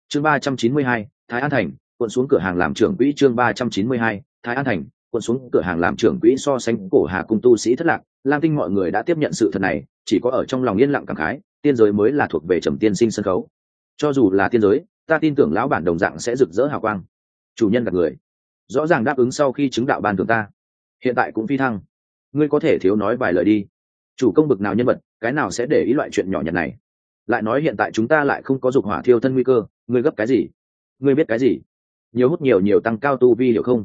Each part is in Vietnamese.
Chương 392, Thái An Thành, quận xuống cửa hàng làm trưởng quỹ. Chương 392, Thái An Thành, quận xuống cửa hàng làm trưởng quỹ. So sánh cổ Hà cung tu sĩ thất lạc, Lam Tinh mọi người đã tiếp nhận sự thật này, chỉ có ở trong lòng yên lặng cảm khái, tiên giới mới là thuộc về Trầm tiên sinh sân khấu. Cho dù là tiên giới, ta tin tưởng lão bản đồng dạng sẽ rực rỡ hào quang. Chủ nhân gạt người, rõ ràng đáp ứng sau khi chứng đạo ban thưởng ta, hiện tại cũng phi thăng. Ngươi có thể thiếu nói vài lời đi. Chủ công bực nào nhân vật, cái nào sẽ để ý loại chuyện nhỏ nhặt này? Lại nói hiện tại chúng ta lại không có dục hỏa thiêu thân nguy cơ, ngươi gấp cái gì? Ngươi biết cái gì? Nhiều hút nhiều tăng cao tu vi, hiểu không?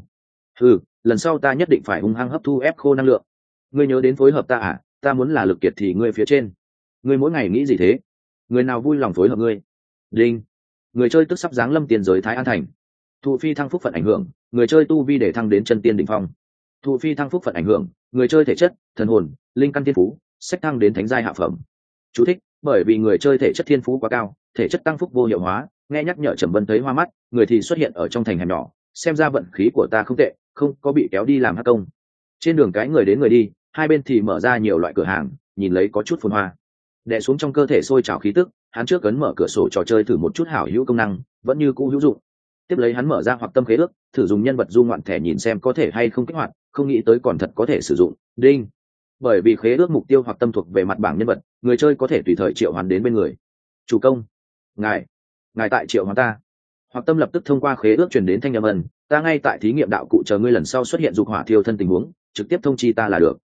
Lần sau ta nhất định phải hung hăng hấp thu ép khô năng lượng. Ngươi nhớ đến phối hợp ta à? Ta muốn là lực kiệt thì ngươi phía trên. Ngươi mỗi ngày nghĩ gì thế? Người nào vui lòng phối hợp ngươi? Đinh. Người chơi tức sắp giáng lâm tiền giới Thái An Thành. Thụ phi thăng phúc phận ảnh hưởng, người chơi tu vi để thăng đến chân tiên đỉnh phong. Thụ phi thăng phúc phận ảnh hưởng, người chơi thể chất, thần hồn, linh căn thiên phú sách thăng đến thánh giai hạ phẩm. Chú thích: bởi vì người chơi thể chất thiên phú quá cao, thể chất tăng phúc vô hiệu hóa. Nghe nhắc nhở Trầm Vân thấy hoa mắt, người thì xuất hiện ở trong thành hẻm nhỏ, xem ra vận khí của ta không tệ, không có bị kéo đi làm hắc công. Trên đường cái người đến người đi, hai bên thì mở ra nhiều loại cửa hàng, nhìn lấy có chút phồn hoa. Đè xuống trong cơ thể sôi trào khí tức, hắn trước ấn mở cửa sổ trò chơi thử một chút hảo hữu công năng, vẫn như cũ hữu dụng. Tiếp lấy hắn mở ra hoặc tâm khế ước, thử dùng nhân vật du ngoạn thẻ nhìn xem có thể hay không kích hoạt, không nghĩ tới còn thật có thể sử dụng. Đinh. Bởi vì khế ước mục tiêu hoặc tâm thuộc về mặt bảng nhân vật, người chơi có thể tùy thời triệu hoán đến bên người. Chủ công, ngài tại triệu hoán ta. Hoặc tâm lập tức thông qua khế ước truyền đến thanh âm ẩn, ta ngay tại thí nghiệm đạo cụ, chờ ngươi lần sau xuất hiện dục hỏa thiêu thân tình huống, trực tiếp thông chi ta là được.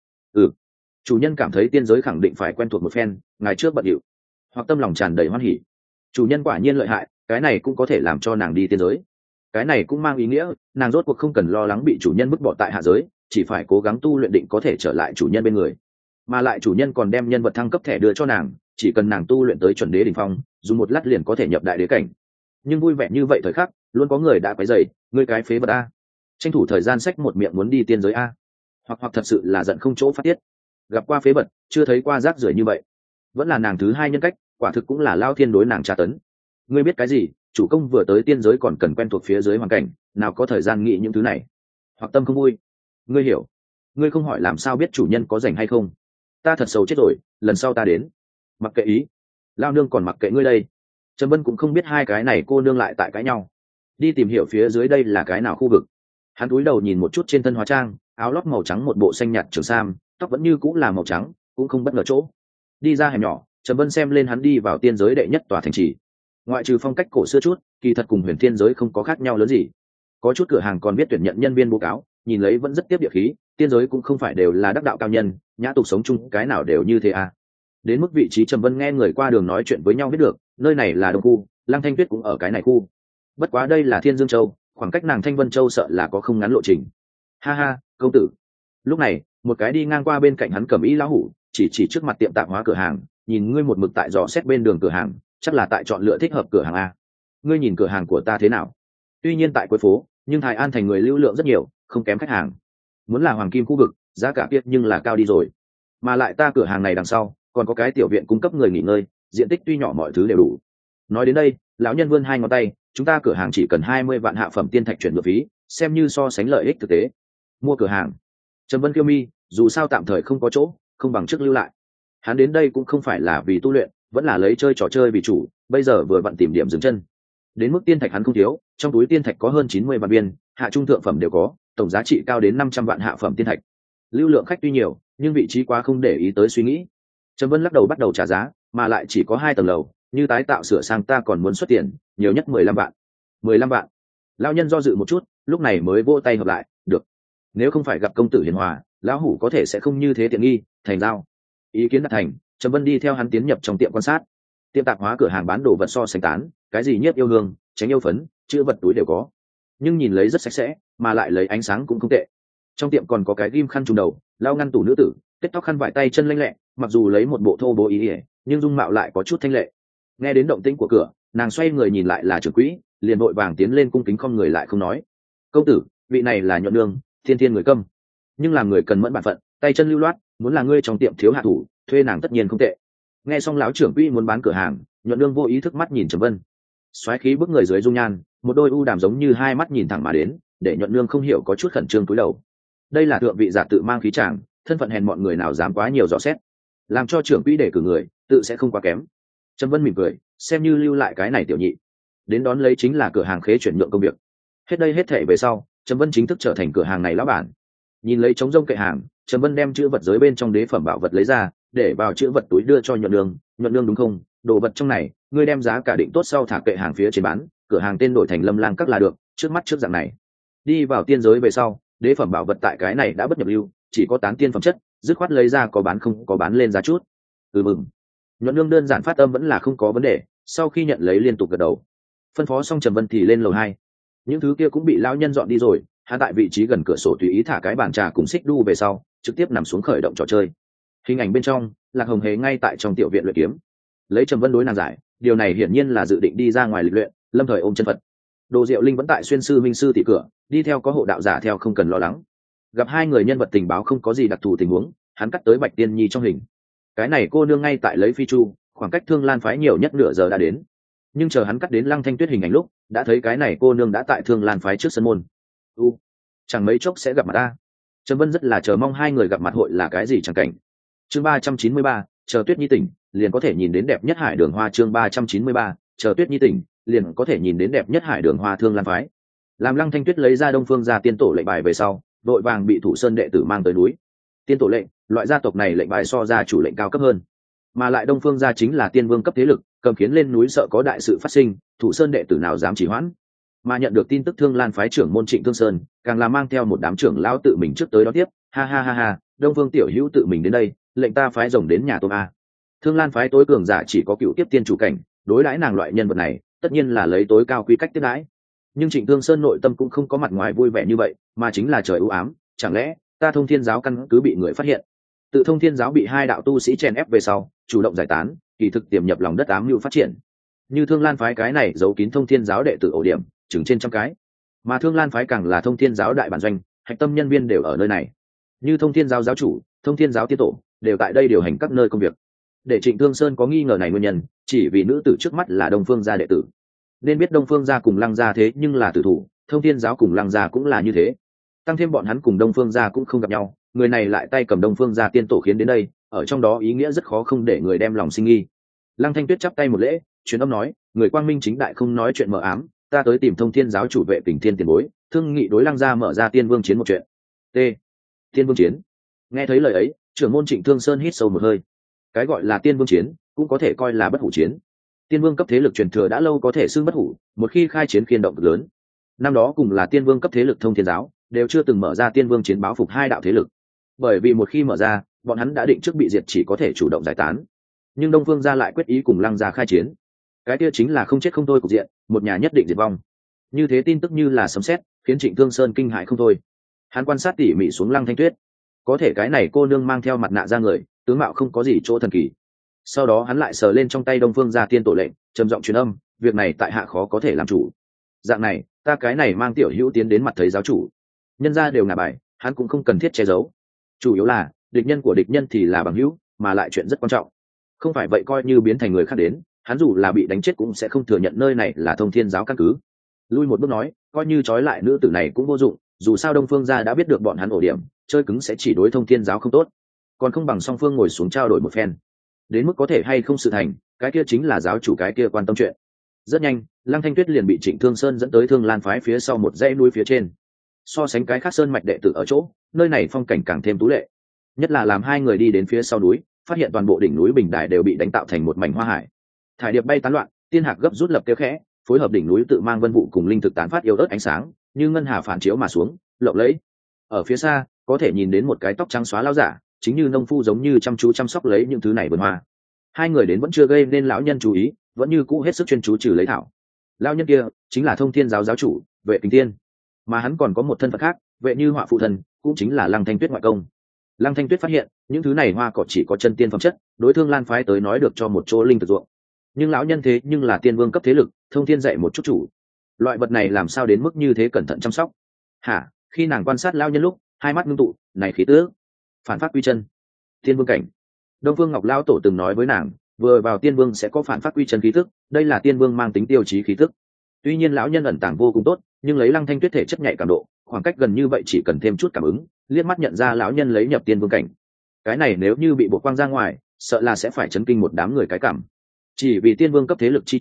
Chủ nhân cảm thấy tiên giới khẳng định phải quen thuộc một phen, ngài trước bận điệu. Hoặc tâm lòng tràn đầy hoan hỉ. Chủ nhân quả nhiên lợi hại, cái này cũng có thể làm cho nàng đi tiên giới. Cái này cũng mang ý nghĩa nàng rốt cuộc không cần lo lắng bị chủ nhân bức bỏ tại hạ giới, chỉ phải cố gắng tu luyện định có thể trở lại chủ nhân bên người. Mà lại chủ nhân còn đem nhân vật thăng cấp thẻ đưa cho nàng, chỉ cần nàng tu luyện tới chuẩn đế đỉnh phong, dùng một lát liền có thể nhập đại đế cảnh. Nhưng vui vẻ như vậy thời khắc, luôn có người đã quấy rầy, ngươi cái phế vật a, tranh thủ thời gian xách một miệng muốn đi tiên giới a. Hoặc thật sự là giận không chỗ phát tiết. Gặp qua phế vật, chưa thấy qua rác rưởi như vậy. Vẫn là nàng thứ hai nhân cách, quả thực cũng là lao thiên đối nàng tra tấn. Ngươi biết cái gì? Chủ công vừa tới tiên giới còn cần quen thuộc phía dưới hoàn cảnh, nào có thời gian nghĩ những thứ này. Hoặc tâm không vui. Ngươi hiểu? Ngươi không hỏi làm sao biết chủ nhân có rảnh hay không? Ta thật xấu chết rồi, lần sau ta đến. Mặc kệ ý, lao nương còn mặc kệ ngươi đây. Trầm Vân cũng không biết hai cái này cô nương lại tại cãi nhau. Đi tìm hiểu phía dưới đây là cái nào khu vực. Hắn cúi đầu nhìn một chút trên thân hóa trang, áo lót màu trắng, một bộ xanh nhạt trường sam, tóc vẫn như cũng là màu trắng, cũng không bất ngờ chỗ. Đi ra hẻm nhỏ, Trầm Vân xem lên hắn đi vào tiên giới đệ nhất tòa thành trì. Ngoại trừ phong cách cổ xưa chút, kỳ thật cùng huyền thiên giới không có khác nhau lớn gì. Có chút cửa hàng còn biết tuyển nhận nhân viên bố cáo, nhìn lấy vẫn rất tiếp địa khí. Tiên giới cũng không phải đều là đắc đạo cao nhân, nhã tục sống chung, cái nào đều như thế à. Đến mức vị trí Trầm Vân nghe người qua đường nói chuyện với nhau biết được, nơi này là Đông khu, Lăng Thanh Tuyết cũng ở cái này khu. Bất quá đây là Thiên Dương Châu, khoảng cách nàng Thanh Vân Châu sợ là có không ngắn lộ trình. Ha ha, công tử. Lúc này, một cái đi ngang qua bên cạnh hắn cầm ý lão hủ, chỉ trước mặt tiệm tạp hóa cửa hàng, nhìn ngươi một mực tại dò xét bên đường cửa hàng, chắc là tại chọn lựa thích hợp cửa hàng a. Ngươi nhìn cửa hàng của ta thế nào? Tuy nhiên tại cuối phố, nhưng Thái An thành người lưu lượng rất nhiều, không kém khách hàng. Muốn là hoàng kim khu vực, giá cả kiết nhưng là cao đi rồi. Mà lại ta cửa hàng này đằng sau, còn có cái tiểu viện cung cấp người nghỉ ngơi, diện tích tuy nhỏ mọi thứ đều đủ. Nói đến đây, lão nhân vươn hai ngón tay, chúng ta cửa hàng chỉ cần 20 vạn hạ phẩm tiên thạch chuyển nhượng phí, xem như so sánh lợi ích thực tế. Mua cửa hàng. Trầm Vân kiêu mi, dù sao tạm thời không có chỗ, không bằng trước lưu lại. Hắn đến đây cũng không phải là vì tu luyện, vẫn là lấy chơi trò chơi vì chủ, bây giờ vừa vặn tìm điểm dừng chân. Đến mức tiên thạch hắn không thiếu, trong túi tiên thạch có hơn 90 vạn viên, hạ trung thượng phẩm đều có, tổng giá trị cao đến 500 vạn hạ phẩm tiên thạch. Lưu lượng khách tuy nhiều, nhưng vị trí quá không để ý tới suy nghĩ. Trầm Vân lắc đầu bắt đầu trả giá, mà lại chỉ có 2 tầng lầu, như tái tạo sửa sang ta còn muốn xuất tiền, nhiều nhất 15 vạn. 15 vạn. Lão nhân do dự một chút, lúc này mới vỗ tay hợp lại, được. Nếu không phải gặp công tử hiền hòa, lão hủ có thể sẽ không như thế tiện nghi, thành giao. Ý kiến đạt thành, Trầm Vân đi theo hắn tiến nhập trong tiệm quan sát. Tiệm tạp hóa cửa hàng bán đồ vật so sánh tán, cái gì nhiếp yêu hương, tránh yêu phấn, chữ vật túi đều có, nhưng nhìn lấy rất sạch sẽ, mà lại lấy ánh sáng cũng không tệ. Trong tiệm còn có cái ghim khăn trùm đầu, lau ngăn tủ nữ tử, kết tóc khăn vải tay chân lênh lẹ, mặc dù lấy một bộ thô bố ý ỉa, nhưng dung mạo lại có chút thanh lệ. Nghe đến động tĩnh của cửa, nàng xoay người nhìn lại là trưởng quỹ, liền vội vàng tiến lên cung kính không người lại không nói. Công tử, vị này là Nhuận Nương, thiên thiên người câm, nhưng làm người cần mẫn bản phận, tay chân lưu loát, muốn là ngươi trong tiệm thiếu hạ thủ, thuê nàng tất nhiên không tệ. Nghe xong lão trưởng quỹ muốn bán cửa hàng, Nhuận Nương vô ý thức mắt nhìn Trầm Vân, xoáy khí bức người dưới dung nhan, một đôi u đàm giống như hai mắt nhìn thẳng mà đến, để Nhuận Nương không hiểu có chút khẩn trương cúi đầu. Đây là thượng vị giả tự mang khí tràng, thân phận hèn mọn người nào dám quá nhiều dò xét, làm cho trưởng quỹ để cử người tự sẽ không quá kém. Trầm Vân mỉm cười, xem như lưu lại cái này tiểu nhị. đến đón lấy chính là cửa hàng khế chuyển nhượng công việc. Hết đây hết thể về sau, Trầm Vân chính thức trở thành cửa hàng này lão bản. Nhìn lấy trống rông kệ hàng, Trầm Vân đem chữ vật giới bên trong đế phẩm bảo vật lấy ra, để vào chữ vật túi đưa cho Nhuận Nương đúng không? Đồ vật trong này, ngươi đem giá cả định tốt sau thả kệ hàng phía trên bán, cửa hàng tên đổi thành Lâm Lang Các là được, trước mắt trước dạng này. Đi vào tiên giới về sau, đế phẩm bảo vật tại cái này đã bất nhập lưu, chỉ có tán tiên phẩm chất, dứt khoát lấy ra có bán không có bán lên giá chút. Mừng. Nhuận Nương đơn giản phát âm vẫn là không có vấn đề, sau khi nhận lấy liên tục gật đầu. Phân phó xong Trầm Vân thì lên lầu 2. Những thứ kia cũng bị lão nhân dọn đi rồi, hắn tại vị trí gần cửa sổ tùy ý thả cái bàn trà cùng xích đu về sau, trực tiếp nằm xuống khởi động trò chơi. Hình ảnh bên trong, Lạc Hồng Hề ngay tại trong tiểu viện luyện kiếm. Lấy Trầm Vân đối nàng giải, điều này hiển nhiên là dự định đi ra ngoài lịch luyện, lâm thời ôm chân Phật. Đồ Diệu Linh vẫn tại xuyên sư minh sư tỷ cửa, đi theo có hộ đạo giả theo không cần lo lắng. Gặp hai người nhân vật tình báo không có gì đặc thù tình huống, hắn cắt tới Bạch Tiên Nhi trong hình. Cái này cô nương ngay tại lấy phi chu, khoảng cách Thương Lan phái nhiều nhất nửa giờ đã đến. Nhưng chờ hắn cắt đến Lăng Thanh Tuyết hình ảnh lúc, đã thấy cái này cô nương đã tại Thương Lan phái trước sân môn. Chẳng mấy chốc sẽ gặp mặt ta. Trầm Vân rất là chờ mong hai người gặp mặt hội là cái gì chẳng cảnh. Chương 393, chờ Tuyết Nhi tỉnh, liền có thể nhìn đến đẹp nhất hải đường hoa. Chương 393, chờ Tuyết Nhi tỉnh, liền có thể nhìn đến đẹp nhất hải đường hoa Thương Lan phái. Làm Lăng Thanh Tuyết lấy ra Đông Phương gia tiên tổ lệnh bài về sau, đội vàng bị Thủ Sơn đệ tử mang tới núi. Tiên tổ lệnh, loại gia tộc này lệnh bài so ra chủ lệnh cao cấp hơn, mà lại Đông Phương gia chính là tiên vương cấp thế lực, cầm khiến lên núi sợ có đại sự phát sinh, Thủ Sơn đệ tử nào dám trì hoãn. Mà nhận được tin tức Thương Lan phái trưởng môn Trịnh Thương Sơn, càng là mang theo một đám trưởng lão tự mình trước tới đón tiếp. Ha, Đông Phương tiểu hữu tự mình đến đây, lệnh ta phái rồng đến nhà tôm a. Thương Lan phái tối cường giả chỉ có cựu tiếp tiên chủ cảnh, đối đãi nàng loại nhân vật này, tất nhiên là lấy tối cao quy cách tiếp đãi. Nhưng Trịnh Thương Sơn nội tâm cũng không có mặt ngoài vui vẻ như vậy, mà chính là trời u ám, chẳng lẽ ta Thông Thiên giáo căn cứ bị người phát hiện? Tự Thông Thiên giáo bị hai đạo tu sĩ chen ép về sau, chủ động giải tán, kỳ thực tiềm nhập lòng đất ám mưu phát triển. Như Thương Lan phái cái này giấu kín Thông Thiên giáo đệ tử ổ điểm, chừng trên trăm cái, mà Thương Lan phái càng là Thông Thiên giáo đại bản doanh, hạch tâm nhân viên đều ở nơi này. Như Thông Thiên giáo giáo chủ, Thông Thiên giáo tiên tổ, đều tại đây điều hành các nơi công việc. Để Trịnh Thương Sơn có nghi ngờ này nguyên nhân, chỉ vì nữ tử trước mắt là Đông Phương gia đệ tử. Nên biết Đông Phương gia cùng Lăng gia thế nhưng là tử thủ, Thông Thiên giáo cùng Lăng gia cũng là như thế. Tăng thêm bọn hắn cùng Đông Phương gia cũng không gặp nhau, người này lại tay cầm Đông Phương gia tiên tổ khiến đến đây, ở trong đó ý nghĩa rất khó không để người đem lòng sinh nghi. Lăng Thanh Tuyết chắp tay một lễ, truyền âm nói, người quang minh chính đại không nói chuyện mờ ám, ta tới tìm Thông Thiên giáo chủ vệ Kình Thiên tiền bối, thương nghị đối Lăng gia mở ra tiên vương chiến một chuyện. T. Tiên vương chiến. Nghe thấy lời ấy, trưởng môn Trịnh Thương Sơn hít sâu một hơi. Cái gọi là tiên vương chiến, cũng có thể coi là bất hủ chiến. Tiên vương cấp thế lực truyền thừa đã lâu có thể xưng bất hủ, một khi khai chiến khiên động cực lớn. Năm đó cùng là tiên vương cấp thế lực Thông Thiên giáo, đều chưa từng mở ra tiên vương chiến báo phục hai đạo thế lực. Bởi vì một khi mở ra, bọn hắn đã định trước bị diệt chỉ có thể chủ động giải tán. Nhưng Đông Phương gia lại quyết ý cùng Lăng gia khai chiến. Cái kia chính là không chết không thôi cục diện, một nhà nhất định diệt vong. Như thế tin tức như là sấm sét, khiến Trịnh Thương Sơn kinh hãi không thôi. Hắn quan sát tỉ mỉ xuống Lăng Thanh Tuyết. Có thể cái này cô nương mang theo mặt nạ ra người, tướng mạo không có gì chỗ thần kỳ. Sau đó hắn lại sờ lên trong tay Đông Phương gia tiên tổ lệnh, trầm giọng truyền âm, việc này tại hạ khó có thể làm chủ. Dạng này, ta cái này mang tiểu hữu tiến đến mặt thấy giáo chủ. Nhân gia đều ngả bài, hắn cũng không cần thiết che giấu. Chủ yếu là, địch nhân của địch nhân thì là bằng hữu, mà lại chuyện rất quan trọng. Không phải vậy coi như biến thành người khác đến, hắn dù là bị đánh chết cũng sẽ không thừa nhận nơi này là Thông Thiên giáo căn cứ. Lui một bước nói, coi như trói lại nữ tử này cũng vô dụng, dù sao Đông Phương gia đã biết được bọn hắn ổ điểm, chơi cứng sẽ chỉ đối Thông Thiên giáo không tốt, còn không bằng song phương ngồi xuống trao đổi một phen. Đến mức có thể hay không sự thành, cái kia chính là giáo chủ cái kia quan tâm chuyện. Rất nhanh, Lăng Thanh Tuyết liền bị Trịnh Thương Sơn dẫn tới Thương Lan phái phía sau một dãy núi phía trên. So sánh cái khác sơn mạch đệ tử ở chỗ, nơi này phong cảnh càng thêm tú lệ. Nhất là làm hai người đi đến phía sau núi, phát hiện toàn bộ đỉnh núi bình đài đều bị đánh tạo thành một mảnh hoa hải. Thải điệp bay tán loạn, tiên hạc gấp rút lập kêu khẽ, phối hợp đỉnh núi tự mang vân vụ cùng linh thực tán phát yếu ớt ánh sáng, như ngân hà phản chiếu mà xuống, lộng lẫy. Ở phía xa, có thể nhìn đến một cái tóc trắng xóa lão giả, chính như nông phu giống như chăm chú chăm sóc lấy những thứ này vườn hoa. Hai người đến vẫn chưa gây nên lão nhân chú ý, vẫn như cũ hết sức chuyên chú trừ lấy thảo. Lão nhân kia chính là Thông Thiên giáo giáo chủ, Vệ Kình Thiên, mà hắn còn có một thân phận khác, Vệ Như Họa phụ thân, cũng chính là Lăng Thanh Tuyết ngoại công. Lăng Thanh Tuyết phát hiện, những thứ này hoa cỏ chỉ có chân tiên phẩm chất, đối Thương Lan phái tới nói được cho một chỗ linh thực ruộng. Nhưng lão nhân thế nhưng là tiên vương cấp thế lực, Thông Thiên dạy một chút chủ. Loại vật này làm sao đến mức như thế cẩn thận chăm sóc? Hả? Khi nàng quan sát lão nhân lúc, hai mắt ngưng tụ, này khí tứ, phản phát quy chân, tiên vương cảnh. Đông Phương Ngọc lão tổ từng nói với nàng, vừa vào tiên vương sẽ có phản phát quy chân khí tức, đây là tiên vương mang tính tiêu chí khí tức. Tuy nhiên lão nhân ẩn tàng vô cùng tốt, nhưng lấy Lăng Thanh Tuyết thể chất nhạy cảm độ, khoảng cách gần như vậy chỉ cần thêm chút cảm ứng, liếc mắt nhận ra lão nhân lấy nhập tiên vương cảnh. Cái này nếu như bị buộc quang ra ngoài, sợ là sẽ phải chấn kinh một đám người cái cảm. Chỉ vì tiên vương cấp thế lực chi chủ,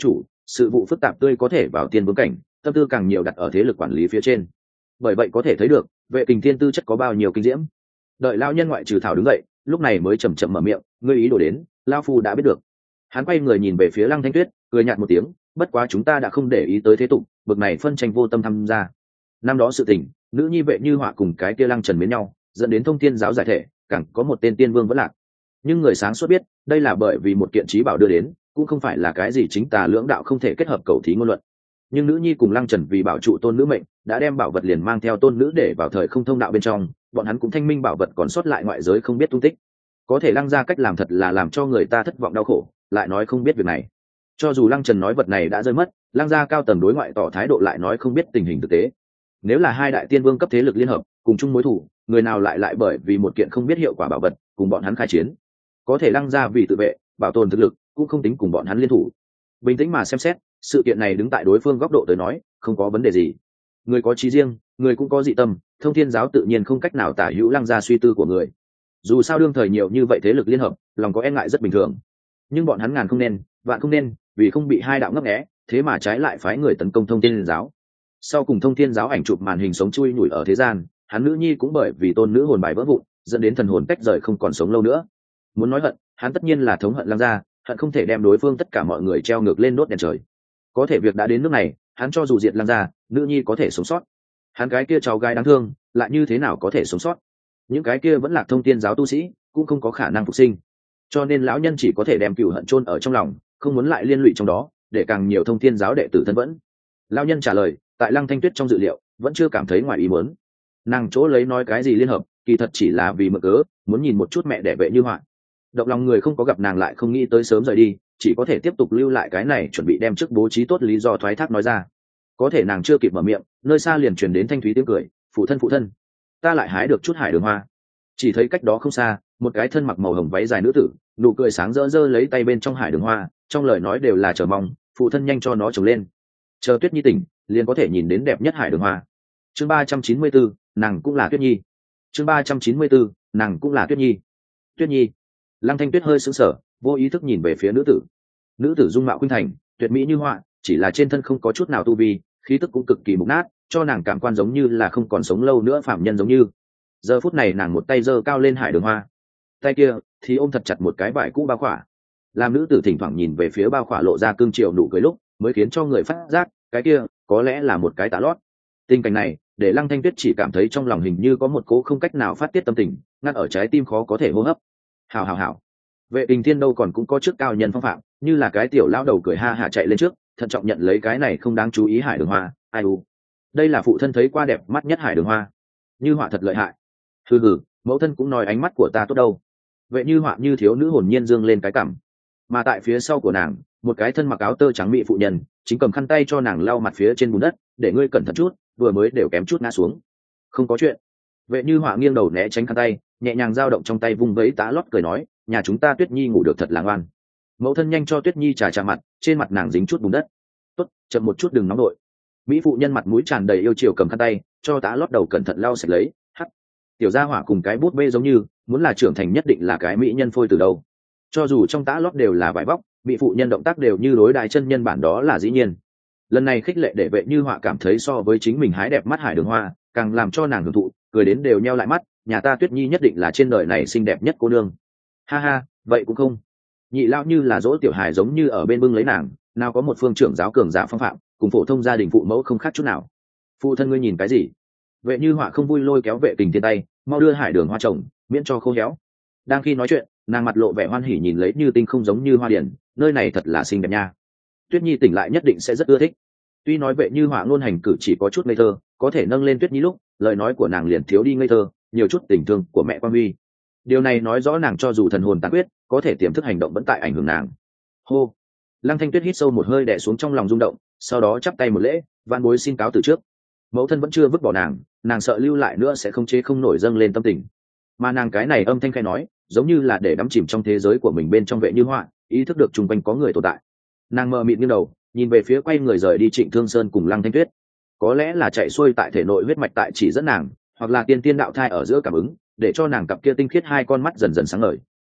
sự vụ phức tạp tươi có thể vào tiên vương cảnh, tâm tư càng nhiều đặt ở thế lực quản lý phía trên. Bởi vậy có thể thấy được Vệ Kình Thiên tư chất có bao nhiêu kinh diễm. Đợi lão nhân ngoại trừ thảo đứng dậy, lúc này mới chậm chậm mở miệng, ngươi ý đồ đến, lão phu đã biết được. Hắn quay người nhìn về phía Lăng Thanh Tuyết, cười nhạt một tiếng, bất quá chúng ta đã không để ý tới thế tục, bực này phân tranh vô tâm tham gia. Năm đó sự tình, nữ nhi Vệ Như Họa cùng cái kia Lăng Trần mến nhau, dẫn đến Thông Thiên giáo giải thể, càng có một tên tiên vương vẫn lạc. Nhưng người sáng suốt biết, đây là bởi vì một kiện trí bảo đưa đến, cũng không phải là cái gì chính tà lưỡng đạo không thể kết hợp cầu thí ngôn luận. Nhưng nữ nhi cùng Lăng Trần vì bảo trụ tôn nữ mệnh, đã đem bảo vật liền mang theo tôn nữ để vào thời không thông đạo bên trong, bọn hắn cũng thanh minh bảo vật còn sót lại ngoại giới không biết tung tích. Có thể Lăng gia cách làm thật là làm cho người ta thất vọng đau khổ, lại nói không biết việc này. Cho dù Lăng Trần nói vật này đã rơi mất, Lăng gia cao tầng đối ngoại tỏ thái độ lại nói không biết tình hình thực tế. Nếu là hai đại tiên vương cấp thế lực liên hợp, cùng chung mối thù, người nào lại bởi vì một kiện không biết hiệu quả bảo vật, cùng bọn hắn khai chiến. Có thể Lăng gia vì tự vệ, bảo tồn thực lực, cũng không tính cùng bọn hắn liên thủ. Bình tĩnh mà xem xét, sự kiện này đứng tại đối phương góc độ tới nói, không có vấn đề gì. Người có trí riêng, người cũng có dị tâm, Thông Thiên giáo tự nhiên không cách nào tả hữu Lăng gia suy tư của người. Dù sao đương thời nhiều như vậy thế lực liên hợp, lòng có e ngại rất bình thường. Nhưng bọn hắn ngàn không nên, vạn không nên, vì không bị hai đạo ngấp nghé, thế mà trái lại phái người tấn công Thông Thiên giáo. Sau cùng Thông Thiên giáo ảnh chụp màn hình sống chui nhủi ở thế gian, hắn nữ nhi cũng bởi vì tôn nữ hồn bài vỡ vụn, dẫn đến thần hồn tách rời không còn sống lâu nữa. Muốn nói hận, hắn tất nhiên là thống hận Lăng gia, hận không thể đem đối phương tất cả mọi người treo ngược lên đốt đèn trời. Có thể việc đã đến nước này, hắn cho dù diệt Lăng gia, nữ nhi có thể sống sót. Hắn cái kia cháu gái đáng thương, lại như thế nào có thể sống sót? Những cái kia vẫn là Thông Thiên giáo tu sĩ, cũng không có khả năng phục sinh. Cho nên lão nhân chỉ có thể đem cừu hận chôn ở trong lòng, không muốn lại liên lụy trong đó, để càng nhiều Thông Thiên giáo đệ tử thân vẫn. Lão nhân trả lời, tại Lăng Thanh Tuyết trong dự liệu, vẫn chưa cảm thấy ngoài ý muốn. Nàng chỗ lấy nói cái gì liên hợp, kỳ thật chỉ là vì mượn cớ, muốn nhìn một chút mẹ đẻ Vệ Như Họa. Động lòng người không có gặp nàng lại không nghĩ tới sớm rời đi, chỉ có thể tiếp tục lưu lại cái này chuẩn bị đem trước bố trí tốt lý do thoái thác nói ra. Có thể nàng chưa kịp mở miệng, nơi xa liền truyền đến thanh thúy tiếng cười, phụ thân, ta lại hái được chút hải đường hoa. Chỉ thấy cách đó không xa, một cái thân mặc màu hồng váy dài nữ tử, nụ cười sáng rỡ rỡ lấy tay bên trong hải đường hoa, trong lời nói đều là chờ mong, phụ thân nhanh cho nó trồng lên. Chờ Tuyết Nhi tỉnh, liền có thể nhìn đến đẹp nhất hải đường hoa. Chương 394, nàng cũng là Tuyết Nhi. Chương 394, nàng cũng là Tuyết Nhi. Tuyết Nhi. Lăng Thanh Tuyết hơi sững sờ, vô ý thức nhìn về phía nữ tử. Nữ tử dung mạo khuynh thành, tuyệt mỹ như họa, chỉ là trên thân không có chút nào tu vi, khí tức cũng cực kỳ mục nát, cho nàng cảm quan giống như là không còn sống lâu nữa phạm nhân giống như. Giờ phút này nàng một tay giơ cao lên hải đường hoa, tay kia thì ôm thật chặt một cái vải cũ bao khỏa. Làm nữ tử thỉnh thoảng nhìn về phía bao khỏa lộ ra cương triều nụ cười lúc, mới khiến cho người phát giác, cái kia có lẽ là một cái tà lót. Tình cảnh này để Lăng Thanh Tuyết chỉ cảm thấy trong lòng hình như có một cố không cách nào phát tiết tâm tình, ngăn ở trái tim khó có thể hô hấp. Hảo. Vệ Kình Thiên đâu còn cũng có chức cao nhân phong phạm, như là cái tiểu lão đầu cười ha hả chạy lên trước, thận trọng nhận lấy cái này không đáng chú ý hải đường hoa. Ai u, đây là phụ thân thấy qua đẹp mắt nhất hải đường hoa. Như Họa thật lợi hại. Hừ, mẫu thân cũng nói ánh mắt của ta tốt đâu. Vệ Như Họa như thiếu nữ hồn nhiên dương lên cái cằm, mà tại phía sau của nàng, một cái thân mặc áo tơ trắng mỹ phụ nhân chính cầm khăn tay cho nàng lau mặt phía trên bùn đất, để ngươi cẩn thận chút, vừa mới đều kém chút ngã xuống. Không có chuyện. Vệ Như Họa nghiêng đầu né tránh khăn tay, nhẹ nhàng dao động trong tay vung vấy tá lót cười nói, nhà chúng ta Tuyết Nhi ngủ được thật là ngoan. Mẫu thân nhanh cho Tuyết Nhi trà mặt, trên mặt nàng dính chút bùn đất. Tốt, chậm một chút đừng nóng đội. Mỹ phụ nhân mặt mũi tràn đầy yêu chiều cầm khăn tay, cho tá lót đầu cẩn thận lau sạch lấy. Hắc, tiểu gia hỏa cùng cái bút bê giống như, muốn là trưởng thành nhất định là cái mỹ nhân phôi từ đâu. Cho dù trong tá lót đều là vải vóc, mỹ phụ nhân động tác đều như đối đài chân nhân bản đó là dĩ nhiên. Lần này khích lệ để Vệ Như Họa cảm thấy so với chính mình hái đẹp mắt hải đường hoa, càng làm cho nàng hưởng thụ, cười đến đều nheo lại mắt, nhà ta Tuyết Nhi nhất định là trên đời này xinh đẹp nhất cô nương. Ha, vậy cũng không. Nhị lão như là dỗ tiểu hài giống như ở bên bưng lấy nàng, nào có một phương trưởng giáo cường giả phong phạm, cùng phổ thông gia đình phụ mẫu không khác chút nào. Phụ thân ngươi nhìn cái gì? Vệ Như Họa không vui lôi kéo Vệ Kình Thiên tay, mau đưa hải đường hoa trồng, miễn cho khô héo. Đang khi nói chuyện, nàng mặt lộ vẻ hoan hỉ nhìn lấy như tinh không giống như hoa điển, nơi này thật là xinh đẹp nha. Tuyết Nhi tỉnh lại nhất định sẽ rất ưa thích. Tuy nói Vệ Như Họa luôn hành cử chỉ có chút ngây thơ, có thể nâng lên Tuyết Nhi lúc, lời nói của nàng liền thiếu đi ngây thơ, nhiều chút tình thương của mẹ quan huy. Điều này nói rõ nàng cho dù thần hồn tàn quyết, có thể tiềm thức hành động vẫn tại ảnh hưởng nàng. Hô. Lăng Thanh Tuyết hít sâu một hơi đè xuống trong lòng rung động, sau đó chắp tay một lễ, van bối xin cáo từ trước. Mẫu thân vẫn chưa vứt bỏ nàng sợ lưu lại nữa sẽ không chế không nổi dâng lên tâm tình. Mà nàng cái này âm thanh khai nói, giống như là để đắm chìm trong thế giới của mình bên trong Vệ Như Họa, ý thức được chung quanh có người tồn tại. Nàng mờ mịt nghiêng đầu, nhìn về phía quay người rời đi Trịnh Thương Sơn cùng Lăng Thanh Tuyết. Có lẽ là chạy xuôi tại thể nội huyết mạch tại chỉ dẫn nàng, hoặc là tiên đạo thai ở giữa cảm ứng, để cho nàng cặp kia tinh khiết hai con mắt dần dần sáng ngời.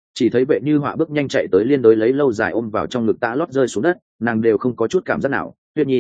chỉ thấy vệ như họa bước nhanh chạy tới liên đối lấy lâu dài ôm vào trong ngực tã lót rơi xuống đất, nàng đều không có chút cảm giác nào.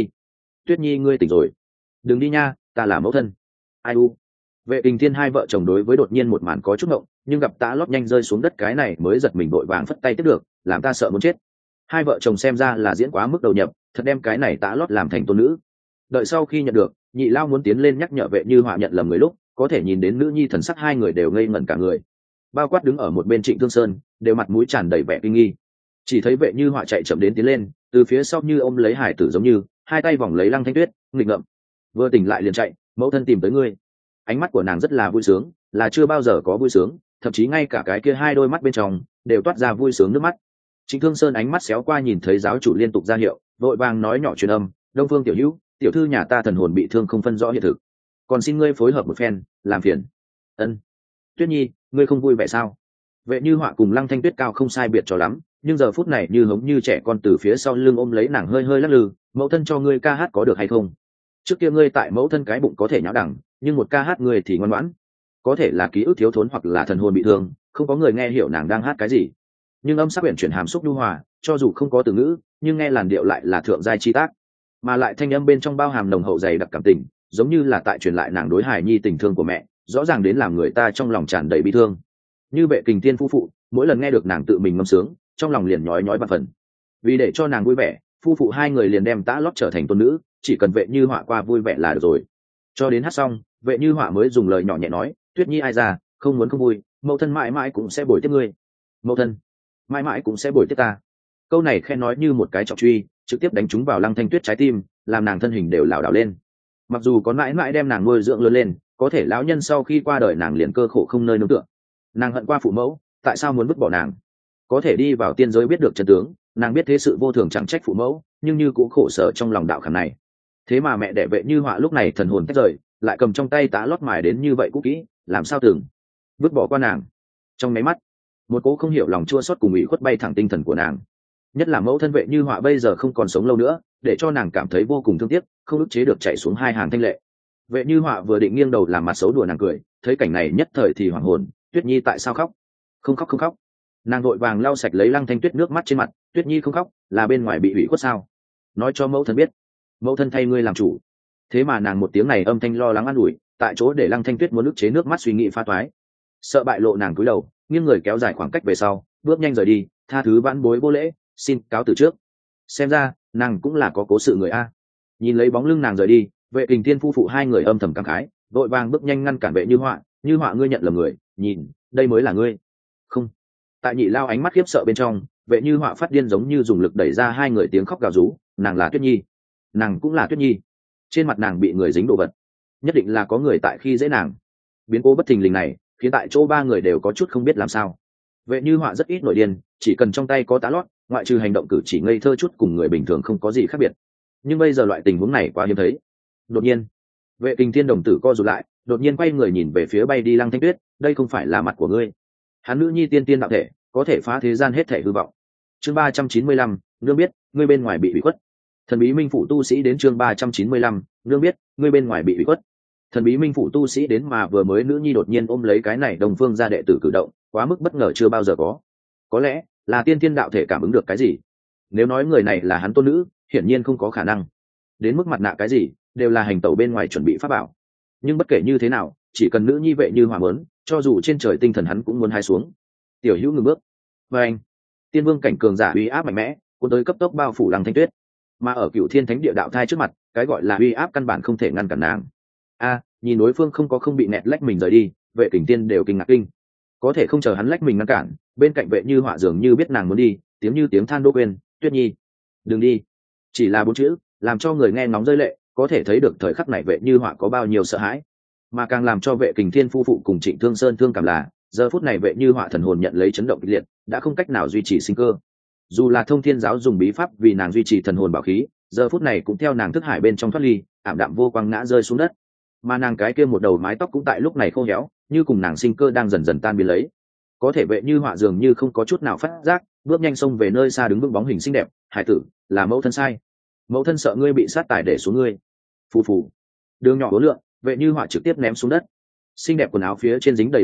Tuyết nhi ngươi tỉnh rồi, đừng đi nha, ta là mẫu thân. Ai u. Vệ Kình Thiên hai vợ chồng đối với đột nhiên một màn có chút ngộng, nhưng gặp tã lót nhanh rơi xuống đất cái này mới giật mình vội vàng phất tay tiếp được, làm ta sợ muốn chết. Hai vợ chồng xem ra là diễn quá mức đầu nhập, thật đem cái này tã lót làm thành tôn nữ. Đợi sau khi nhận được, nhị lao muốn tiến lên nhắc nhở vệ như họa nhận lầm người lúc, có thể nhìn đến nữ nhi thần sắc hai người đều ngây ngẩn cả người. Bao quát đứng ở một bên Trịnh Thương Sơn đều mặt mũi tràn đầy vẻ kinh nghi. Chỉ thấy vệ như họa chạy chậm đến tiến lên, từ phía sau như ôm lấy hải tử giống như, hai tay vòng lấy Lăng Thanh Tuyết, nghịch ngợm. Vừa tỉnh lại liền chạy, mẫu thân tìm tới ngươi. Ánh mắt của nàng rất là vui sướng, là chưa bao giờ có vui sướng, thậm chí ngay cả cái kia hai đôi mắt bên trong đều toát ra vui sướng nước mắt. Trịnh Thương Sơn ánh mắt xéo qua nhìn thấy giáo chủ liên tục ra hiệu, vội vàng nói nhỏ truyền âm, Đông Phương tiểu hữu, tiểu thư nhà ta thần hồn bị thương không phân rõ hiện thực, còn xin ngươi phối hợp một phen, làm phiền. Ân. Tuyết nhi, ngươi không vui vẻ sao? Vệ như họa cùng Lăng Thanh Tuyết cao không sai biệt cho lắm, nhưng giờ phút này như hống như trẻ con từ phía sau lưng ôm lấy nàng hơi hơi lắc lư, mẫu thân cho ngươi ca hát có được hay không? Trước kia ngươi tại mẫu thân cái bụng có thể nhão đẳng, nhưng một ca hát ngươi thì ngoan ngoãn. Có thể là ký ức thiếu thốn hoặc là thần hồn bị thương, không có người nghe hiểu nàng đang hát cái gì. Nhưng âm sắc quyển chuyển hàm xúc nhu hòa, cho dù không có từ ngữ, nhưng nghe làn điệu lại là thượng giai chi tác, mà lại thanh âm bên trong bao hàm nồng hậu dày đặc cảm tình, giống như là tại truyền lại nàng đối hài nhi tình thương của mẹ, rõ ràng đến làm người ta trong lòng tràn đầy bi thương. Như Vệ Kình Thiên phu phụ, mỗi lần nghe được nàng tự mình ngâm sướng, trong lòng liền nhói nhói bạt phần. Vì để cho nàng vui vẻ, phu phụ hai người liền đem tã lót trở thành tôn nữ, chỉ cần Vệ như họa qua vui vẻ là được rồi. Cho đến hát xong, Vệ như họa mới dùng lời nhỏ nhẹ nói, Tuyết nhi ai ra, không muốn không vui, mẫu thân mãi mãi cũng sẽ bồi tiếp ngươi. Mẫu thân mãi mãi cũng sẽ bồi tiếp ta. Câu này khen nói như một cái trọng truy, trực tiếp đánh trúng vào Lăng Thanh Tuyết trái tim, làm nàng thân hình đều lảo đảo lên. Mặc dù có mãi mãi đem nàng nuôi dưỡng lớn lên, có thể lão nhân sau khi qua đời nàng liền cơ khổ không nơi nương tựa. Nàng hận qua phụ mẫu, tại sao muốn vứt bỏ nàng? Có thể đi vào tiên giới biết được chân tướng, nàng biết thế sự vô thường chẳng trách phụ mẫu, nhưng như cũng khổ sở trong lòng đạo khảm này. Thế mà mẹ đẻ Vệ như họa lúc này thần hồn tách rời, lại cầm trong tay tá lót mài đến như vậy cũ kỹ, làm sao tưởng vứt bỏ qua nàng? Trong máy mắt, một cố không hiểu lòng chua xót cùng ủy khuất bay thẳng tinh thần của nàng. Nhất là mẫu thân Vệ như họa bây giờ không còn sống lâu nữa, để cho nàng cảm thấy vô cùng thương tiếc, không ức chế được chạy xuống hai hàng thanh lệ. Vệ như họa vừa định nghiêng đầu làm mặt xấu đùa nàng cười, thấy cảnh này nhất thời thì hoảng hồn. Tuyết nhi tại sao khóc? Không khóc không khóc. Nàng vội vàng lau sạch lấy Lăng Thanh Tuyết nước mắt trên mặt. Tuyết nhi không khóc, là bên ngoài bị ủy khuất sao? Nói cho mẫu thân biết, mẫu thân thay ngươi làm chủ. Thế mà nàng một tiếng này âm thanh lo lắng an ủi, tại chỗ để Lăng Thanh Tuyết muốn ức chế nước mắt suy nghĩ pha toái. Sợ bại lộ nàng cúi đầu, nghiêng người kéo dài khoảng cách về sau, bước nhanh rời đi, tha thứ vãn bối vô lễ, xin cáo từ trước. Xem ra nàng cũng là có cố sự người a. Nhìn lấy bóng lưng nàng rời đi, Vệ Kình Thiên phu phụ hai người âm thầm cảm khái, vội vàng bước nhanh ngăn cản Vệ như họa. Như họa ngươi nhận lầm người, nhìn, đây mới là ngươi. Không. Tại nhị lao ánh mắt khiếp sợ bên trong, Vệ như họa phát điên giống như dùng lực đẩy ra hai người tiếng khóc gào rú. Nàng là Tuyết nhi, nàng cũng là Tuyết nhi. Trên mặt nàng bị người dính đồ vật, nhất định là có người tại khi dễ nàng. Biến cố bất thình lình này khiến tại chỗ ba người đều có chút không biết làm sao. Vệ như họa rất ít nổi điên, chỉ cần trong tay có tá lót, ngoại trừ hành động cử chỉ ngây thơ chút cùng người bình thường không có gì khác biệt. Nhưng bây giờ loại tình huống này quá hiếm thấy. Đột nhiên, Vệ Kình Thiên đồng tử co rụt lại, đột nhiên quay người nhìn về phía bay đi Lăng Thanh Tuyết, đây không phải là mặt của ngươi. Hắn nữ nhi tiên tiên đạo thể, có thể phá thế gian hết thể hư vọng. Chương 395, nương biết, ngươi bên ngoài bị ủy khuất. Thần bí minh phủ tu sĩ đến chương 395, nương biết, ngươi bên ngoài bị ủy khuất. Thần bí minh phủ tu sĩ đến mà vừa mới nữ nhi đột nhiên ôm lấy cái này Đồng Phương gia đệ tử cử động, quá mức bất ngờ chưa bao giờ có. Có lẽ là tiên tiên đạo thể cảm ứng được cái gì. Nếu nói người này là hắn tôn nữ, hiển nhiên không có khả năng. Đến mức mặt nạ cái gì, đều là hành tẩu bên ngoài chuẩn bị pháp bảo. Nhưng bất kể như thế nào, chỉ cần nữ nhi Vệ như hỏa muốn, cho dù trên trời tinh thần hắn cũng muốn hai xuống. Tiểu Hữu ngừng bước. Và anh, tiên vương cảnh cường giả uy áp mạnh mẽ, cuốn tới cấp tốc bao phủ Lăng Thanh Tuyết. Mà ở Cửu Thiên Thánh Địa đạo thai trước mặt, cái gọi là uy áp căn bản không thể ngăn cản nàng. Nhìn đối phương không bị nẹt lách mình rời đi, Vệ Kình Tiên đều kinh ngạc kinh. Có thể không chờ hắn lách mình ngăn cản, bên cạnh Vệ như họa dường như biết nàng muốn đi, tiếng như tiếng than đô quên, Tuyết nhi, đừng đi. Chỉ là 4 chữ, làm cho người nghe nóng rơi lệ, có thể thấy được thời khắc này Vệ như họa có bao nhiêu sợ hãi. Mà càng làm cho Vệ Kình Thiên phu phụ cùng Trịnh Thương Sơn thương cảm là, giờ phút này Vệ như họa thần hồn nhận lấy chấn động kịch liệt, đã không cách nào duy trì sinh cơ. Dù là Thông Thiên giáo dùng bí pháp vì nàng duy trì thần hồn bảo khí, giờ phút này cũng theo nàng thức hải bên trong thoát ly, ảm đạm vô quang ngã rơi xuống đất. Mà nàng cái kia một đầu mái tóc cũng tại lúc này khô héo, như cùng nàng sinh cơ đang dần dần tan biến lấy. Có thể Vệ như họa dường như không có chút nào phát giác, bước nhanh xông về nơi xa đứng vững bóng hình xinh đẹp. Hải tử, là mẫu thân sai, mẫu thân sợ ngươi bị sát tài để xuống ngươi. Phù phù, đường nhỏ hối lượng, Vệ như họa trực tiếp ném xuống đất. Xinh đẹp quần áo phía trên dính đầy bùn đất,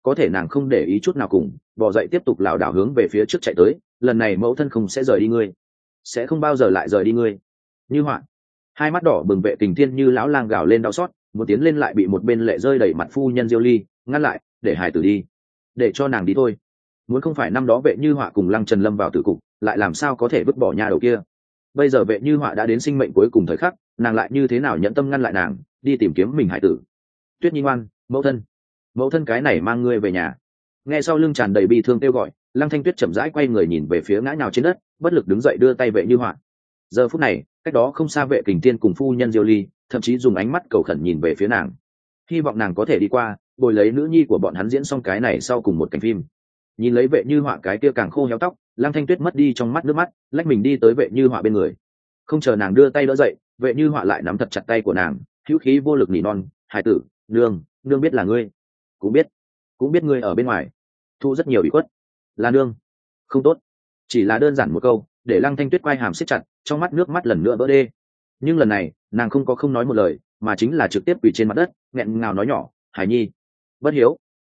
có thể nàng không để ý chút nào cùng bò dậy tiếp tục lảo đảo hướng về phía trước chạy tới. Lần này mẫu thân không sẽ rời đi ngươi, sẽ không bao giờ lại rời đi ngươi. Như Họa hai mắt đỏ bừng, Vệ Kình Thiên như lão lang gào lên đau xót, muốn tiến lên lại bị một bên lệ rơi đầy mặt phu nhân Diêu Ly ngăn lại. Để hài tử đi, để cho nàng đi thôi. Muốn không phải năm đó Vệ Như Họa cùng Lăng Trần lâm vào tử cục, lại làm sao có thể vứt bỏ nhà đầu kia. Bây giờ Vệ Như Họa đã đến sinh mệnh cuối cùng thời khắc, nàng lại như thế nào nhẫn tâm ngăn lại nàng đi tìm kiếm mình hải tử. Tuyết Nhi ngoan, mẫu thân cái này mang ngươi về nhà. Nghe sau lưng tràn đầy bi thương kêu gọi, Lăng Thanh Tuyết chậm rãi quay người nhìn về phía ngã nhào trên đất, bất lực đứng dậy đưa tay Vệ Như Họa. Giờ phút này, cách đó không xa Vệ Kình Thiên cùng phu nhân Diêu Ly thậm chí dùng ánh mắt cầu khẩn nhìn về phía nàng, hy vọng nàng có thể đi qua bồi lấy nữ nhi của bọn hắn diễn xong cái này sau cùng một cảnh phim. Nhìn lấy Vệ Như Họa cái kia càng khô héo tóc, Lăng Thanh Tuyết mất đi trong mắt nước mắt, lách mình đi tới Vệ Như Họa bên người. Không chờ nàng đưa tay đỡ dậy, Vệ Như Họa lại nắm thật chặt tay của nàng, hữu khí vô lực nỉ non, "Hải tử, nương biết là ngươi, cũng biết ngươi ở bên ngoài thu rất nhiều bị khuất, là nương không tốt." Chỉ là đơn giản một câu, để Lăng Thanh Tuyết quay hàm siết chặt, trong mắt nước mắt lần nữa vỡ đê. Nhưng lần này, nàng không nói một lời, mà chính là trực tiếp quỳ trên mặt đất, nghẹn ngào nói nhỏ, "Hải Nhi, bất hiếu,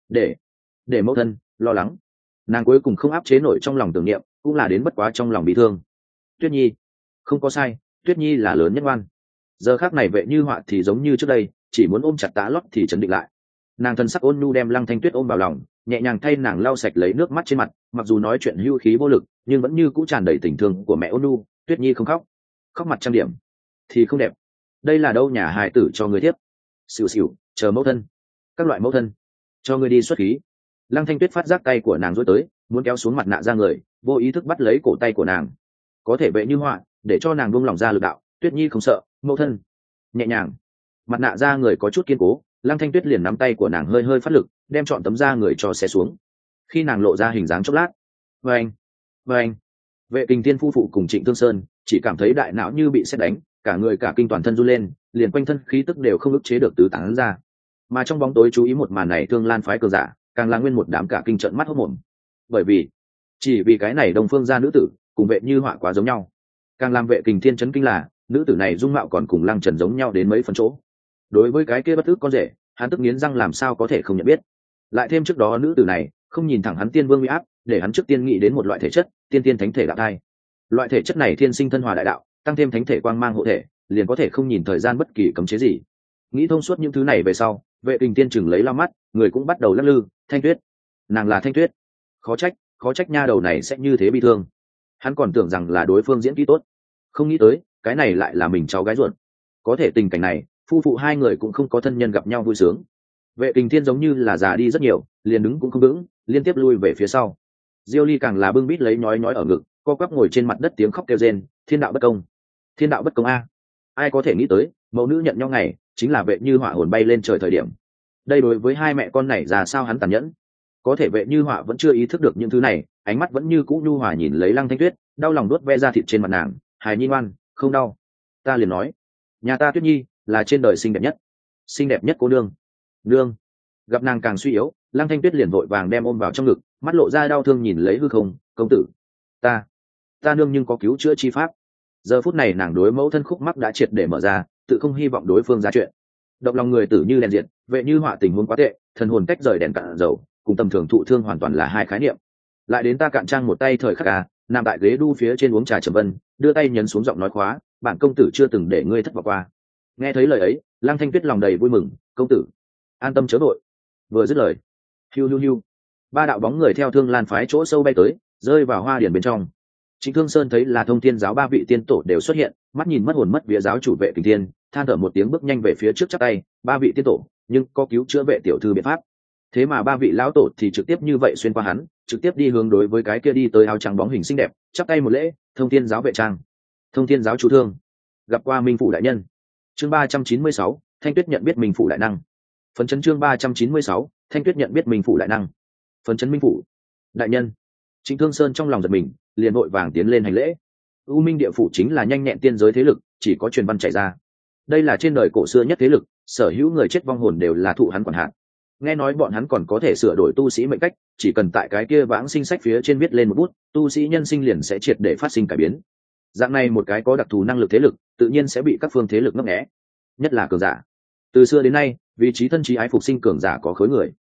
để mẫu thân lo lắng." Nàng cuối cùng không áp chế nổi trong lòng tưởng niệm, cũng là đến bất quá trong lòng bị thương. Tuyết Nhi không có sai, Tuyết Nhi là lớn nhất ngoan. Giờ khác này Vệ Như Họa thì giống như trước đây, chỉ muốn ôm chặt Tá Lót thì chấn định lại. Nàng thân sắc ôn nhu đem Lăng Thanh Tuyết ôm vào lòng, nhẹ nhàng thay nàng lau sạch lấy nước mắt trên mặt, mặc dù nói chuyện hưu khí vô lực, nhưng vẫn như cũ tràn đầy tình thương của mẹ ôn nhu. "Tuyết Nhi không khóc, khóc mặt trang điểm thì không đẹp. Đây là đâu nhà hài tử cho người tiếp. Xỉu xỉu, chờ mẫu thân, các loại mẫu thân cho người đi xuất khí." Lăng Thanh Tuyết phát giác tay của nàng duỗi tới, muốn kéo xuống mặt nạ ra người, vô ý thức bắt lấy cổ tay của nàng. Có thể Vệ Như Họa để cho nàng buông lòng ra lực đạo, "Tuyết Nhi không sợ, mẫu thân." Nhẹ nhàng, mặt nạ ra người có chút kiên cố, Lăng Thanh Tuyết liền nắm tay của nàng hơi hơi phát lực, đem trọn tấm da người cho xé xuống. Khi nàng lộ ra hình dáng chốc lát, vâng, Vệ Kình Thiên phu phụ cùng Trịnh Thương Sơn chỉ cảm thấy đại não như bị sét đánh, cả người cả kinh toàn thân run lên, liền quanh thân khí tức đều không ức chế được tứ tán ra. Mà trong bóng tối chú ý một màn này Thương Lan phái cường giả, càng là nguyên một đám cả kinh trợn mắt hốt mồm. Bởi vì chỉ vì cái này Đông Phương gia nữ tử cùng Vệ Như Họa quá giống nhau. Càng làm Vệ Kình Thiên chấn kinh là nữ tử này dung mạo còn cùng Lăng Trần giống nhau đến mấy phần chỗ. Đối với cái kia bất ức con rể, hắn tức nghiến răng làm sao có thể không nhận biết. Lại thêm trước đó nữ tử này không nhìn thẳng hắn tiên vương uy áp, để hắn trước tiên nghĩ đến một loại thể chất, tiên thánh thể đạo thai. Loại thể chất này thiên sinh thân hòa đại đạo, tăng thêm thánh thể quang mang hộ thể, liền có thể không nhìn thời gian bất kỳ cấm chế gì. Nghĩ thông suốt những thứ này về sau, Vệ Kình Thiên chừng lấy lao mắt, người cũng bắt đầu lắc lư. Thanh Tuyết, nàng là Thanh Tuyết. Khó trách nha đầu này sẽ như thế bi thương. Hắn còn tưởng rằng là đối phương diễn kỹ tốt, không nghĩ tới cái này lại là mình cháu gái ruột. Có thể tình cảnh này, phu phụ hai người cũng không có thân nhân gặp nhau vui sướng. Vệ Kình Thiên giống như là già đi rất nhiều, liền đứng cũng không vững, liên tiếp lui về phía sau. Diêu Ly càng là bưng bít lấy nhói ở ngực, co quắp ngồi trên mặt đất tiếng khóc kêu rên, thiên đạo bất công a. Ai có thể nghĩ tới, mẫu nữ nhận nhau ngày chính là Vệ Như Họa hồn bay lên trời thời điểm. Đây đối với hai mẹ con này ra sao hắn tàn nhẫn. Có thể Vệ Như Họa vẫn chưa ý thức được những thứ này, ánh mắt vẫn như cũ nhu hòa nhìn lấy Lăng Thanh Tuyết, đau lòng đuốt ve ra thịt trên mặt nàng. "Hài Nhi ngoan, không đau." Ta liền nói, nhà ta Tuyết Nhi là trên đời xinh đẹp nhất cô nương. Gặp nàng càng suy yếu, Lăng Thanh Tuyết liền vội vàng đem ôm vào trong ngực, mắt lộ ra đau thương nhìn lấy hư không. "Công tử, ta nương nhưng có cứu chữa chi pháp." Giờ phút này nàng đối mẫu thân khúc mắc đã triệt để mở ra, tự không hy vọng đối phương ra chuyện. Động lòng người tử như đèn diệt, Vệ Như Họa tình huống quá tệ, thần hồn cách rời đèn cạn dầu, cùng tầm thường thụ thương hoàn toàn là hai khái niệm. Lại đến ta cạn trang một tay thời khắc nằm tại ghế đu phía trên uống trà trầm vân, đưa tay nhấn xuống giọng nói khóa, "Bản công tử chưa từng để ngươi thất vọng qua." Nghe thấy lời ấy, Lăng Thanh Tuyết lòng đầy vui mừng, "Công tử an tâm chớ vội." Vừa dứt lời, hiu, ba đạo bóng người theo Thương Lan phái chỗ sâu bay tới, rơi vào hoa điển bên trong. Trịnh Thương Sơn thấy là Thông Thiên giáo ba vị tiên tổ đều xuất hiện, mắt nhìn mất hồn mất vía giáo chủ Vệ Kình Thiên, than thở một tiếng bước nhanh về phía trước chắp tay, "Ba vị tiên tổ, nhưng có cứu chữa Vệ tiểu thư biện pháp." Thế mà ba vị lão tổ thì trực tiếp như vậy xuyên qua hắn, trực tiếp đi hướng đối với cái kia đi tới áo trắng bóng hình xinh đẹp, chắp tay một lễ, "Thông Thiên giáo vệ trang, Thông Thiên giáo chủ thương, gặp qua Minh phủ đại nhân." Chương 396, Thanh Tuyết nhận biết Minh phủ đại năng. Phấn chấn chương 396, Thanh Tuyết nhận biết Minh phủ đại năng. Phấn chấn Minh phủ đại nhân. Trịnh Thương Sơn trong lòng giật mình, liền vội vàng tiến lên hành lễ. U Minh địa phủ chính là nhanh nhẹn tiên giới thế lực, chỉ có truyền văn chạy ra. Đây là trên đời cổ xưa nhất thế lực, sở hữu người chết vong hồn đều là thụ hắn quản hạt. Nghe nói bọn hắn còn có thể sửa đổi tu sĩ mệnh cách, chỉ cần tại cái kia vãng sinh sách phía trên viết lên một bút, tu sĩ nhân sinh liền sẽ triệt để phát sinh cải biến. Dạng này một cái có đặc thù năng lực thế lực, tự nhiên sẽ bị các phương thế lực ngấp nghé, nhất là cường giả. Từ xưa đến nay, vị trí thân trí ái phục sinh cường giả có khối người.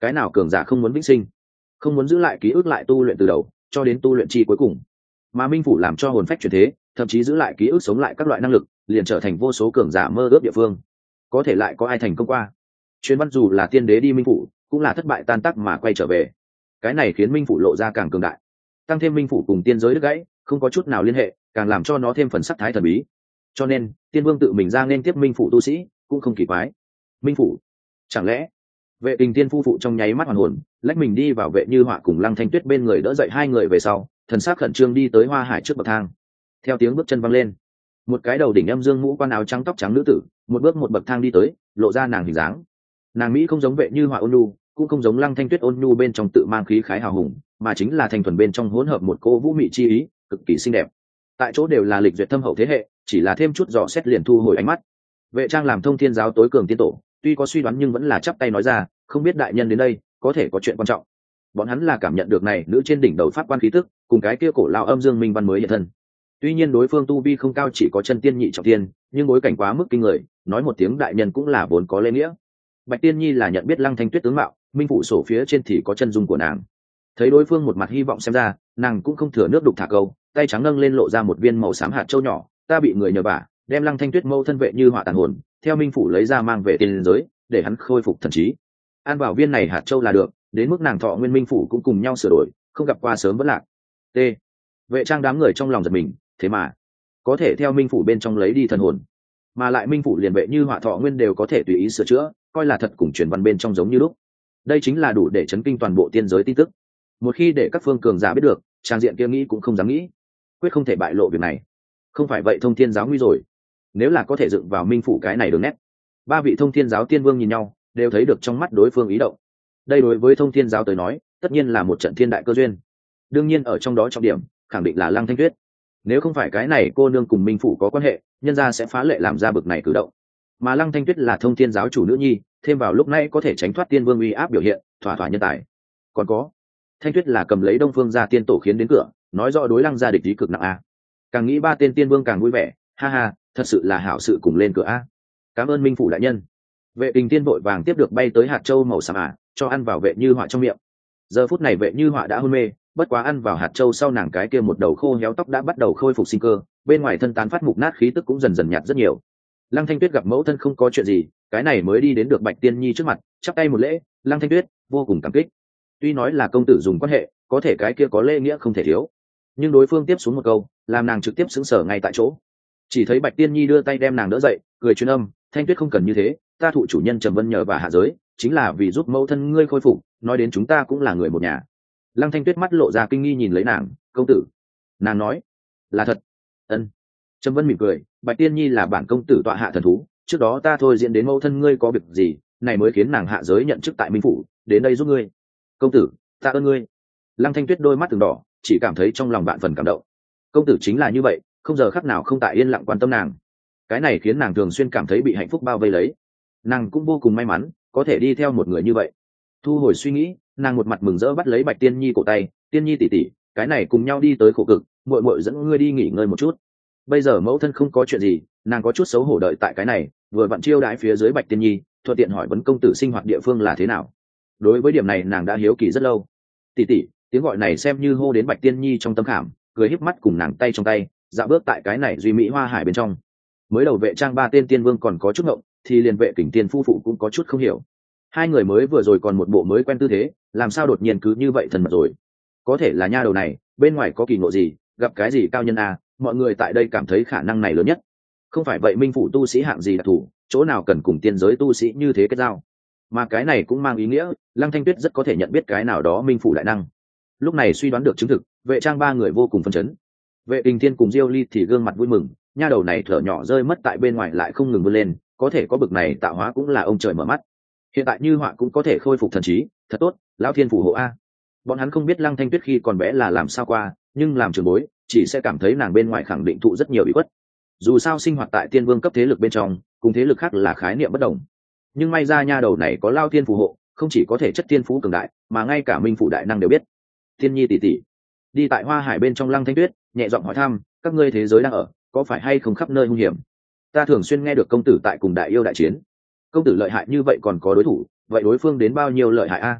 cái nào cường giả không muốn vĩnh sinh, không muốn giữ lại ký ức lại tu luyện từ đầu cho đến tu luyện chi cuối cùng. Mà minh phủ làm cho hồn phách chuyển thế, thậm chí giữ lại ký ức sống lại các loại năng lực, liền trở thành vô số cường giả mơ ước địa phương. Có thể lại có ai thành công qua? Truyền văn dù là tiên đế đi minh phủ cũng là thất bại tan tác mà quay trở về. Cái này khiến minh phủ lộ ra càng cường đại, tăng thêm minh phủ cùng tiên giới đứt gãy không có chút nào liên hệ, càng làm cho nó thêm phần sắc thái thần bí. Cho nên tiên vương tự mình ra nên tiếp minh phủ tu sĩ cũng không kỳ quái. Minh phủ, chẳng lẽ? Vệ Kình Tiên phu phụ trong nháy mắt hoàn hồn, lách mình đi vào Vệ Như Họa cùng Lăng Thanh Tuyết bên người đỡ dậy hai người về sau, thần sắc khẩn trương đi tới Hoa Hải trước bậc thang. Theo tiếng bước chân văng lên, một cái đầu đỉnh âm dương mũ quan áo trắng tóc trắng nữ tử, một bước một bậc thang đi tới, lộ ra nàng hình dáng. Nàng mỹ không giống Vệ Như Họa ôn nhu, cũng không giống Lăng Thanh Tuyết ôn nhu bên trong tự mang khí khái hào hùng, mà chính là thanh thuần bên trong hỗn hợp một cô vũ mị chi ý, cực kỳ xinh đẹp. Tại chỗ đều là lịch duyệt thâm hậu thế hệ, chỉ là thêm chút dò xét liền thu hồi ánh mắt. Vệ Trang làm Thông Thiên giáo tối cường tiên tổ, tuy có suy đoán nhưng vẫn là chắp tay nói ra, không biết đại nhân đến đây có thể có chuyện quan trọng. Bọn hắn là cảm nhận được này nữ trên đỉnh đầu pháp quan khí tức, cùng cái kia cổ lao âm dương minh văn mới hiện thân. Tuy nhiên đối phương tu vi không cao, chỉ có chân tiên nhị trọng tiên, nhưng bối cảnh quá mức kinh người, nói một tiếng đại nhân cũng là vốn có lễ nghĩa. Bạch Tiên Nhi là nhận biết Lăng Thanh Tuyết tướng mạo, minh phụ sổ phía trên thì có chân dung của nàng. Thấy đối phương một mặt hy vọng xem ra, nàng cũng không thừa nước đục thả câu, tay trắng nâng lên lộ ra một viên màu xám hạt châu nhỏ, ta bị người nhờ vả, đem Lăng Thanh Tuyết mâu thân Vệ Như Họa tàn hồn, theo minh phụ lấy ra mang về tiên giới, để hắn khôi phục thần trí. Ăn vào viên này hạt châu là được, đến mức nàng thọ nguyên minh phủ cũng cùng nhau sửa đổi, không gặp qua sớm vẫn lạc. T. Vệ Trang đám người trong lòng giật mình, thế mà có thể theo minh phủ bên trong lấy đi thần hồn, mà lại minh phủ liền Vệ Như Họa thọ nguyên đều có thể tùy ý sửa chữa, coi là thật cùng truyền văn bên trong giống như lúc. Đây chính là đủ để chấn kinh toàn bộ tiên giới tin tức. Một khi để các phương cường giả biết được, trang diện kia nghĩ cũng không dám nghĩ, quyết không thể bại lộ việc này. Không phải vậy Thông Thiên giáo nguy rồi. Nếu là có thể dựng vào minh phủ cái này đường nét. Ba vị Thông Thiên giáo tiên vương nhìn nhau, đều thấy được trong mắt đối phương ý động. Đây đối với Thông Thiên giáo tới nói, tất nhiên là một trận thiên đại cơ duyên. Đương nhiên ở trong đó trọng điểm, khẳng định là Lăng Thanh Tuyết. Nếu không phải cái này cô nương cùng minh phủ có quan hệ, nhân gia sẽ phá lệ làm ra bực này cử động. Mà Lăng Thanh Tuyết là Thông Thiên giáo chủ nữ nhi, thêm vào lúc này có thể tránh thoát tiên vương uy áp biểu hiện, thỏa thỏa nhân tài. Còn có, Thanh Tuyết là cầm lấy Đông Phương gia tiên tổ khiến đến cửa, nói rõ đối Lăng gia địch ý cực nặng a. Càng nghĩ ba tên tiên vương càng vui vẻ, ha ha, thật sự là hảo sự cùng lên cửa a. Cảm ơn minh phủ đại nhân. Vệ Kình Tiên vội vàng tiếp được bay tới hạt châu màu xám cho ăn vào Vệ Như Họa trong miệng. Giờ phút này Vệ Như Họa đã hôn mê, bất quá ăn vào hạt châu sau nàng cái kia một đầu khô héo tóc đã bắt đầu khôi phục sinh cơ, bên ngoài thân tán phát mục nát khí tức cũng dần dần nhạt rất nhiều. Lăng Thanh Tuyết gặp mẫu thân không có chuyện gì, cái này mới đi đến được Bạch Tiên Nhi trước mặt, chắp tay một lễ, Lăng Thanh Tuyết vô cùng cảm kích. Tuy nói là công tử dùng quan hệ, có thể cái kia có lễ nghĩa không thể thiếu, nhưng đối phương tiếp xuống một câu, làm nàng trực tiếp sững sờ ngay tại chỗ. Chỉ thấy Bạch Tiên Nhi đưa tay đem nàng đỡ dậy, cười truyền âm, Thanh Tuyết không cần như thế, ta thụ chủ nhân Trầm Vân nhờ và hạ giới, chính là vì giúp mẫu thân ngươi khôi phục, nói đến chúng ta cũng là người một nhà. Lăng Thanh Tuyết mắt lộ ra kinh nghi nhìn lấy nàng, công tử. Nàng nói, là thật. Ân. Trầm Vân mỉm cười, Bạch Tiên Nhi là bản công tử tọa hạ thần thú, trước đó ta thôi diễn đến mẫu thân ngươi có việc gì, này mới khiến nàng hạ giới nhận chức tại minh phủ, đến đây giúp ngươi. Công tử, ta ơn ngươi. Lăng Thanh Tuyết đôi mắt từng đỏ, chỉ cảm thấy trong lòng vạn phần cảm động. Công tử chính là như vậy, không giờ khắc nào không tại yên lặng quan tâm nàng. Cái này khiến nàng thường xuyên cảm thấy bị hạnh phúc bao vây lấy. Nàng cũng vô cùng may mắn có thể đi theo một người như vậy. Thu hồi suy nghĩ, nàng một mặt mừng rỡ bắt lấy Bạch Tiên Nhi cổ tay, Tiên Nhi tỷ tỷ, cái này cùng nhau đi tới khổ cực, muội muội dẫn ngươi đi nghỉ ngơi một chút. Bây giờ mẫu thân không có chuyện gì, nàng có chút xấu hổ đợi tại cái này, vừa vặn chiêu đãi phía dưới Bạch Tiên Nhi, thuận tiện hỏi vấn công tử sinh hoạt địa phương là thế nào. Đối với điểm này nàng đã hiếu kỳ rất lâu. Tỷ tỷ, tiếng gọi này xem như hô đến Bạch Tiên Nhi trong tâm khảm, cười híp mắt cùng nàng tay trong tay, dạo bước tại cái này duy mỹ hoa hải bên trong. Mới đầu Vệ Trang ba tên tiên vương còn có chút ngộng, thì liền Vệ Kình Tiên phu phụ cũng có chút không hiểu. Hai người mới vừa rồi còn một bộ mới quen tư thế, làm sao đột nhiên cứ như vậy thân mật rồi? Có thể là nha đầu này, bên ngoài có kỳ ngộ gì, gặp cái gì cao nhân à, mọi người tại đây cảm thấy khả năng này lớn nhất. Không phải vậy minh phủ tu sĩ hạng gì đặc thù, chỗ nào cần cùng tiên giới tu sĩ như thế kết giao. Mà cái này cũng mang ý nghĩa, Lăng Thanh Tuyết rất có thể nhận biết cái nào đó minh phủ đại năng. Lúc này suy đoán được chứng thực, Vệ Trang ba người vô cùng phấn chấn. Vệ Kình Thiên cùng Diêu Ly thì gương mặt vui mừng, nha đầu này thở nhỏ rơi mất tại bên ngoài lại không ngừng vươn lên, có thể có bực này tạo hóa cũng là ông trời mở mắt. Hiện tại Như Họa cũng có thể khôi phục thần trí, thật tốt, lão thiên phù hộ a. Bọn hắn không biết Lăng Thanh Tuyết khi còn bé là làm sao qua, nhưng làm trưởng bối, chỉ sẽ cảm thấy nàng bên ngoài khẳng định thụ rất nhiều ủy khuất. Dù sao sinh hoạt tại tiên vương cấp thế lực bên trong, cùng thế lực khác là khái niệm bất đồng. Nhưng may ra nha đầu này có lão thiên phù hộ, không chỉ có thể chất tiên phú cường đại, mà ngay cả minh phủ đại năng đều biết. Thiên Nhi tỷ tỷ, đi tại hoa hải bên trong Lăng Thanh Tuyết nhẹ giọng hỏi thăm, các ngươi thế giới đang ở, có phải hay không khắp nơi hung hiểm? Ta thường xuyên nghe được công tử tại cùng đại yêu đại chiến. Công tử lợi hại như vậy còn có đối thủ, vậy đối phương đến bao nhiêu lợi hại a?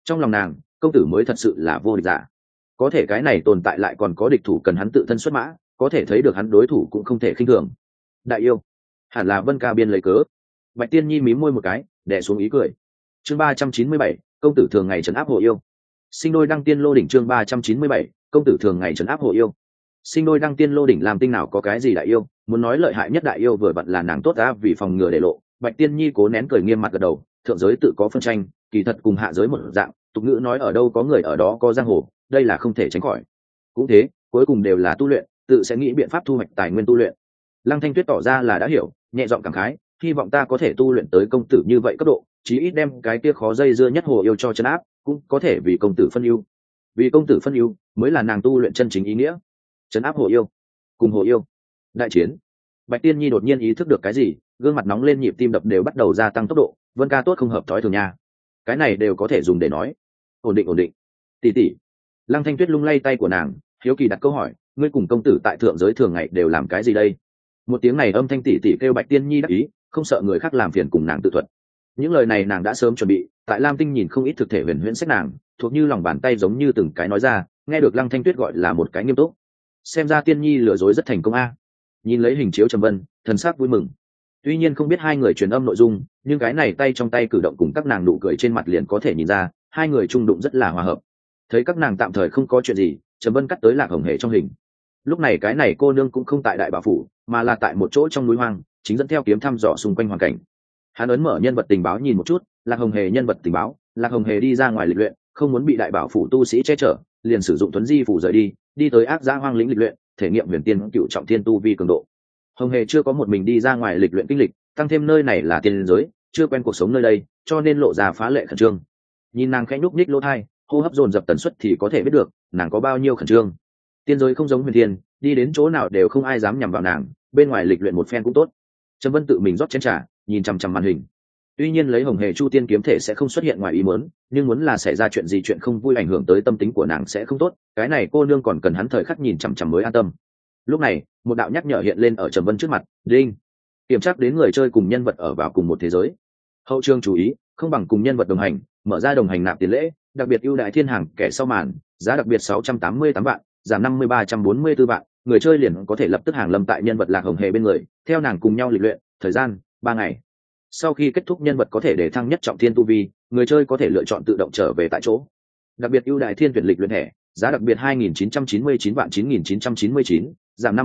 Trong lòng nàng, công tử mới thật sự là vô địch giả. Có thể cái này tồn tại lại còn có địch thủ cần hắn tự thân xuất mã, có thể thấy được hắn đối thủ cũng không thể khinh thường. Đại yêu, hẳn là Vân Ca biên lấy cớ. Bạch Tiên Nhi mím môi một cái, đè xuống ý cười. Chương 397, công tử thường ngày trấn áp hồ yêu. Sinh đôi đăng tiên lô đỉnh. Chương 397, công tử thường ngày trấn áp hồ yêu. Sinh đôi đăng tiên lô đỉnh làm tinh nào có cái gì đại yêu, muốn nói lợi hại nhất đại yêu vừa vặn là nàng tốt đã vì phòng ngừa để lộ. Bạch Tiên Nhi cố nén cười nghiêm mặt gật đầu, thượng giới tự có phân tranh, kỳ thật cùng hạ giới một dạng, tục ngữ nói ở đâu có người ở đó có giang hồ, đây là không thể tránh khỏi. Cũng thế, cuối cùng đều là tu luyện, tự sẽ nghĩ biện pháp thu hoạch tài nguyên tu luyện. Lăng Thanh Tuyết tỏ ra là đã hiểu, nhẹ giọng cảm khái, hy vọng ta có thể tu luyện tới công tử như vậy cấp độ, chí ít đem cái kia khó dây dưa nhất hồ yêu cho chân áp, cũng có thể vì công tử phân ưu. Vì công tử phân ưu mới là nàng tu luyện chân chính ý nghĩa. Trấn áp hồ yêu, cùng hồ yêu đại chiến. Bạch Tiên Nhi đột nhiên ý thức được cái gì, gương mặt nóng lên, nhịp tim đập đều bắt đầu gia tăng tốc độ. Vân Ca tốt không hợp thói thường nha, cái này đều có thể dùng để nói. Ổn định tỷ tỷ. Lăng Thanh Tuyết lung lay tay của nàng, hiếu kỳ đặt câu hỏi, ngươi cùng công tử tại thượng giới thường ngày đều làm cái gì đây? Một tiếng này âm thanh tỷ tỷ kêu Bạch Tiên Nhi đắc ý, không sợ người khác làm phiền cùng nàng tự thuật. Những lời này nàng đã sớm chuẩn bị, tại Lam Tinh nhìn không ít thực thể huyền huyễn sách nàng, thuộc như lòng bàn tay giống như từng cái nói ra, nghe được Lăng Thanh Tuyết gọi là một cái nghiêm túc. Xem ra Tiên Nhi lừa dối rất thành công a. Nhìn lấy hình chiếu Trầm Vân, thần sắc vui mừng. Tuy nhiên không biết hai người truyền âm nội dung, nhưng cái này tay trong tay cử động cùng các nàng nụ cười trên mặt liền có thể nhìn ra, hai người trung đụng rất là hòa hợp. Thấy các nàng tạm thời không có chuyện gì, Trầm Vân cắt tới Lạc Hồng Hề trong hình. Lúc này cái này cô nương cũng không tại Đại Bảo phủ, mà là tại một chỗ trong núi hoang, chính dẫn theo kiếm thăm dò xung quanh hoàn cảnh. Hắn ấn mở nhân vật tình báo nhìn một chút, Lạc Hồng Hề nhân vật tình báo, Lạc Hồng Hề đi ra ngoài lịch luyện, không muốn bị Đại Bảo phủ tu sĩ che chở, liền sử dụng Tuấn Di phủ rời đi tới Ác Dã hoang lĩnh lịch luyện, thể nghiệm huyền tiên cựu trọng thiên tu vi cường độ. Hồng Hề chưa có một mình đi ra ngoài lịch luyện kinh lịch, tăng thêm nơi này là tiên giới, chưa quen cuộc sống nơi đây, cho nên lộ ra phá lệ khẩn trương. Nhìn nàng khẽ nhúc nhích lỗ tai, hô hấp dồn dập tần suất thì có thể biết được nàng có bao nhiêu khẩn trương. Tiên giới không giống huyền thiên, đi đến chỗ nào đều không ai dám nhằm vào nàng, bên ngoài lịch luyện một phen cũng tốt. Trầm Vân tự mình rót chén trà, nhìn chằm chằm màn hình. Tuy nhiên lấy Hồng Hề Chu Tiên kiếm thể sẽ không xuất hiện ngoài ý muốn, nhưng muốn là xảy ra chuyện gì, chuyện không vui ảnh hưởng tới tâm tính của nàng sẽ không tốt, cái này cô nương còn cần hắn thời khắc nhìn chằm chằm mới an tâm. Lúc này, một đạo nhắc nhở hiện lên ở Trầm Vân trước mặt, đinh. Kiểm tra đến người chơi cùng nhân vật ở vào cùng một thế giới. Hậu trường chú ý, không bằng cùng nhân vật đồng hành, mở ra đồng hành nạp tiền lễ, đặc biệt ưu đãi thiên hàng kẻ sau màn, giá đặc biệt 688 vạn, giảm 5344 vạn, người chơi liền có thể lập tức hàng lâm tại nhân vật Lạc Hồng Hề bên người, theo nàng cùng nhau lịch luyện, thời gian 3 ngày. Sau khi kết thúc nhân vật có thể để thăng nhất trọng thiên tu vi, người chơi có thể lựa chọn tự động trở về tại chỗ. Đặc biệt ưu đãi thiên tuyển lịch luyện thẻ, giá đặc biệt 2999 vạn 9999, giảm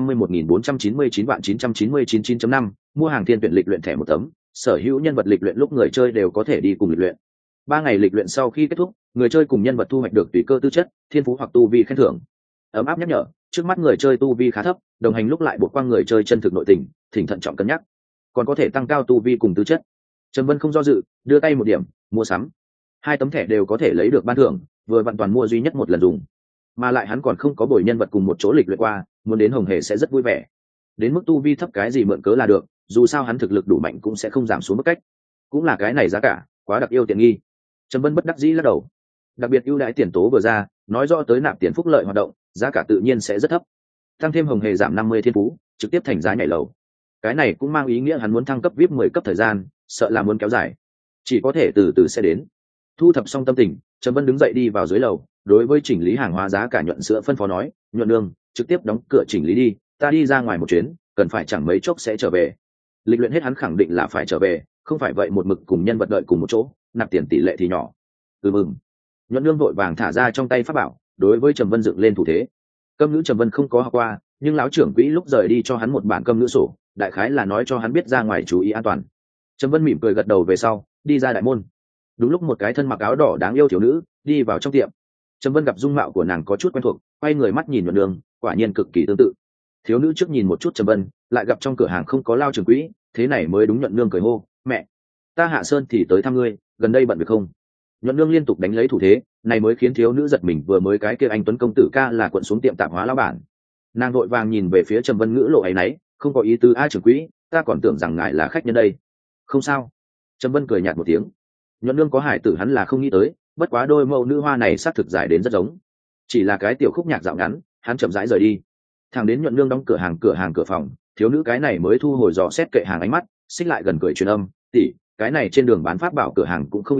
51499 vạn 999 9.5, mua hàng thiên tuyển lịch luyện thẻ một tấm, sở hữu nhân vật lịch luyện lúc người chơi đều có thể đi cùng lịch luyện. 3 ngày lịch luyện sau khi kết thúc, người chơi cùng nhân vật thu hoạch được tùy cơ tư chất, thiên phú hoặc tu vi khen thưởng. Ấm áp nhắc nhở, trước mắt người chơi tu vi khá thấp, đồng hành lúc lại buộc qua người chơi chân thực nội tình, thỉnh thận trọng cân nhắc. Còn có thể tăng cao tu vi cùng tư chất. Trầm Vân không do dự, đưa tay một điểm, mua sắm. 2 tấm thẻ đều có thể lấy được ban thưởng, vừa vặn toàn mua duy nhất một lần dùng. Mà lại hắn còn không có bồi nhân vật cùng một chỗ lịch luyện qua, muốn đến Hồng Hề sẽ rất vui vẻ. Đến mức tu vi thấp cái gì mượn cớ là được, dù sao hắn thực lực đủ mạnh cũng sẽ không giảm xuống mức cách. Cũng là cái này giá cả, quá đặc yêu tiện nghi. Trầm Vân bất đắc dĩ lắc đầu. Đặc biệt ưu đãi tiền tố vừa ra, nói rõ tới nạp tiền phúc lợi hoạt động, giá cả tự nhiên sẽ rất thấp. Tăng thêm Hồng Hề giảm 50 thiên phú, trực tiếp thành giá nhảy lầu. Cái này cũng mang ý nghĩa hắn muốn thăng cấp VIP 10 cấp thời gian, sợ là muốn kéo dài. Chỉ có thể từ từ sẽ đến. Thu thập xong tâm tình, Trầm Vân đứng dậy đi vào dưới lầu, đối với chỉnh lý hàng hóa giá cả Nhuận Sữa phân phó nói, Nhuận nương, trực tiếp đóng cửa chỉnh lý đi, ta đi ra ngoài một chuyến, cần phải chẳng mấy chốc sẽ trở về. Lịch luyện hết hắn khẳng định là phải trở về, không phải vậy một mực cùng nhân vật đợi cùng một chỗ, nạp tiền tỷ lệ thì nhỏ. Mừng. Nhuận nương vội vàng thả ra trong tay pháp bảo, đối với Trầm Vân dựng lên thủ thế. Câm ngữ Trầm Vân không có học qua, nhưng lão trưởng quỹ lúc rời đi cho hắn một bản câm ngữ sổ, đại khái là nói cho hắn biết ra ngoài chú ý an toàn. Trầm Vân mỉm cười gật đầu về sau, đi ra đại môn. Đúng lúc một cái thân mặc áo đỏ đáng yêu thiếu nữ đi vào trong tiệm. Trầm Vân gặp dung mạo của nàng có chút quen thuộc, quay người mắt nhìn Nhuận nương, quả nhiên cực kỳ tương tự. Thiếu nữ trước nhìn một chút Trầm Vân, lại gặp trong cửa hàng không có lao trưởng quỹ, thế này mới đúng. Nhuận nương cười hô, mẹ, ta Hạ Sơn thì tới thăm ngươi, gần đây bận việc không? Nhuận nương liên tục đánh lấy thủ thế, này mới khiến thiếu nữ giật mình, vừa mới cái kia anh tuấn công tử ca là quận xuống tiệm tạp hóa lão bản. Nàng vội vàng nhìn về phía Trầm Vân, ngữ lộ ấy nấy, không có ý tứ a trưởng quỹ, ta còn tưởng rằng ngài là khách nhân đây. Không sao. Trầm Vân cười nhạt một tiếng. Nhuận nương có hải tử hắn là không nghĩ tới, bất quá đôi mẫu nữ hoa này xác thực giải đến rất giống. Chỉ là cái tiểu khúc nhạc dạo ngắn, hắn chậm rãi rời đi. Thằng đến Nhuận nương đóng cửa hàng cửa phòng, thiếu nữ cái này mới thu hồi dò xét kệ hàng ánh mắt, xích lại gần cười truyền âm, tỷ, cái này trên đường bán pháp bảo cửa hàng cũng không ít ta,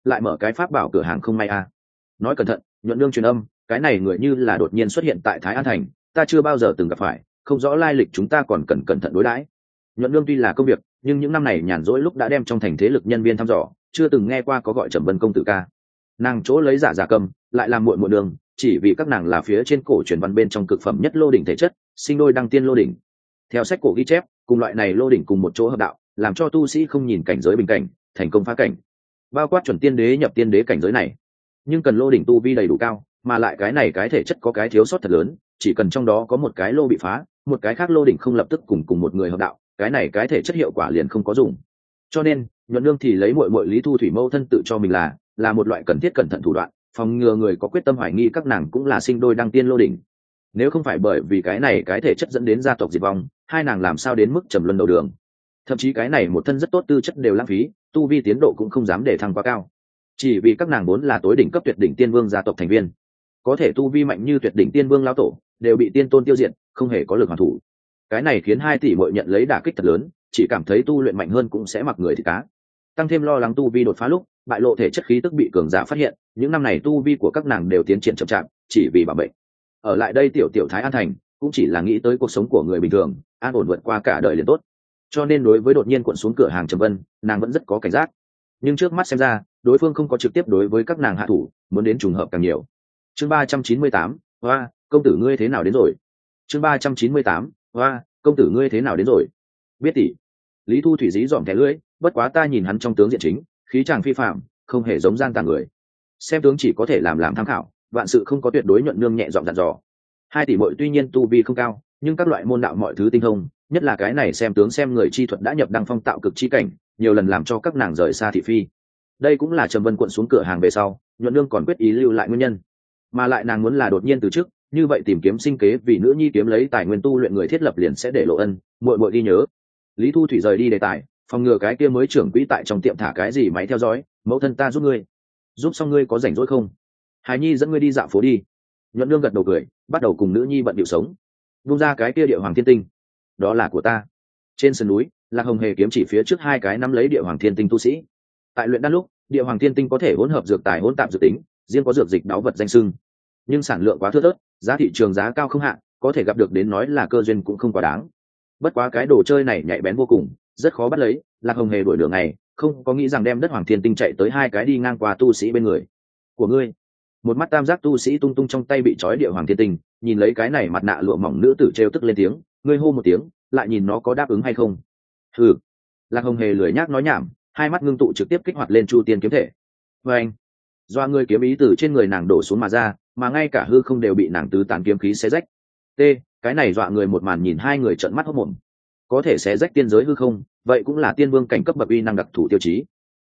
lại mở cái pháp bảo cửa hàng không may à. Nói cẩn thận, nhuận nương truyền âm, cái này người như là đột nhiên xuất hiện tại Thái An thành, ta chưa bao giờ từng gặp phải, không rõ lai lịch, chúng ta còn cần cẩn thận đối đãi. Nhuận nương tuy là công việc, nhưng những năm này nhàn rỗi lúc đã đem trong thành thế lực nhân viên thăm dò, chưa từng nghe qua có gọi Trầm Vân công tử ca. Nàng chỗ lấy giả cầm, lại làm muội muội đường, chỉ vì các nàng là phía trên cổ truyền văn bên trong cực phẩm nhất lô đỉnh thể chất, sinh đôi đăng tiên lô đỉnh. Theo sách cổ ghi chép, cùng loại này lô đỉnh cùng một chỗ hợp đạo, làm cho tu sĩ không nhìn cảnh giới bình cảnh, thành công phá cảnh, bao quát chuẩn tiên đế nhập tiên đế cảnh giới này. Nhưng cần lô đỉnh tu vi đầy đủ cao, mà lại cái này cái thể chất có cái thiếu sót thật lớn, chỉ cần trong đó có một cái lô bị phá, một cái khác lô đỉnh không lập tức cùng một người hợp đạo, cái này cái thể chất hiệu quả liền không có dùng. Cho nên nhuận nương thì lấy muội muội Lý Thu Thủy mâu thân tự cho mình là một loại cần thiết cẩn thận thủ đoạn, phòng ngừa người có quyết tâm hoài nghi các nàng cũng là sinh đôi đăng tiên lô đỉnh. Nếu không phải bởi vì cái này cái thể chất dẫn đến gia tộc diệt vong, hai nàng làm sao đến mức trầm luân đầu đường. Thậm chí cái này một thân rất tốt tư chất đều lãng phí, tu vi tiến độ cũng không dám để thăng quá cao, chỉ vì các nàng vốn là tối đỉnh cấp tuyệt đỉnh tiên vương gia tộc thành viên, có thể tu vi mạnh như tuyệt đỉnh tiên vương lão tổ đều bị tiên tôn tiêu diệt, không hề có lực hoàn thủ. Cái này khiến hai tỷ muội nhận lấy đả kích thật lớn, chỉ cảm thấy tu luyện mạnh hơn cũng sẽ mặc người thì cá, tăng thêm lo lắng tu vi đột phá lúc bại lộ thể chất khí tức bị cường giả phát hiện. Những năm này tu vi của các nàng đều tiến triển chậm chạp, chỉ vì bảo bệnh. Ở lại đây tiểu tiểu Thái An thành cũng chỉ là nghĩ tới cuộc sống của người bình thường, an ổn vượt qua cả đời liền tốt. Cho nên đối với đột nhiên cuộn xuống cửa hàng Trầm Vân, nàng vẫn rất có cảnh giác. Nhưng trước mắt xem ra, đối phương không có trực tiếp đối với các nàng hạ thủ, muốn đến trùng hợp càng nhiều. Chương 398, hoa, công tử ngươi thế nào đến rồi? Chương 398, hoa, công tử ngươi thế nào đến rồi? Biết tỷ. Lý Thu Thủy dí dỏm thẻ lưỡi, bất quá ta nhìn hắn trong tướng diện chính, khí chàng phi phạm, không hề giống gian tà người. Xem tướng chỉ có thể làm tham khảo, vạn sự không có tuyệt đối. Nhuận nương nhẹ giọng dặn dò. Hai tỷ muội tuy nhiên tu vi không cao, nhưng các loại môn đạo mọi thứ tinh thông, nhất là cái này xem tướng xem người chi thuật đã nhập đăng phong tạo cực chi cảnh, nhiều lần làm cho các nàng rời xa thị phi. Đây cũng là Trầm Vân cuộn xuống cửa hàng về sau, Nhuận nương còn quyết ý lưu lại nguyên nhân. Mà lại nàng muốn là đột nhiên từ chức, như vậy tìm kiếm sinh kế vì nữ nhi kiếm lấy tài nguyên tu luyện người thiết lập liền sẽ để lộ ân, muội muội ghi nhớ. Lý Thu Thủy rời đi đề tài, phòng ngừa cái kia mới trưởng quỹ tại trong tiệm thả cái gì máy theo dõi. Mẫu thân ta giúp ngươi, giúp xong ngươi có rảnh rỗi không? Hải nhi dẫn ngươi đi dạo phố đi. Nhuận nương gật đầu cười, bắt đầu cùng nữ nhi bận điệu sống. Vung ra cái kia địa hoàng thiên tinh, đó là của ta. Trên sườn núi, Lạc Hồng Hề kiếm chỉ phía trước hai cái nắm lấy địa hoàng thiên tinh tu sĩ. Tại luyện đan lúc, địa hoàng thiên tinh có thể hỗn hợp dược tài hỗn tạp dược tính, riêng có dược dịch đáo vật danh sưng, nhưng sản lượng quá thưa thớt, giá thị trường giá cao không hạn, có thể gặp được đến nói là cơ duyên cũng không quá đáng. Bất quá cái đồ chơi này nhạy bén vô cùng, rất khó bắt lấy. Lạc Hồng Hề đuổi đường này, không có nghĩ rằng đem đất hoàng thiên tinh chạy tới hai cái đi ngang qua tu sĩ bên người. Của ngươi. Một mắt tam giác tu sĩ tung tung trong tay bị trói địa hoàng thiên tinh, nhìn lấy cái này mặt nạ lụa mỏng nữ tử trêu tức lên tiếng, ngươi hô một tiếng, lại nhìn nó có đáp ứng hay không. Ừ. Lạc Hồng Hề lười nhác nói nhảm, hai mắt ngưng tụ trực tiếp kích hoạt lên Chu Tiên kiếm thể. Và anh, do ngươi kiếm ý từ trên người nàng đổ xuống mà ra, mà ngay cả hư không đều bị nàng tứ tán kiếm khí xé rách. T, cái này dọa người một màn nhìn hai người trợn mắt hốt mồm. Có thể xé rách tiên giới hư không, vậy cũng là tiên vương cảnh cấp bậc uy năng đặc thù tiêu chí.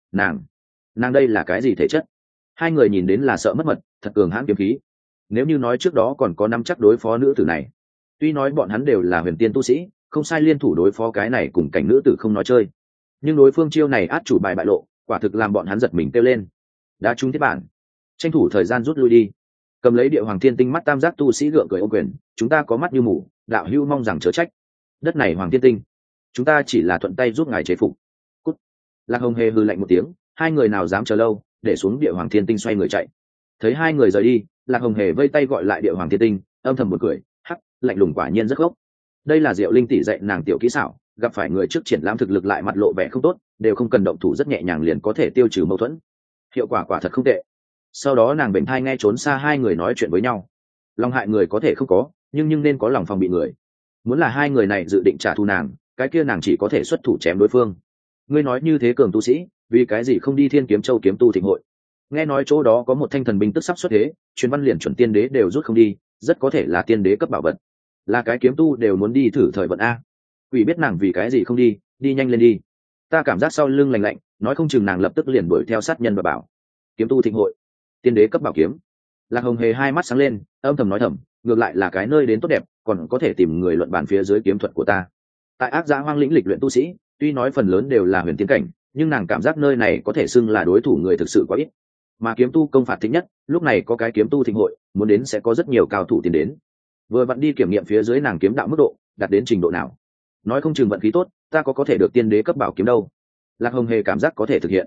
Nàng đây là cái gì thể chất? Hai người nhìn đến là sợ mất mật, thật cường hãn kiếm khí. Nếu như nói trước đó còn có nắm chắc đối phó nữ tử này, tuy nói bọn hắn đều là huyền tiên tu sĩ, không sai liên thủ đối phó cái này cùng cảnh nữ tử không nói chơi, nhưng đối phương chiêu này át chủ bài bại lộ, quả thực làm bọn hắn giật mình kêu lên. Đã trúng thiết bản, tranh thủ thời gian rút lui đi. Cầm lấy địa hoàng thiên tinh mắt tam giác tu sĩ gượng cười ô quyền, chúng ta có mắt như mù, đạo hữu mong rằng chớ trách. Đất này hoàng thiên tinh, chúng ta chỉ là thuận tay giúp ngài chế phục. Cút. Lạc Hồng Hề hừ lạnh một tiếng, hai người nào dám chờ lâu, để xuống địa hoàng thiên tinh xoay người chạy. Thấy hai người rời đi, Lạc Hồng Hề vây tay gọi lại địa hoàng thiên tinh, âm thầm một cười, hắc, lạnh lùng quả nhiên rất gốc. Đây là Diệu Linh tỷ dạy nàng tiểu kỹ xảo, gặp phải người trước triển lãm thực lực lại mặt lộ vẻ không tốt, đều không cần động thủ, rất nhẹ nhàng liền có thể tiêu trừ mâu thuẫn, hiệu quả quả thật không tệ. Sau đó nàng bệnh thai nghe trốn xa hai người nói chuyện với nhau. Lòng hại người có thể không có, nhưng nên có lòng phòng bị người. Muốn là hai người này dự định trả thù nàng, cái kia nàng chỉ có thể xuất thủ chém đối phương. Ngươi nói như thế cường tu sĩ, vì cái gì không đi Thiên Kiếm Châu kiếm tu thịnh hội? Nghe nói chỗ đó có một thanh thần binh tức sắp xuất thế, truyền văn liền chuẩn tiên đế đều rút không đi, rất có thể là tiên đế cấp bảo vật. Là cái kiếm tu đều muốn đi thử thời vận a. Quỷ biết nàng vì cái gì không đi, đi nhanh lên đi. Ta cảm giác sau lưng lạnh lạnh, nói không chừng nàng lập tức liền đuổi theo sát nhân và bảo. Kiếm tu thịnh hội, tiên đế cấp bảo kiếm. Lạc Hồng Hề hai mắt sáng lên, âm thầm nói thầm, ngược lại là cái nơi đến tốt đẹp, còn có thể tìm người luận bàn phía dưới kiếm thuật của ta. Tại Ác Dã Hoang lĩnh lịch luyện tu sĩ, tuy nói phần lớn đều là huyền tiên cảnh, nhưng nàng cảm giác nơi này có thể xưng là đối thủ người thực sự quá ít. Mà kiếm tu công phạt thích nhất, lúc này có cái kiếm tu thịnh hội, muốn đến sẽ có rất nhiều cao thủ tiến đến. Vừa vặn đi kiểm nghiệm phía dưới nàng kiếm đạo mức độ đạt đến trình độ nào, nói không chừng vận khí tốt, ta có thể được tiên đế cấp bảo kiếm đâu. Lạc Hồng Hề cảm giác có thể thực hiện.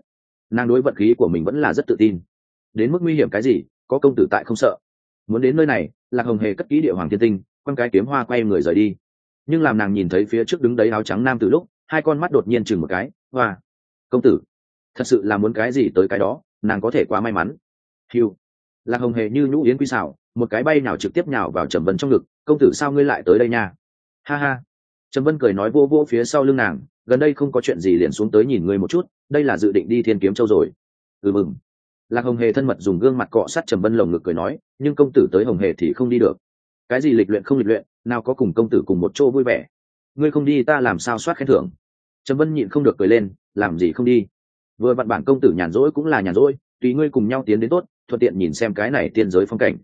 nàng đối vận khí của mình vẫn là rất tự tin. Đến mức nguy hiểm cái gì, có công tử tại không sợ. Muốn đến nơi này, Lạc Hồng Hề cất kỹ địa hoàng thiên tinh, quăng cái kiếm hoa quay người rời đi. Nhưng làm nàng nhìn thấy phía trước đứng đấy áo trắng nam tử lúc, hai con mắt đột nhiên chừng một cái. Hoa, công tử, thật sự là muốn cái gì tới cái đó, nàng có thể quá may mắn. Hiu, Lạc Hồng Hề như nhũ yến quy xảo, một cái bay nào trực tiếp nhào vào Trầm Vân trong ngực. Công tử sao ngươi lại tới đây nha? Ha ha. Trầm Vân cười nói vô vô phía sau lưng nàng, gần đây không có chuyện gì liền xuống tới nhìn ngươi một chút, đây là dự định đi Thiên Kiếm Châu rồi. Mừng. Lạc Hồng Hề thân mật dùng gương mặt cọ sát Trầm Vân lồng ngực cười nói, nhưng công tử tới Hồng Hề thì không đi được. Cái gì lịch luyện không lịch luyện, nào có cùng công tử cùng một chỗ vui vẻ. Ngươi không đi ta làm sao soát khen thưởng. Trầm Vân nhịn không được cười lên, làm gì không đi. Vừa vặn bản công tử nhàn rỗi cũng là nhàn rỗi, tùy ngươi cùng nhau tiến đến tốt, thuận tiện nhìn xem cái này tiên giới phong cảnh.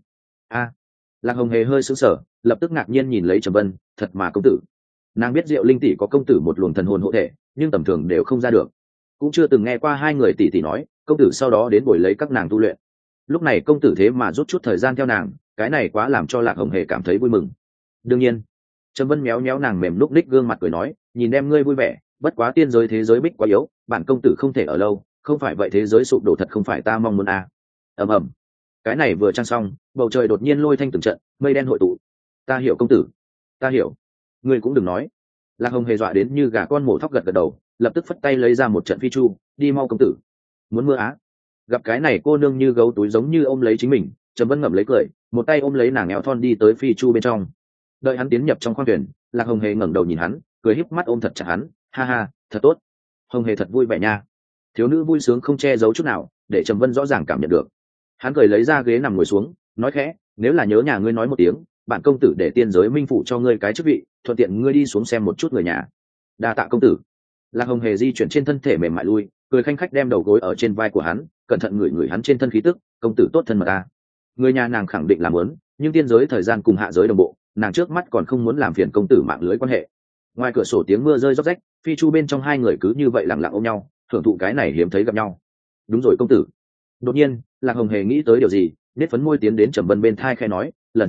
Lạc Hồng Hề hơi sững sờ, lập tức ngạc nhiên nhìn lấy Trầm Vân, thật mà công tử. Nàng biết Diệu Linh tỷ có công tử một luồng thần hồn hộ thể, nhưng tầm thường đều không ra được, cũng chưa từng nghe qua hai người tỷ tỷ nói công tử sau đó đến buổi lấy các nàng tu luyện. Lúc này công tử thế mà rút chút thời gian theo nàng, cái này quá làm cho Lạc Hồng Hề cảm thấy vui mừng. Đương nhiên, Trầm Vân méo méo nàng mềm lúc ních gương mặt cười nói, nhìn em ngươi vui vẻ, bất quá tiên giới thế giới bích quá yếu, bản công tử không thể ở lâu, không phải vậy thế giới sụp đổ thật không phải ta mong muốn à. Ầm ầm. Cái này vừa trang xong, bầu trời đột nhiên lôi thanh từng trận, mây đen hội tụ. Ta hiểu công tử, ta hiểu. Ngươi cũng đừng nói. Lạc Hồng Hề dọa đến như gà con mổ thóc gật gật đầu, lập tức phất tay lấy ra một trận phi chu, đi mau công tử. Muốn mưa á? Gặp cái này cô nương như gấu túi giống như ôm lấy chính mình, Trầm Vân ngậm lấy cười, một tay ôm lấy nàng eo thon đi tới phi chu bên trong. Đợi hắn tiến nhập trong khoang thuyền, Lạc Hồng Hề ngẩng đầu nhìn hắn, cười híp mắt ôm thật chặt hắn, ha ha, thật tốt. Hồng Hề thật vui vẻ nha. Thiếu nữ vui sướng không che giấu chút nào, để Trầm Vân rõ ràng cảm nhận được. Hắn cười lấy ra ghế nằm ngồi xuống, nói khẽ, nếu là nhớ nhà ngươi nói một tiếng, bản công tử để tiên giới minh phụ cho ngươi cái chức vị, thuận tiện ngươi đi xuống xem một chút người nhà. Đa tạ công tử. Lạc Hồng Hề di chuyển trên thân thể mềm mại lui, cười khanh khách đem đầu gối ở trên vai của hắn, cẩn thận ngửi ngửi hắn trên thân khí tức, công tử tốt thân mật ta. Người nhà nàng khẳng định là muốn, nhưng tiên giới thời gian cùng hạ giới đồng bộ, nàng trước mắt còn không muốn làm phiền công tử mạng lưới quan hệ. Ngoài cửa sổ tiếng mưa rơi róc rách, phi chu bên trong hai người cứ như vậy lặng lặng ôm nhau, thưởng thụ cái này hiếm thấy gặp nhau. Đúng rồi công tử. Đột nhiên, Lạc Hồng Hề nghĩ tới điều gì, nét phấn môi tiến đến Trầm Vân bên thai khẽ nói,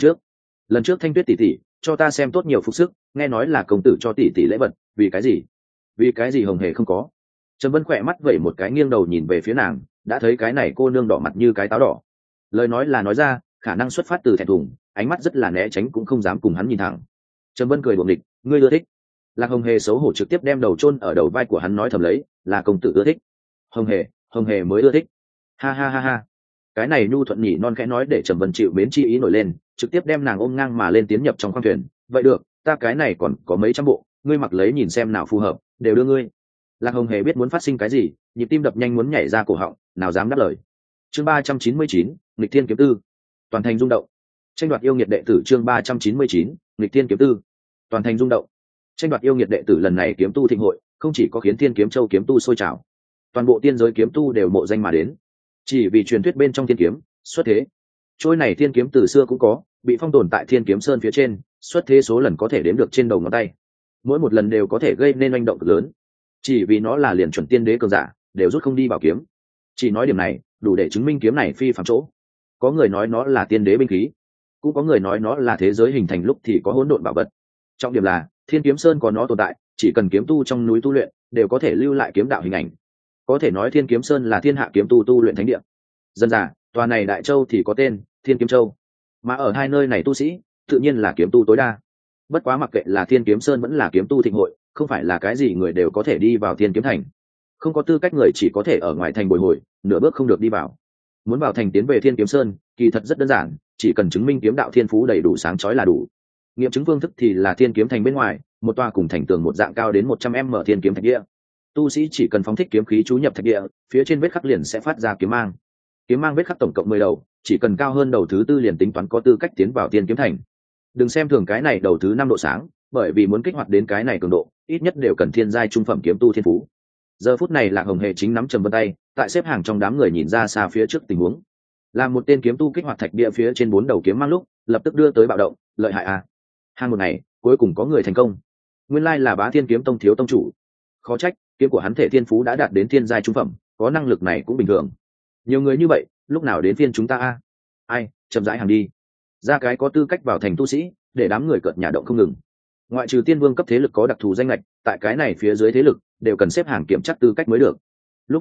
lần trước Thanh Tuyết tỷ tỷ cho ta xem tốt nhiều phục sức, nghe nói là công tử cho tỷ tỷ lễ vật, vì cái gì Hồng Hề không có. Trầm Vân khỏe mắt vẩy một cái nghiêng đầu nhìn về phía nàng, đã thấy cái này cô nương đỏ mặt như cái táo đỏ. Lời nói là nói ra, khả năng xuất phát từ thẹn thùng, ánh mắt rất là né tránh cũng không dám cùng hắn nhìn thẳng. Trầm Vân cười đùa nghịch, ngươi ưa thích. Lạc Hồng Hề xấu hổ trực tiếp đem đầu chôn ở đầu vai của hắn nói thầm lấy, là công tử ưa thích. Hồng Hề mới ưa thích. Ha ha ha ha. Cái này nhu thuận nhỉ non khẽ nói để Trầm Vân chịu mến chi ý nổi lên, trực tiếp đem nàng ôm ngang mà lên tiến nhập trong khoang thuyền. Vậy được, ta cái này còn có mấy trăm bộ, ngươi mặc lấy nhìn xem nào phù hợp, đều đưa ngươi. Lạc Hồng Hề biết muốn phát sinh cái gì, nhịp tim đập nhanh muốn nhảy ra cổ họng, nào dám đáp lời. Chương 399, Nghịch Thiên Kiếm Tư. Toàn thành rung động. Tranh đoạt yêu nghiệt đệ tử chương 399, Nghịch Thiên Kiếm Tư. Toàn thành rung động. Tranh đoạt yêu nghiệt đệ tử lần này kiếm tu thịnh hội, không chỉ có khiến Thiên Kiếm Châu kiếm tu sôi trào, toàn bộ tiên giới kiếm tu đều mộ danh mà đến. Chỉ vì truyền thuyết bên trong thiên kiếm xuất thế. Trôi này thiên kiếm từ xưa cũng có, bị phong tồn tại Thiên Kiếm Sơn phía trên, xuất thế số lần có thể đếm được trên đầu ngón tay. Mỗi một lần đều có thể gây nên oanh động cực lớn. Chỉ vì nó là liền chuẩn tiên đế cường giả, đều rút không đi bảo kiếm. Chỉ nói điểm này, đủ để chứng minh kiếm này phi phàm chỗ. Có người nói nó là tiên đế binh khí, cũng có người nói nó là thế giới hình thành lúc thì có hỗn độn bảo vật. Trọng điểm là Thiên Kiếm Sơn có nó tồn tại, chỉ cần kiếm tu trong núi tu luyện đều có thể lưu lại kiếm đạo hình ảnh. Có thể nói Thiên Kiếm Sơn là thiên hạ kiếm tu luyện thánh địa. Dân giả, tòa này Đại Châu thì có tên Thiên Kiếm Châu, mà ở hai nơi này tu sĩ tự nhiên là kiếm tu tối đa. Bất quá mặc kệ là Thiên Kiếm Sơn vẫn là kiếm tu thịnh hội, không phải là cái gì người đều có thể đi vào Thiên Kiếm Thành. Không có tư cách người chỉ có thể ở ngoài thành bồi hồi, nửa bước không được đi vào. Muốn vào thành tiến về Thiên Kiếm Sơn, kỳ thật rất đơn giản, chỉ cần chứng minh kiếm đạo thiên phú đầy đủ sáng chói là đủ. Nghiệm chứng phương thức thì là Thiên Kiếm Thành bên ngoài, một tòa cùng thành tường một dạng cao đến 100m Thiên Kiếm Thạch địa. Tu sĩ chỉ cần phóng thích kiếm khí chú nhập thạch địa, phía trên vết khắc liền sẽ phát ra kiếm mang. Kiếm mang vết khắc tổng cộng 10 đầu, chỉ cần cao hơn đầu thứ tư liền tính toán có tư cách tiến vào Thiên Kiếm Thành. Đừng xem thường cái này đầu thứ 5 độ sáng, bởi vì muốn kích hoạt đến cái này cường độ, ít nhất đều cần thiên giai trung phẩm kiếm tu thiên phú. Giờ phút này Lạc Hồng Hề chính nắm Trầm Vân tay, tại xếp hàng trong đám người nhìn ra xa phía trước tình huống. Làm một tên kiếm tu kích hoạt thạch địa phía trên 4 đầu kiếm mang lúc, lập tức đưa tới bạo động, lợi hại à. Hàng một ngày, cuối cùng có người thành công. Nguyên lai là Bá Thiên Kiếm Tông thiếu tông chủ. Khó trách, kiếm của hắn thể thiên phú đã đạt đến thiên giai trung phẩm, có năng lực này cũng bình thường. Nhiều người như vậy, lúc nào đến phiên chúng ta a? Ai, chậm rãi hàng đi. Ra cái có tư cách vào thành tu sĩ, để đám người cợt nhà động không ngừng. Ngoại trừ tiên vương cấp thế lực có đặc thù danh lệch, tại cái này phía dưới thế lực đều cần xếp hàng kiểm tra tư cách mới được. Lúc này,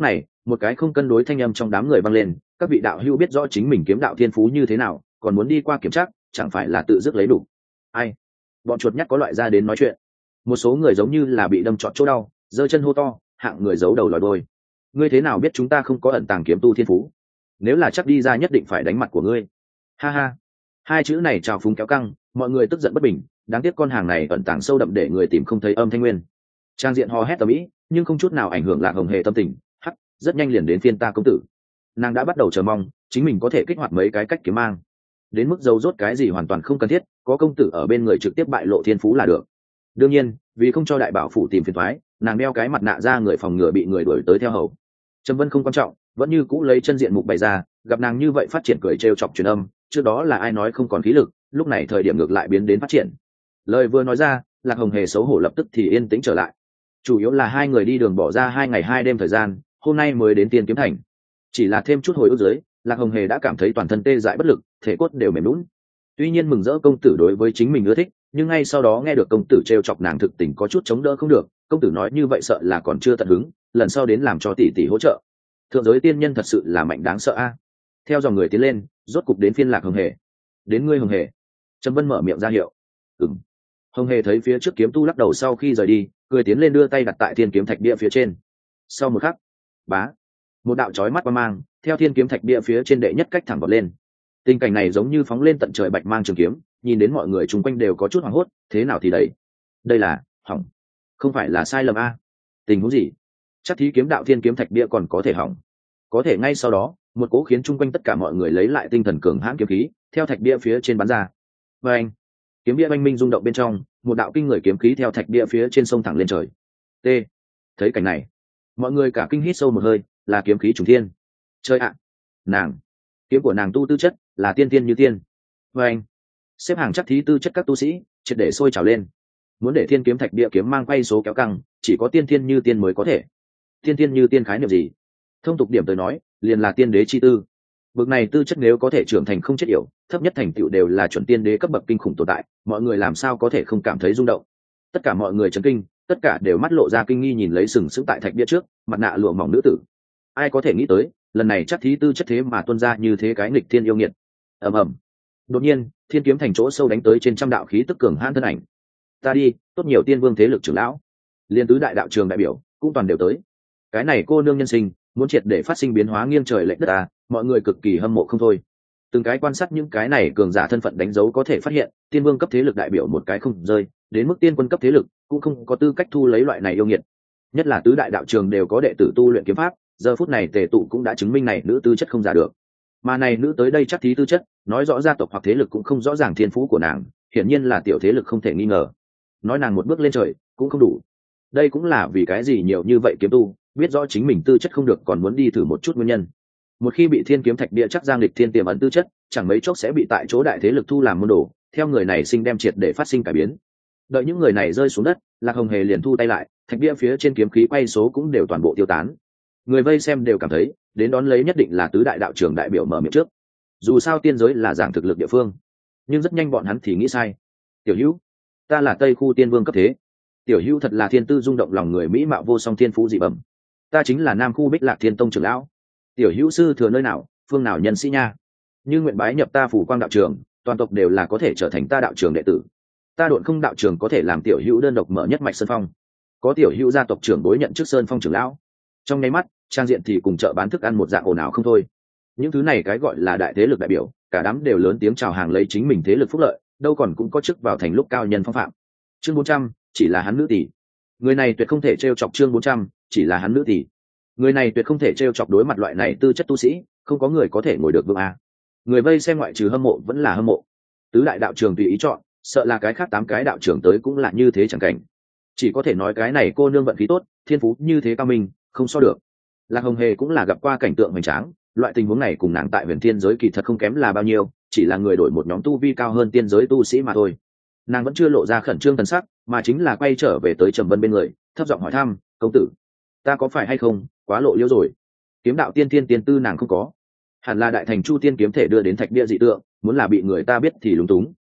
một cái không cân đối thanh âm trong đám người vang lên, các vị đạo hữu biết rõ chính mình kiếm đạo thiên phú như thế nào, còn muốn đi qua kiểm tra, chẳng phải là tự dứt lấy đủ. Ai? Bọn chuột nhắt có loại ra đến nói chuyện. Một số người giống như là bị đâm trọt chỗ đau, giơ chân hô to, hạng người giấu đầu lòi đôi. Ngươi thế nào biết chúng ta không có ẩn tàng kiếm tu thiên phú? Nếu là chắc đi ra nhất định phải đánh mặt của ngươi. Ha ha. Hai chữ này trào phúng kéo căng, mọi người tức giận bất bình, đáng tiếc con hàng này ẩn tàng sâu đậm để người tìm không thấy âm thanh nguyên. Trang diện hò hét tầm ĩ, nhưng không chút nào ảnh hưởng Lạc Hồng Hề tâm tình. Hắc, rất nhanh liền đến phiên ta công tử. Nàng đã bắt đầu chờ mong chính mình có thể kích hoạt mấy cái cách kiếm mang, đến mức dấu rốt cái gì hoàn toàn không cần thiết, có công tử ở bên người trực tiếp bại lộ thiên phú là được. Đương nhiên, vì không cho đại bảo phủ tìm phiền toái, nàng đeo cái mặt nạ ra người phòng ngừa bị người đuổi tới theo hầu. Trầm Vân không quan trọng, vẫn như cũ lấy chân diện mục bày ra, gặp nàng như vậy phát triển cười trêu chọc truyền âm, trước đó là ai nói không còn khí lực, lúc này thời điểm ngược lại biến đến phát triển. Lời vừa nói ra, Lạc Hồng Hề xấu hổ lập tức thì yên tĩnh trở lại. Chủ yếu là hai người đi đường bỏ ra 2 ngày 2 đêm thời gian, hôm nay mới đến Tiên Kiếm Thành. Chỉ là thêm chút hồi ức dưới, Lạc Hồng Hề đã cảm thấy toàn thân tê dại bất lực, thể cốt đều mềm lún. Tuy nhiên mừng rỡ công tử đối với chính mình ưa thích, nhưng ngay sau đó nghe được công tử trêu chọc nàng thực tình có chút chống đỡ không được, công tử nói như vậy sợ là còn chưa tận hứng, lần sau đến làm cho tỷ tỷ hỗ trợ. Thượng giới tiên nhân thật sự là mạnh đáng sợ a. Theo dòng người tiến lên, rốt cục đến phiên Lạc Hồng Hề. Đến ngươi Hồng Hề. Trầm Vân mở miệng ra hiệu. Ừm. Hồng Hề thấy phía trước kiếm tu lắc đầu sau khi rời đi, cười tiến lên đưa tay đặt tại thiên kiếm thạch bia phía trên. Sau một khắc, bá, một đạo chói mắt quang mang theo thiên kiếm thạch bia phía trên đệ nhất cách thẳng vọt lên. Tình cảnh này giống như phóng lên tận trời bạch mang trường kiếm, nhìn đến mọi người chung quanh đều có chút hoảng hốt, thế nào thì đấy, đây là hỏng, không phải là sai lầm a? Tình huống gì? Chắc thí kiếm đạo thiên kiếm thạch bia còn có thể hỏng? Có thể ngay sau đó, một cỗ khiến chung quanh tất cả mọi người lấy lại tinh thần cường hãn kiếm khí, theo thạch bia phía trên bắn ra. Và anh, kiếm bia oanh minh rung động bên trong, một đạo kinh người kiếm khí theo thạch bia phía trên sông thẳng lên trời. T. Thấy cảnh này, mọi người cả kinh hít sâu một hơi, là kiếm khí trùng thiên. Chơi ạ, nàng, kiếm của nàng tu tư chất là tiên tiên như tiên. Và anh, xếp hàng chắc thí tư chất các tu sĩ triệt để sôi trào lên. Muốn để thiên kiếm thạch bia kiếm mang quay số kéo căng, chỉ có tiên tiên như tiên mới có thể. Tiên tiên như tiên khái niệm gì? Thông tục điểm tới nói, liền là tiên đế chi tư. Bậc này tư chất nếu có thể trưởng thành không chết yểu, thấp nhất thành tựu đều là chuẩn tiên đế cấp bậc kinh khủng tồn tại, mọi người làm sao có thể không cảm thấy rung động. Tất cả mọi người chấn kinh, tất cả đều mắt lộ ra kinh nghi nhìn lấy sừng sững tại thạch bia trước, mặt nạ lụa mỏng nữ tử. Ai có thể nghĩ tới, lần này chắc thí tư chất thế mà tuôn ra như thế cái nghịch thiên yêu nghiệt. Ầm ầm. Đột nhiên, thiên kiếm thành chỗ sâu đánh tới trên trăm đạo khí tức cường hãn thân ảnh. Ta đi, tốt nhiều tiên vương thế lực trưởng lão, liên tứ đại đạo trường đại biểu cũng toàn đều tới. Cái này cô nương nhân sinh muốn triệt để phát sinh biến hóa nghiêng trời lệch đất à, mọi người cực kỳ hâm mộ không thôi. Từng cái quan sát những cái này cường giả thân phận đánh dấu có thể phát hiện, tiên vương cấp thế lực đại biểu một cái không rơi, đến mức tiên quân cấp thế lực cũng không có tư cách thu lấy loại này yêu nghiệt. Nhất là tứ đại đạo trường đều có đệ tử tu luyện kiếm pháp, giờ phút này tề tụ cũng đã chứng minh này nữ tư chất không giả được. Mà này nữ tới đây chắc thí tư chất, nói rõ gia tộc hoặc thế lực cũng không rõ ràng thiên phú của nàng, hiển nhiên là tiểu thế lực không thể nghi ngờ. Nói nàng một bước lên trời cũng không đủ. Đây cũng là vì cái gì nhiều như vậy kiếm tu biết rõ chính mình tư chất không được còn muốn đi thử một chút nguyên nhân. Một khi bị thiên kiếm thạch bia chắc giang lịch thiên tiềm ẩn tư chất, chẳng mấy chốc sẽ bị tại chỗ đại thế lực thu làm môn đồ, theo người này sinh đem triệt để phát sinh cải biến. Đợi những người này rơi xuống đất, Lạc Hồng Hề liền thu tay lại, thạch bia phía trên kiếm khí quay số cũng đều toàn bộ tiêu tán. Người vây xem đều cảm thấy đến đón lấy nhất định là tứ đại đạo trưởng đại biểu mở miệng trước, dù sao tiên giới là giảng thực lực địa phương. Nhưng rất nhanh bọn hắn thì nghĩ sai. Tiểu Hữu, ta là Tây khu tiên vương cấp thế. Tiểu Hữu thật là thiên tư rung động lòng người, mỹ mạo vô song, thiên phú dị bẩm. Ta chính là Nam khu Bích Lạc Thiên Tông trưởng lão. Tiểu Hữu sư thừa nơi nào, phương nào nhân sĩ nha? Như nguyện bái nhập ta Phủ Quang đạo trường, toàn tộc đều là có thể trở thành ta đạo trường đệ tử. Ta Độn Không đạo trường có thể làm Tiểu Hữu đơn độc mở nhất mạch sơn phong. Có Tiểu Hữu gia tộc trưởng đối nhận trước sơn phong trưởng lão. Trong nháy mắt, trang diện thì cùng chợ bán thức ăn một dạng ồn ào không thôi. Những thứ này cái gọi là đại thế lực đại biểu, cả đám đều lớn tiếng chào hàng lấy chính mình thế lực phúc lợi, đâu còn cũng có chức vào thành lúc cao nhân phong phạm. Chương 400, chỉ là hắn nữ tỷ. Người này tuyệt không thể trêu chọc. Chương 400, chỉ là hắn nữ tỷ. Người này tuyệt không thể trêu chọc, đối mặt loại này tư chất tu sĩ, không có người có thể ngồi được vương a. Người vây xem ngoại trừ hâm mộ vẫn là hâm mộ. Tứ đại đạo trường tùy ý chọn, sợ là cái khác 8 cái đạo trường tới cũng là như thế chẳng cảnh. Chỉ có thể nói cái này cô nương vận khí tốt, thiên phú như thế cao minh, không so được. Lạc Hồng Hề cũng là gặp qua cảnh tượng hoành tráng, loại tình huống này cùng nàng tại huyền thiên giới kỳ thật không kém là bao nhiêu, chỉ là người đổi một nhóm tu vi cao hơn tiên giới tu sĩ mà thôi. Nàng vẫn chưa lộ ra khẩn trương thần sắc, mà chính là quay trở về tới Trầm Vân bên người, thấp giọng hỏi thăm, công tử, ta có phải hay không quá lộ liễu rồi? Kiếm đạo tiên tiên tiên tư nàng không có, hẳn là đại thành chu tiên kiếm thể đưa đến thạch bia dị tượng, muốn là bị người ta biết thì lúng túng.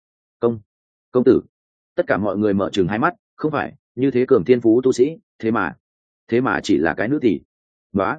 Công tử, tất cả mọi người mở trừng hai mắt, không phải như thế cường thiên phú tu sĩ, thế mà chỉ là cái nữ tỷ. Đó,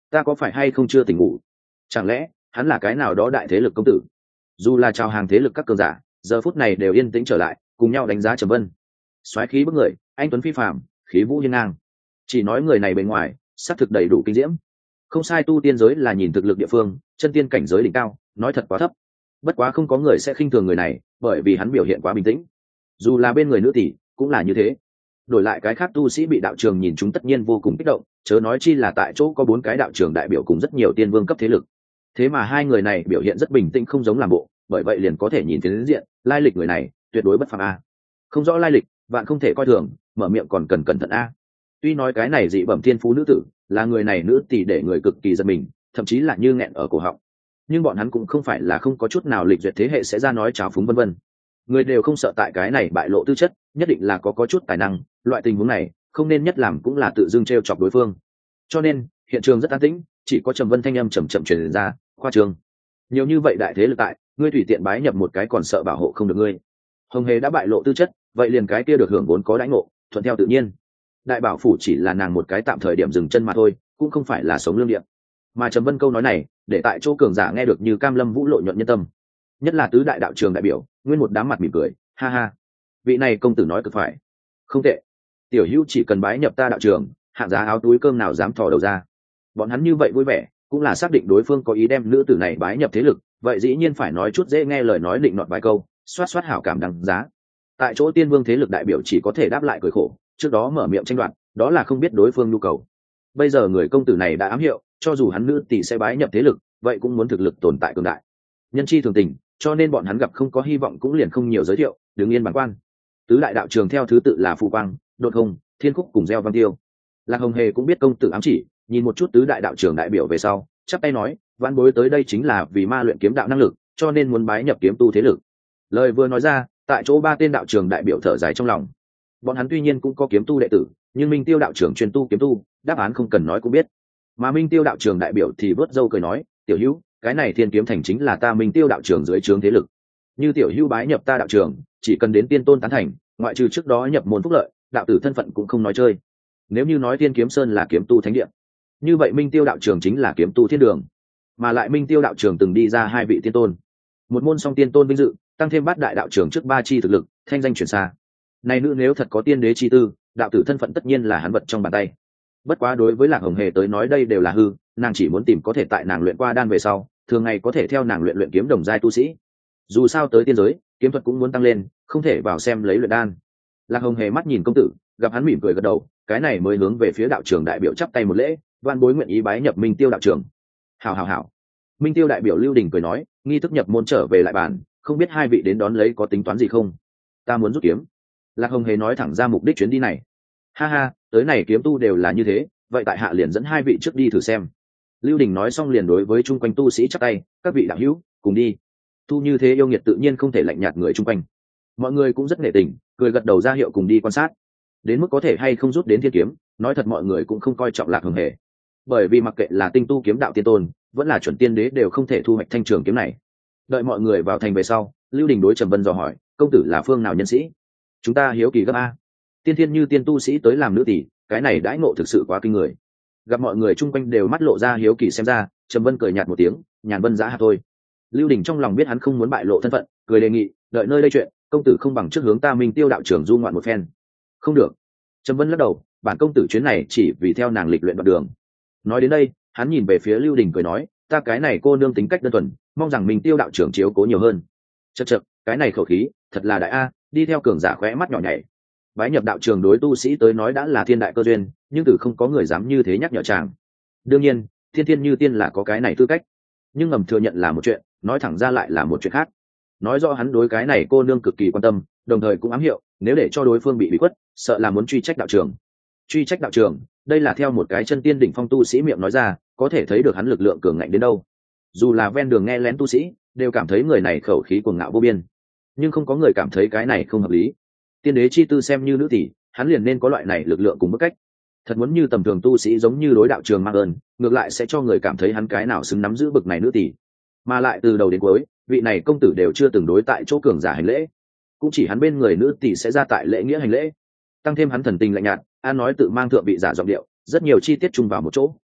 ta có phải hay không chưa tỉnh ngủ? Chẳng lẽ hắn là cái nào đó đại thế lực công tử? Dù là chào hàng thế lực các cường giả, giờ phút này đều yên tĩnh trở lại, cùng nhau đánh giá Trầm Vân. Soái khí bức người, anh tuấn phi phàm, khí vũ hiên ngang. Chỉ nói người này bề ngoài xác thực đầy đủ kinh diễm. Không sai, tu tiên giới là nhìn thực lực địa phương, chân tiên cảnh giới đỉnh cao, nói thật quá thấp. Bất quá không có người sẽ khinh thường người này, bởi vì hắn biểu hiện quá bình tĩnh. Dù là bên người nữ tỷ cũng là như thế. Đổi lại cái khác tu sĩ bị đạo trường nhìn chúng tất nhiên vô cùng kích động, chớ nói chi là tại chỗ có 4 cái đạo trường đại biểu cùng rất nhiều tiên vương cấp thế lực. Thế mà hai người này biểu hiện rất bình tĩnh, không giống làm bộ, bởi vậy liền có thể nhìn thấy đến diện, lai lịch người này tuyệt đối bất phàm a. Không rõ lai lịch, bạn không thể coi thường, mở miệng còn cần cẩn thận a. Tuy nói cái này dị bẩm thiên phú nữ tử, là người này nữ tỷ để người cực kỳ giật mình, thậm chí là như nghẹn ở cổ họng. Nhưng bọn hắn cũng không phải là không có chút nào lịch duyệt thế hệ sẽ ra nói trào phúng vân vân. Người đều không sợ tại cái này bại lộ tư chất, nhất định là có chút tài năng, loại tình huống này không nên nhất làm cũng là tự dưng trêu chọc đối phương. Cho nên hiện trường rất an tĩnh, chỉ có Trầm Vân thanh âm chậm chậm truyền ra, khoa trương. Nhiều như vậy đại thế lực tại, ngươi tùy tiện bái nhập một cái còn sợ bảo hộ không được ngươi. Hồng Hề đã bại lộ tư chất, vậy liền cái kia được hưởng vốn có đãi ngộ, thuận theo tự nhiên. Đại bảo phủ chỉ là nàng một cái tạm thời điểm dừng chân mà thôi, cũng không phải là sống lương địa. Mà Trầm Vân câu nói này, để tại chỗ cường giả nghe được như cam lâm vũ lộ nhuận nhân tâm. Nhất là tứ đại đạo trường đại biểu, nguyên một đám mặt mỉm cười, ha ha. Vị này công tử nói cực phải. Không tệ. Tiểu Hữu chỉ cần bái nhập ta đạo trường, hạng giá áo túi cơm nào dám thò đầu ra. Bọn hắn như vậy vui vẻ, cũng là xác định đối phương có ý đem nữ tử này bái nhập thế lực, vậy dĩ nhiên phải nói chút dễ nghe lời nói định nọt vài câu, xoát xoát hảo cảm đằng giá. Tại chỗ tiên vương thế lực đại biểu chỉ có thể đáp lại cười khổ, trước đó mở miệng tranh đoạt, đó là không biết đối phương nhu cầu. Bây giờ người công tử này đã ám hiệu, cho dù hắn nữ tỷ sẽ bái nhập thế lực, vậy cũng muốn thực lực tồn tại cường đại. Nhân chi thường tình, cho nên bọn hắn gặp không có hy vọng cũng liền không nhiều giới thiệu, đứng yên bản quan. Tứ đại đạo trường theo thứ tự là Phù Quang, Đột Hồng, Thiên Khúc cùng Gieo Văn Tiêu. Lạc Hồng Hề cũng biết công tử ám chỉ, nhìn một chút tứ đại đạo trường đại biểu về sau, chắp tay nói, vãn bối tới đây chính là vì ma luyện kiếm đạo năng lực, cho nên muốn bái nhập kiếm tu thế lực. Lời vừa nói ra, tại chỗ 3 tên đạo trường đại biểu thở dài trong lòng. Bọn hắn tuy nhiên cũng có kiếm tu đệ tử, nhưng Minh Tiêu đạo trưởng chuyên tu kiếm tu, đáp án không cần nói cũng biết. Mà Minh Tiêu đạo trường đại biểu thì vớt râu cười nói, tiểu Hữu, cái này Thiên Kiếm Thành chính là ta Minh Tiêu đạo trường dưới trướng thế lực. Như tiểu Hữu bái nhập ta đạo trường, chỉ cần đến tiên tôn tán thành, ngoại trừ trước đó nhập môn phúc lợi, đạo tử thân phận cũng không nói chơi. Nếu như nói Thiên Kiếm Sơn là kiếm tu thánh địa, như vậy Minh Tiêu đạo trường chính là kiếm tu thiên đường. Mà lại Minh Tiêu đạo trường từng đi ra 2 vị tiên tôn, một môn song tiên tôn vinh dự, tăng thêm 8 đại đạo trường trước 3 chi thực lực, thanh danh truyền xa. Này nữ nếu thật có tiên đế chi tư, đạo tử thân phận tất nhiên là hắn vật trong bàn tay. Bất quá đối với Lạc Hồng Hề tới nói đây đều là hư, nàng chỉ muốn tìm có thể tại nàng luyện qua đan về sau, thường ngày có thể theo nàng luyện kiếm đồng giai tu sĩ. Dù sao tới tiên giới, kiếm thuật cũng muốn tăng lên, không thể vào xem lấy luyện đan. Lạc Hồng Hề mắt nhìn công tử, gặp hắn mỉm cười gật đầu, cái này mới hướng về phía đạo trường đại biểu chắp tay một lễ, van bối nguyện ý bái nhập Minh Tiêu đạo trường. Hảo hảo hảo. Minh Tiêu đại biểu Lưu Đình cười nói, nghi thức nhập môn trở về lại bàn, không biết 2 vị đến đón lấy có tính toán gì không? Ta muốn rút kiếm. Lạc Hồng Hề nói thẳng ra mục đích chuyến đi này. Ha ha, tới này kiếm tu đều là như thế, vậy tại hạ liền dẫn 2 vị trước đi thử xem. Lưu Đình nói xong liền đối với chung quanh tu sĩ chắp tay, các vị đạo hữu, cùng đi. Tu như thế yêu nghiệt tự nhiên không thể lạnh nhạt người chung quanh. Mọi người cũng rất nể tình, cười gật đầu ra hiệu cùng đi quan sát. Đến mức có thể hay không rút đến thiên kiếm, nói thật mọi người cũng không coi trọng Lạc Hồng Hề. Bởi vì mặc kệ là tinh tu kiếm đạo tiên tôn, vẫn là chuẩn tiên đế đều không thể thu hoạch thanh trường kiếm này. Đợi mọi người vào thành về sau, Lưu Đình đối Trầm Vân dò hỏi, công tử là phương nào nhân sĩ? Chúng ta hiếu kỳ gấp a. Tiên thiên như tiên tu sĩ tới làm nữ tỷ, cái này đãi ngộ thực sự quá kinh người. Gặp mọi người chung quanh đều mắt lộ ra hiếu kỳ xem ra, Trầm Vân cười nhạt một tiếng, nhàn vân giá hạ thôi. Lưu Đình trong lòng biết hắn không muốn bại lộ thân phận, cười đề nghị, đợi nơi đây chuyện, công tử không bằng trước hướng ta Minh Tiêu đạo trưởng du ngoạn một phen. Không được. Trầm Vân lắc đầu, bản công tử chuyến này chỉ vì theo nàng lịch luyện đoạn đường. Nói đến đây, hắn nhìn về phía Lưu Đình cười nói, ta cái này cô nương tính cách đơn thuần, mong rằng Minh Tiêu đạo trưởng chiếu cố nhiều hơn. Chậc chậc, cái này khẩu khí, thật là đại a, đi theo cường giả khóe mắt nhỏ nhảy. Bái nhập đạo trường đối tu sĩ tới nói đã là thiên đại cơ duyên, nhưng từ không có người dám như thế nhắc nhở chàng. Đương nhiên, thiên thiên như tiên là có cái này tư cách, nhưng ngầm thừa nhận là một chuyện, nói thẳng ra lại là một chuyện khác. Nói rõ hắn đối cái này cô nương cực kỳ quan tâm, đồng thời cũng ám hiệu, nếu để cho đối phương bị khuất, sợ là muốn truy trách đạo trường. Truy trách đạo trường, đây là theo một cái chân tiên đỉnh phong tu sĩ miệng nói ra, có thể thấy được hắn lực lượng cường ngạnh đến đâu. Dù là ven đường nghe lén tu sĩ, đều cảm thấy người này khẩu khí cuồng ngạo vô biên, nhưng không có người cảm thấy cái này không hợp lý. Tiên đế chi tư xem như nữ tỷ, hắn liền nên có loại này lực lượng cùng bức cách. Thật muốn như tầm thường tu sĩ giống như đối đạo trường mang ơn, ngược lại sẽ cho người cảm thấy hắn cái nào xứng nắm giữ bực này nữ tỷ. Mà lại từ đầu đến cuối, vị này công tử đều chưa từng đối tại chỗ cường giả hành lễ, cũng chỉ hắn bên người nữ tỷ sẽ ra tại lễ nghĩa hành lễ. Tăng thêm hắn thần tình lạnh nhạt, an nói tự mang thượng vị giả giọng điệu, rất nhiều chi tiết chung vào một chỗ,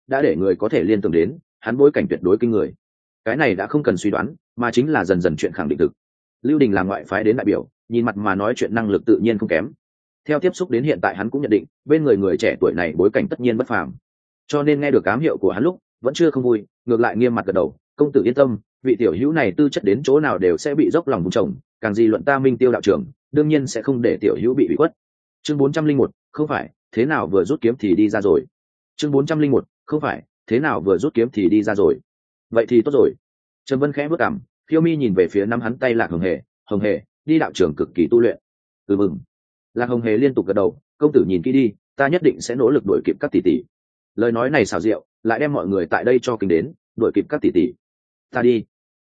đã để người có thể liên tưởng đến hắn bối cảnh tuyệt đối kinh người. Cái này đã không cần suy đoán, mà chính là dần dần chuyện khẳng định thực. Lưu Đình là ngoại phái đến đại biểu, nhìn mặt mà nói chuyện năng lực tự nhiên không kém. Theo tiếp xúc đến hiện tại hắn cũng nhận định bên người trẻ tuổi này bối cảnh tất nhiên bất phàm, cho nên nghe được ám hiệu của hắn lúc vẫn chưa không vui, ngược lại nghiêm mặt gật đầu. Công tử yên tâm, vị tiểu hữu này tư chất đến chỗ nào đều sẽ bị dốc lòng vùng trồng, càng gì luận ta Minh Tiêu đạo trưởng đương nhiên sẽ không để tiểu hữu bị ủy khuất. Chương 401, không phải thế nào vừa rút kiếm thì đi ra rồi. Chương 401, không phải thế nào vừa rút kiếm thì đi ra rồi. Vậy thì tốt rồi. Trầm Vân khẽ bước cằm, phiêu mi nhìn về phía nắm hắn tay Lạc Hồng Hề. Hồng Hề đi đạo trưởng cực kỳ tu luyện. Mừng. Lạc Hồng Hề liên tục gật đầu. Công tử nhìn kỹ đi, ta nhất định sẽ nỗ lực đuổi kịp các tỷ tỷ. Lời nói này xảo diệu, lại đem mọi người tại đây cho kinh đến. Đuổi kịp các tỷ tỷ, ta đi.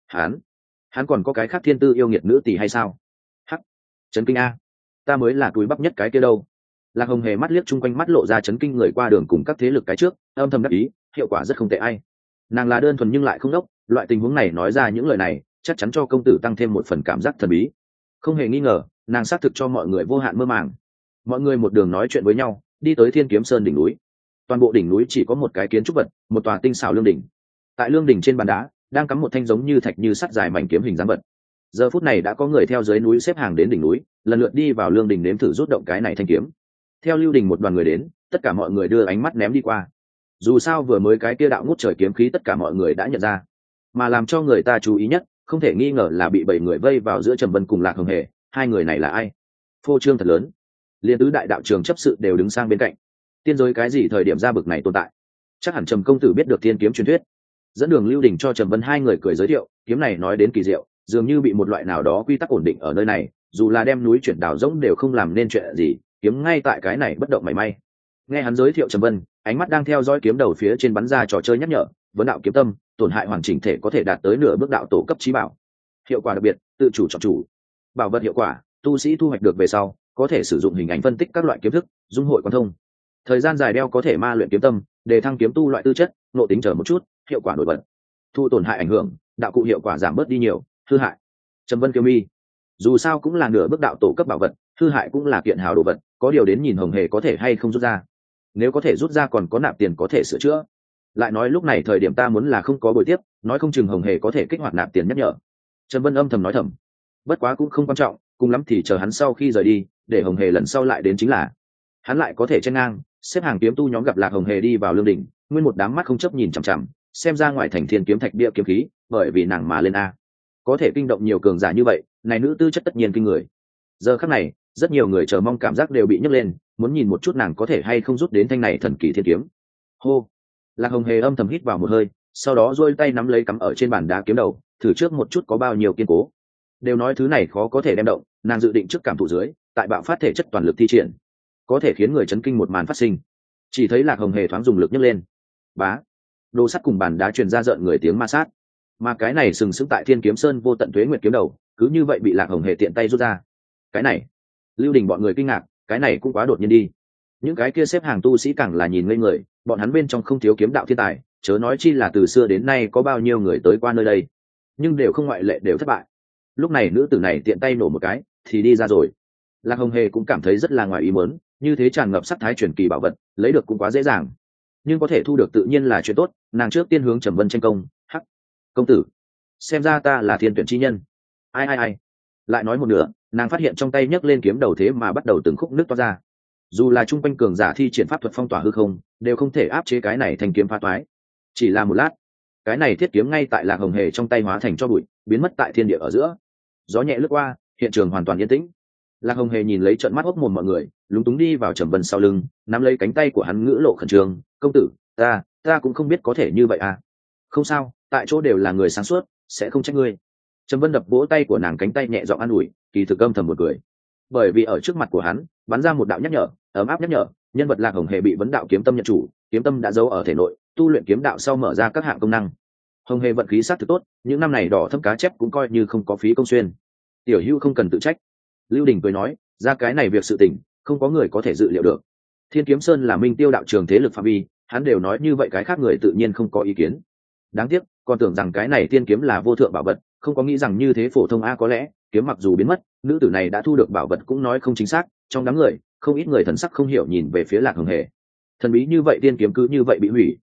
Hắn còn có cái khác thiên tư yêu nghiệt nữ tỷ hay sao? Hắc, chấn kinh a, ta mới là túi bắp nhất cái kia đâu. Lạc Hồng Hề mắt liếc chung quanh, mắt lộ ra chấn kinh người qua đường cùng các thế lực cái trước, âm thầm đắc ý, hiệu quả rất không tệ ai. Nàng là đơn thuần nhưng lại không đốc, loại tình huống này nói ra những lời này chắc chắn cho công tử tăng thêm một phần cảm giác thần bí. Không hề nghi ngờ, nàng xác thực cho mọi người vô hạn mơ màng. Mọi người một đường nói chuyện với nhau, đi tới Thiên Kiếm Sơn đỉnh núi. Toàn bộ đỉnh núi chỉ có một cái kiến trúc vật, một tòa tinh xảo lương đỉnh. Tại lương đỉnh trên bàn đá đang cắm một thanh giống như thạch như sắt dài mảnh kiếm hình dáng vật. Giờ phút này đã có người theo dưới núi xếp hàng đến đỉnh núi, lần lượt đi vào lương đỉnh nếm thử rút động cái này thanh kiếm. Theo Lưu Đình một đoàn người đến, tất cả mọi người đưa ánh mắt ném đi qua. Dù sao vừa mới cái kia đạo ngút trời kiếm khí tất cả mọi người đã nhận ra, mà làm cho người ta chú ý nhất không thể nghi ngờ là bị 7 người vây vào giữa Trầm Vân cùng Lạc Hồng Hề. Hai người này là ai? Phô trương thật lớn, liên tứ đại đạo trường chấp sự đều đứng sang bên cạnh. Tiên giới cái gì thời điểm ra bực này tồn tại? Chắc hẳn Trầm công tử biết được thiên kiếm truyền thuyết. Dẫn đường Lưu Đình cho Trầm Vân hai người cười giới thiệu, kiếm này nói đến kỳ diệu, dường như bị một loại nào đó quy tắc ổn định ở nơi này, dù là đem núi chuyển đảo rỗng đều không làm nên chuyện gì, kiếm ngay tại cái này bất động mảy may. Nghe hắn giới thiệu Trầm Vân, ánh mắt đang theo dõi kiếm đầu phía trên bắn ra trò chơi nhắc nhở, vấn đạo kiếm tâm, tổn hại hoàn chỉnh thể có thể đạt tới nửa bước đạo tổ cấp chí bảo. Hiệu quả đặc biệt, tự chủ chọn chủ. Bảo vật hiệu quả, tu sĩ thu hoạch được về sau, có thể sử dụng hình ảnh phân tích các loại kiếm thức, dung hội quan thông. Thời gian dài đeo có thể ma luyện kiếm tâm, để thăng kiếm tu loại tư chất, nội tính trở một chút, hiệu quả nổi bật. Thu tổn hại ảnh hưởng, đạo cụ hiệu quả giảm bớt đi nhiều, hư hại. Trầm Vân kiêu mi, dù sao cũng là nửa bước đạo tổ cấp bảo vật, hư hại cũng là kiện hào đồ vật, có điều đến nhìn Hồng Hề có thể hay không rút ra. Nếu có thể rút ra còn có nạp tiền có thể sửa chữa. Lại nói lúc này thời điểm ta muốn là không có buổi tiếp, nói không chừng Hồng Hề có thể kích hoạt nạp tiền nhắc nhở. Trầm Vân âm thầm nói thầm, bất quá cũng không quan trọng, cùng lắm thì chờ hắn sau khi rời đi, để Hồng Hề lần sau lại đến chính là. Hắn lại có thể chen ngang, xếp hàng kiếm tu nhóm gặp Lạc Hồng Hề đi vào lương đỉnh, nguyên một đám mắt không chấp nhìn chằm chằm, xem ra ngoài thành thiên kiếm thạch bia kiếm khí, bởi vì nàng mà lên a. Có thể kinh động nhiều cường giả như vậy, này nữ tư chất tất nhiên kinh người. Giờ khắc này, rất nhiều người chờ mong cảm giác đều bị nhấc lên, muốn nhìn một chút nàng có thể hay không rút đến thanh này thần kỳ thiên kiếm. Hô. Lạc Hồng Hề âm thầm hít vào một hơi, sau đó duỗi tay nắm lấy cắm ở trên bàn đá kiếm đầu, thử trước một chút có bao nhiêu kiên cố. Đều nói thứ này khó có thể đem động, nàng dự định trước cảm thụ dưới, tại bạo phát thể chất toàn lực thi triển, có thể khiến người chấn kinh một màn phát sinh. Chỉ thấy Lạc Hồng Hề thoáng dùng lực nhấc lên, bá, đồ sắt cùng bàn đá truyền ra rợn người tiếng ma sát, mà cái này sừng sững tại Thiên Kiếm Sơn vô tận tuế nguyệt kiếm đầu, cứ như vậy bị Lạc Hồng Hề tiện tay rút ra. Cái này, Lưu Đình bọn người kinh ngạc, cái này cũng quá đột nhiên đi. Những cái kia xếp hàng tu sĩ càng là nhìn ngây người, bọn hắn bên trong không thiếu kiếm đạo thiên tài, chớ nói chi là từ xưa đến nay có bao nhiêu người tới qua nơi đây, nhưng đều không ngoại lệ đều thất bại. Lúc này nữ tử này tiện tay nổ một cái thì đi ra rồi. Lạc Hồng Hề cũng cảm thấy rất là ngoài ý muốn, như thế tràn ngập sắc thái truyền kỳ bảo vật, lấy được cũng quá dễ dàng, nhưng có thể thu được tự nhiên là chuyện tốt. Nàng trước tiên hướng Trầm Vân tranh công, hắc, công tử, xem ra ta là thiên tuyển chi nhân. Ai, lại nói một nửa, nàng phát hiện trong tay nhấc lên kiếm đầu thế mà bắt đầu từng khúc nứt toát ra. Dù là trung quanh cường giả thi triển pháp thuật phong tỏa hư không, đều không thể áp chế cái này thành kiếm phá toái. Chỉ là một lát, cái này thiết kiếm ngay tại Lạc Hồng Hề trong tay hóa thành cho bụi, biến mất tại thiên địa ở giữa. Gió nhẹ lướt qua, hiện trường hoàn toàn yên tĩnh. Lạc Hồng Hề nhìn lấy trợn mắt hốc mồm mọi người, lúng túng đi vào Trầm Vân sau lưng, nắm lấy cánh tay của hắn, ngữ lộ khẩn trương, công tử, ta cũng không biết có thể như vậy à. Không sao, tại chỗ đều là người sáng suốt, sẽ không trách ngươi. Trầm Vân đập vỗ tay của nàng cánh tay nhẹ giọng an ủi, kỳ thực âm thầm một cười, bởi vì ở trước mặt của hắn bắn ra một đạo nhắc nhở, ấm áp nhắc nhở, nhân vật Lạc Hồng Hề bị vấn đạo kiếm tâm nhận chủ, kiếm tâm đã giấu ở thể nội, tu luyện kiếm đạo sau mở ra các hạng công năng. Hồng Hề vận khí sát thực tốt, những năm này đỏ thâm cá chép cũng coi như không có phí công xuyên. Tiểu Hữu không cần tự trách. Lưu Đình cười nói, ra cái này việc sự tình, không có người có thể dự liệu được. Thiên Kiếm Sơn là Minh Tiêu đạo trường thế lực phạm vi, hắn đều nói như vậy, cái khác người tự nhiên không có ý kiến. Đáng tiếc, còn tưởng rằng cái này tiên kiếm là vô thượng bảo vật, không có nghĩ rằng như thế phổ thông. Có lẽ kiếm mặc dù biến mất, nữ tử này đã thu được bảo vật cũng nói không chính xác. Trong đám người, không ít người thần sắc không hiểu nhìn về phía Lạc Hồng Hề. Thần bí như vậy tiên kiếm cứ như vậy bị hủy,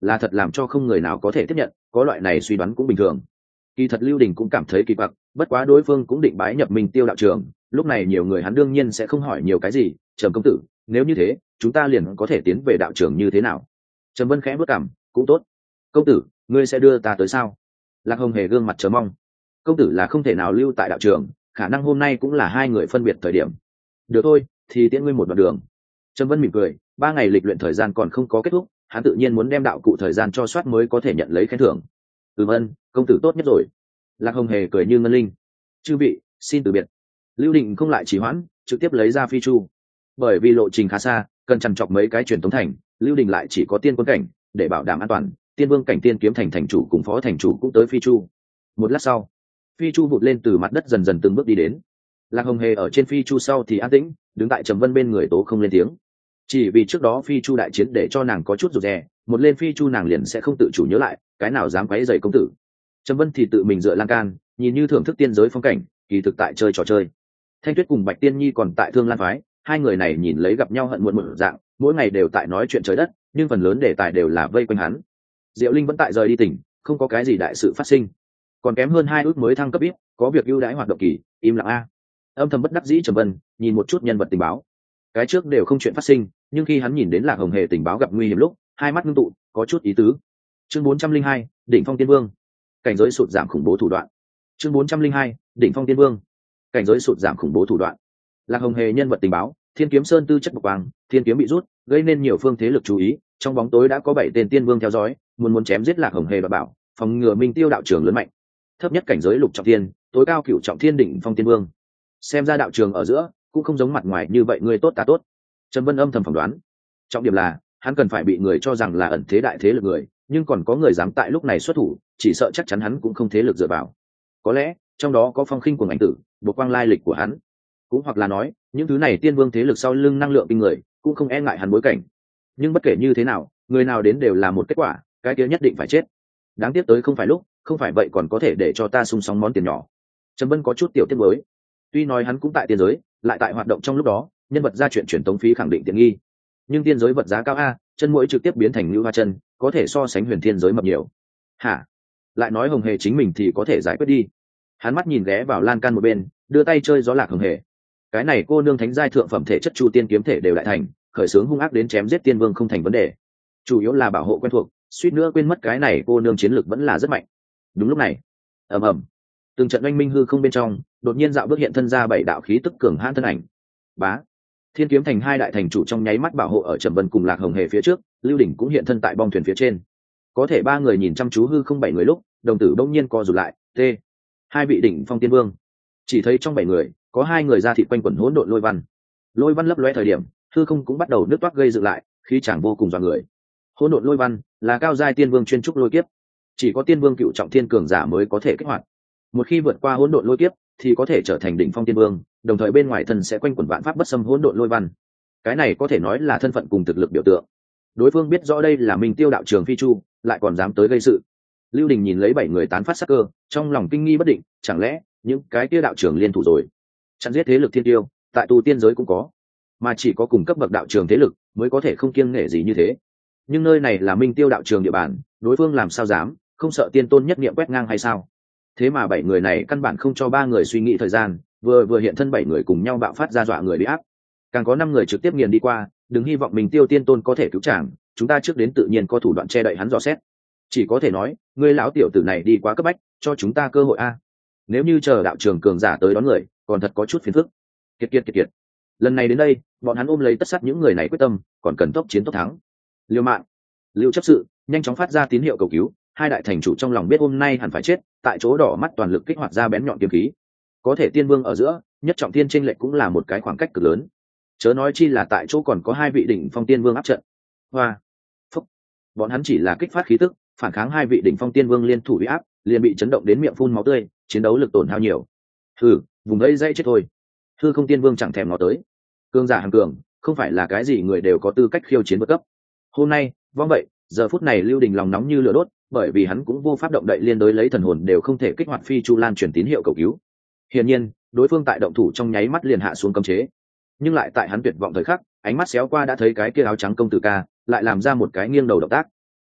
là thật làm cho không người nào có thể tiếp nhận, có loại này suy đoán cũng bình thường. Kỳ thật Lưu Đình cũng cảm thấy kỳ quặc, bất quá đối phương cũng định bái nhập Minh Tiêu đạo trường, lúc này nhiều người hắn đương nhiên sẽ không hỏi nhiều cái gì. Trầm công tử, nếu như thế chúng ta liền có thể tiến về đạo trường như thế nào? Trầm Vân khẽ bước cảm, cũng tốt. Công tử, ngươi sẽ đưa ta tới sao? Lạc Hồng Hề gương mặt chờ mong. Công tử là không thể nào lưu tại đạo trường, khả năng hôm nay cũng là hai người phân biệt thời điểm. Được thôi, thì tiễn ngươi một đoạn đường. Trầm Vân mỉm cười, 3 ngày lịch luyện thời gian còn không có kết thúc, hắn tự nhiên muốn đem đạo cụ thời gian cho soát mới có thể nhận lấy khen thưởng. Ân, công tử tốt nhất rồi. Lạc Hồng Hề cười như ngân linh. Chư vị, xin từ biệt. Lưu Định không lại trì hoãn, trực tiếp lấy ra phi chu. Bởi vì lộ trình khá xa, cần chằn chọc mấy cái truyền thống thành, Lưu Đình lại chỉ có tiên quân cảnh, để bảo đảm an toàn, tiên vương cảnh tiên kiếm thành thành chủ cùng phó thành chủ cũng tới phi chu. Một lát sau, phi chu vụt lên từ mặt đất dần dần từng bước đi đến. Lạc Hồng Hề ở trên phi chu sau thì an tĩnh, đứng tại Trầm Vân bên người tố không lên tiếng. Chỉ vì trước đó phi chu đại chiến để cho nàng có chút rụt rè, một lên phi chu nàng liền sẽ không tự chủ nhớ lại, cái nào dám quấy rầy công tử. Trầm Vân thì tự mình dựa lan can, nhìn như thưởng thức tiên giới phong cảnh, kỳ thực tại chơi trò chơi. Thanh Tuyết cùng Bạch Tiên Nhi còn tại Thương Lan phái, hai người này nhìn lấy gặp nhau hận muộn một dạng, mỗi ngày đều tại nói chuyện trời đất, nhưng phần lớn đề tài đều là vây quanh hắn. Diệu Linh vẫn tại rời đi tỉnh, không có cái gì đại sự phát sinh, còn kém hơn 2 ước mới thăng cấp ít, có việc ưu đãi hoạt động kỳ, im lặng a. Âm thầm bất đắc dĩ Trầm Vân nhìn một chút nhân vật tình báo, cái trước đều không chuyện phát sinh, nhưng khi hắn nhìn đến Lạc Hồng Hề tình báo gặp nguy hiểm lúc, hai mắt ngưng tụ, có chút ý tứ. Chương 402, đỉnh phong tiên vương, cảnh giới sụt giảm khủng bố thủ đoạn. Chương 402, đỉnh phong tiên vương, cảnh giới sụt giảm khủng bố thủ đoạn. Lạc Hồng Hề nhân vật tình báo, Thiên Kiếm Sơn tư chất bộc quang, thiên kiếm bị rút, gây nên nhiều phương thế lực chú ý, trong bóng tối đã có 7 tên tiên vương theo dõi, muốn chém giết Lạc Hồng Hề và bảo, phòng ngừa Minh Tiêu đạo trường lớn mạnh. Thấp nhất cảnh giới lục trọng thiên, tối cao cửu trọng thiên đỉnh phong tiên vương. Xem ra đạo trường ở giữa cũng không giống mặt ngoài như vậy, người tốt ta tốt. Trầm Vân âm thầm phỏng đoán, trọng điểm là hắn cần phải bị người cho rằng là ẩn thế đại thế lực người, nhưng còn có người dám tại lúc này xuất thủ, chỉ sợ chắc chắn hắn cũng không thế lực dựa vào. Có lẽ trong đó có Phong Khinh cùng ảnh tử, bộ quang lai lịch của hắn, cũng hoặc là nói những thứ này tiên vương thế lực sau lưng năng lượng kinh người, cũng không e ngại hắn bối cảnh. Nhưng bất kể như thế nào, người nào đến đều là một kết quả, cái kia nhất định phải chết. Đáng tiếc tới không phải lúc, không phải vậy còn có thể để cho ta sung sóng món tiền nhỏ. Trầm Vân có chút tiểu tiếc mới. Tuy nói hắn cũng tại tiên giới, lại tại hoạt động trong lúc đó, nhân vật ra chuyện truyền tống phí khẳng định tiện nghi, nhưng tiên giới vật giá cao a, chân mũi trực tiếp biến thành lưu hoa chân, có thể so sánh huyền thiên giới mập nhiều. Hả? Lại nói Hồng Hề chính mình thì có thể giải quyết đi. Hắn mắt nhìn ghé vào lan can một bên, đưa tay chơi gió Lạc Hồng Hề. Cái này cô nương thánh giai thượng phẩm thể chất chu tiên kiếm thể đều lại thành, khởi sướng hung ác đến chém giết tiên vương không thành vấn đề. Chủ yếu là bảo hộ quen thuộc, suýt nữa quên mất cái này cô nương chiến lược vẫn là rất mạnh. Đúng lúc này, ầm ầm, từng trận oanh minh hư không bên trong, đột nhiên dạo bước hiện thân ra 7 đạo khí tức cường hãn thân ảnh. Bá, Thiên Kiếm Thành hai đại thành chủ trong nháy mắt bảo hộ ở Trầm Vân cùng Lạc Hồng Hề phía trước, Lưu Đỉnh cũng hiện thân tại bong thuyền phía trên. Có thể 3 người nhìn chăm chú hư không 7 người lúc, đồng tử bỗng nhiên co rụt lại, hai vị đỉnh phong tiên vương. Chỉ thấy trong 7 người, có 2 người ra thịt quanh quẩn hỗn độn lôi văn. Lôi văn lấp lóe thời điểm, hư không cũng bắt đầu nứt toác gây dựng lại, khí chàng vô cùng dọa người. Hỗn độn lôi văn là cao giai tiên vương chuyên trúc lôi kiếp, chỉ có tiên vương cựu trọng thiên cường giả mới có thể kích hoạt. Một khi vượt qua hỗn độn lôi kiếp, thì có thể trở thành đỉnh phong tiên vương, đồng thời bên ngoài thân sẽ quanh quẩn vạn pháp bất xâm hỗn độn lôi văn. Cái này có thể nói là thân phận cùng thực lực biểu tượng. Đối phương biết rõ đây là Minh Tiêu đạo trường phi chu, lại còn dám tới gây sự. Lưu Đình nhìn lấy 7 người tán phát sắc cơ, trong lòng kinh nghi bất định, chẳng lẽ những cái kia đạo trường liên thủ rồi chặn giết thế lực thiên tiêu, tại tu tiên giới cũng có, mà chỉ có cùng cấp bậc đạo trường thế lực mới có thể không kiêng nể gì như thế. Nhưng nơi này là Minh Tiêu đạo trường địa bàn, đối phương làm sao dám, không sợ tiên tôn nhất niệm quét ngang hay sao? Thế mà 7 người này căn bản không cho 3 người suy nghĩ thời gian, vừa hiện thân 7 người cùng nhau bạo phát ra dọa người bị áp. Càng có 5 người trực tiếp nghiền đi qua, đừng hy vọng Minh Tiêu tiên tôn có thể cứu chàng, chúng ta trước đến tự nhiên có thủ đoạn che đậy hắn dò xét. Chỉ có thể nói, ngươi lão tiểu tử này đi quá cấp bách, cho chúng ta cơ hội a. Nếu như chờ đạo trường cường giả tới đón người, còn thật có chút phiền phức. Kiệt. Lần này đến đây, bọn hắn ôm lấy tất sát những người này quyết tâm, còn cần tốc chiến tốc thắng. Liêu Mạng, Lưu chấp sự, nhanh chóng phát ra tín hiệu cầu cứu, hai đại thành chủ trong lòng biết hôm nay hẳn phải chết, tại chỗ đỏ mắt toàn lực kích hoạt ra bén nhọn kiếm khí. Có thể tiên vương ở giữa, nhất trọng thiên chênh lệch cũng là một cái khoảng cách cực lớn. Chớ nói chi là tại chỗ còn có 2 vị đỉnh phong tiên vương áp trận. Hoa, phúc, bọn hắn chỉ là kích phát khí tức, phản kháng 2 vị đỉnh phong tiên vương liên thủ uy áp, liền bị chấn động đến miệng phun máu tươi, chiến đấu lực tổn hao nhiều. Vùng đây dây chết thôi. Hư Không tiên vương chẳng thèm ngó tới. Cường giả hàng cường, không phải là cái gì người đều có tư cách khiêu chiến vượt cấp. Hôm nay, vong vậy, giờ phút này Lưu Đình lòng nóng như lửa đốt, bởi vì hắn cũng vô pháp động đậy liên đối lấy thần hồn đều không thể kích hoạt phi chu lan truyền tín hiệu cầu cứu. Hiển nhiên, đối phương tại động thủ trong nháy mắt liền hạ xuống cấm chế. Nhưng lại tại hắn tuyệt vọng thời khắc, ánh mắt xéo qua đã thấy cái kia áo trắng công tử ca, lại làm ra một cái nghiêng đầu động tác.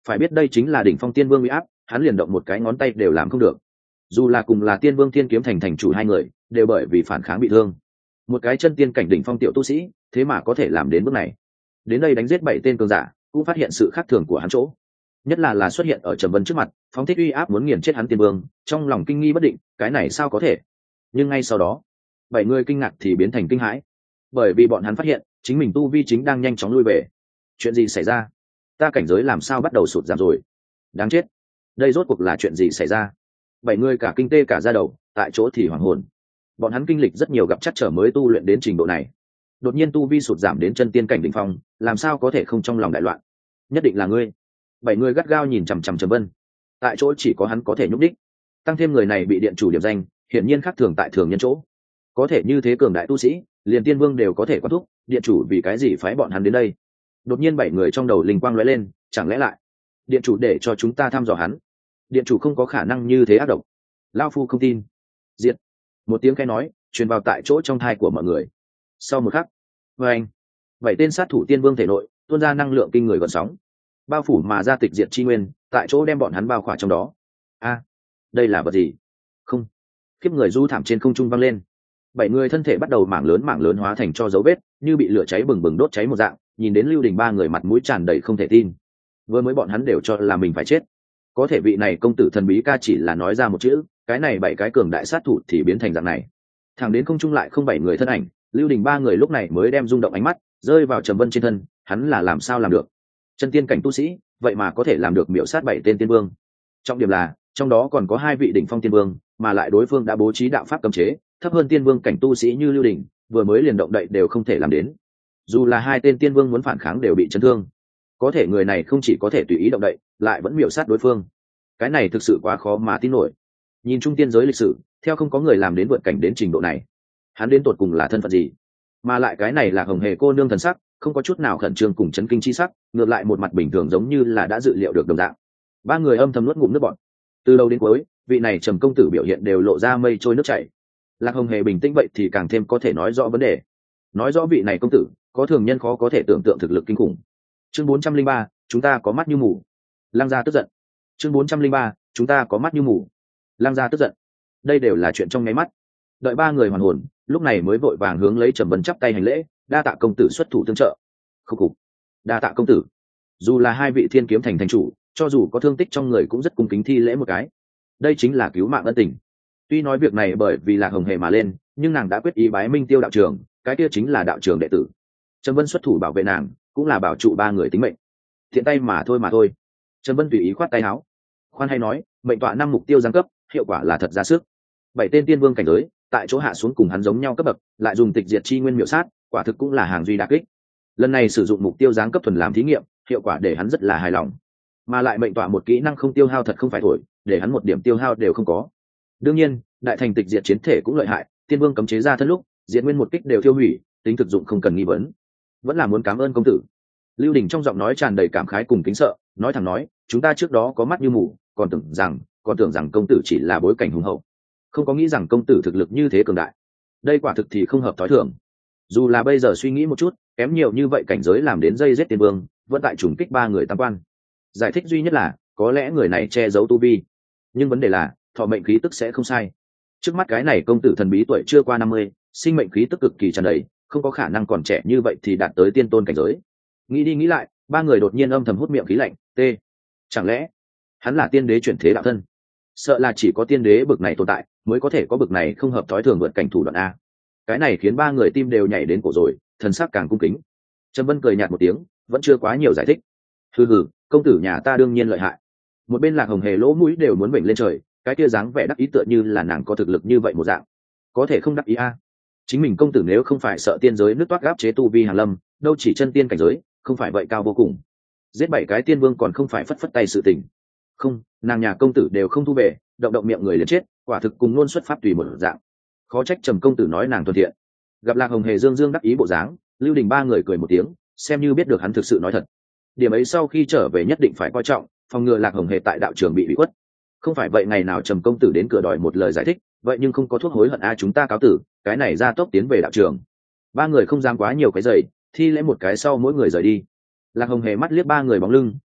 phải biết đây chính là đỉnh phong tiên vương uy áp, hắn liền động một cái ngón tay đều làm không được. Dù là cùng là tiên vương thiên kiếm thành chủ hai người đều bởi vì phản kháng bị thương. Một cái chân tiên cảnh đỉnh phong tiểu tu sĩ thế mà có thể làm đến bước này. Đến đây đánh giết 7 tên cường giả cũng phát hiện sự khác thường của hắn chỗ, nhất là xuất hiện ở Trầm Vân trước mặt phóng thích uy áp muốn nghiền chết hắn tiên vương, trong lòng kinh nghi bất định, cái này sao có thể. Nhưng ngay sau đó 7 người kinh ngạc thì biến thành kinh hãi, bởi vì bọn hắn phát hiện chính mình tu vi chính đang nhanh chóng lui về. Chuyện gì xảy ra? Ta cảnh giới làm sao bắt đầu sụt giảm rồi? Đáng chết, đây rốt cuộc là chuyện gì xảy ra? 7 người cả kinh tê cả da đầu, tại chỗ thì hoảng hồn. Bọn hắn kinh lịch rất nhiều gặp chắc trở mới tu luyện đến trình độ này, đột nhiên tu vi sụt giảm đến chân tiên cảnh đỉnh phong, làm sao có thể không trong lòng đại loạn. Nhất định là ngươi. 7 người gắt gao nhìn chằm chằm Trầm Vân, tại chỗ chỉ có hắn có thể nhúc đích. Tăng thêm người này bị điện chủ điểm danh, hiển nhiên khác thường tại thường nhân chỗ. Có thể như thế cường đại tu sĩ, liền tiên vương đều có thể quan thúc, điện chủ vì cái gì phái bọn hắn đến đây? Đột nhiên 7 người trong đầu linh quang lóe lên, chẳng lẽ lại điện chủ để cho chúng ta thăm dò hắn? Điện chủ không có khả năng như thế ác độc. Lao phu không tin. Diệt. Một tiếng khẽ nói truyền vào tại chỗ trong thai của mọi người. Sau một khắc, với anh 7 tên sát thủ tiên vương thể nội tuôn ra năng lượng kinh người gợn sóng, bao phủ mà ra tịch diệt chi nguyên, tại chỗ đem bọn hắn bao khỏa trong đó. A, đây là vật gì? Không. Khiếp người du thảm trên không trung vang lên. 7 người thân thể bắt đầu mảng lớn hóa thành cho dấu vết, như bị lửa cháy bừng bừng đốt cháy một dạng, nhìn đến Lưu Đình ba người mặt mũi tràn đầy không thể tin. Vừa mới bọn hắn đều cho là mình phải chết, có thể vị này công tử thần bí ca chỉ là nói ra một chữ, cái này 7 cái cường đại sát thủ thì biến thành dạng này. Thẳng đến không trung lại không 7 người thân ảnh, Lưu Đình ba người lúc này mới đem rung động ánh mắt rơi vào Trầm Vân trên thân. Hắn là làm sao làm được? Chân tiên cảnh tu sĩ vậy mà có thể làm được miểu sát 7 tên tiên vương. Trọng điểm là trong đó còn có 2 vị đỉnh phong tiên vương, mà lại đối phương đã bố trí đạo pháp cấm chế, thấp hơn tiên vương cảnh tu sĩ như Lưu Đình vừa mới liền động đậy đều không thể làm đến. Dù là 2 tên tiên vương muốn phản kháng đều bị chấn thương, có thể người này không chỉ có thể tùy ý động đậy, lại vẫn miểu sát đối phương. Cái này thực sự quá khó mà tin nổi. Nhìn trung tiên giới lịch sử, theo không có người làm đến vượt cảnh đến trình độ này. Hắn đến tột cùng là thân phận gì? Mà lại cái này là Hồng Hề cô nương thần sắc, không có chút nào khẩn trương cùng chấn kinh chi sắc, ngược lại một mặt bình thường giống như là đã dự liệu được đồng dạng. 3 người âm thầm nuốt ngụm nước bọt. Từ đầu đến cuối, vị này Trầm công tử biểu hiện đều lộ ra mây trôi nước chảy. Lạc Hồng Hề bình tĩnh vậy thì càng thêm có thể nói rõ vấn đề. Nói rõ vị này công tử có thường nhân khó có thể tưởng tượng thực lực kinh khủng. Chương 403, chúng ta có mắt như mù. Lăng gia tức giận. Chương 403, chúng ta có mắt như mù. Lăng gia tức giận. Đây đều là chuyện trong nháy mắt. Đợi 3 người hoàn hồn, lúc này mới vội vàng hướng lấy Trầm Vân chắp tay hành lễ, đa tạ công tử xuất thủ tương trợ. Khúc khục. Đa tạ công tử. Dù là 2 vị thiên kiếm thành chủ, cho dù có thương tích trong người cũng rất cung kính thi lễ một cái. Đây chính là cứu mạng ân tình. Tuy nói việc này bởi vì Lạc Hồng Hề mà lên, nhưng nàng đã quyết ý bái Minh Tiêu đạo trường, cái kia chính là đạo trường đệ tử. Trầm Vân xuất thủ bảo vệ nàng, cũng là bảo trụ 3 người tính mệnh. Thiện tay mà thôi. Trầm Vân tùy ý khoát tay áo. Khoan hay nói, mệnh tọa 5 mục tiêu giáng cấp, hiệu quả là thật ra sức. 7 tên tiên vương cảnh giới, tại chỗ hạ xuống cùng hắn giống nhau cấp bậc, lại dùng tịch diệt chi nguyên miểu sát, quả thực cũng là hàng duy đả kích. Lần này sử dụng mục tiêu giáng cấp thuần làm thí nghiệm, hiệu quả để hắn rất là hài lòng. Mà lại mệnh tọa một kỹ năng không tiêu hao thật không phải thổi, để hắn một điểm tiêu hao đều không có. Đương nhiên, đại thành tịch diệt chiến thể cũng lợi hại, tiên vương cấm chế ra thân lúc, diệt nguyên một kích đều tiêu hủy, tính thực dụng không cần nghi vấn. Vẫn là muốn cảm ơn công tử. Lưu Đình trong giọng nói tràn đầy cảm khái cùng kính sợ, nói thẳng nói, chúng ta trước đó có mắt như mù, còn tưởng rằng công tử chỉ là bối cảnh hùng hậu, không có nghĩ rằng công tử thực lực như thế cường đại. Đây quả thực thì không hợp thói thường. Dù là bây giờ suy nghĩ một chút, kém nhiều như vậy cảnh giới làm đến dây giết tiên vương, vẫn tại trùng kích 3 người tam quan. Giải thích duy nhất là, có lẽ người này che giấu tu vi. Nhưng vấn đề là, thọ mệnh khí tức sẽ không sai. Trước mắt cái này công tử thần bí tuổi chưa qua 50, sinh mệnh khí tức cực kỳ tràn đầy, không có khả năng còn trẻ như vậy thì đạt tới tiên tôn cảnh giới. Nghĩ đi nghĩ lại, 3 người đột nhiên âm thầm hút miệng khí lạnh, chẳng lẽ hắn là tiên đế chuyển thế đạo thân? Sợ là chỉ có tiên đế bực này tồn tại mới có thể có bực này không hợp thói thường vượt cảnh thủ đoạn a. Cái này khiến 3 người tim đều nhảy đến cổ rồi, thần sắc càng cung kính. Trầm Vân cười nhạt một tiếng, vẫn chưa quá nhiều giải thích. Hừ, công tử nhà ta đương nhiên lợi hại. Một bên Lạc Hồng Hề lỗ mũi đều muốn vểnh lên trời, cái kia dáng vẻ đắc ý tựa như là nàng có thực lực như vậy một dạng. Có thể không đắc ý a? Chính mình công tử nếu không phải sợ tiên giới nước toát gáp chế tu vi hàng lâm, đâu chỉ chân tiên cảnh giới, không phải vậy cao vô cùng. Giết 7 cái tiên vương còn không phải phất phất tay sự tình. Không, nàng nhà công tử đều không thu về, động miệng người liền chết, quả thực cùng luôn xuất pháp tùy một dạng. Khó trách Trầm công tử nói nàng thuần thiện. Gặp Lạc Hồng Hề dương đắc ý bộ dáng, Lưu Đình 3 người cười một tiếng, xem như biết được hắn thực sự nói thật. Điểm ấy sau khi trở về nhất định phải coi trọng, phòng ngừa Lạc Hồng Hề tại đạo trường bị khuất. Không phải vậy ngày nào Trầm công tử đến cửa đòi một lời giải thích, vậy nhưng không có thuốc hối hận a, chúng ta cáo tử, cái này ra tốc tiến về đạo trường. 3 người không dám quá nhiều cái giày, thi lễ một cái sau mỗi người rời đi. Lạc Hồng Hề mắt liếc 3 người bóng lưng,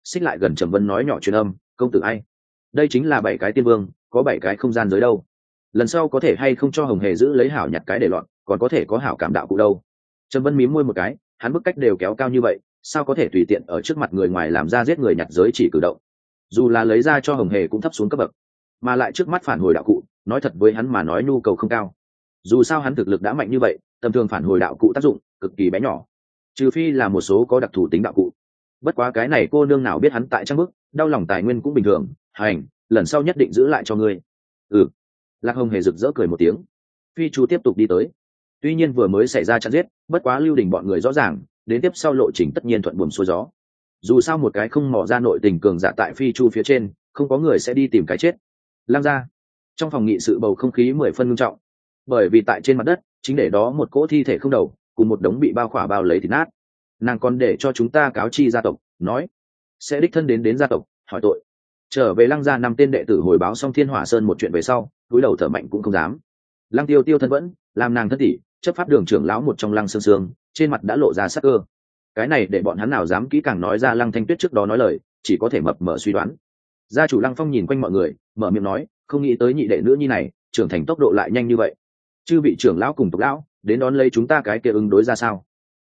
xích lại gần Trầm Vân nói nhỏ truyền âm, công tử ai, đây chính là 7 cái tiên vương, có 7 cái không gian giới đâu, lần sau có thể hay không cho Hồng Hề giữ lấy hảo nhặt cái để loạn, còn có thể có hảo cảm đạo cụ đâu. Trầm Vân mím môi một cái, hắn bức cách đều kéo cao như vậy, sao có thể tùy tiện ở trước mặt người ngoài làm ra giết người nhặt giới chỉ cử động, dù là lấy ra cho Hồng Hề cũng thấp xuống cấp bậc, mà lại trước mắt phản hồi đạo cụ, nói thật với hắn mà nói nhu cầu không cao, dù sao hắn thực lực đã mạnh như vậy, tầm thường phản hồi đạo cụ tác dụng cực kỳ bé nhỏ, trừ phi là một số có đặc thù tính đạo cụ. Bất quá cái này cô nương nào biết hắn tại trang bức, đau lòng tài nguyên cũng bình thường, hành, lần sau nhất định giữ lại cho ngươi. Ừ. Lạc Hồng Hề rực rỡ cười một tiếng. Phi Chu tiếp tục đi tới. Tuy nhiên vừa mới xảy ra trận giết, bất quá Lưu Đình bọn người rõ ràng, đến tiếp sau lộ trình tất nhiên thuận buồm xuôi gió. Dù sao một cái không mò ra nội tình cường giả tại Phi Chu phía trên, không có người sẽ đi tìm cái chết. Lang ra. Trong phòng nghị sự bầu không khí 10 phân nghiêm trọng, bởi vì tại trên mặt đất chính để đó một cỗ thi thể không đầu cùng một đống bị bao khỏa bao lấy thịt nát. Nàng còn để cho chúng ta cáo chi gia tộc, nói sẽ đích thân đến gia tộc hỏi tội. Trở về Lăng gia 5 tên đệ tử hồi báo xong Thiên Hỏa Sơn một chuyện về sau, cúi đầu thở mạnh cũng không dám. Lăng Tiêu Tiêu thân vẫn làm nàng thân tỷ, chấp pháp đường trưởng lão một trong Lăng Sương Sương, trên mặt đã lộ ra sắc cơ. Cái này để bọn hắn nào dám kỹ càng nói ra Lăng Thanh Tuyết trước đó nói lời, chỉ có thể mập mờ suy đoán. Gia chủ Lăng Phong nhìn quanh mọi người, mở miệng nói, không nghĩ tới nhị đệ nữ nhi này trưởng thành tốc độ lại nhanh như vậy. Chư vị trưởng lão cùng tộc lão đến đón lấy chúng ta cái kia ứng đối ra sao?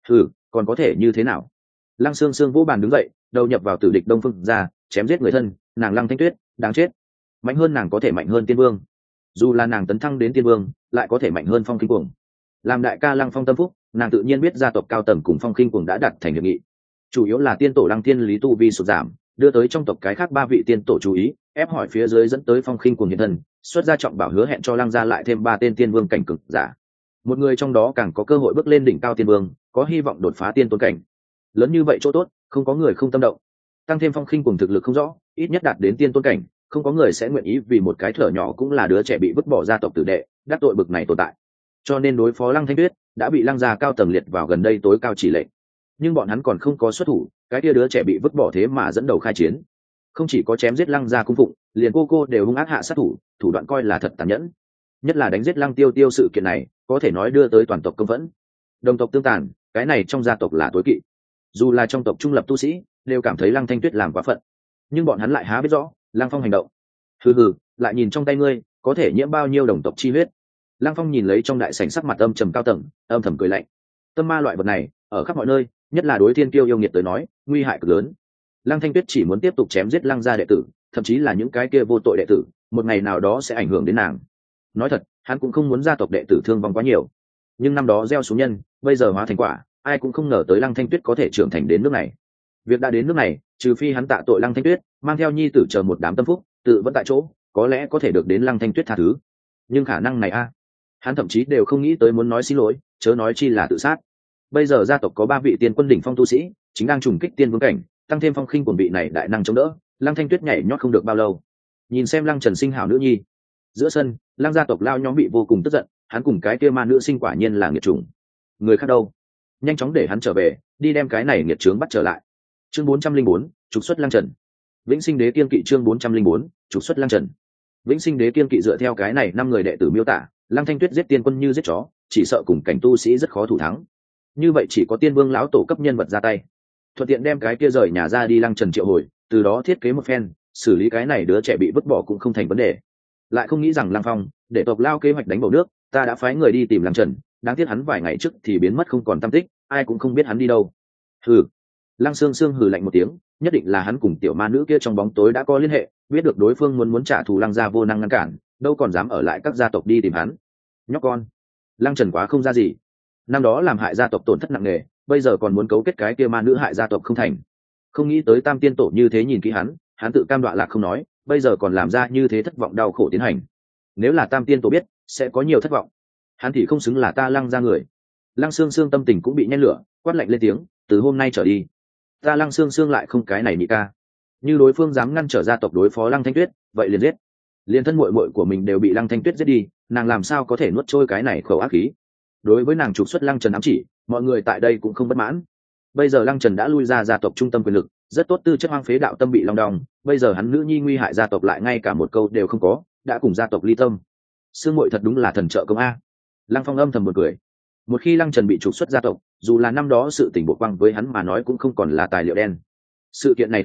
Còn có thể như thế nào? Lăng Sương Sương vỗ bàn đứng dậy, đầu nhập vào tử địch Đông Phương ra, chém giết người thân, nàng Lăng Thanh Tuyết đáng chết. Mạnh hơn nàng có thể mạnh hơn tiên vương, dù là nàng tấn thăng đến tiên vương lại có thể mạnh hơn Phong Khinh Cuồng. Làm đại ca Lăng Phong tâm phúc, nàng tự nhiên biết gia tộc cao tầng cùng Phong Khinh Cuồng đã đặt thành hiệp nghị, chủ yếu là tiên tổ Lăng Thiên Lý tu vi sụt giảm, đưa tới trong tộc cái khác 3 vị tiên tổ chú ý, ép hỏi phía dưới dẫn tới Phong Khinh Cuồng hiện thân, xuất ra trọng bảo hứa hẹn cho Lăng gia lại thêm 3 tên tiên vương cảnh cực giả, một người trong đó càng có cơ hội bước lên đỉnh cao tiên vương, có hy vọng đột phá tiên tôn cảnh. Lớn như vậy chỗ tốt, không có người không tâm động. Tăng thêm Phong Khinh Cuồng thực lực không rõ, ít nhất đạt đến tiên tôn cảnh, không có người sẽ nguyện ý vì một cái thở nhỏ cũng là đứa trẻ bị vứt bỏ gia tộc tử đệ, đắc tội bực này tồn tại. Cho nên đối phó Lăng Thanh Tuyết đã bị Lăng gia cao tầng liệt vào gần đây tối cao chỉ lệnh. Nhưng bọn hắn còn không có xuất thủ, cái kia đứa trẻ bị vứt bỏ thế mà dẫn đầu khai chiến, không chỉ có chém giết Lăng gia cung phụng, liền cô đều hung ác hạ sát thủ, thủ đoạn coi là thật tàn nhẫn. Nhất là đánh giết Lăng Tiêu Tiêu sự kiện này, có thể nói đưa tới toàn tộc công phẫn, đồng tộc tương tàn, cái này trong gia tộc là tối kỵ. Dù là trong tộc trung lập tu sĩ đều cảm thấy Lăng Thanh Tuyết làm quá phận, nhưng bọn hắn lại há biết rõ Lăng Phong hành động. Lại nhìn trong tay ngươi có thể nhiễm bao nhiêu đồng tộc chi huyết. Lăng Phong nhìn lấy trong đại sảnh sắc mặt âm trầm cao tầng, âm thầm cười lạnh. Tâm ma loại vật này ở khắp mọi nơi, nhất là đối thiên kiêu yêu nghiệt tới nói nguy hại cực lớn. Lăng Thanh Tuyết chỉ muốn tiếp tục chém giết Lăng gia đệ tử, thậm chí là những cái kia vô tội đệ tử, một ngày nào đó sẽ ảnh hưởng đến nàng. Nói thật, hắn cũng không muốn gia tộc đệ tử thương vong quá nhiều, nhưng năm đó gieo xuống nhân, bây giờ hóa thành quả, ai cũng không ngờ tới Lăng Thanh Tuyết có thể trưởng thành đến nước này. Việc đã đến nước này, trừ phi hắn tạ tội Lăng Thanh Tuyết, mang theo nhi tử chờ một đám tâm phúc, tự vẫn tại chỗ, có lẽ có thể được đến Lăng Thanh Tuyết tha thứ. Nhưng khả năng này hắn thậm chí đều không nghĩ tới muốn nói xin lỗi, chớ nói chi là tự sát. Bây giờ gia tộc có 3 vị tiên quân đỉnh phong tu sĩ, chính đang trùng kích tiên vương cảnh, tăng thêm Phong Khinh Cuồng vị này đại năng chống đỡ, Lăng Thanh Tuyết nhảy nhót không được bao lâu. Nhìn xem Lăng Trần sinh hảo nữ nhi. Giữa sân, Lăng gia tộc lao nhóm bị vô cùng tức giận, hắn cùng cái kia ma nữ sinh quả nhiên là nghiệt chủng. Người khác đâu? Nhanh chóng để hắn trở về, đi đem cái này nghiệt chướng bắt trở lại. Chương 404, trục xuất Lăng Trần. Vĩnh Sinh Đế kiên kỵ chương 404, trục xuất Lăng Trần. Vĩnh Sinh Đế kiên kỵ dựa theo cái này 5 người đệ tử miêu tả, Lăng Thanh Tuyết giết tiên quân như giết chó, chỉ sợ cùng cảnh tu sĩ rất khó thủ thắng. Như vậy chỉ có tiên vương lão tổ cấp nhân vật ra tay, thuận tiện đem cái kia rời nhà ra đi Lăng Trần triệu hồi, từ đó thiết kế một phen, xử lý cái này đứa trẻ bị vứt bỏ cũng không thành vấn đề. Lại không nghĩ rằng Lăng Phong để tộc lao kế hoạch đánh bầu nước, ta đã phái người đi tìm Lăng Trần, đáng tiếc hắn vài ngày trước thì biến mất không còn tăm tích, ai cũng không biết hắn đi đâu. Lăng Sương Sương hừ lạnh một tiếng, nhất định là hắn cùng tiểu ma nữ kia trong bóng tối đã có liên hệ, biết được đối phương muốn trả thù Lăng gia vô năng ngăn cản, đâu còn dám ở lại các gia tộc đi tìm hắn. Nhóc con, Lăng Trần quá không ra gì, năm đó làm hại gia tộc tổn thất nặng nề, bây giờ còn muốn cấu kết cái kia ma nữ hại gia tộc không thành. Không nghĩ tới Tam tiên tổ như thế nhìn kỹ hắn tự cam đoạ lạc không nói, bây giờ còn làm ra như thế thất vọng đau khổ tiến hành. Nếu là Tam tiên tổ biết, sẽ có nhiều thất vọng. Hắn thì không xứng là ta Lăng gia người. Lăng Sương Sương tâm tình cũng bị nhen lửa, quát lạnh lên tiếng, từ hôm nay trở đi, ta Lăng Sương Sương lại không cái này nhị ca. Như đối phương dám ngăn trở gia tộc đối phó Lăng Thanh Tuyết, vậy liền giết. Liên thân muội muội của mình đều bị Lăng Thanh Tuyết giết đi, nàng làm sao có thể nuốt trôi cái này khẩu ác khí. Đối với nàng trục xuất Lăng Trần ám chỉ, mọi người tại đây cũng không bất mãn. Bây giờ Lăng Trần đã lui ra gia tộc trung tâm quyền lực, rất tốt, tư chất hoang phế đạo tâm bị long đong, bây giờ hắn nữ nhi nguy hại gia tộc lại ngay cả một câu đều không có, đã cùng gia tộc ly tâm. Sương muội thật đúng là thần trợ công a. Lăng Phong âm thầm một cười. Một khi Lăng Trần bị trục xuất gia tộc, dù là năm đó sự tình bộ quang với hắn mà nói cũng không còn là tài liệu đen. Sự kiện này không nổi,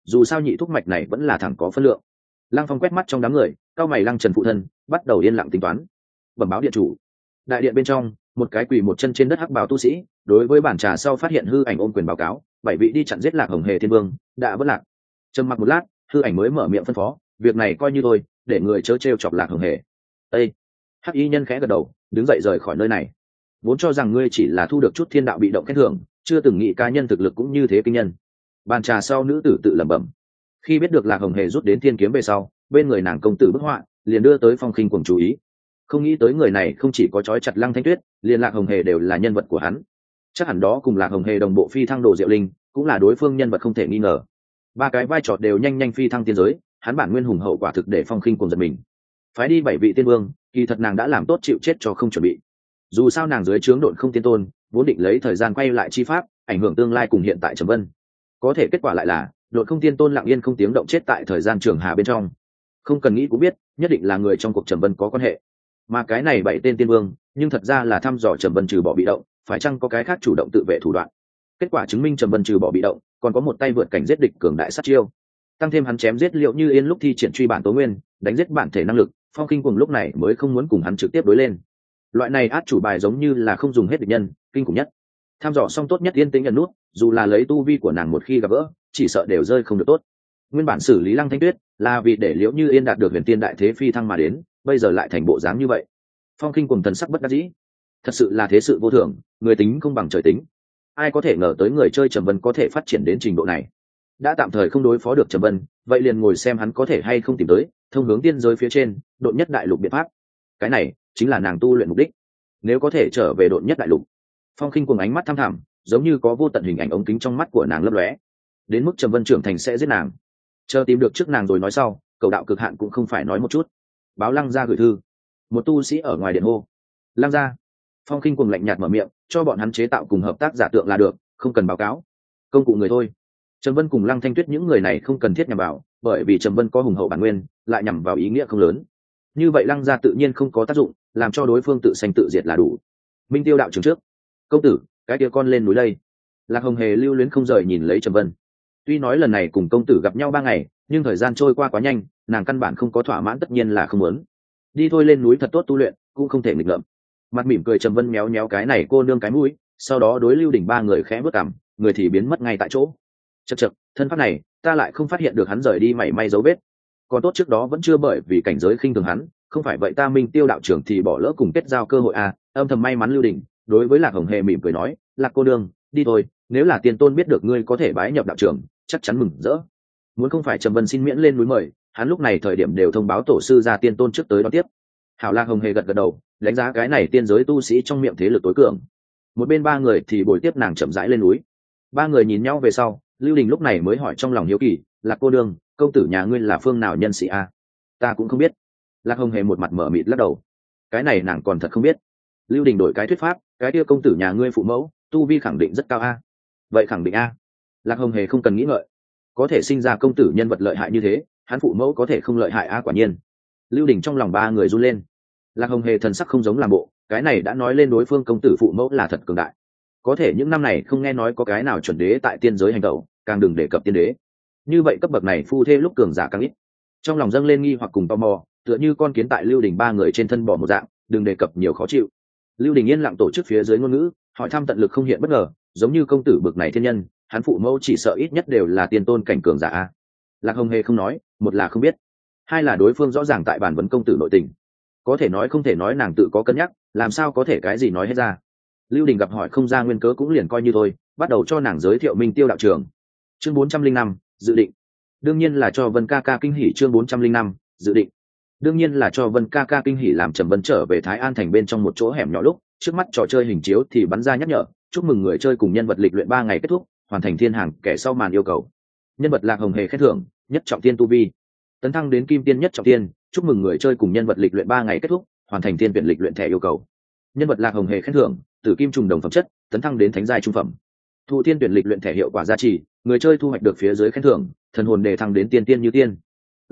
dù sao nhị thúc mạch này vẫn là thẳng có phân lượng. Lăng Phong quét mắt trong đám người, cao mày Lăng Trần phụ thân bắt đầu yên lặng tính toán. Bẩm báo điện chủ. Đại điện bên trong, một cái quỳ một chân trên đất hắc bào tu sĩ đối với bản trà sau phát hiện hư ảnh ôm quyền báo cáo, 7 vị đi chặn giết Lạc Hồng Hề Thiên Vương đã vất lạc. Trầm mặc một lát, hư ảnh mới mở miệng phân phó, việc này coi như thôi, để người chớ trêu chọc Lạc Hồng Hề. Ê! Hắc y nhân khẽ gật đầu, đứng dậy rời khỏi nơi này. Vốn cho rằng ngươi chỉ là thu được chút thiên đạo bị động khen thưởng, chưa từng nghĩ cá nhân thực lực cũng như thế kinh nhân. Bàn trà sau nữ tử tự lẩm bẩm. Khi biết được Lạc Hồng Hề rút đến thiên kiếm về sau, bên người nàng công tử bức họa liền đưa tới Phong Khinh Cuồng chú ý. Không nghĩ tới người này không chỉ có trói chặt Lăng Thanh Tuyết, liền Lạc Hồng Hề đều là nhân vật của hắn. Chắc hẳn đó cùng Lạc Hồng Hề đồng bộ phi thăng đồ diệu linh, cũng là đối phương nhân vật không thể nghi ngờ. Ba cái vai trò đều nhanh nhanh phi thăng tiên giới, hắn bản nguyên hùng hậu quả thực để Phong Khinh Cuồng giật mình. Phái đi 7 vị tiên vương, kỳ thật nàng đã làm tốt chịu chết cho không chuẩn bị. Dù sao nàng dưới trướng độn không tiên tôn, vốn định lấy thời gian quay lại chi pháp, ảnh hưởng tương lai cùng hiện tại Trầm Vân. Có thể kết quả lại là độn không tiên tôn lặng yên không tiếng động chết tại thời gian trường hà bên trong. Không cần nghĩ cũng biết, nhất định là người trong cuộc Trầm Vân có quan hệ. Mà cái này 7 tên tiên vương, nhưng thật ra là thăm dò Trầm Vân trừ bỏ bị động, phải chăng có cái khác chủ động tự vệ thủ đoạn. Kết quả chứng minh Trầm Vân trừ bỏ bị động, còn có một tay vượt cảnh giết địch cường đại sát chiêu. Tăng thêm hắn chém giết Liệu Như Yên lúc thi triển truy bản tố nguyên, đánh giết bản thể năng lực, Phong Khinh Cuồng lúc này mới không muốn cùng hắn trực tiếp đối lên. Loại này át chủ bài giống như là không dùng hết địch nhân, kinh khủng nhất. Tham dò xong tốt nhất yên tĩnh ẩn nút, dù là lấy tu vi của nàng một khi gặp gỡ, chỉ sợ đều rơi không được tốt. Nguyên bản xử lý Lăng Thanh Tuyết là vì để Liễu Như Yên đạt được huyền tiên đại thế phi thăng mà đến, bây giờ lại thành bộ dáng như vậy. Phong Khinh Cuồng thần sắc bất đắc dĩ, thật sự là thế sự vô thường, người tính không bằng trời tính. Ai có thể ngờ tới người chơi Trầm Vân có thể phát triển đến trình độ này. Đã tạm thời không đối phó được Trầm Vân, vậy liền ngồi xem hắn có thể hay không tìm tới thông hướng tiên giới phía trên độn nhất đại lục biện pháp. Cái này chính là nàng tu luyện mục đích. Nếu có thể trở về độn nhất đại lục. Phong Khinh Cuồng ánh mắt thăm thẳm, giống như có vô tận hình ảnh ống kính trong mắt của nàng lấp lóe. Đến mức Trầm Vân trưởng thành sẽ giết nàng, chờ tìm được trước nàng rồi nói sau. Cầu đạo cực hạn cũng không phải nói một chút. Báo Lăng gia gửi thư. Một tu sĩ ở ngoài điện hô. Lăng gia. Phong Khinh Cuồng lạnh nhạt mở miệng, cho bọn hắn chế tạo cùng hợp tác giả tượng là được, không cần báo cáo. Công cụ người thôi. Trầm Vân cùng Lăng Thanh Tuyết những người này không cần thiết nhằm vào, bởi vì Trầm Vân có hùng hậu bản nguyên, lại nhằm vào ý nghĩa không lớn. Như vậy Lăng gia tự nhiên không có tác dụng, làm cho đối phương tự sanh tự diệt là đủ. Minh Tiêu đạo trưởng trước. Công tử, cái kia con lên núi đây. Lạc Hồng Hề lưu luyến không rời nhìn lấy Trầm Vân. Tuy nói lần này cùng công tử gặp nhau 3 ngày, nhưng thời gian trôi qua quá nhanh, nàng căn bản không có thỏa mãn, tất nhiên là không muốn. Đi thôi, lên núi thật tốt tu luyện, cũng không thể nghịch ngợm. Mặt mỉm cười Trầm Vân méo méo cái này cô nương cái mũi, sau đó đối Lưu Đình 3 người khẽ bước cằm, người thì biến mất ngay tại chỗ. Chậc chậc, thân pháp này, ta lại không phát hiện được hắn rời đi mảy may dấu vết. Còn tốt trước đó vẫn chưa bởi vì cảnh giới khinh thường hắn, không phải vậy ta Minh Tiêu đạo trưởng thì bỏ lỡ cùng kết giao cơ hội à. Âm thầm may mắn Lưu Đình đối với Lạc Hồng Hề mỉm cười nói, Lạc cô nương, đi thôi, nếu là tiên tôn biết được ngươi có thể bái nhập đạo trưởng, chắc chắn mừng rỡ. Muốn không phải Trầm Vân xin miễn lên núi mời, hắn lúc này thời điểm đều thông báo tổ sư ra tiên tôn trước tới đón tiếp. Hảo. Lạc Hồng Hề gật gật đầu, đánh giá cái này tiên giới tu sĩ trong miệng thế lực tối cường. Một bên 3 người thì bồi tiếp nàng chậm rãi lên núi. 3 người nhìn nhau về sau, Lưu Đình lúc này mới hỏi trong lòng hiếu kỳ, Lạc cô nương, công tử nhà ngươi là phương nào nhân sĩ a? Ta cũng không biết. Lạc Hồng Hề một mặt mở mịt lắc đầu. Cái này nàng còn thật không biết. Lưu Đình đổi cái thuyết pháp, cái kia công tử nhà ngươi phụ mẫu tu vi khẳng định rất cao a. Vậy khẳng định a. Lạc Hồng Hề không cần nghĩ ngợi, có thể sinh ra công tử nhân vật lợi hại như thế, hắn phụ mẫu có thể không lợi hại a? Quả nhiên. Lưu Đình trong lòng 3 người run lên. Lạc Hồng Hề thần sắc không giống làm bộ, cái này đã nói lên đối phương công tử phụ mẫu là thật cường đại. Có thể những năm này không nghe nói có cái nào chuẩn đế tại tiên giới hành tẩu, càng đừng đề cập tiên đế. Như vậy cấp bậc này phu thê lúc cường giả càng ít. Trong lòng dâng lên nghi hoặc cùng tò mò, tựa như con kiến tại Lưu Đình 3 người trên thân bò một dạng, đừng đề cập nhiều khó chịu. Lưu Đình yên lặng tổ chức phía dưới ngôn ngữ, hỏi thăm tận lực không hiện bất ngờ, giống như công tử bậc này thiên nhân, hắn phụ mẫu chỉ sợ ít nhất đều là tiên tôn cảnh cường giả a. Lạc Hồng Hề không nói, một là không biết, hai là đối phương rõ ràng tại bản vấn công tử nội tình, có thể nói không thể nói, nàng tự có cân nhắc, làm sao có thể cái gì nói hết ra. Lưu Đình gặp hỏi không ra nguyên cớ cũng liền coi như thôi, bắt đầu cho nàng giới thiệu Minh Tiêu đạo trưởng. Chương 405, dự định. Đương nhiên là cho Vân ca ca kinh hỉ. Chương 405, dự định. Đương nhiên là cho Vân ca ca kinh hỉ. Làm Trầm Vân trở về Thái An thành bên trong một chỗ hẻm nhỏ lúc, trước mắt trò chơi hình chiếu thì bắn ra nhắc nhở, chúc mừng người chơi cùng nhân vật lịch luyện 3 ngày kết thúc, hoàn thành thiên hàng kẻ sau màn yêu cầu. Nhân vật Lạc Hồng Hề khen thưởng, nhất trọng tiên tu vi, tấn thăng đến kim tiên nhất trọng tiên, chúc mừng người chơi cùng nhân vật lịch luyện 3 ngày kết thúc, hoàn thành thiên viện lịch luyện thẻ yêu cầu. Nhân vật Lạc Hồng Hề khen thưởng, tử kim trùng đồng phẩm chất, tấn thăng đến thánh giai trung phẩm. Thụ tiên tuyển lịch luyện thẻ hiệu quả gia trì, người chơi thu hoạch được phía dưới khen thưởng, thần hồn đề thăng đến tiên tiên như tiên.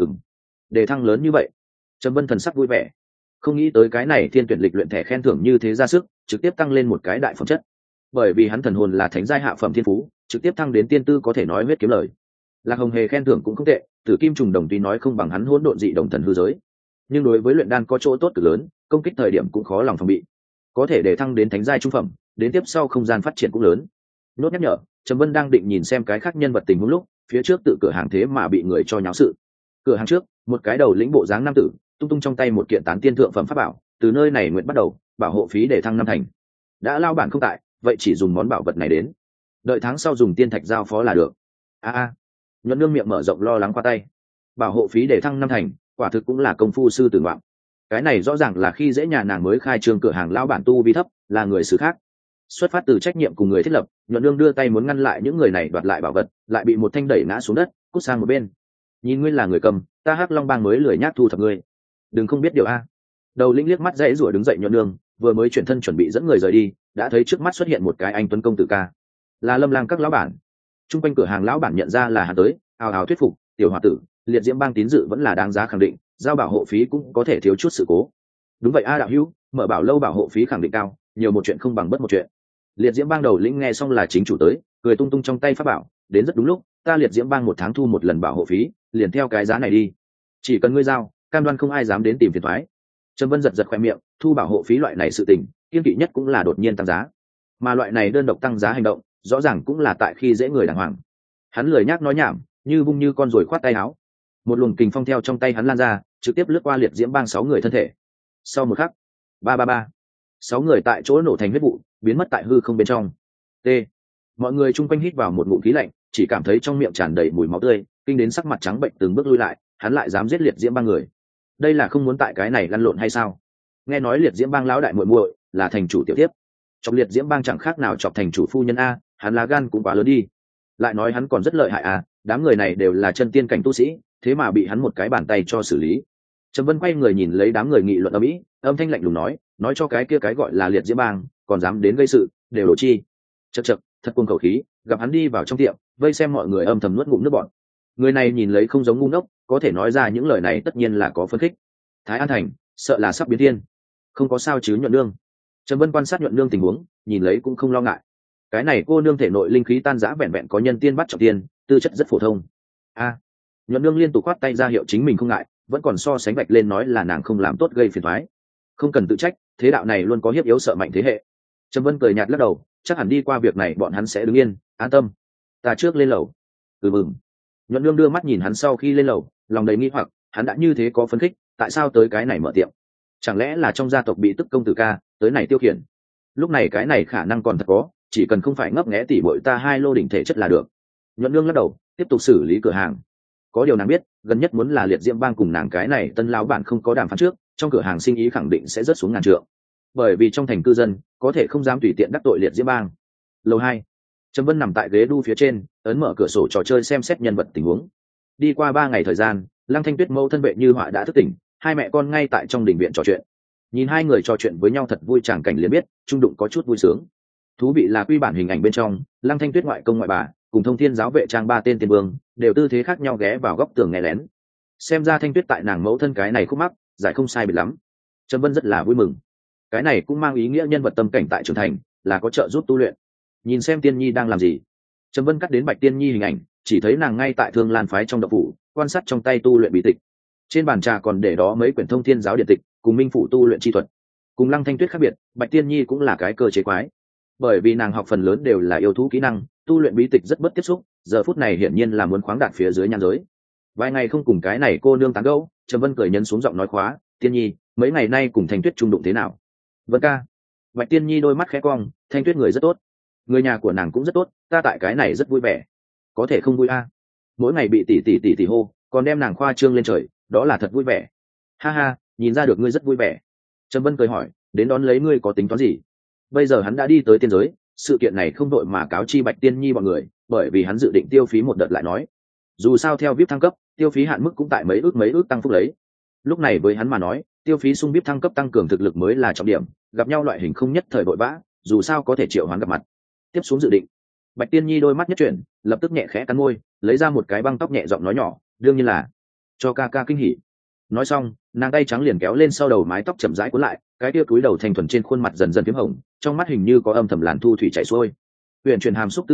Đề thăng lớn như vậy. Trầm Vân thần sắc vui vẻ, không nghĩ tới cái này thiên tuyển lịch luyện thẻ khen thưởng như thế ra sức, trực tiếp tăng lên một cái đại phẩm chất. Bởi vì hắn thần hồn là thánh giai hạ phẩm thiên phú, trực tiếp thăng đến tiên tư có thể nói huyết kiếm lời. Lạc Hồng Hề khen thưởng cũng không tệ, Tử Kim Trùng Đồng tuy nói không bằng hắn hỗn độn dị đồng thần hư giới, nhưng đối với luyện đan có chỗ tốt cực lớn, công kích thời điểm cũng khó lòng phòng bị, có thể để thăng đến thánh giai trung phẩm, đến tiếp sau không gian phát triển cũng lớn. Nốt nhắc nhở, Trầm Vân đang định nhìn xem cái khác nhân vật tình huống lúc, phía trước tự cửa hàng thế mà bị người cho nháo sự. Cửa hàng trước, một cái đầu lĩnh bộ dáng nam tử, tung tung trong tay một kiện tán tiên thượng phẩm pháp bảo, từ nơi này nguyện bắt đầu, bảo hộ phí để thăng năm thành. Đã lao bản không tại, vậy chỉ dùng món bảo vật này đến, đợi tháng sau dùng tiên thạch giao phó là được. Nhuận Nương miệng mở rộng lo lắng qua tay. Bảo hộ phí để thăng năm thành, quả thực cũng là công phu sư tử ngoạm. Cái này rõ ràng là khi dễ nhà nàng mới khai trương cửa hàng lão bản tu vi thấp, là người xứ khác. Xuất phát từ trách nhiệm cùng người thiết lập, Nhuận Nương đưa tay muốn ngăn lại những người này đoạt lại bảo vật, lại bị một thanh đẩy ngã xuống đất, cút sang một bên. Nhìn ngươi là người cầm, ta Hắc Long Bang mới lười nhác thu thập ngươi. Đừng không biết điều a. Đầu lĩnh liếc mắt dãy rủa đứng dậy Nhuận Nương, vừa mới chuyển thân chuẩn bị dẫn người rời đi, đã thấy trước mắt xuất hiện một cái anh tuấn công tử ca, là Lâm Lang các lão bản. Trung quanh cửa hàng lão bản nhận ra là hắn tới, ào ào thuyết phục, tiểu hòa tử, liệt diễm bang tín dự vẫn là đáng giá khẳng định, giao bảo hộ phí cũng có thể thiếu chút sự cố. Đúng vậy a đạo hữu, mở bảo lâu bảo hộ phí khẳng định cao, nhiều một chuyện không bằng bất một chuyện. Liệt diễm bang đầu lĩnh nghe xong là chính chủ tới, cười tung tung trong tay pháp bảo, đến rất đúng lúc, ta liệt diễm bang một tháng thu một lần bảo hộ phí, liền theo cái giá này đi, chỉ cần ngươi giao, cam đoan không ai dám đến tìm phiền toái. Trầm Vân giật giật khoe miệng, thu bảo hộ phí loại này sự tình, kiêng kỵ nhất cũng là đột nhiên tăng giá, mà loại này đơn độc tăng giá hành động, rõ ràng cũng là tại khi dễ người đàng hoàng. Hắn lười nhác nói nhảm, như vung như con ruồi khoát tay áo, một luồng kình phong theo trong tay hắn lan ra, trực tiếp lướt qua liệt diễm bang 6 người thân thể. Sau một khắc, ba ba ba, 6 người tại chỗ nổ thành huyết vụ, biến mất tại hư không bên trong. T. Mọi người chung quanh hít vào một ngụm khí lạnh, chỉ cảm thấy trong miệng tràn đầy mùi máu tươi, kinh đến sắc mặt trắng bệnh từng bước lui lại. Hắn lại dám giết liệt diễm bang người, đây là không muốn tại cái này lăn lộn hay sao? Nghe nói liệt diễm bang lão đại muội muội là thành chủ tiểu tiếp, trong liệt diễm bang chẳng khác nào chọc thành chủ phu nhân a, hắn lá gan cũng quá lớn đi. Lại nói hắn còn rất lợi hại à, đám người này đều là chân tiên cảnh tu sĩ, thế mà bị hắn một cái bàn tay cho xử lý. Trầm Vân quay người nhìn lấy đám người nghị luận ầm ĩ, âm thanh lạnh lùng nói cho cái kia cái gọi là liệt diễm bang, còn dám đến gây sự, đều đổ chi. Chậc chậc, thật cuồng khẩu khí, gặp hắn đi vào trong tiệm, vây xem mọi người âm thầm nuốt ngụm nước bọt. Người này nhìn lấy không giống ngu ngốc, có thể nói ra những lời này tất nhiên là có phấn khích. Thái An Thành, sợ là sắp biến thiên. Không có sao chứ Nhuận Nương? Trầm Vân quan sát Nhuận Nương tình huống, nhìn lấy cũng không lo ngại. Cái này cô nương thể nội linh khí tan rã vẹn vẹn có nhân tiên bắt trọng tiên, tư chất rất phổ thông. Nhuận Nương liên tục khoát tay ra hiệu chính mình không ngại, vẫn còn so sánh vạch lên nói là nàng không làm tốt gây phiền toái. Không cần tự trách, thế đạo này luôn có hiếp yếu sợ mạnh thế hệ. Trầm Vân cười nhạt lắc đầu, chắc hẳn đi qua việc này bọn hắn sẽ đứng yên, an tâm. Ta trước lên lầu. Mừng. Nhuận Nương đưa mắt nhìn hắn sau khi lên lầu, lòng đầy nghi hoặc, hắn đã như thế có phấn khích, tại sao tới cái này mở tiệm? Chẳng lẽ là trong gia tộc bị tức công tử ca tới này tiêu khiển? Lúc này cái này khả năng còn thật có, chỉ cần không phải ngấp nghé tỉ bội ta 2 lô đỉnh thể chất là được. Nhuận Nương lắc đầu, tiếp tục xử lý cửa hàng. Có điều nàng biết, gần nhất muốn là liệt diễm bang cùng nàng cái này tân lão bản không có đàm phán trước, trong cửa hàng sinh ý khẳng định sẽ rớt xuống ngàn trượng. Bởi vì trong thành cư dân có thể không dám tùy tiện đắc tội liệt diễm bang. Lầu 2, Trầm Vân nằm tại ghế đu phía trên, ấn mở cửa sổ trò chơi xem xét nhân vật tình huống. Đi qua 3 ngày thời gian, Lăng Thanh Tuyết mâu thân vệ như họa đã thức tỉnh, hai mẹ con ngay tại trong đình viện trò chuyện. Nhìn hai người trò chuyện với nhau thật vui, tràng cảnh liền biết trung đụng có chút vui sướng. Thú vị là quy bản hình ảnh bên trong, Lăng Thanh Tuyết ngoại công ngoại bà cùng Thông Thiên giáo vệ trang 3 tên tiên vương đều tư thế khác nhau ghé vào góc tường nghe lén. Xem ra Thanh Tuyết tại nàng mẫu thân cái này khúc mắc giải không sai biệt lắm. Trầm Vân rất là vui mừng, cái này cũng mang ý nghĩa nhân vật tâm cảnh tại trưởng thành là có trợ giúp tu luyện. Nhìn xem Tiên Nhi đang làm gì. Trầm Vân cắt đến Bạch Tiên Nhi hình ảnh, chỉ thấy nàng ngay tại Thương Lan phái trong động phủ quan sát trong tay tu luyện bí tịch. Trên bàn trà còn để đó mấy quyển Thông Thiên giáo điện tịch cùng minh phụ tu luyện chi thuật. Cùng Lăng Thanh Tuyết khác biệt, Bạch Tiên Nhi cũng là cái cơ chế quái, bởi vì nàng học phần lớn đều là yêu thú kỹ năng, tu luyện bí tịch rất bất tiếp xúc, giờ phút này hiển nhiên là muốn khoáng đạt phía dưới nhan giới. Vài ngày không cùng cái này cô nương tán gẫu, Trầm Vân cười nhấn xuống giọng nói khóa, Tiên Nhi, mấy ngày nay cùng Thanh Tuyết trung đụng thế nào? Vân ca. Bạch Tiên Nhi đôi mắt khẽ cong, Thanh Tuyết người rất tốt, người nhà của nàng cũng rất tốt, ta tại cái này rất vui vẻ. Có thể không vui a? Mỗi ngày bị tỷ hô, còn đem nàng khoa trương lên trời, đó là thật vui vẻ. Ha ha, nhìn ra được ngươi rất vui vẻ. Trầm Vân cười hỏi, đến đón lấy ngươi có tính toán gì? Bây giờ hắn đã đi tới tiên giới, sự kiện này không đội mà cáo chi Bạch Tiên Nhi bọn người, bởi vì hắn dự định tiêu phí một đợt lại nói. Dù sao theo VIP thăng cấp, tiêu phí hạn mức cũng tại mấy ước tăng phúc lấy. Lúc này với hắn mà nói, tiêu phí sung VIP thăng cấp tăng cường thực lực mới là trọng điểm, gặp nhau loại hình không nhất thời vội vã, dù sao có thể triệu hoán gặp mặt. Tiếp xuống dự định. Bạch Tiên Nhi đôi mắt nhất chuyển, lập tức nhẹ khẽ cắn môi, lấy ra một cái băng tóc nhẹ giọng nói nhỏ, đương nhiên là cho ca ca kinh hỉ. Nói xong, nàng tay trắng liền kéo lên sau đầu mái tóc chậm rãi cuốn lại, cái tia túi đầu thanh thuần trên khuôn mặt dần dần phím hồng, trong mắt hình như có âm thầm làn thu thủy chảy xuôi. Huyền truyền hàm xúc tư thái,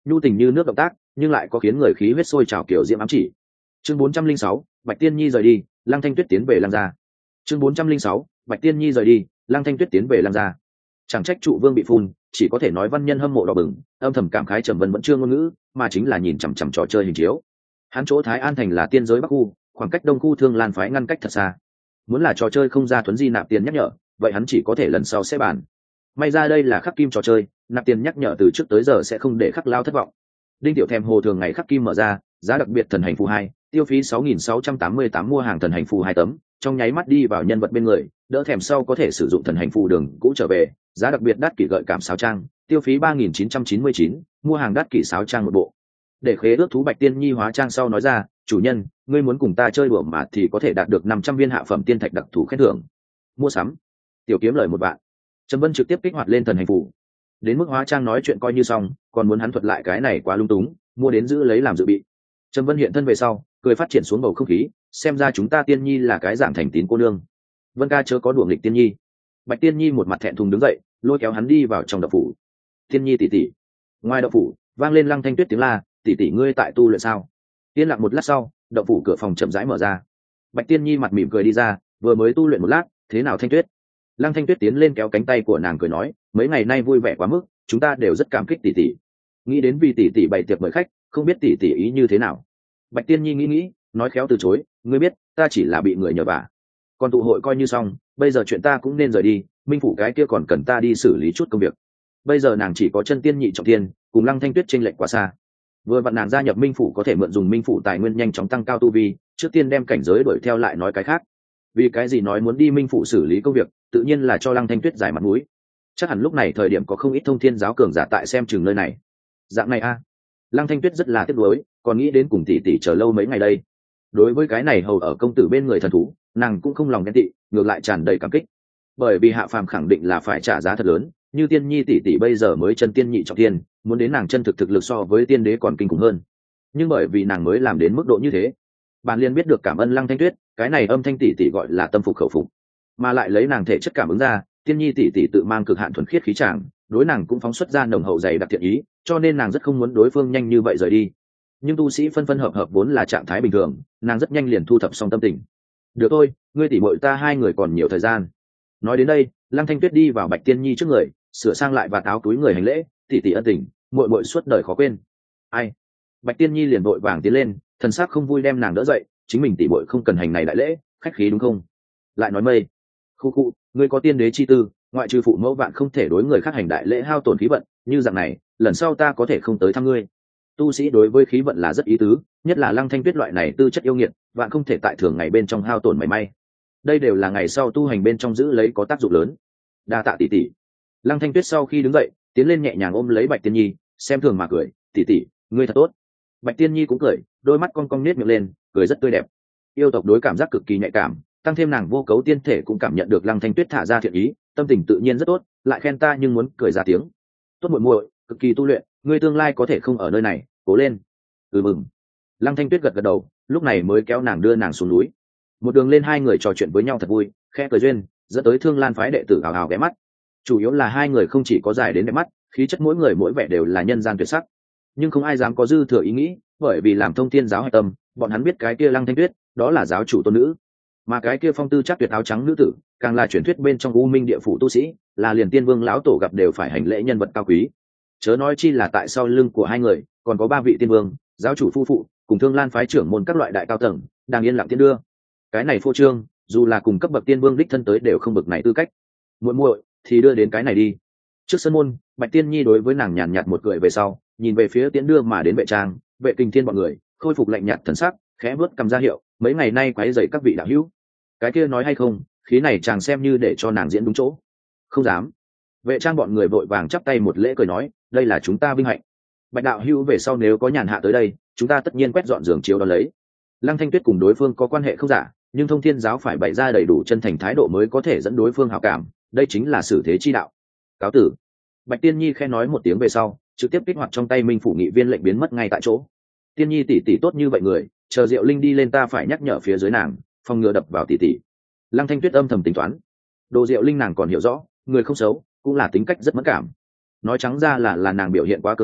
nhu tình như nước động tác nhưng lại có khiến người khí huyết sôi trào kiểu diễm ám chỉ. Chương 406, Bạch Tiên Nhi rời đi, Lăng Thanh Tuyết tiến về Lăng gia. Chương 406, Bạch Tiên Nhi rời đi, Lăng Thanh Tuyết tiến về Lăng gia. Chẳng trách trụ vương bị phun, chỉ có thể nói văn nhân hâm mộ đỏ bừng, âm thầm cảm khái trầm vân vẫn chưa ngôn ngữ, mà chính là nhìn chằm chằm trò chơi hình chiếu. Hắn chỗ Thái An thành là tiên giới bắc khu, khoảng cách đông khu Thương Lan phái ngăn cách thật xa. Muốn là trò chơi không ra thuấn di nạp tiền nhắc nhở, vậy hắn chỉ có thể lần sau sẽ bàn. May ra đây là khắc kim trò chơi, nạp tiền nhắc nhở từ trước tới giờ sẽ không để khắc lao thất vọng. Đinh Tiểu thèm hồ thường ngày khắc kim mở ra, giá đặc biệt thần hành phù 2, tiêu phí 6.688 mua hàng thần hành phù 2 tấm, trong nháy mắt đi vào nhân vật bên người, đỡ thèm sau có thể sử dụng thần hành phù đường cũ trở về, giá đặc biệt đắt kỷ gợi cảm sáo trang, tiêu phí 3.999, mua hàng đắt kỷ sáo trang một bộ. Để khế ước thú Bạch Tiên Nhi hóa trang sau nói ra, chủ nhân, ngươi muốn cùng ta chơi đùa mà thì có thể đạt được 500 viên hạ phẩm tiên thạch đặc thù khen thưởng. Mua sắm, tiểu kiếm lời 1 vạn. Trầm Vân trực tiếp kích hoạt lên thần hành phù. Đến mức hóa trang nói chuyện coi như xong, còn muốn hắn thuật lại cái này quá lung túng, mua đến giữ lấy làm dự bị. Trầm Vân hiện thân về sau, cười phát triển xuống bầu không khí, xem ra chúng ta Tiên Nhi là cái dạng thành tín cô nương. Vân ca chớ có đùa nghịch Tiên Nhi. Bạch Tiên Nhi một mặt thẹn thùng đứng dậy, lôi kéo hắn đi vào trong động phủ. Tiên Nhi tỷ tỷ. Ngoài động phủ, vang lên Lăng Thanh Tuyết tiếng la, tỷ tỷ ngươi tại tu luyện sao? Yên lặng một lát sau, động phủ cửa phòng chậm rãi mở ra. Bạch Tiên Nhi mặt mỉm cười đi ra, vừa mới tu luyện một lát, thế nào Thanh Tuyết? Lăng Thanh Tuyết tiến lên kéo cánh tay của nàng cười nói, mấy ngày nay vui vẻ quá mức, chúng ta đều rất cảm kích tỷ tỷ. Nghĩ đến vì tỷ tỷ bày tiệc mời khách, không biết tỷ tỷ ý như thế nào. Bạch Tiên Nhi nghĩ, nói khéo từ chối, ngươi biết, ta chỉ là bị người nhờ vả. Còn tụ hội coi như xong, bây giờ chuyện ta cũng nên rời đi, Minh phủ cái kia còn cần ta đi xử lý chút công việc. Bây giờ nàng chỉ có chân tiên nhị trọng tiên, cùng Lăng Thanh Tuyết chênh lệch quá xa. Vừa vặn nàng gia nhập Minh phủ có thể mượn dùng Minh phủ tài nguyên nhanh chóng tăng cao tu vi, trước tiên đem cảnh giới đuổi theo lại nói cái khác. Vì cái gì nói muốn đi Minh phủ xử lý công việc, tự nhiên là cho Lăng Thanh Tuyết giải mặt mũi. Chắc hẳn lúc này thời điểm có không ít thông thiên giáo cường giả tại xem chừng nơi này. Dạng này a, Lăng Thanh Tuyết rất là tiếc nuối, còn nghĩ đến cùng tỷ tỷ chờ lâu mấy ngày đây. Đối với cái này hầu ở công tử bên người thần thú, nàng cũng không lòng ghen tị, ngược lại tràn đầy cảm kích. Bởi vì hạ phàm khẳng định là phải trả giá thật lớn, như Tiên Nhi tỷ tỷ bây giờ mới chân tiên nhị trọng tiên, muốn đến nàng chân thực thực lực so với tiên đế còn kinh khủng hơn. Nhưng bởi vì nàng mới làm đến mức độ như thế, bạn liền biết được cảm ơn Lăng Thanh Tuyết, cái này âm thanh tỷ tỷ gọi là tâm phục khẩu phục, mà lại lấy nàng thể chất cảm ứng ra, Tiên Nhi tỷ tỷ tự mang cực hạn thuần khiết khí tràng, đối nàng cũng phóng xuất ra nồng hậu dày đặc thiện ý, cho nên nàng rất không muốn đối phương nhanh như vậy rời đi. Nhưng tu sĩ phân phân hợp hợp vốn là trạng thái bình thường, nàng rất nhanh liền thu thập xong tâm tình. Được thôi, ngươi tỷ muội ta hai người còn nhiều thời gian. Nói đến đây, Lăng Thanh Tuyết đi vào Bạch Tiên Nhi trước người, sửa sang lại vạt áo túi người hành lễ, tỷ tỷ ân tình, muội muội suốt đời khó quên. Ai? Bạch Tiên Nhi liền vội vàng tiến lên, thần sắc không vui đem nàng đỡ dậy, chính mình tỷ muội không cần hành này đại lễ, khách khí đúng không? Lại nói mây, khu khu, ngươi có tiên đế chi tư, ngoại trừ phụ mẫu vạn không thể đối người khác hành đại lễ hao tổn khí vận, như dạng này, lần sau ta có thể không tới thăm ngươi. Tu sĩ đối với khí vận là rất ý tứ, nhất là Lăng Thanh Tuyết loại này tư chất yêu nghiệt, vạn không thể tại thường ngày bên trong hao tổn mảy may. Đây đều là ngày sau tu hành bên trong giữ lấy có tác dụng lớn. Đa tạ tỷ tỷ. Lăng Thanh Tuyết sau khi đứng dậy, tiến lên nhẹ nhàng ôm lấy Bạch Tiên Nhi, xem thường mà cười, tỷ tỷ, ngươi thật tốt. Bạch Tiên Nhi cũng cười, đôi mắt cong cong nết miệng lên, cười rất tươi đẹp. Yêu tộc đối cảm giác cực kỳ nhạy cảm, tăng thêm nàng vô cấu tiên thể cũng cảm nhận được Lăng Thanh Tuyết thả ra thiện ý, tâm tình tự nhiên rất tốt, lại khen ta nhưng muốn cười ra tiếng. Tốt muội muội, cực kỳ tu luyện, ngươi tương lai có thể không ở nơi này, cố lên. Mừng. Lăng Thanh Tuyết gật gật đầu, lúc này mới kéo nàng đưa nàng xuống núi. Một đường lên hai người trò chuyện với nhau thật vui, khẽ cười duyên, dẫn tới Thương Lan phái đệ tử hào hào ghé mắt. Chủ yếu là hai người không chỉ có dài đến đẹp mắt, khí chất mỗi người mỗi vẻ đều là nhân gian tuyệt sắc, nhưng không ai dám có dư thừa ý nghĩ, bởi vì làm thông thiên giáo hạch tâm, bọn hắn biết cái kia Lăng Thanh Tuyết, đó là giáo chủ tôn nữ, mà cái kia phong tư chắc tuyệt áo trắng nữ tử, càng là truyền thuyết bên trong U Minh địa phủ tu sĩ, là liền tiên vương lão tổ gặp đều phải hành lễ nhân vật cao quý. Chớ nói chi là tại sau lưng của hai người, còn có 3 vị tiên vương, giáo chủ phu phụ, cùng Thương Lan phái trưởng môn các loại đại cao tầng, đang yên lặng tiến đưa. Cái này phô trương, dù là cùng cấp bậc tiên vương đích thân tới đều không bực này tư cách. Muội muội thì đưa đến cái này đi. Trước sân môn, Bạch Tiên Nhi đối với nàng nhàn nhạt một cười về sau, nhìn về phía tiến đưa mà đến vệ trang, vệ kình thiên bọn người, khôi phục lạnh nhạt thần sắc, khẽ bước cầm ra hiệu, mấy ngày nay quấy rầy các vị đạo hữu. Cái kia nói hay không, khí này chàng xem như để cho nàng diễn đúng chỗ. Không dám. Vệ trang bọn người vội vàng chắp tay một lễ cười nói, đây là chúng ta vinh hạnh. Bạch đạo hữu về sau nếu có nhàn hạ tới đây, chúng ta tất nhiên quét dọn giường chiếu đón lấy. Lăng Thanh Tuyết cùng đối phương có quan hệ không giả, nhưng thông thiên giáo phải bày ra đầy đủ chân thành thái độ mới có thể dẫn đối phương hảo cảm, đây chính là xử thế chi đạo. Cáo tử. Bạch Tiên Nhi khen nói một tiếng về sau, trực tiếp kích hoạt trong tay Minh phủ nghị viên lệnh biến mất ngay tại chỗ. Tiên Nhi tỷ tỷ tốt như vậy người, chờ Diệu Linh đi lên ta phải nhắc nhở phía dưới nàng, phòng ngừa đập vào tỷ tỷ. Lăng Thanh Tuyết âm thầm tính toán, đồ Diệu Linh nàng còn hiểu rõ, người không xấu, cũng là tính cách rất mẫn cảm. Nói trắng ra là nàng biểu hiện quá cường thế,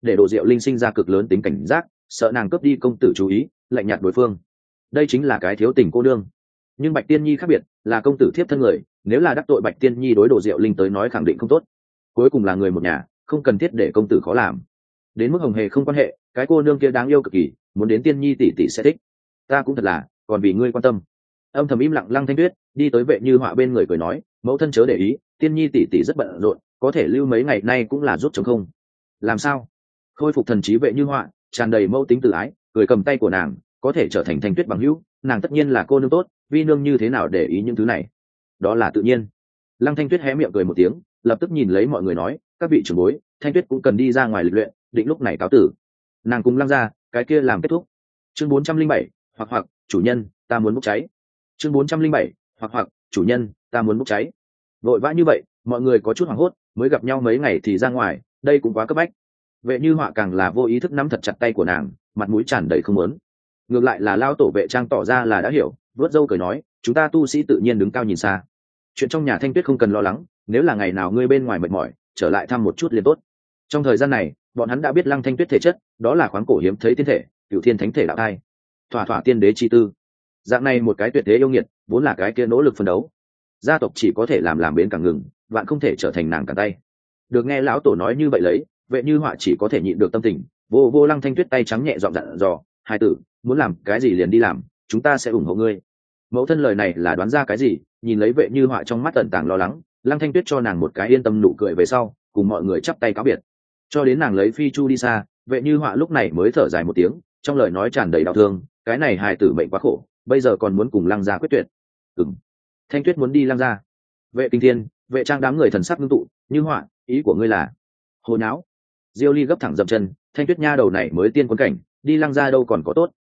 để Đồ Diệu Linh sinh ra cực lớn tính cảnh giác, sợ nàng cướp đi công tử chú ý, lạnh nhạt đối phương. Đây chính là cái thiếu tình cô đương. Nhưng Bạch Tiên Nhi khác biệt, là công tử thiếp thân người, nếu là đắc tội Bạch Tiên Nhi đối Đồ Diệu Linh tới nói khẳng định không tốt. Cuối cùng là người một nhà, không cần thiết để công tử khó làm. Đến mức Hồng Hề không quan hệ, cái cô nương kia đáng yêu cực kỳ, muốn đến Tiên Nhi tỷ tỷ sẽ thích. Ta cũng thật là, còn vì ngươi quan tâm. Âm thầm im lặng Lăng Thanh Tuyết đi tới Vệ Như Họa bên người cười nói, mẫu thân chớ để ý, Tiên Nhi tỷ tỷ rất bận rộn, có thể lưu mấy ngày nay cũng là rút trống không. Làm sao? Khôi phục thần trí Vệ Như Họa, tràn đầy mẫu tính từ ái, cười cầm tay của nàng, có thể trở thành Thanh Tuyết bằng hữu, nàng tất nhiên là cô nương tốt, vi nương như thế nào để ý những thứ này? Đó là tự nhiên. Lăng Thanh Tuyết hé miệng cười một tiếng, lập tức nhìn lấy mọi người nói, các vị trưởng bối, Thanh Tuyết cũng cần đi ra ngoài lịch luyện, định lúc này cáo tử. Nàng cùng Lăng ra, cái kia làm kết thúc. Chương 407, hoặc chủ nhân, ta muốn bốc cháy. Chương 407, hoặc chủ nhân, ta muốn bốc cháy. Vội vã như vậy, mọi người có chút hoảng hốt, mới gặp nhau mấy ngày thì ra ngoài, đây cũng quá cấp bách. Vệ Như Họa càng là vô ý thức nắm thật chặt tay của nàng, mặt mũi tràn đầy không muốn. Ngược lại là lao tổ Vệ Trang tỏ ra là đã hiểu, vớt râu cười nói, chúng ta tu sĩ tự nhiên đứng cao nhìn xa. Chuyện trong nhà Thanh Tuyết không cần lo lắng, nếu là ngày nào ngươi bên ngoài mệt mỏi, trở lại thăm một chút liền tốt. Trong thời gian này, bọn hắn đã biết Lăng Thanh Tuyết thể chất, đó là khoáng cổ hiếm thấy tiên thể, cửu thiên thánh thể đạo thai, thỏa thỏa tiên đế chi tư. Dạng này một cái tuyệt thế yêu nghiệt, vốn là cái kia nỗ lực phấn đấu, gia tộc chỉ có thể làm bến càng ngừng, vạn không thể trở thành nàng cả tay. Được nghe lão tổ nói như vậy lấy, Vệ Như Họa chỉ có thể nhịn được tâm tình, vô Lăng Thanh Tuyết tay trắng nhẹ giọng dặn dò, hai tử, muốn làm cái gì liền đi làm, chúng ta sẽ ủng hộ ngươi. Mẫu thân lời này là đoán ra cái gì, nhìn lấy Vệ Như Họa trong mắt tận tàng lo lắng, Lăng Thanh Tuyết cho nàng một cái yên tâm nụ cười về sau, cùng mọi người chắp tay cáo biệt. Cho đến nàng lấy phi chu đi xa, Vệ Như Họa lúc này mới thở dài một tiếng, trong lời nói tràn đầy đau thương, cái này hài tử mệnh quá khổ, bây giờ còn muốn cùng Lăng gia quyết tuyệt. Thanh Tuyết muốn đi Lăng gia. Vệ Kinh Thiên, Vệ Trang đám người thần sắc ngưng tụ, Như Họa, ý của ngươi là? Hồ nháo. Diêu Ly gấp thẳng dậm chân, Thanh Tuyết nha đầu này mới tiên quân cảnh, đi Lăng gia đâu còn có tốt.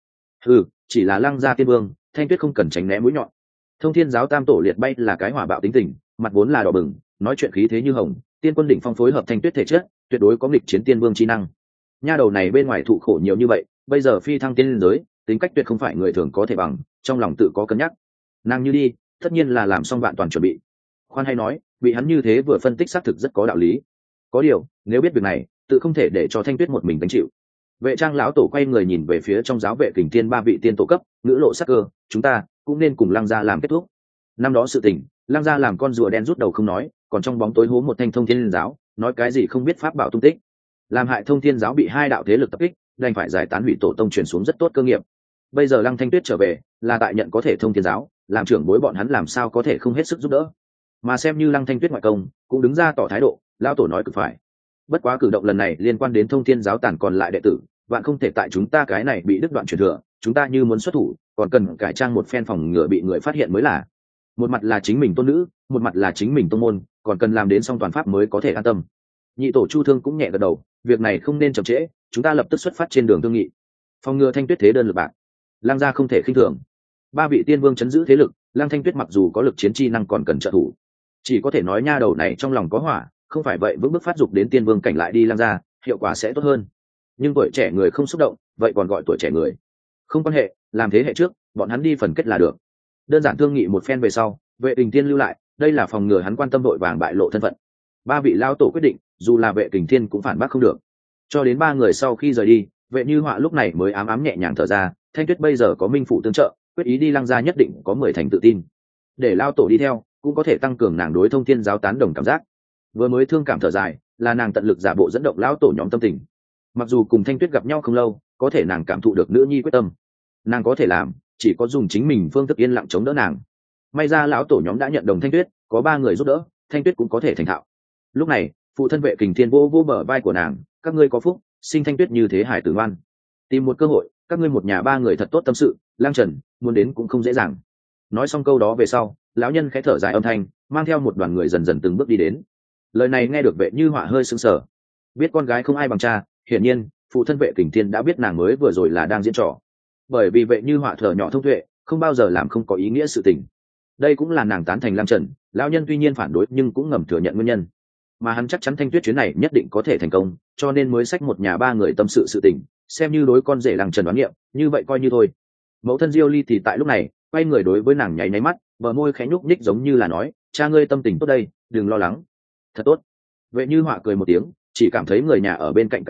Chỉ là Lăng gia tiên vương, Thanh Tuyết không cần tránh né mũi nhọn. Thông Thiên giáo tam tổ liệt bay là cái hỏa bạo tính tình, mặt vốn là đỏ bừng, nói chuyện khí thế như hồng, tiên quân đỉnh phong phối hợp Thanh Tuyết thể chất, tuyệt đối có nghịch chiến tiên vương chi năng. Nha đầu này bên ngoài thụ khổ nhiều như vậy, bây giờ phi thăng tiên giới, tính cách tuyệt không phải người thường có thể bằng, trong lòng tự có cân nhắc. Nàng như đi, tất nhiên là làm xong vạn toàn chuẩn bị. Khoan hay nói, bị hắn như thế vừa phân tích xác thực rất có đạo lý. Có điều, nếu biết việc này, tự không thể để cho Thanh Tuyết một mình gánh chịu. Vệ Trang lão tổ quay người nhìn về phía trong giáo vệ Kình Thiên ba vị tiên tổ cấp, ngữ lộ sắc cơ, chúng ta cũng nên cùng Lăng gia làm kết thúc. Năm đó sự tình, Lăng gia làm con rùa đen rút đầu không nói, còn trong bóng tối hố một thanh Thông Thiên giáo, nói cái gì không biết pháp bảo tung tích, làm hại Thông Thiên giáo bị hai đạo thế lực tập kích, đành phải giải tán hủy tổ tông truyền xuống rất tốt cơ nghiệp. Bây giờ Lăng Thanh Tuyết trở về, là tại nhận có thể Thông Thiên giáo, làm trưởng bối bọn hắn làm sao có thể không hết sức giúp đỡ. Mà xem như Lăng Thanh Tuyết ngoại công, cũng đứng ra tỏ thái độ, lão tổ nói cực phải. Bất quá cử động lần này liên quan đến Thông Thiên giáo tàn còn lại đệ tử, vạn không thể tại chúng ta cái này bị đứt đoạn truyền thừa, chúng ta như muốn xuất thủ, còn cần cải trang một phen phòng ngừa bị người phát hiện mới là. Một mặt là chính mình tôn nữ, một mặt là chính mình tông môn, còn cần làm đến song toàn pháp mới có thể an tâm. Nhị tổ Chu Thương cũng nhẹ gật đầu, việc này không nên chậm trễ, chúng ta lập tức xuất phát trên đường thương nghị. Phòng ngừa Thanh Tuyết thế đơn lực bạc, Lăng gia không thể khinh thường. Ba vị tiên vương chấn giữ thế lực, Lăng Thanh Tuyết mặc dù có lực chiến chi năng còn cần trợ thủ, chỉ có thể nói nha đầu này trong lòng có hỏa, không phải vậy vững bước phát dục đến tiên vương cảnh lại đi Lăng gia, hiệu quả sẽ tốt hơn. Nhưng tuổi trẻ người không xúc động, vậy còn gọi tuổi trẻ người? Không quan hệ, làm thế hệ trước, bọn hắn đi phần kết là được. Đơn giản thương nghị một phen về sau, Vệ Kình Thiên lưu lại, đây là phòng ngừa hắn quan tâm đội vàng bại lộ thân phận. Ba vị lao tổ quyết định, dù là Vệ Kình Thiên cũng phản bác không được. Cho đến ba người sau khi rời đi, Vệ Như Họa lúc này mới ám ám nhẹ nhàng thở ra, Thanh Tuyết bây giờ có minh phụ tương trợ, quyết ý đi Lăng gia nhất định có 10 thành tự tin. Để lao tổ đi theo, cũng có thể tăng cường nàng đối Thông Thiên giáo tán đồng cảm giác. Vừa mới thương cảm thở dài, là nàng tận lực giả bộ dẫn động lão tổ nhóm tâm tình. Mặc dù cùng Thanh Tuyết gặp nhau không lâu, có thể nàng cảm thụ được nữ nhi quyết tâm. Nàng có thể làm, chỉ có dùng chính mình phương thức yên lặng chống đỡ nàng. May ra lão tổ nhóm đã nhận đồng Thanh Tuyết, có ba người giúp đỡ, Thanh Tuyết cũng có thể thành thạo. Lúc này, phụ thân Vệ Kình Thiên vô bờ vai của nàng, các ngươi có phúc, sinh Thanh Tuyết như thế hải tử ngoan. Tìm một cơ hội, các ngươi một nhà ba người thật tốt tâm sự, Lang Trần muốn đến cũng không dễ dàng. Nói xong câu đó về sau, lão nhân khẽ thở dài âm thanh, mang theo một đoàn người dần dần từng bước đi đến. Lời này nghe được Vệ Như Họa hơi sững sờ. Biết con gái không ai bằng cha, hiển nhiên phụ thân Vệ Kình Thiên đã biết nàng mới vừa rồi là đang diễn trò. Bởi vì Vệ Như Họa thở nhỏ thông tuệ, không bao giờ làm không có ý nghĩa sự tình. Đây cũng là nàng tán thành Lang Trần, lão nhân tuy nhiên phản đối nhưng cũng ngầm thừa nhận nguyên nhân. Mà hắn chắc chắn Thanh Tuyết chuyến này nhất định có thể thành công, cho nên mới xách một nhà ba người tâm sự sự tình, xem như đối con rể Lang Trần đoán nghiệm, như vậy coi như thôi. Mẫu thân Diêu Ly thì tại lúc này quay người đối với nàng nháy nháy mắt, bờ môi khẽ nhúc nhích giống như là nói, cha ngươi tâm tình tốt đây, đừng lo lắng. Thật tốt. Vệ Như Họa cười một tiếng, chỉ cảm thấy người nhà ở bên cạnh cảm giác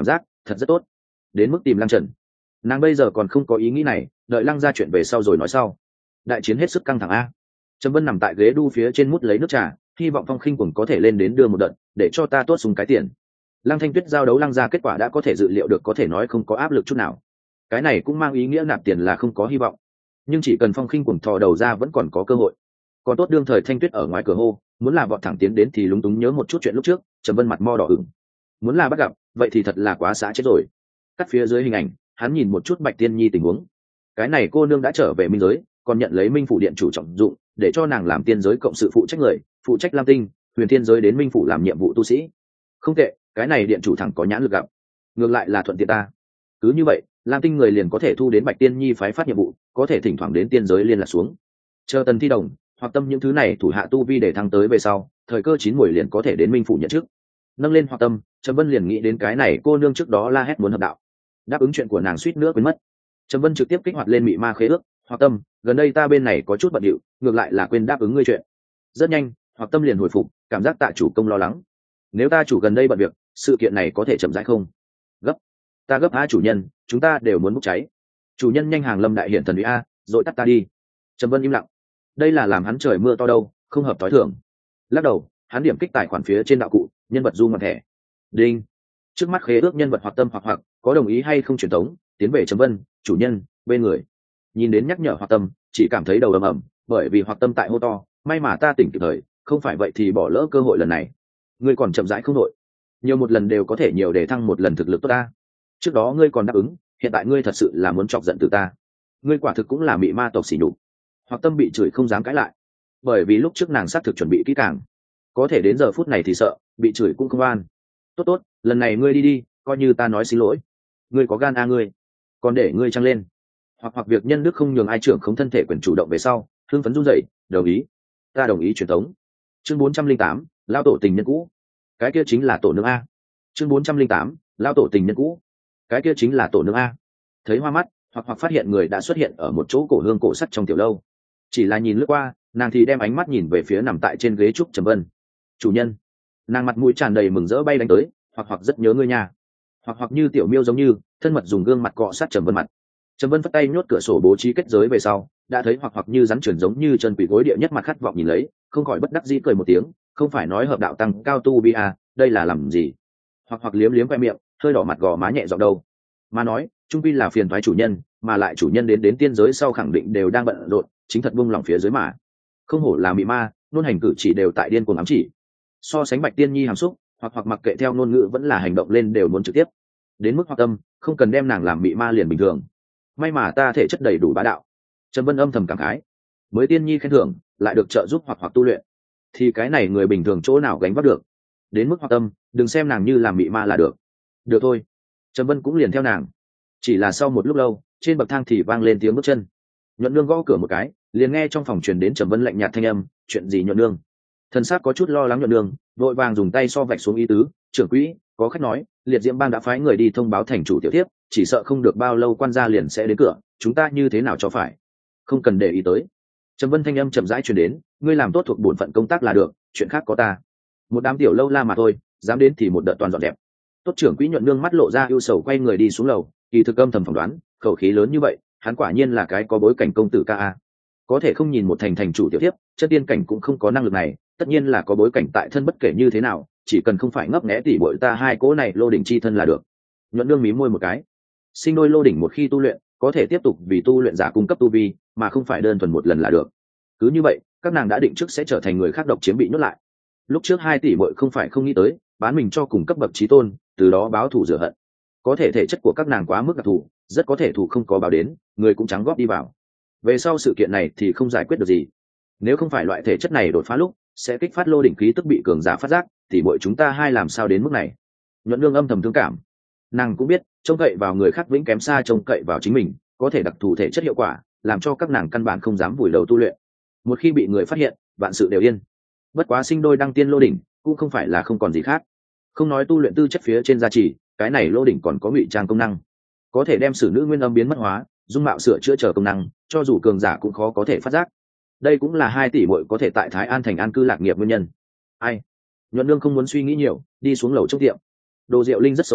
thật rất tốt. Đến mức tìm Lăng Trần, nàng bây giờ còn không có ý nghĩ này, đợi Lăng ra chuyện về sau rồi nói sau. Đại chiến hết sức căng thẳng a. Trầm Vân nằm tại ghế đu phía trên mút lấy nước trà, hy vọng Phong Khinh Cuồng có thể lên đến đưa một đợt, để cho ta tốt súng cái tiền. Lăng Thanh Tuyết giao đấu Lăng ra kết quả đã có thể dự liệu được, có thể nói không có áp lực chút nào. Cái này cũng mang ý nghĩa nạp tiền là không có hy vọng, nhưng chỉ cần Phong Khinh Cuồng thò đầu ra vẫn còn có cơ hội. Còn tốt đương thời Thanh Tuyết ở ngoài cửa hô, muốn là vọt thẳng tiến đến thì lúng túng nhớ một chút chuyện lúc trước. Trầm Vân mặt mo đỏ ửng, muốn là bắt gặp vậy thì thật là quá xã chết rồi. Cắt phía dưới hình ảnh, hắn nhìn một chút Bạch Tiên Nhi tình huống. Cái này cô nương đã trở về minh giới, còn nhận lấy minh phủ điện chủ trọng dụng, để cho nàng làm tiên giới cộng sự phụ trách người, phụ trách Lam Tinh, huyền thiên giới đến minh phủ làm nhiệm vụ tu sĩ. Không tệ, cái này điện chủ thẳng có nhãn lực gặp. Ngược lại là thuận tiện ta. Cứ như vậy, Lam Tinh người liền có thể thu đến Bạch Tiên Nhi phái phát nhiệm vụ, có thể thỉnh thoảng đến tiên giới liên lạc xuống. Chờ Tần Thi Đồng hoặc Tâm những thứ này thủ hạ tu vi để thăng tới về sau, thời cơ chín muồi liền có thể đến minh phủ nhận chức. Nâng lên Hoặc Tâm, Trầm Vân liền nghĩ đến cái này cô nương trước đó la hét muốn hợp đạo, đáp ứng chuyện của nàng suýt nữa quên mất. Trầm Vân trực tiếp kích hoạt lên mị ma khế ước. Hoặc Tâm, gần đây ta bên này có chút bận điệu, ngược lại là quên đáp ứng ngươi chuyện. Rất nhanh, Hoặc Tâm liền hồi phục, cảm giác tạ chủ công lo lắng. Nếu ta chủ gần đây bận việc, sự kiện này có thể chậm rãi không? Gấp, ta gấp a chủ nhân, chúng ta đều muốn bốc cháy. Chủ nhân nhanh hàng lâm đại hiển thần uy a, rồi tắt ta đi. Trầm Vân im lặng, đây là làm hắn trời mưa to đâu, không hợp tối thường. Lắc đầu, hắn điểm kích tài khoản phía trên đạo cụ, nhân vật du ngoạn thẻ. Đinh, trước mắt khế ước nhân vật Hoặc Tâm hoặc có đồng ý hay không truyền tống tiến về Trầm Vân chủ nhân bên người. Nhìn đến nhắc nhở Hoặc Tâm, chỉ cảm thấy đầu ầm ầm, bởi vì Hoặc Tâm tại hô to, may mà ta tỉnh kịp thời, không phải vậy thì bỏ lỡ cơ hội lần này. Ngươi còn chậm rãi không đội, nhiều một lần đều có thể nhiều để thăng một lần thực lực tốt ta. Trước đó ngươi còn đáp ứng, hiện tại ngươi thật sự là muốn chọc giận từ ta. Ngươi quả thực cũng là mị ma tộc xỉ nhục. Hoặc Tâm bị chửi không dám cãi lại, bởi vì lúc trước nàng xác thực chuẩn bị kỹ càng, có thể đến giờ phút này thì sợ bị chửi cũng không an. Tốt tốt, lần này ngươi đi đi, coi như ta nói xin lỗi. Ngươi có gan a ngươi, còn để ngươi trăng lên. Hoặc việc nhân đức không nhường ai trưởng không thân thể quyền chủ động về sau, hưng phấn run rẩy, đồng ý, ta đồng ý truyền thống. Chương 408, lao tổ tình nhân cũ. Cái kia chính là tổ nương a. Chương 408, lao tổ tình nhân cũ. Cái kia chính là tổ nương a. Thấy hoa mắt, hoặc phát hiện người đã xuất hiện ở một chỗ cổ hương cổ sắt trong tiểu lâu. Chỉ là nhìn lướt qua, nàng thì đem ánh mắt nhìn về phía nằm tại trên ghế trúc Trầm Vân. Chủ nhân. Nàng mặt mũi tràn đầy mừng rỡ bay đánh tới, hoặc rất nhớ ngươi nha. Hoặc như tiểu miêu giống như thân mật dùng gương mặt cọ sát Trầm Vân mặt. Trầm Vân phất tay nhốt cửa sổ bố trí kết giới về sau, đã thấy hoặc như rắn chuyển giống như chân quỷ gối địa nhất mặt khát vọng nhìn lấy, không khỏi bất đắc dĩ cười một tiếng, không phải nói hợp đạo tăng cao tu vi à, đây là làm gì? Hoặc liếm liếm khoe miệng, hơi đỏ mặt gò má nhẹ giọng đâu. Mà nói, trung quy là phiền thoái chủ nhân, mà lại chủ nhân đến tiên giới sau khẳng định đều đang bận rộn, chính thật buông lòng phía dưới mà. Không hổ là mị ma, luôn hành cử chỉ đều tại điên cuồng ám chỉ. So sánh Bạch Tiên Nhi hàm xúc, hoặc mặc kệ theo ngôn ngữ vẫn là hành động lên đều muốn trực tiếp. Đến mức Hoặc Tâm, không cần đem nàng làm mị ma liền bình thường. May mà ta thể chất đầy đủ bá đạo. Trầm Vân âm thầm cảm khái, mới Tiên Nhi khen thưởng lại được trợ giúp hoặc tu luyện, thì cái này người bình thường chỗ nào gánh vác được. Đến mức Hoặc Tâm, đừng xem nàng như làm mị ma là được. Được thôi. Trầm Vân cũng liền theo nàng. Chỉ là sau một lúc lâu, trên bậc thang thì vang lên tiếng bước chân. Nhuận Nương gõ cửa một cái, liền nghe trong phòng truyền đến Trầm Vân lạnh nhạt thanh âm, chuyện gì Nhuận Nương? Thần sắc có chút lo lắng Nhuận Nương, vội vàng dùng tay so vạch xuống ý tứ, trưởng quỹ, có khách nói, Liệt Diễm Bang đã phái người đi thông báo thành chủ tiểu thiếp, chỉ sợ không được bao lâu quan gia liền sẽ đến cửa, chúng ta như thế nào cho phải? Không cần để ý tới. Trầm Vân thanh âm chậm rãi truyền đến, ngươi làm tốt thuộc bổn phận công tác là được, chuyện khác có ta. Một đám tiểu lâu la mà thôi, dám đến thì một đợt toàn dọn đẹp. Tốt trưởng quỹ Nhuận Nương mắt lộ ra ưu sầu, quay người đi xuống lầu, kỳ thực âm thầm phỏng đoán, khẩu khí lớn như vậy, hắn quả nhiên là cái có bối cảnh công tử ca a. Có thể không nhìn một thành chủ tiểu thiếp, chất tiên cảnh cũng không có năng lực này, tất nhiên là có bối cảnh tại thân, bất kể như thế nào, chỉ cần không phải ngấp nghé tỉ bội ta hai cỗ này lô đỉnh chi thân là được. Nhuận Nương mí môi một cái, sinh đôi lô đỉnh một khi tu luyện, có thể tiếp tục vì tu luyện giả cung cấp tu vi, mà không phải đơn thuần một lần là được. Cứ như vậy, các nàng đã định trước sẽ trở thành người khác độc chiếm bị nhốt lại. Lúc trước hai tỷ muội không phải không nghĩ tới bán mình cho cùng cấp bậc chí tôn, từ đó báo thù rửa hận. Có thể thể chất của các nàng quá mức đặc thù, rất có thể thù không có báo đến, người cũng trắng góp đi vào. Về sau sự kiện này thì không giải quyết được gì. Nếu không phải loại thể chất này đột phá lúc sẽ kích phát lô đỉnh khí tức bị cường giả phát giác, thì muội chúng ta hai làm sao đến mức này? Nhuận Nương âm thầm thương cảm. Nàng cũng biết, trông cậy vào người khác vĩnh kém xa trông cậy vào chính mình, có thể đặc thù thể chất hiệu quả, làm cho các nàng căn bản không dám vùi đầu tu luyện. Một khi bị người phát hiện, vạn sự đều yên. Bất quá sinh đôi đăng tiên lô đỉnh cũng không phải là không còn gì khác. Không nói tu luyện tư chất phía trên gia trì, cái này lô đỉnh còn có ngụy trang công năng, có thể đem sử nữ nguyên âm biến mất hóa, dung mạo sửa chữa chờ công năng, cho dù cường giả cũng khó có thể phát giác. Đây cũng là 2 tỷ muội có thể tại Thái An thành an cư lạc nghiệp nguyên nhân. Ai? Nhuận Nương không muốn suy nghĩ nhiều, đi xuống lầu trong tiệm. Đồ Diệu Linh rất xấu hổ,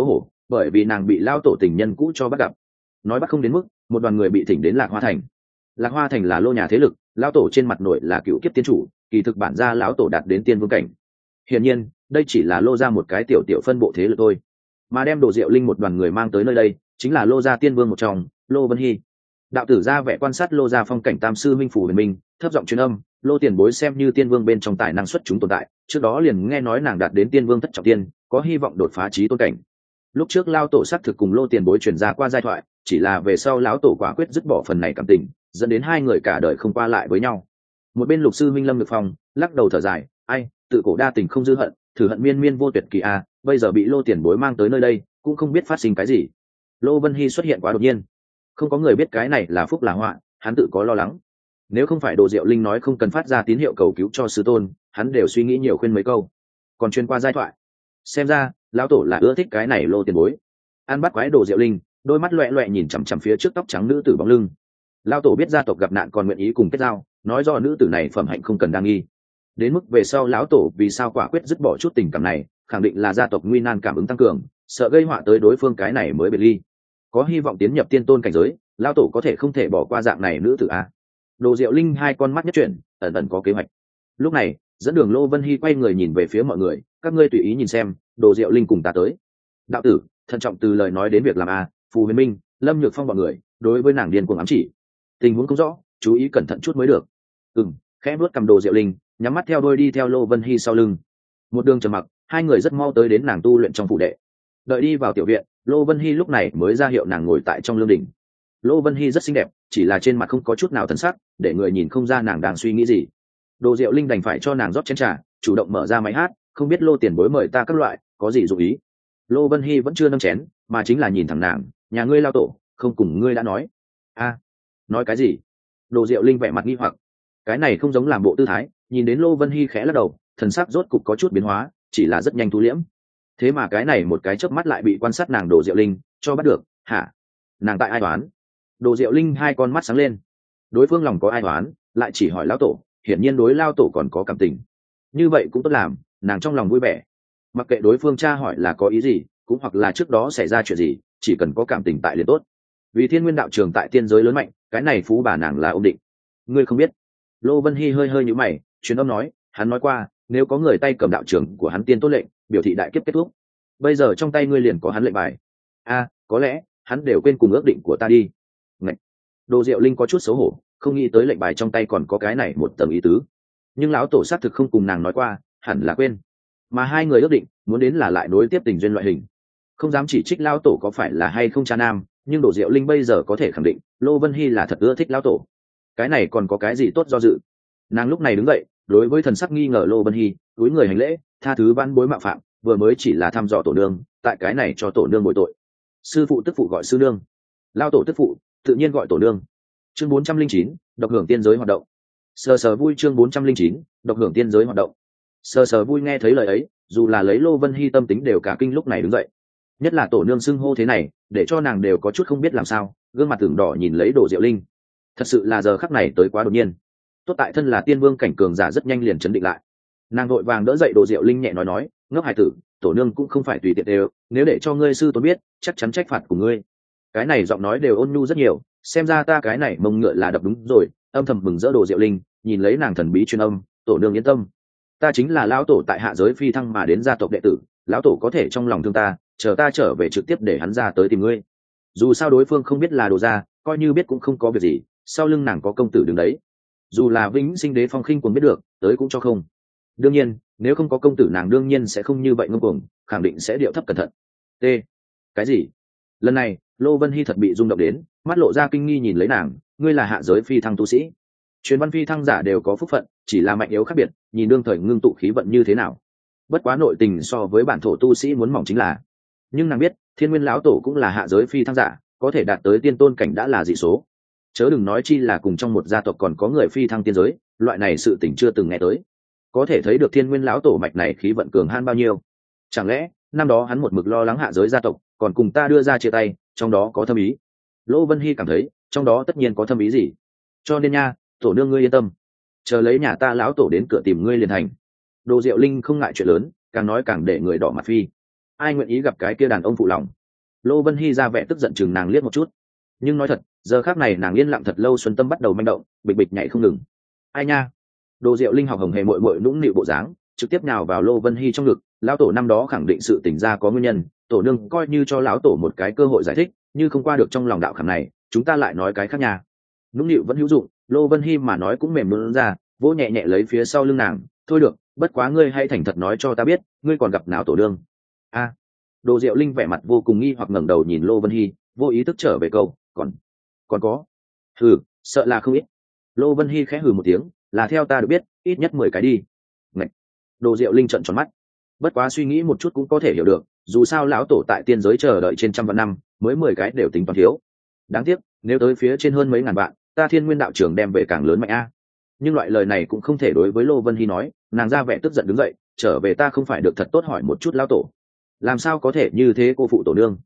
bởi vì nàng bị lao tổ tình nhân cũ cho bắt gặp. Nói bắt không đến mức, một đoàn người bị thỉnh đến Lạc Hoa Thành. Lạc Hoa Thành là lô nhà thế lực, lão tổ trên mặt nội là cựu kiếp tiên chủ, kỳ thực bản ra lão tổ đạt đến tiên vương cảnh. Hiển nhiên, đây chỉ là lô ra một cái tiểu tiểu phân bộ thế lực thôi. Mà đem Đồ Diệu Linh một đoàn người mang tới nơi đây, chính là lô gia tiên vương một trong, Lô Vân Hy. Đạo tử ra vẻ quan sát lô gia phong cảnh tam sư minh phủ huyền minh, thấp giọng truyền âm, lô tiền bối xem như tiên vương bên trong tài năng xuất chúng tồn tại, trước đó liền nghe nói nàng đạt đến tiên vương thất trọng tiên, có hy vọng đột phá trí tôn cảnh. Lúc trước lao tổ xác thực cùng lô tiền bối truyền ra qua giai thoại, chỉ là về sau lão tổ quả quyết dứt bỏ phần này cảm tình, dẫn đến hai người cả đời không qua lại với nhau. Một bên lục sư minh Lâm Ngực Phong lắc đầu thở dài, ai, tự cổ đa tình không dư hận, thử hận miên miên vô tuyệt kỳ a, bây giờ bị lô tiền bối mang tới nơi đây, cũng không biết phát sinh cái gì. Lô Vân Hy xuất hiện quá đột nhiên, không có người biết cái này là phúc là họa, hắn tự có lo lắng. Nếu không phải Đồ Diệu Linh nói không cần phát ra tín hiệu cầu cứu cho sư tôn, hắn đều suy nghĩ nhiều khuyên mấy câu. Còn truyền qua giai thoại, xem ra lão tổ là ưa thích cái này lô tiền bối. An bắt quái Đồ Diệu Linh, đôi mắt loẹt loẹt nhìn chằm chằm phía trước tóc trắng nữ tử bóng lưng. Lão tổ biết gia tộc gặp nạn còn nguyện ý cùng kết giao, nói do nữ tử này phẩm hạnh không cần đa nghi. Đến mức về sau lão tổ vì sao quả quyết dứt bỏ chút tình cảm này, khẳng định là gia tộc nguy nan cảm ứng tăng cường, sợ gây họa tới đối phương cái này mới biệt ly. Có hy vọng tiến nhập tiên tôn cảnh giới, lão tổ có thể không thể bỏ qua dạng này nữ tử a. Đồ Diệu Linh hai con mắt nhất chuyển, ẩn ẩn có kế hoạch. Lúc này, dẫn đường Lô Vân Hy quay người nhìn về phía mọi người, các ngươi tùy ý nhìn xem, Đồ Diệu Linh cùng ta tới. Đạo tử, thận trọng từ lời nói đến việc làm a, Phù Huyền Minh, Lâm Nhược Phong bọn người, đối với nàng điên cuồng ám chỉ. Tình huống không rõ, chú ý cẩn thận chút mới được. Khẽ vuốt cầm Đồ Diệu Linh, nhắm mắt theo đôi đi theo Lô Vân Hy sau lưng. Một đường trầm mặc, hai người rất mau tới đến nàng tu luyện trong phủ đệ. Đợi đi vào tiểu viện, Lô Vân Hy lúc này mới ra hiệu nàng ngồi tại trong lương đình. Lô Vân Hy rất xinh đẹp, chỉ là trên mặt không có chút nào thần sắc, để người nhìn không ra nàng đang suy nghĩ gì. Đồ Diệu Linh đành phải cho nàng rót chén trà, chủ động mở ra máy hát, không biết Lô tiền bối mời ta các loại, có gì dụ ý. Lô Vân Hy vẫn chưa nâng chén, mà chính là nhìn thẳng nàng, nhà ngươi lao tổ, không cùng ngươi đã nói. A, nói cái gì? Đồ Diệu Linh vẻ mặt nghi hoặc, cái này không giống làm bộ tư thái, nhìn đến Lô Vân Hy khẽ lắc đầu, thần sắc rốt cục có chút biến hóa, chỉ là rất nhanh thu liễm. Thế mà cái này một cái chớp mắt lại bị quan sát nàng Đồ Diệu Linh cho bắt được, hả? Nàng tại ai đoán? Đồ Diệu Linh hai con mắt sáng lên, đối phương lòng có ai đoán, lại chỉ hỏi lão tổ, hiển nhiên đối lao tổ còn có cảm tình. Như vậy cũng tốt làm, nàng trong lòng vui vẻ. Mặc kệ đối phương tra hỏi là có ý gì, cũng hoặc là trước đó xảy ra chuyện gì, chỉ cần có cảm tình tại liền tốt. Vì Thiên Nguyên đạo trường tại tiên giới lớn mạnh, cái này phú bà nàng là ổn định. Ngươi không biết? Lô Vân Hy hơi hơi nhíu mày, truyền âm nói, hắn nói qua, nếu có người tay cầm đạo trường của hắn tiên tốt lệnh, biểu thị đại kiếp kết thúc. Bây giờ trong tay ngươi liền có hắn lệnh bài. A, có lẽ hắn đều quên cùng ước định của ta đi. Ngậy. Đồ Diệu Linh có chút xấu hổ, không nghĩ tới lệnh bài trong tay còn có cái này một tầng ý tứ. Nhưng lão tổ xác thực không cùng nàng nói qua, hẳn là quên. Mà hai người ước định, muốn đến là lại nối tiếp tình duyên loại hình. Không dám chỉ trích lão tổ có phải là hay không cha nam, nhưng Đồ Diệu Linh bây giờ có thể khẳng định, Lô Vân Hy là thật ưa thích lão tổ. Cái này còn có cái gì tốt do dự? Nàng lúc này đứng dậy, đối với thần sắc nghi ngờ Lô Vân Hy, cúi người hành lễ, tha thứ văn bối mạo phạm, vừa mới chỉ là thăm dò tổ nương, tại cái này cho tổ nương bồi tội. Sư phụ tức phụ gọi sư nương, lao tổ tức phụ tự nhiên gọi tổ nương. Chương 409, độc hưởng tiên giới hoạt động. Sờ sờ vui chương 409, độc hưởng tiên giới hoạt động. Sờ sờ vui nghe thấy lời ấy, dù là lấy Lô Vân Hy tâm tính đều cả kinh lúc này đứng dậy. Nhất là tổ nương xưng hô thế này, để cho nàng đều có chút không biết làm sao, gương mặt tưởng đỏ nhìn lấy Đồ Diệu Linh. Thật sự là giờ khắc này tới quá đột nhiên. Tốt tại thân là tiên vương cảnh cường giả rất nhanh liền chấn định lại. Nàng vội vàng đỡ dậy Đồ Diệu Linh nhẹ nói, ngốc hài tử, tổ nương cũng không phải tùy tiện đều, nếu để cho ngươi sư tôn biết, chắc chắn trách phạt của ngươi. Cái này giọng nói đều ôn nhu rất nhiều, xem ra ta cái này mông ngựa là đập đúng rồi. Âm thầm mừng rỡ Đồ Diệu Linh, nhìn lấy nàng thần bí truyền âm, tổ nương yên tâm, ta chính là lão tổ tại hạ giới phi thăng mà đến gia tộc đệ tử, lão tổ có thể trong lòng thương ta, chờ ta trở về trực tiếp để hắn ra tới tìm ngươi. Dù sao đối phương không biết là Đồ gia, coi như biết cũng không có việc gì, sau lưng nàng có công tử đứng đấy. Dù là Vĩnh Sinh Đế Phong khinh cuồng biết được, tới cũng cho không. Đương nhiên, nếu không có công tử nàng đương nhiên sẽ không như vậy ngông cuồng, khẳng định sẽ điệu thấp cẩn thận. T. Cái gì? Lần này, Lô Vân Hy thật bị rung động đến, mắt lộ ra kinh nghi nhìn lấy nàng, ngươi là hạ giới phi thăng tu sĩ. Truyền văn phi thăng giả đều có phúc phận, chỉ là mạnh yếu khác biệt, nhìn đương thời ngưng tụ khí vận như thế nào. Bất quá nội tình so với bản thổ tu sĩ muốn mỏng chính là. Nhưng nàng biết, Thiên Nguyên lão tổ cũng là hạ giới phi thăng giả, có thể đạt tới tiên tôn cảnh đã là dị số. Chớ đừng nói chi là cùng trong một gia tộc còn có người phi thăng tiên giới, loại này sự tình chưa từng nghe tới. Có thể thấy được Thiên Nguyên lão tổ mạch này khí vận cường han bao nhiêu. Chẳng lẽ năm đó hắn một mực lo lắng hạ giới gia tộc, còn cùng ta đưa ra chia tay, trong đó có thâm ý. Lỗ Vân Hy cảm thấy trong đó tất nhiên có thâm ý gì. Cho nên nha, tổ nương ngươi yên tâm, chờ lấy nhà ta lão tổ đến cửa tìm ngươi liền thành. Đồ Diệu Linh không ngại chuyện lớn, càng nói càng để người đỏ mặt phi. Ai nguyện ý gặp cái kia đàn ông phụ lòng. Lô Vân Hy ra vẻ tức giận chừng nàng liếc một chút, nhưng nói thật giờ khác này nàng yên lặng thật lâu, xuân tâm bắt đầu manh động, bịch bịch nhảy không ngừng. Ai nha. Đồ Diệu Linh học hồng hề mội mội nũng nịu bộ dáng, trực tiếp nhào vào Lô Vân Hy trong ngực. Lão tổ năm đó khẳng định sự tỉnh ra có nguyên nhân, tổ nương coi như cho lão tổ một cái cơ hội giải thích, như không qua được trong lòng đạo khảm này, chúng ta lại nói cái khác nha. Nũng nịu vẫn hữu dụng, Lô Vân Hy mà nói cũng mềm luôn ra, vỗ nhẹ nhẹ lấy phía sau lưng nàng. Thôi được, bất quá ngươi hay thành thật nói cho ta biết, ngươi còn gặp nào tổ nương? A. Đồ Diệu Linh vẻ mặt vô cùng nghi hoặc ngẩng đầu nhìn Lô Vân Hy, vô ý thức trở về câu, còn có. Hừ, sợ là không ít. Lô Vân Hy khẽ hừ một tiếng, là theo ta được biết ít nhất 10 cái đi. Ngạch. Đồ Diệu Linh trợn tròn mắt, bất quá suy nghĩ một chút cũng có thể hiểu được, dù sao lão tổ tại tiên giới chờ đợi trên trăm vạn năm, mới 10 cái đều tính toán thiếu. Đáng tiếc nếu tới phía trên hơn mấy ngàn vạn, ta Thiên Nguyên đạo trưởng đem về càng lớn mạnh a. Nhưng loại lời này cũng không thể đối với Lô Vân Hy nói, nàng ra vẻ tức giận đứng dậy, trở về ta không phải được thật tốt hỏi một chút lão tổ, làm sao có thể như thế cô phụ tổ nương.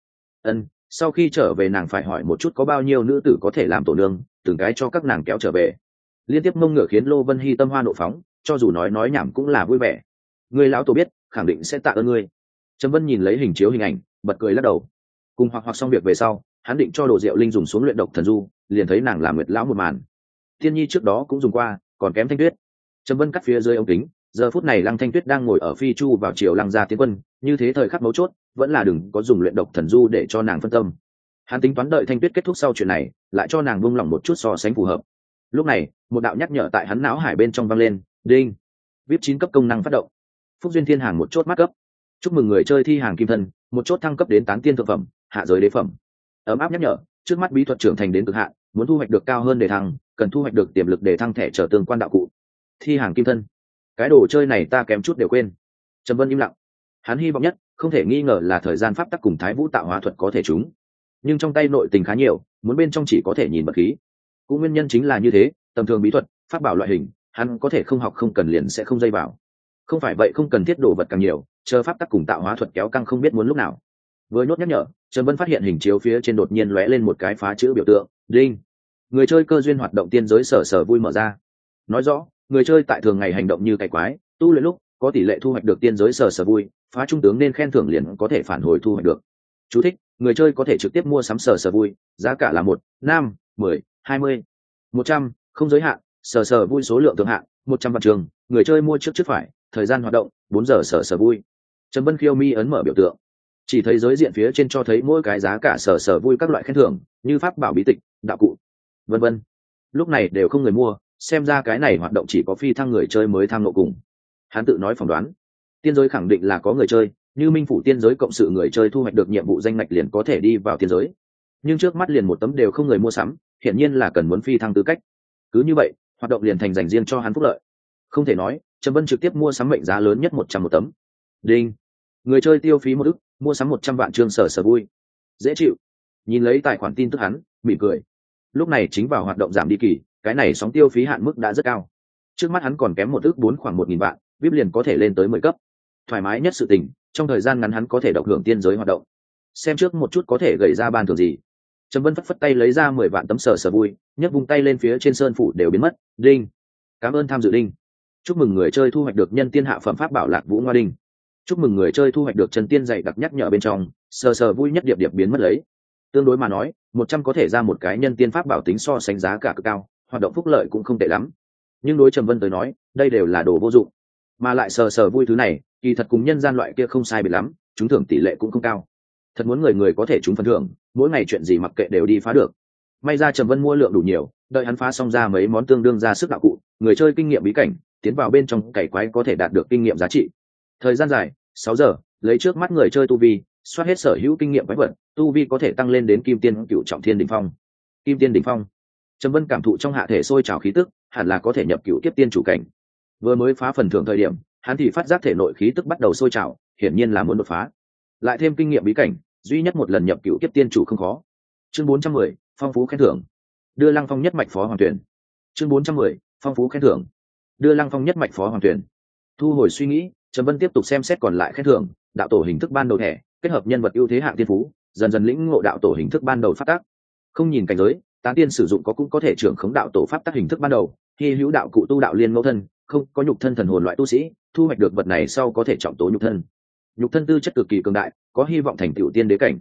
Sau khi trở về nàng phải hỏi một chút có bao nhiêu nữ tử có thể làm tổ nương, từng cái cho các nàng kéo trở về. Liên tiếp mông ngựa khiến Lô Vân Hy tâm hoa nộ phóng, cho dù nói nhảm cũng là vui vẻ. Người lão tổ biết khẳng định sẽ tạ ơn ngươi. Trầm Vân nhìn lấy hình chiếu hình ảnh, bật cười lắc đầu. Cùng hoặc xong việc về sau, hắn định cho Đồ Diệu Linh dùng xuống luyện độc thần du, liền thấy nàng làm nguyệt lão một màn. Tiên nhi trước đó cũng dùng qua, còn kém Thanh Tuyết. Trầm Vân cắt phía dưới ống kính, giờ phút này Lăng Thanh Tuyết đang ngồi ở phi chu vào chiều Lăng gia tiến quân, như thế thời khắc mấu chốt vẫn là đừng có dùng luyện độc thần du để cho nàng phân tâm. Hắn tính toán đợi Thanh Tuyết kết thúc sau chuyện này, lại cho nàng buông lỏng một chút so sánh phù hợp. Lúc này một đạo nhắc nhở tại hắn não hải bên trong vang lên, đinh, vip 9 cấp công năng phát động. Phúc duyên thiên hàng một chốt mát cấp, chúc mừng người chơi thi hàng kim thân một chốt thăng cấp đến tán tiên thượng phẩm, hạ giới đế phẩm. Ấm áp nhắc nhở, trước mắt bí thuật trưởng thành đến cực hạn, muốn thu hoạch được cao hơn để thăng, cần thu hoạch được tiềm lực để thăng thẻ trở tương quan đạo cụ. Thi hàng kim thân, cái đồ chơi này ta kém chút đều quên. Trầm Vân im lặng, hắn hy vọng nhất không thể nghi ngờ là thời gian pháp tắc cùng thái vũ tạo hóa thuật có thể trúng, nhưng trong tay nội tình khá nhiều, muốn bên trong chỉ có thể nhìn bật khí. Cũng nguyên nhân chính là như thế, tầm thường bí thuật pháp bảo loại hình hắn có thể không học không cần liền sẽ không dây vào, không phải vậy không cần thiết đồ vật càng nhiều, chờ pháp tắc cùng tạo hóa thuật kéo căng không biết muốn lúc nào. Vừa nhốt nhắc nhở, Trần Vân phát hiện hình chiếu phía trên đột nhiên lóe lên một cái phá chữ biểu tượng đinh, người chơi cơ duyên hoạt động tiên giới sở vui mở ra. Nói rõ người chơi tại thường ngày hành động như cày quái tu luyện lúc có tỷ lệ thu hoạch được tiên giới sở vui, phá trung tướng nên khen thưởng liền có thể phản hồi thu hoạch được. Chú thích, người chơi có thể trực tiếp mua sắm sở vui, giá cả là 1, 5, 10, 20, 100, không giới hạn, sở vui số lượng thượng hạn 100 vạn trường, người chơi mua trước phải, thời gian hoạt động 4 giờ sở vui. Trần Vân khiêu mi ấn mở biểu tượng, chỉ thấy giới diện phía trên cho thấy mỗi cái giá cả sở vui các loại khen thưởng như pháp bảo bí tịch, đạo cụ, vân vân. Lúc này đều không người mua, xem ra cái này hoạt động chỉ có phi thăng người chơi mới tham ngộ cùng. Hắn tự nói phỏng đoán, tiên giới khẳng định là có người chơi, như minh phủ tiên giới cộng sự người chơi thu hoạch được nhiệm vụ danh ngạch liền có thể đi vào tiên giới, nhưng trước mắt liền một tấm đều không người mua sắm, hiển nhiên là cần muốn phi thăng tư cách. Cứ như vậy hoạt động liền thành dành riêng cho hắn phúc lợi. Không thể nói Trầm Vân trực tiếp mua sắm mệnh giá lớn nhất 100 một tấm. Đinh, người chơi tiêu phí 1 ức mua sắm 100 vạn chương sở vui, dễ chịu. Nhìn lấy tài khoản tin tức hắn mỉm cười. Lúc này chính vào hoạt động giảm đi kỳ, cái này sóng tiêu phí hạn mức đã rất cao, trước mắt hắn còn kém 1 ức 4 khoảng 1.000 vạn, vip liền có thể lên tới 10 cấp. Thoải mái nhất sự tình, trong thời gian ngắn hắn có thể độc hưởng tiên giới hoạt động. Xem trước một chút có thể gửi ra ban thưởng gì. Trầm Vân phất tay lấy ra 10 vạn tấm sở vui, nhấc vung tay lên phía trên sơn phủ đều biến mất. Đinh, cảm ơn tham dự đinh. Chúc mừng người chơi thu hoạch được nhân tiên hạ phẩm pháp bảo Lạc Vũ Ngoa đinh. Chúc mừng người chơi thu hoạch được chân tiên dạy đặc nhắc nhở bên trong, sở vui nhất điệp biến mất lấy. Tương đối mà nói 100 có thể ra một cái nhân tiên pháp bảo tính so sánh giá cả cực cao, hoạt động phúc lợi cũng không tệ lắm. Nhưng đối Trầm Vân tới nói đây đều là đồ vô dụng, mà lại sở vui thứ này kỳ thật cùng nhân gian loại kia không sai biệt lắm, trúng thưởng tỷ lệ cũng không cao. Thật muốn người có thể trúng phần thưởng, mỗi ngày chuyện gì mặc kệ đều đi phá được. May ra Trầm Vân mua lượng đủ nhiều, đợi hắn phá xong ra mấy món tương đương ra sức đạo cụ, người chơi kinh nghiệm bí cảnh tiến vào bên trong cày quái có thể đạt được kinh nghiệm giá trị. Thời gian dài 6 giờ, lấy trước mắt người chơi tu vi soát hết sở hữu kinh nghiệm quái vật, tu vi có thể tăng lên đến kim tiên cựu trọng thiên đỉnh phong. Kim tiên đỉnh phong, Trầm Vân cảm thụ trong hạ thể sôi trào khí tức, hẳn là có thể nhập cựu kiếp tiên chủ cảnh. Vừa mới phá phần thưởng thời điểm hắn thì phát giác thể nội khí tức bắt đầu sôi trào, hiển nhiên là muốn đột phá. Lại thêm kinh nghiệm bí cảnh, duy nhất một lần nhập cựu kiếp tiên chủ không khó. Chương 410, phong phú khen thưởng, đưa Lăng Phong nhất mạch phó hoàng tuyển. Chương 410, phong phú khen thưởng, đưa Lăng Phong nhất mạch phó hoàng tuyển. Thu hồi suy nghĩ, Trầm Vân tiếp tục xem xét còn lại khen thưởng, đạo tổ hình thức ban đầu thẻ, kết hợp nhân vật ưu thế hạng tiên phú, dần dần lĩnh ngộ đạo tổ hình thức ban đầu pháp tắc. Không nhìn cảnh giới, tán tiên sử dụng cũng có thể trưởng khống đạo tổ pháp tắc hình thức ban đầu. Khi hữu đạo cụ tu đạo liên mẫu thân, không có nhục thân thần hồn loại tu sĩ, thu hoạch được vật này sau có thể trọng tố nhục thân. Nhục thân tư chất cực kỳ cường đại, có hy vọng thành tựu tiên đế cảnh.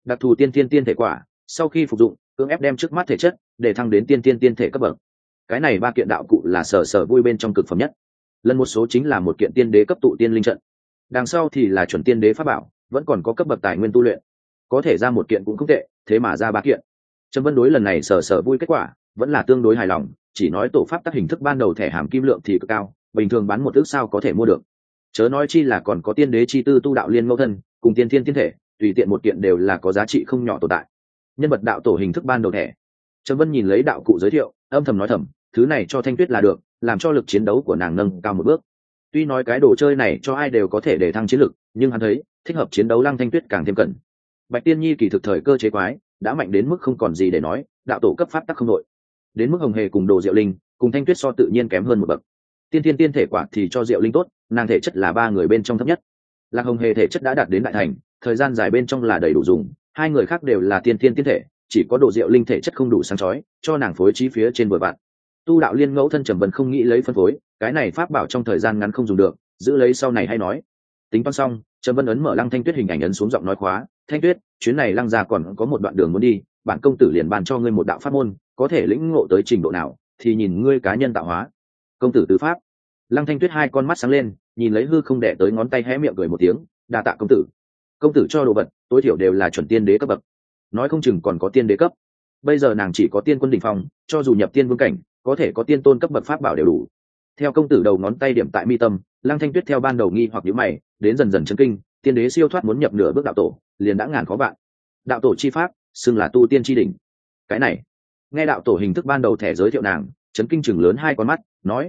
Đặc thù tiên thiên tiên thể quả sau khi phục dụng cưỡng ép đem trước mắt thể chất để thăng đến tiên thiên tiên thể cấp bậc. Cái này ba kiện đạo cụ là sở vui bên trong cực phẩm nhất. Lần một số chính là một kiện tiên đế cấp tụ tiên linh trận, đằng sau thì là chuẩn tiên đế pháp bảo, vẫn còn có cấp bậc tài nguyên tu luyện. Có thể ra một kiện cũng không tệ, thế mà ra ba kiện. Trầm Vân đối lần này sở vui kết quả vẫn là tương đối hài lòng, chỉ nói tổ pháp tác hình thức ban đầu thẻ hàm kim lượng thì cực cao, bình thường bán một ước sao có thể mua được. Chớ nói chi là còn có tiên đế chi tư tu đạo liên ngẫu thân, cùng tiên thiên tiên thể, tùy tiện một kiện đều là có giá trị không nhỏ tồn tại. Nhân vật đạo tổ hình thức ban đầu thẻ. Trầm Vân nhìn lấy đạo cụ giới thiệu, âm thầm nói thầm, thứ này cho Thanh Tuyết là được, làm cho lực chiến đấu của nàng nâng cao một bước. Tuy nói cái đồ chơi này cho ai đều có thể để thăng chiến lực, nhưng hắn thấy thích hợp chiến đấu Lăng Thanh Tuyết càng thêm cần. Bạch Tiên Nhi kỳ thực thời cơ chế quái đã mạnh đến mức không còn gì để nói, đạo tổ cấp pháp tắc không đội. Đến mức Hồng Hề cùng Đồ Diệu Linh, cùng Thanh Tuyết so tự nhiên kém hơn một bậc. Tiên thiên tiên thể quả thì cho Diệu Linh tốt, nàng thể chất là ba người bên trong thấp nhất. Lạc Hồng Hề thể chất đã đạt đến đại thành, thời gian dài bên trong là đầy đủ dùng, hai người khác đều là tiên thiên tiên thể, chỉ có Đồ Diệu Linh thể chất không đủ sáng chói, cho nàng phối trí phía trên vừa vặn. Tu đạo liên ngẫu thân Trầm Vân không nghĩ lấy phân phối, cái này pháp bảo trong thời gian ngắn không dùng được, giữ lấy sau này hay nói. Tính toán xong, Trầm Vân ấn mở Lăng Thanh Tuyết hình ảnh ấn xuống giọng nói khóa, "Thanh Tuyết, chuyến này Lăng gia còn có một đoạn đường muốn đi, bản công tử liền bàn cho ngươi một đạo pháp môn, có thể lĩnh ngộ tới trình độ nào thì nhìn ngươi cá nhân tạo hóa." Công tử tứ pháp. Lăng Thanh Tuyết hai con mắt sáng lên, nhìn lấy hư không đẻ tới ngón tay hé miệng cười một tiếng, "Đa tạ công tử." Công tử cho đồ vật, tối thiểu đều là chuẩn tiên đế cấp bậc, nói không chừng còn có tiên đế cấp. Bây giờ nàng chỉ có tiên quân đỉnh phong, cho dù nhập tiên vương cảnh, có thể có tiên tôn cấp bậc pháp bảo đều đủ. Theo công tử đầu ngón tay điểm tại mi tâm, Lăng Thanh Tuyết theo ban đầu nghi hoặc nhíu mày, đến dần dần chấn kinh, tiên đế siêu thoát muốn nhập nửa bước đạo tổ, liền đã ngàn khó vạn. Đạo tổ chi pháp, xưng là tu tiên chi đỉnh. Cái này, nghe đạo tổ hình thức ban đầu thẻ giới thiệu nàng, chấn kinh chừng lớn hai con mắt,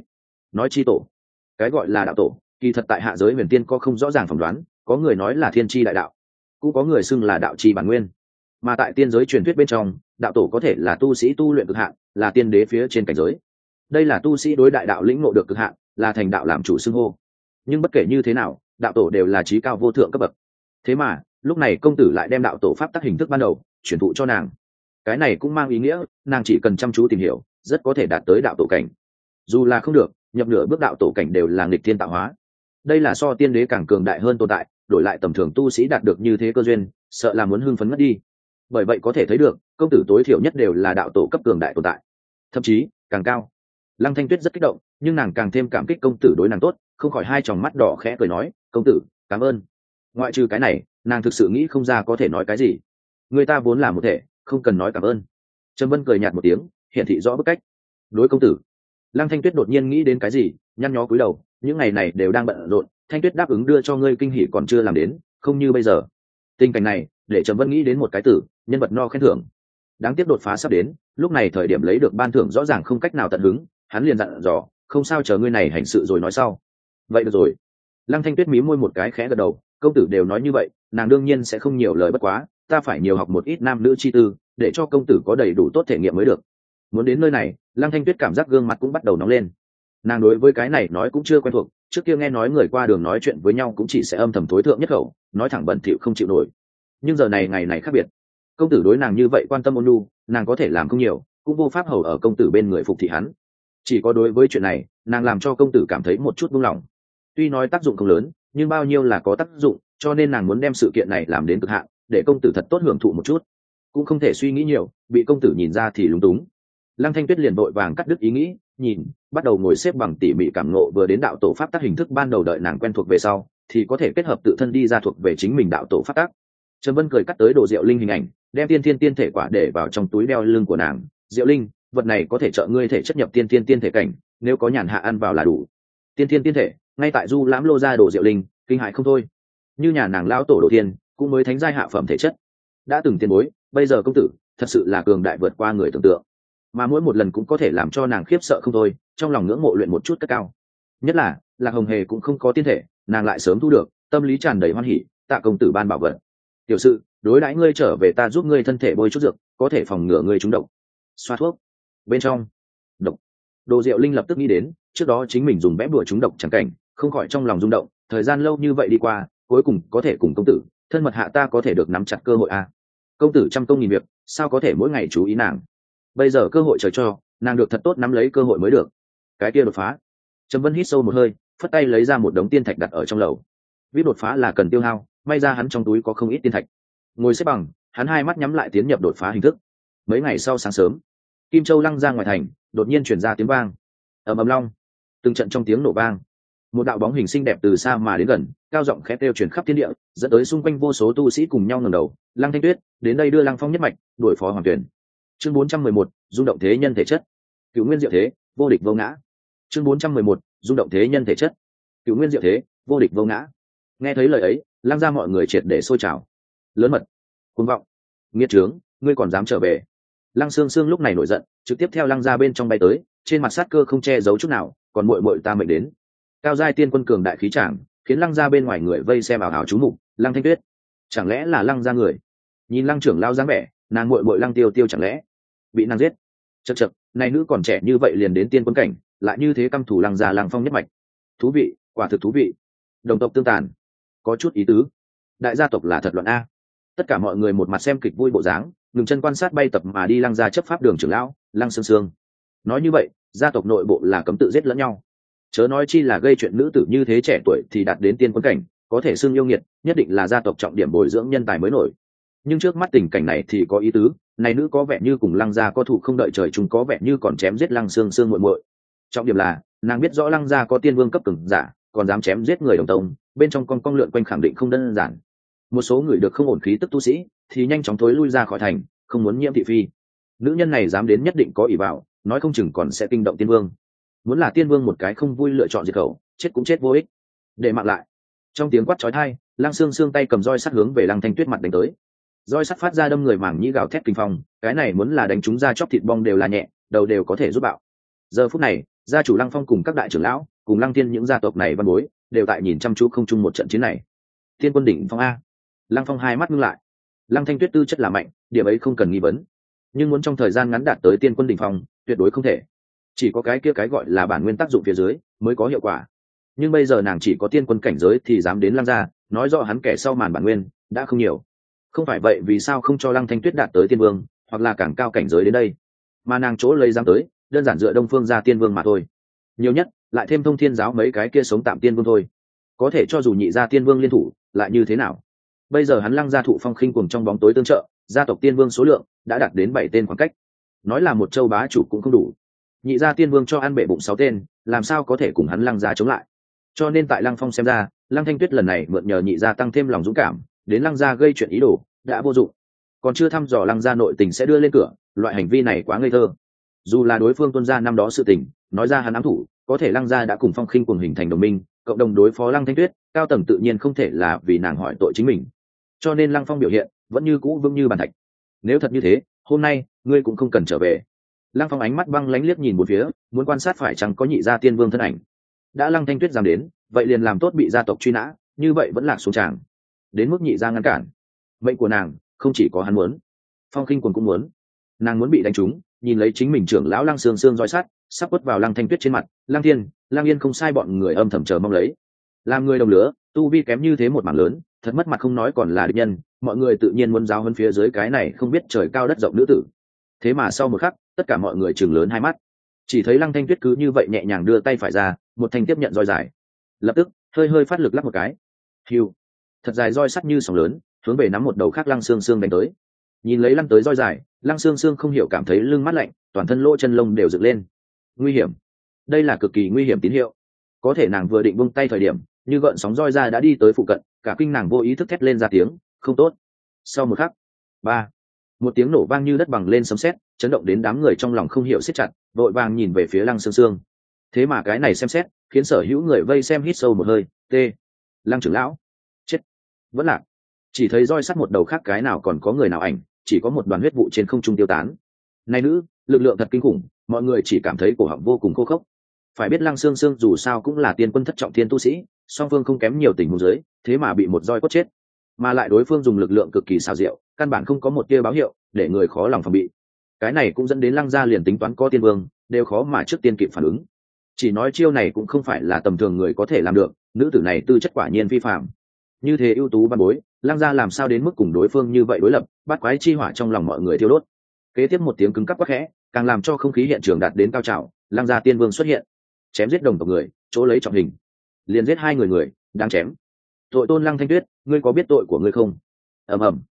nói chi tổ. Cái gọi là đạo tổ, kỳ thật tại hạ giới huyền tiên có không rõ ràng phỏng đoán, có người nói là thiên chi đại đạo, cũng có người xưng là đạo chi bản nguyên. Mà tại tiên giới truyền thuyết bên trong, đạo tổ có thể là tu sĩ tu luyện cực hạn, là tiên đế phía trên cảnh giới. Đây là tu sĩ đối đại đạo lĩnh ngộ được cực hạn, là thành đạo làm chủ xưng hô. Nhưng bất kể như thế nào, đạo tổ đều là chí cao vô thượng cấp bậc. Thế mà lúc này công tử lại đem đạo tổ pháp tắc hình thức ban đầu truyền thụ cho nàng. Cái này cũng mang ý nghĩa nàng chỉ cần chăm chú tìm hiểu, rất có thể đạt tới đạo tổ cảnh. Dù là không được, nhập nửa bước đạo tổ cảnh đều là nghịch thiên tạo hóa. Đây là so tiên đế càng cường đại hơn tồn tại, đổi lại tầm thường tu sĩ đạt được như thế cơ duyên, sợ là muốn hưng phấn mất đi. Bởi vậy có thể thấy được, công tử tối thiểu nhất đều là đạo tổ cấp cường đại tồn tại, thậm chí càng cao. Lăng Thanh Tuyết rất kích động, nhưng nàng càng thêm cảm kích công tử đối nàng tốt, không khỏi hai tròng mắt đỏ khẽ cười nói, "Công tử, cảm ơn." Ngoại trừ cái này, nàng thực sự nghĩ không ra có thể nói cái gì. Người ta vốn là một thể, không cần nói cảm ơn. Trầm Vân cười nhạt một tiếng, hiển thị rõ bức cách. Đối công tử. Lăng Thanh Tuyết đột nhiên nghĩ đến cái gì, nhăn nhó cúi đầu, những ngày này đều đang bận rộn, Thanh Tuyết đáp ứng đưa cho ngươi kinh hỉ còn chưa làm đến, không như bây giờ. Tình cảnh này, để Trầm Vân nghĩ đến một cái từ, nhân vật no khen thưởng. Đáng tiếc đột phá sắp đến, lúc này thời điểm lấy được ban thưởng rõ ràng không cách nào tận hứng, hắn liền dặn dò, "Không sao, chờ ngươi này hành sự rồi nói sau." Vậy được rồi. Lăng Thanh Tuyết mím môi một cái khẽ gật đầu, công tử đều nói như vậy, nàng đương nhiên sẽ không nhiều lời, bất quá ta phải nhiều học một ít nam nữ chi tư, để cho công tử có đầy đủ tốt thể nghiệm mới được. Muốn đến nơi này, Lăng Thanh Tuyết cảm giác gương mặt cũng bắt đầu nóng lên. Nàng đối với cái này nói cũng chưa quen thuộc, trước kia nghe nói người qua đường nói chuyện với nhau cũng chỉ sẽ âm thầm thối thượng nhất khẩu, nói thẳng bẩn thỉu không chịu nổi. Nhưng giờ này ngày này khác biệt, công tử đối nàng như vậy quan tâm ôn nhu, nàng có thể làm không nhiều, cũng vô pháp hầu ở công tử bên người phục thị hắn. Chỉ có đối với chuyện này, nàng làm cho công tử cảm thấy một chút buông lỏng. Tuy nói tác dụng không lớn, nhưng bao nhiêu là có tác dụng, cho nên nàng muốn đem sự kiện này làm đến cực hạn, để công tử thật tốt hưởng thụ một chút. Cũng không thể suy nghĩ nhiều, bị công tử nhìn ra thì lúng túng. Lăng Thanh Tuyết liền vội vàng cắt đứt ý nghĩ, nhìn, bắt đầu ngồi xếp bằng tỉ mỉ cảm ngộ vừa đến đạo tổ pháp tác hình thức ban đầu, đợi nàng quen thuộc về sau, thì có thể kết hợp tự thân đi ra thuộc về chính mình đạo tổ pháp tác. Trầm Vân cười cắt tới Đồ Diệu Linh hình ảnh, đem tiên thiên tiên thể quả để vào trong túi đeo lưng của nàng. "Diệu Linh, vật này có thể trợ ngươi thể chất nhập tiên thiên tiên thể cảnh, nếu có nhàn hạ ăn vào là đủ." Tiên thiên tiên thể, ngay tại Du Lãm lô ra Đồ Diệu Linh, kinh hại không thôi. Như nhà nàng lão tổ Đồ Thiên, cũng mới thánh giai hạ phẩm thể chất, đã từng tiền bối, bây giờ công tử thật sự là cường đại vượt qua người tưởng tượng, mà mỗi một lần cũng có thể làm cho nàng khiếp sợ không thôi, trong lòng ngưỡng mộ luyện một chút cất cao. Nhất là Lạc Hồng Hề cũng không có tiên thể, nàng lại sớm thu được, tâm lý tràn đầy hoan hỉ, tạ công tử ban bảo vật. "Tiểu sự, đối đãi ngươi trở về ta giúp ngươi thân thể bôi chút dược, có thể phòng ngừa ngươi trúng độc." Xoa thuốc. Bên trong độc. Đồ Diệu Linh lập tức nghĩ đến trước đó chính mình dùng bẽ bùa trúng độc chẳng cảnh, không khỏi trong lòng rung động, thời gian lâu như vậy đi qua, cuối cùng có thể cùng công tử thân mật hạ, ta có thể được nắm chặt cơ hội a. Công tử trăm công nghìn việc, sao có thể mỗi ngày chú ý nàng. Bây giờ cơ hội trời cho, nàng được thật tốt nắm lấy cơ hội mới được. Cái kia đột phá. Trầm Vân hít sâu một hơi, phất tay lấy ra một đống tiên thạch đặt ở trong lầu. Biết đột phá là cần tiêu hao, may ra hắn trong túi có không ít tiên thạch. Ngồi xếp bằng, hắn hai mắt nhắm lại tiến nhập đột phá hình thức. Mấy ngày sau sáng sớm, Kim Châu Lăng ra ngoài thành, đột nhiên chuyển ra tiếng vang ầm ầm long, từng trận trong tiếng nổ vang, một đạo bóng hình xinh đẹp từ xa mà đến gần, cao giọng khẽ kêu truyền khắp thiên địa, dẫn tới xung quanh vô số tu sĩ cùng nhau ngẩng đầu. Lăng Thanh Tuyết đến đây đưa Lăng Phong nhất mạch đuổi phó Hoàng Tuyển. Chương 411, rung động thế nhân thể chất, cửu nguyên diệu thế, vô địch vô ngã. Chương 411, rung động thế nhân thể chất, cửu nguyên diệu thế, vô địch vô ngã. Nghe thấy lời ấy, Lăng ra mọi người triệt để sôi trào. Lớn mật, cuồng vọng, nghiệt trướng, ngươi còn dám trở về? Lăng Sương Sương lúc này nổi giận, trực tiếp theo Lăng ra bên trong bay tới, trên mặt sát cơ không che giấu chút nào, còn muội muội ta mệnh đến. Cao giai tiên quân cường đại khí tràng, khiến Lăng ra bên ngoài người vây xem ảo ảo chú mục. Lăng Thanh Tuyết, chẳng lẽ là Lăng ra người? Nhìn Lăng trưởng lao dáng vẻ, nàng muội muội Lăng Tiêu Tiêu chẳng lẽ bị nàng giết? Chậc chậc, này nữ còn trẻ như vậy liền đến tiên quân cảnh, lại như thế căm thủ Lăng gia Lăng Phong nhất mạch. Thú vị, quả thực thú vị. Đồng tộc tương tàn, có chút ý tứ. Đại gia tộc là thật loạn a. Tất cả mọi người một mặt xem kịch vui bộ dáng, ngừng chân quan sát bay tập mà đi Lăng gia chấp pháp đường trưởng lão Lăng Sương Sương. Nói như vậy, gia tộc nội bộ là cấm tự giết lẫn nhau, chớ nói chi là gây chuyện nữ tử như thế trẻ tuổi thì đạt đến tiên quân cảnh, có thể xưng yêu nghiệt, nhất định là gia tộc trọng điểm bồi dưỡng nhân tài mới nổi. Nhưng trước mắt tình cảnh này thì có ý tứ, này nữ có vẻ như cùng Lăng gia có thù không đợi trời chung, có vẻ như còn chém giết Lăng Sương Sương muội muội. Trọng điểm là nàng biết rõ Lăng gia có tiên vương cấp cường giả, còn dám chém giết người đồng tông, bên trong con lượn quanh khẳng định không đơn giản. Một số người được không ổn khí tức tu sĩ thì nhanh chóng thối lui ra khỏi thành, không muốn nhiễm thị phi. Nữ nhân này dám đến nhất định có ỷ vào, nói không chừng còn sẽ kinh động tiên vương. Muốn là tiên vương một cái không vui lựa chọn diệt khẩu, chết cũng chết vô ích. Để mạng lại. Trong tiếng quát chói tai, Lăng Sương Sương tay cầm roi sắt hướng về Lăng Thanh Tuyết mặt đánh tới. Roi sắt phát ra đâm người màng nhĩ gào thét kinh phong, cái này muốn là đánh chúng ra chóc thịt bong đều là nhẹ, đầu đều có thể rút bạo. Giờ phút này, gia chủ Lăng Phong cùng các đại trưởng lão, cùng Lăng Thiên những gia tộc này văn bối, đều tại nhìn chăm chú không chung một trận chiến này. Tiên quân đỉnh phong a. Lăng Phong hai mắt ngưng lại. Lăng Thanh Tuyết tư chất là mạnh, điểm ấy không cần nghi vấn. Nhưng muốn trong thời gian ngắn đạt tới tiên quân đỉnh phong, tuyệt đối không thể. Chỉ có cái kia cái gọi là bản nguyên tác dụng phía dưới mới có hiệu quả. Nhưng bây giờ nàng chỉ có tiên quân cảnh giới thì dám đến Lăng gia, nói rõ hắn kẻ sau màn bản nguyên đã không nhiều. Không phải vậy vì sao không cho Lăng Thanh Tuyết đạt tới tiên vương, hoặc là càng cao cảnh giới đến đây? Mà nàng chỗ lấy dám tới, đơn giản dựa Đông Phương gia tiên vương mà thôi. Nhiều nhất lại thêm Thông Thiên giáo mấy cái kia sống tạm tiên vương thôi. Có thể cho dù nhị gia tiên vương liên thủ, lại như thế nào? Bây giờ hắn Lăng gia thụ phong khinh cuồng trong bóng tối tương trợ, gia tộc tiên vương số lượng đã đạt đến 7 tên khoảng cách. Nói là một châu bá chủ cũng không đủ. Nhị gia tiên vương cho ăn bệ bụng 6 tên, làm sao có thể cùng hắn Lăng gia chống lại? Cho nên tại Lăng Phong xem ra, Lăng Thanh Tuyết lần này mượn nhờ nhị gia tăng thêm lòng dũng cảm, đến Lăng gia gây chuyện ý đồ đã vô dụng. Còn chưa thăm dò Lăng gia nội tình sẽ đưa lên cửa, loại hành vi này quá ngây thơ. Dù là đối phương tuân ra năm đó sự tình, nói ra hắn ám thủ, có thể Lăng gia đã cùng phong khinh cuồng hình thành đồng minh, cộng đồng đối phó Lăng Thanh Tuyết, cao tầng tự nhiên không thể là vì nàng hỏi tội chính mình. Cho nên Lăng Phong biểu hiện vẫn như cũ vững như bàn thạch. Nếu thật như thế, hôm nay ngươi cũng không cần trở về. Lăng Phong ánh mắt băng lãnh liếc nhìn một phía, muốn quan sát phải chăng có nhị gia tiên vương thân ảnh. Đã Lăng Thanh Tuyết dám đến, vậy liền làm tốt bị gia tộc truy nã, như vậy vẫn lạc xuống tràng. Đến mức nhị gia ngăn cản, mệnh của nàng không chỉ có hắn muốn, phong khinh quần cũng muốn. Nàng muốn bị đánh trúng, nhìn lấy chính mình trưởng lão Lăng Sương Sương roi sắt sắp quất vào Lăng Thanh Tuyết trên mặt. Lăng Thiên, Lăng Yên không sai, bọn người âm thầm chờ mong lấy. Làm người đồng lứa, tu vi kém như thế một mảng lớn, thật mất mặt không nói còn là địch nhân, mọi người tự nhiên muốn giáo hơn phía dưới cái này không biết trời cao đất rộng nữ tử. Thế mà sau một khắc, tất cả mọi người chừng lớn hai mắt, chỉ thấy Lăng Thanh Tuyết cứ như vậy nhẹ nhàng đưa tay phải ra, một thanh tiếp nhận roi dài, lập tức hơi hơi phát lực lắp một cái, hiu, thật dài roi sắt như sóng lớn, hướng về nắm một đầu khác Lăng Sương Sương đánh tới. Nhìn lấy lăn tới roi dài, Lăng Sương Sương không hiểu cảm thấy lưng mát lạnh, toàn thân lỗ chân lông đều dựng lên. Nguy hiểm, đây là cực kỳ nguy hiểm tín hiệu. Có thể nàng vừa định buông tay thời điểm, như gợn sóng roi ra đã đi tới phụ cận, cả kinh nàng vô ý thức thét lên ra tiếng không tốt. Sau một khắc, ba, một tiếng nổ vang như đất bằng lên sấm sét, chấn động đến đám người trong lòng không hiểu siết chặt, vội vàng nhìn về phía Lăng Sương Sương. Thế mà cái này xem xét khiến sở hữu người vây xem hít sâu một hơi. Lăng trưởng lão chết, vẫn lạc. Chỉ thấy roi sắt một đầu khác cái nào còn có người nào ảnh, chỉ có một đoàn huyết vụ trên không trung tiêu tán. Này nữ, lực lượng thật kinh khủng, mọi người chỉ cảm thấy cổ họng vô cùng khô khốc. Phải biết Lăng Sương Sương dù sao cũng là tiên quân thất trọng thiên tu sĩ, song phương không kém nhiều tình huống dưới, thế mà bị một roi quất chết, mà lại đối phương dùng lực lượng cực kỳ xảo diệu, căn bản không có một tia báo hiệu, để người khó lòng phòng bị. Cái này cũng dẫn đến Lăng gia liền tính toán có tiên vương, đều khó mà trước tiên kịp phản ứng. Chỉ nói chiêu này cũng không phải là tầm thường người có thể làm được, nữ tử này tư chất quả nhiên phi phàm. Như thế ưu tú văn bối, Lăng gia làm sao đến mức cùng đối phương như vậy đối lập, bắt quái chi hỏa trong lòng mọi người thiêu đốt. Kế tiếp một tiếng cứng cắp quắc khẽ, càng làm cho không khí hiện trường đạt đến cao trào. Lăng gia tiên vương xuất hiện, chém giết đồng tộc người, chỗ lấy trọng hình, liền giết hai người, đang chém. Tội tôn Lăng Thanh Tuyết, ngươi có biết tội của ngươi không? Ầm ầm.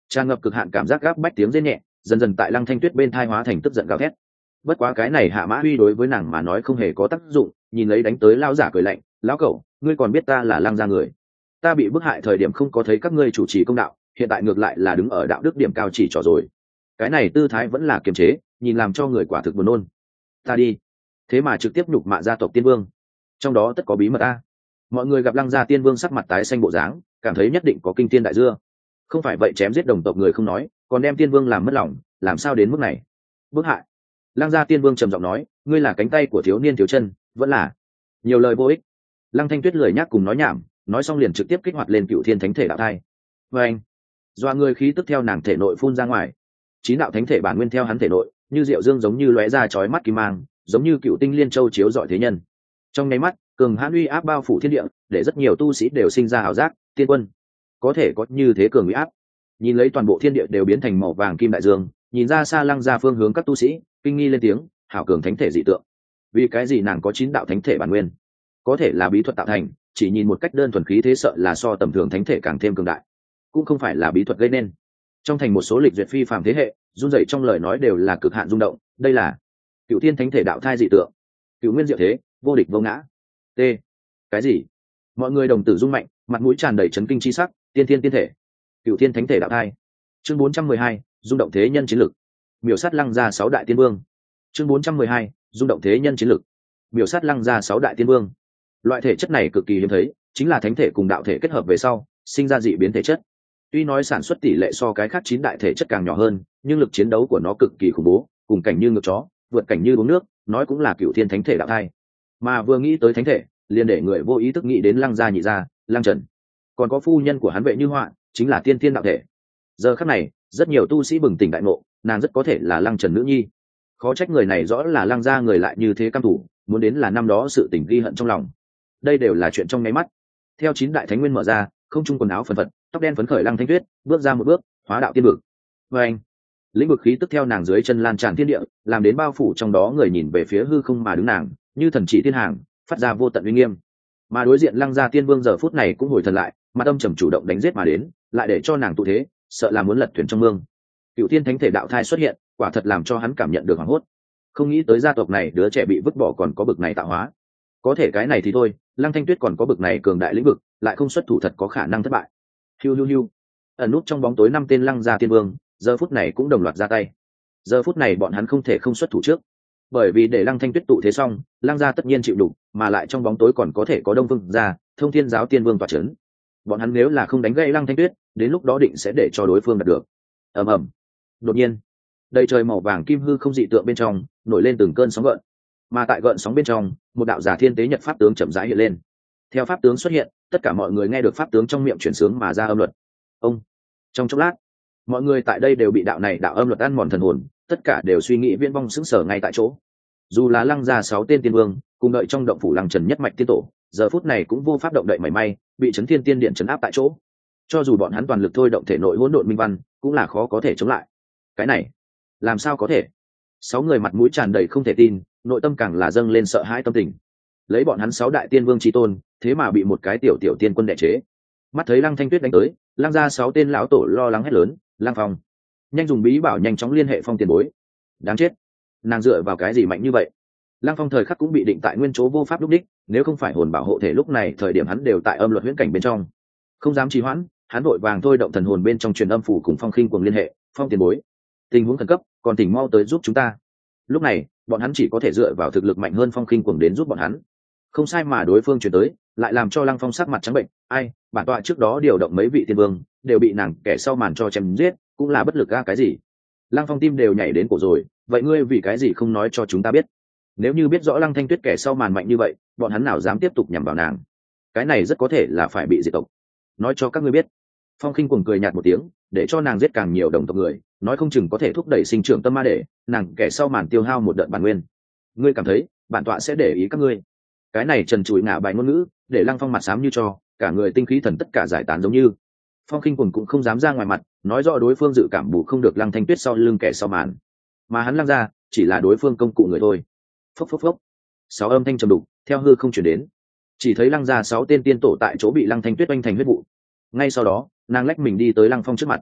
tràn ngập cực hạn cảm giác gáp bách tiếng rên nhẹ dần dần tại Lăng Thanh Tuyết bên thai hóa thành tức giận gào thét. Bất quá cái này Hạ Mã Huy đối với nàng mà nói không hề có tác dụng, nhìn lấy đánh tới lao giả cười lạnh, lão cẩu, ngươi còn biết ta là Lăng gia người? Ta bị bức hại thời điểm không có thấy các ngươi chủ trì công đạo, hiện tại ngược lại là đứng ở đạo đức điểm cao chỉ trỏ rồi. Cái này tư thái vẫn là kiềm chế, nhìn làm cho người quả thực buồn nôn. Ta đi, thế mà trực tiếp nhục mạ gia tộc Tiên Vương, trong đó tất có bí mật a. Mọi người gặp Lăng gia Tiên Vương sắc mặt tái xanh bộ dáng, cảm thấy nhất định có kinh thiên đại dưa. Không phải vậy chém giết đồng tộc người không nói, còn đem Tiên Vương làm mất lòng, làm sao đến mức này? Bức hại. Lăng gia Tiên Vương trầm giọng nói, ngươi là cánh tay của thiếu niên thiếu chân, vẫn là nhiều lời vô ích. Lăng Thanh Tuyết lười nhác cùng nói nhảm, nói xong liền trực tiếp kích hoạt lên Cựu Thiên Thánh Thể đạo thai. Và anh, doa người khí tức theo nàng thể nội phun ra ngoài, chín đạo thánh thể bản nguyên theo hắn thể nội, như diệu dương giống như lóe ra chói mắt kim mang, giống như cựu tinh liên châu chiếu rọi thế nhân. Trong nháy mắt, cường hãn uy áp bao phủ thiên địa, để rất nhiều tu sĩ đều sinh ra ảo giác, tiên quân có thể có như thế cường uy áp. Nhìn lấy toàn bộ thiên địa đều biến thành màu vàng kim đại dương, nhìn ra xa Lăng gia phương hướng các tu sĩ kinh nghi lên tiếng, hảo cường thánh thể dị tượng. Vì cái gì nàng có chín đạo thánh thể bản nguyên? Có thể là bí thuật tạo thành, chỉ nhìn một cách đơn thuần khí thế sợ là so tầm thường thánh thể càng thêm cường đại, cũng không phải là bí thuật gây nên. Trong thành một số lịch duyệt phi phàm thế hệ, run rẩy trong lời nói đều là cực hạn rung động, đây là Cựu Thiên Thánh Thể đạo thai dị tượng, cựu nguyên diệu thế, vô địch vô ngã. T. Cái gì? Mọi người đồng tử rung mạnh, mặt mũi tràn đầy chấn kinh chi sắc, tiên thiên tiên thể, Cựu Thiên Thánh Thể đạo thai. Chương 412, rung động thế nhân chiến lực. Miểu sát Lăng gia 6 đại tiên vương. Chương 412, rung động thế nhân chiến lực. Miểu sát Lăng gia 6 đại tiên vương. Loại thể chất này cực kỳ hiếm thấy, chính là thánh thể cùng đạo thể kết hợp về sau, sinh ra dị biến thể chất. Tuy nói sản xuất tỷ lệ so cái khác 9 đại thể chất càng nhỏ hơn, nhưng lực chiến đấu của nó cực kỳ khủng bố, cùng cảnh như ngược chó, vượt cảnh như uống nước, nói cũng là Cựu Thiên Thánh Thể đạo thai. Mà vừa nghĩ tới thánh thể, liền để người vô ý thức nghĩ đến Lăng gia nhị gia, Lăng Trần. Còn có phu nhân của hắn Vệ Như Họa, chính là tiên thiên đạo thể. Giờ khắc này, rất nhiều tu sĩ bừng tỉnh đại ngộ, nàng rất có thể là Lăng Trần nữ nhi. Khó trách người này rõ là Lăng gia người lại như thế căm thủ, muốn đến là năm đó sự tình ghi hận trong lòng. Đây đều là chuyện trong nháy mắt. Theo 9 đại thánh nguyên mở ra, không trung quần áo phần phật, tóc đen phấn khởi Lăng Thanh Tuyết bước ra một bước, hóa đạo tiên vực. Và anh, lĩnh vực khí tức theo nàng dưới chân lan tràn thiên địa, làm đến bao phủ trong đó người nhìn về phía hư không mà đứng nàng, như thần chỉ thiên hàng, phát ra vô tận uy nghiêm. Mà đối diện Lăng gia tiên vương giờ phút này cũng hồi thần lại, mặt âm trầm chủ động đánh giết mà đến, lại để cho nàng tụ thế, sợ là muốn lật thuyền trong mương. Cựu Thiên Thánh Thể đạo thai xuất hiện, quả thật làm cho hắn cảm nhận được hoảng hốt. Không nghĩ tới gia tộc này đứa trẻ bị vứt bỏ còn có bực này tạo hóa. Có thể cái này thì thôi, Lăng Thanh Tuyết còn có bực này cường đại lĩnh vực, lại không xuất thủ thật có khả năng thất bại. Hiu hiu hiu. Ẩn nút trong bóng tối 5 tên Lăng gia tiên vương, giờ phút này cũng đồng loạt ra tay. Giờ phút này bọn hắn không thể không xuất thủ trước, bởi vì để Lăng Thanh Tuyết tụ thế xong, Lăng gia tất nhiên chịu đủ, mà lại trong bóng tối còn có thể có Đông Vương gia, Thông Thiên giáo tiên vương tọa chấn. Bọn hắn nếu là không đánh gãy Lăng Thanh Tuyết, đến lúc đó định sẽ để cho đối phương đạt được. Ầm ầm. Đột nhiên, đầy trời màu vàng kim hư không dị tượng bên trong nổi lên từng cơn sóng gợn, mà tại gợn sóng bên trong, một đạo giả thiên tế nhật pháp tướng chậm rãi hiện lên. Theo pháp tướng xuất hiện, tất cả mọi người nghe được pháp tướng trong miệng chuyển sướng mà ra âm luật. Ông. Trong chốc lát, mọi người tại đây đều bị đạo này đạo âm luật ăn mòn thần hồn, tất cả đều suy nghĩ viễn vong sững sờ ngay tại chỗ. Dù là Lăng gia 6 tên tiên vương, cùng đợi trong động phủ Lăng Trần nhất mạch tiên tổ, giờ phút này cũng vô pháp động đậy mảy may, bị chấn thiên tiên điện chấn áp tại chỗ. Cho dù bọn hắn toàn lực thôi động thể nội hỗn độn minh văn, cũng là khó có thể chống lại. Cái này, làm sao có thể? 6 người mặt mũi tràn đầy không thể tin, nội tâm càng là dâng lên sợ hãi tâm tình. Lấy bọn hắn 6 đại tiên vương chi tôn, thế mà bị một cái tiểu tiểu tiên quân đè chế. Mắt thấy Lăng Thanh Tuyết đánh tới, Lăng gia 6 tên lão tổ lo lắng hét lớn, Lăng Phong, nhanh dùng bí bảo nhanh chóng liên hệ Phong tiền bối. Đáng chết, nàng dựa vào cái gì mạnh như vậy? Lăng Phong thời khắc cũng bị định tại nguyên chỗ vô pháp lúc đích, nếu không phải hồn bảo hộ thể lúc này thời điểm hắn đều tại âm luật huyễn cảnh bên trong, không dám trì hoãn, hắn vội vàng thôi động thần hồn bên trong truyền âm phủ cùng Phong Khinh cuồng liên hệ, Phong tiền bối, tình huống khẩn cấp, còn tỉnh mau tới giúp chúng ta. Lúc này, bọn hắn chỉ có thể dựa vào thực lực mạnh hơn Phong Khinh cuồng đến giúp bọn hắn. Không sai mà đối phương chuyển tới, lại làm cho Lăng Phong sắc mặt trắng bệnh, ai, bản tọa trước đó điều động mấy vị tiên vương, đều bị nàng kẻ sau màn cho chém giết, cũng là bất lực ga cái gì. Lăng Phong tim đều nhảy đến cổ rồi, vậy ngươi vì cái gì không nói cho chúng ta biết? Nếu như biết rõ Lăng Thanh Tuyết kẻ sau màn mạnh như vậy, bọn hắn nào dám tiếp tục nhằm vào nàng? Cái này rất có thể là phải bị diệt tộc. Nói cho các ngươi biết. Phong Khinh cuồng cười nhạt một tiếng, để cho nàng giết càng nhiều đồng tộc người, nói không chừng có thể thúc đẩy sinh trưởng tâm ma để nàng kẻ sau màn tiêu hao một đợt bản nguyên. Ngươi cảm thấy bản tọa sẽ để ý các ngươi? Cái này trần trụi ngả bài ngôn ngữ, để Lăng Phong mặt xám như cho, cả người tinh khí thần tất cả giải tán giống như. Phong Khinh cuồng cũng không dám ra ngoài mặt, nói rõ đối phương dự cảm bù không được Lăng Thanh Tuyết sau lưng kẻ sau màn, mà hắn Lăng ra chỉ là đối phương công cụ người thôi. Phốc phốc phốc, 6 âm thanh trầm đục theo hư không chuyển đến, chỉ thấy Lăng ra 6 tên tiên tổ tại chỗ bị Lăng Thanh Tuyết oanh thành huyết vụ. Ngay sau đó, nàng lách mình đi tới Lăng Phong trước mặt.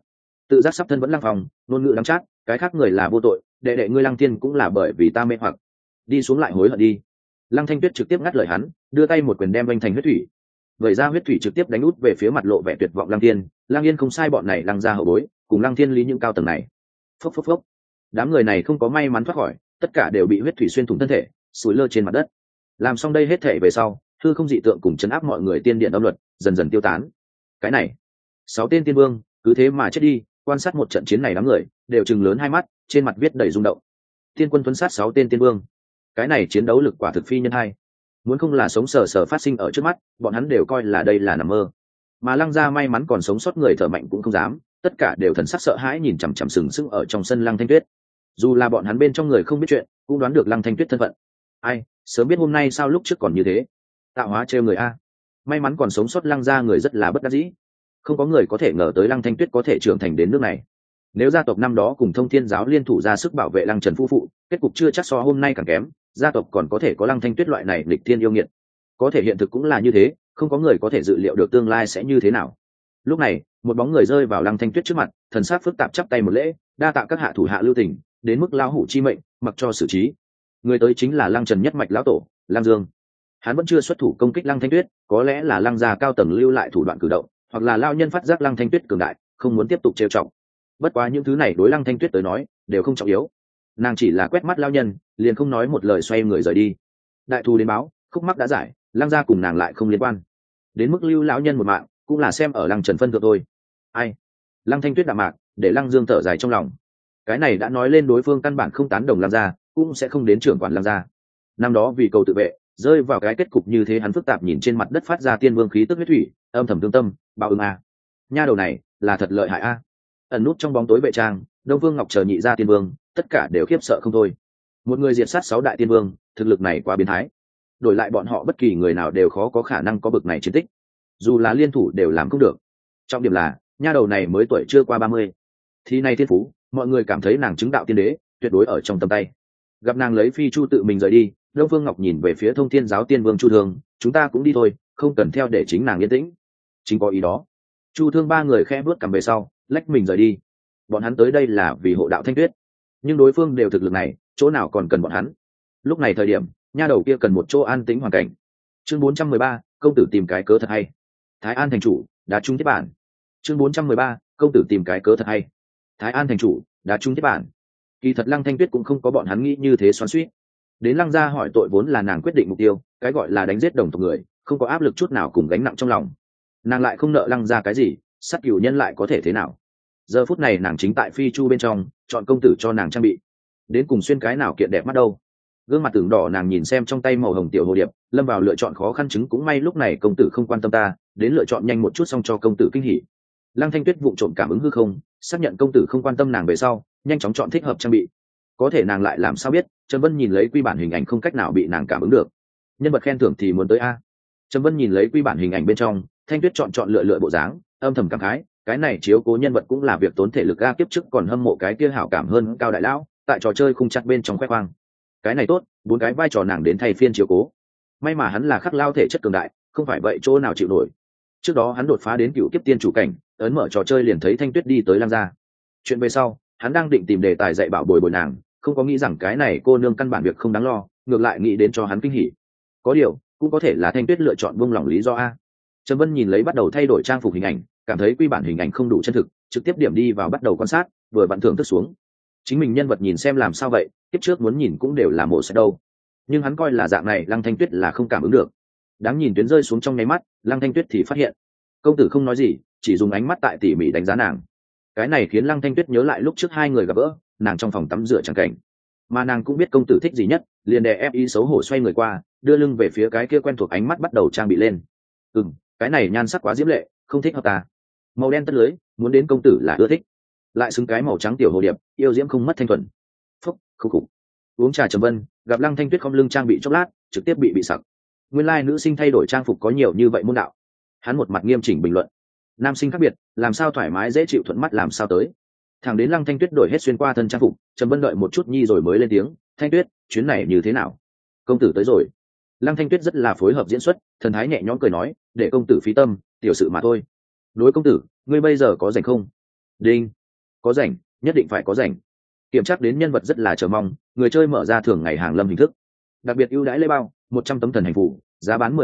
tự giác sắp thân vẫn lăng phòng, ngôn ngữ đắng chát, cái khác người là vô tội, đệ đệ ngươi Lăng Thiên cũng là bởi vì ta mê hoặc. Đi xuống lại hối hận đi. Lăng Thanh Tuyết trực tiếp ngắt lời hắn, đưa tay một quyền đem vênh thành huyết thủy. Vẩy ra huyết thủy trực tiếp đánh út về phía mặt lộ vẻ tuyệt vọng Lăng Thiên. Lăng Yên không sai, bọn này Lăng gia hậu bối, cùng Lăng Thiên lý những cao tầng này. Phốc phốc phốc. Đám người này không có may mắn thoát khỏi, tất cả đều bị huyết thủy xuyên thủng thân thể, sủi lơ trên mặt đất. Làm xong đây hết thể về sau, hư không dị tượng cùng chấn áp mọi người tiên điện âm luật dần dần tiêu tán. Cái này, 6 tên tiên vương cứ thế mà chết đi. Quan sát một trận chiến này, đám người đều chừng lớn hai mắt, trên mặt viết đầy rung động. Tiên quân tuấn sát 6 tên tiên vương, cái này chiến đấu lực quả thực phi nhân hai. Muốn không là sống sờ sờ phát sinh ở trước mắt, bọn hắn đều coi là đây là nằm mơ. Mà Lăng gia may mắn còn sống sót người thở mạnh cũng không dám, tất cả đều thần sắc sợ hãi nhìn chằm chằm sừng sững ở trong sân Lăng Thanh Tuyết. Dù là bọn hắn bên trong người không biết chuyện, cũng đoán được Lăng Thanh Tuyết thân phận. Ai, sớm biết hôm nay sao lúc trước còn như thế. Tạo hóa trêu người a. May mắn còn sống sót Lăng gia người rất là bất đắc dĩ. Không có người có thể ngờ tới Lăng Thanh Tuyết có thể trưởng thành đến nước này. Nếu gia tộc năm đó cùng Thông Thiên giáo liên thủ ra sức bảo vệ Lăng Trần phu phụ, kết cục chưa chắc so hôm nay càng kém, gia tộc còn có thể có Lăng Thanh Tuyết loại này lịch thiên yêu nghiệt. Có thể hiện thực cũng là như thế, không có người có thể dự liệu được tương lai sẽ như thế nào. Lúc này, một bóng người rơi vào Lăng Thanh Tuyết trước mặt, thần sắc phức tạp chắp tay một lễ, đa tạ các hạ thủ hạ lưu tình, đến mức lao hủ chi mệnh, mặc cho xử trí. Người tới chính là Lăng Trần nhất mạch lão tổ, Lăng Dương. Hắn vẫn chưa xuất thủ công kích Lăng Thanh Tuyết, có lẽ là Lăng gia cao tầng lưu lại thủ đoạn cử động, hoặc là lao nhân phát giác Lăng Thanh Tuyết cường đại, không muốn tiếp tục trêu chọc. Bất quá những thứ này đối Lăng Thanh Tuyết tới nói đều không trọng yếu, nàng chỉ là quét mắt lao nhân, liền không nói một lời xoay người rời đi. Đại thù đến báo, khúc mắc đã giải, Lăng gia cùng nàng lại không liên quan. Đến mức lưu lão nhân một mạng, cũng là xem ở Lăng Trần phân thượng thôi. Ai? Lăng Thanh Tuyết đạm mạc, để Lăng Dương thở dài trong lòng. Cái này đã nói lên đối phương căn bản không tán đồng Lăng gia, cũng sẽ không đến trưởng quản Lăng gia. Năm đó vì cầu tự vệ, rơi vào cái kết cục như thế, hắn phức tạp nhìn trên mặt đất phát ra tiên vương khí tức huyết thủy, âm thầm thương tâm, báo ứng a. Nha đầu này là thật lợi hại a. Ẩn nút trong bóng tối vệ trang, Đông Vương Ngọc chờ nhị gia tiên vương, tất cả đều khiếp sợ không thôi. Một người diệt sát 6 đại tiên vương, thực lực này quá biến thái. Đổi lại bọn họ bất kỳ người nào đều khó có khả năng có bực này chiến tích. Dù là liên thủ đều làm không được. Trọng điểm là, nha đầu này mới tuổi chưa qua 30. Thì này thiên phú, mọi người cảm thấy nàng chứng đạo tiên đế, tuyệt đối ở trong tầm tay. Gặp nàng lấy phi chu tự mình rời đi, Đông Vương Ngọc nhìn về phía Thông Thiên giáo tiên vương Chu Thương, chúng ta cũng đi thôi, không cần theo để chính nàng yên tĩnh. Chính có ý đó. Chu Thương ba người khẽ bước cầm về sau, lách mình rời đi. Bọn hắn tới đây là vì hộ đạo Thanh Tuyết, nhưng đối phương đều thực lực này, chỗ nào còn cần bọn hắn. Lúc này thời điểm, nha đầu kia cần một chỗ an tĩnh hoàn cảnh. Chương 413, công tử tìm cái cớ thật hay. Thái An thành chủ đã trung tiếp bản. Chương 413, công tử tìm cái cớ thật hay. Thái An thành chủ đã trung tiếp bản. Kỳ thật Lăng Thanh Tuyết cũng không có bọn hắn nghĩ như thế xoắn xuýt. Đến Lăng gia hỏi tội vốn là nàng quyết định mục tiêu, cái gọi là đánh giết đồng tộc người, không có áp lực chút nào cùng gánh nặng trong lòng. Nàng lại không nợ Lăng gia cái gì, sát cửu nhân lại có thể thế nào. Giờ phút này nàng chính tại phi chu bên trong, chọn công tử cho nàng trang bị. Đến cùng xuyên cái nào kiện đẹp mắt đâu. Gương mặt tưởng đỏ nàng nhìn xem trong tay màu hồng tiểu hồ điệp, lâm vào lựa chọn khó khăn, chứng cũng may lúc này công tử không quan tâm ta, đến lựa chọn nhanh một chút xong cho công tử kinh hỉ. Lăng Thanh Tuyết vụng trộm cảm ứng hư không, xác nhận công tử không quan tâm nàng về sau, nhanh chóng chọn thích hợp trang bị. Có thể nàng lại làm sao biết, Trầm Vân nhìn lấy quy bản hình ảnh không cách nào bị nàng cảm ứng được. Nhân vật khen thưởng thì muốn tới a. Trầm Vân nhìn lấy quy bản hình ảnh bên trong, Thanh Tuyết chọn lựa bộ dáng, âm thầm cảm khái, cái này chiếu cố nhân vật cũng là việc tốn thể lực a, kiếp trước còn hâm mộ cái kia hảo cảm hơn cao đại lão, tại trò chơi khung chặt bên trong khoe khoang. Cái này tốt, 4 cái vai trò nàng đến thay phiên chiếu cố. May mà hắn là khắc lao thể chất cường đại, không phải vậy chỗ nào chịu nổi. Trước đó hắn đột phá đến cựu kiếp tiên chủ cảnh, ấn mở trò chơi liền thấy Thanh Tuyết đi tới Lăng gia. Chuyện về sau, hắn đang định tìm đề tài dạy bảo bồi nàng, không có nghĩ rằng cái này cô nương căn bản việc không đáng lo, ngược lại nghĩ đến cho hắn kinh hỉ. Có điều, cũng có thể là Thanh Tuyết lựa chọn buông lỏng lý do a. Trầm Vân nhìn lấy bắt đầu thay đổi trang phục hình ảnh, cảm thấy quy bản hình ảnh không đủ chân thực, trực tiếp điểm đi vào bắt đầu quan sát, vừa vặn thưởng thức xuống. Chính mình nhân vật nhìn xem làm sao vậy, tiếp trước muốn nhìn cũng đều là mổ sẽ đâu. Nhưng hắn coi là dạng này Lăng Thanh Tuyết là không cảm ứng được. Đáng nhìn tuyến rơi xuống trong nháy mắt, Lăng Thanh Tuyết thì phát hiện. Công tử không nói gì, chỉ dùng ánh mắt tại tỉ mỉ đánh giá nàng. Cái này khiến Lăng Thanh Tuyết nhớ lại lúc trước hai người gặp gỡ, nàng trong phòng tắm rửa chẳng cảnh. Mà nàng cũng biết công tử thích gì nhất, liền đè ép ý xấu hổ xoay người qua, đưa lưng về phía cái kia quen thuộc, ánh mắt bắt đầu trang bị lên. Cái này nhan sắc quá diễm lệ, không thích hợp ta. Màu đen tất lưới, muốn đến công tử là ưa thích. Lại xứng cái màu trắng tiểu hồ điệp, yêu diễm không mất thanh thuần. Phúc, khúc khục. Uống trà Trầm Vân, gặp Lăng Thanh Tuyết không lưng trang bị chốc lát, trực tiếp bị sặc. Nguyên lai nữ sinh thay đổi trang phục có nhiều như vậy môn đạo. Hắn một mặt nghiêm chỉnh bình luận. Nam sinh khác biệt, làm sao thoải mái dễ chịu thuận mắt làm sao tới. Thằng đến Lăng Thanh Tuyết đổi hết xuyên qua thân trang phục, Trầm Vân đợi một chút nhi rồi mới lên tiếng, Thanh Tuyết, chuyến này như thế nào? Công tử tới rồi. Lăng Thanh Tuyết rất là phối hợp diễn xuất, thần thái nhẹ nhõm cười nói, để công tử phí tâm, tiểu sự mà thôi. Đối công tử, ngươi bây giờ có rảnh không? Đinh. có rảnh, nhất định phải có rảnh. Kiểm tra đến nhân vật rất là chờ mong, người chơi mở ra thường ngày hàng lâm hình thức, đặc biệt ưu đãi lễ bao 100 tấm thần hành phủ, giá bán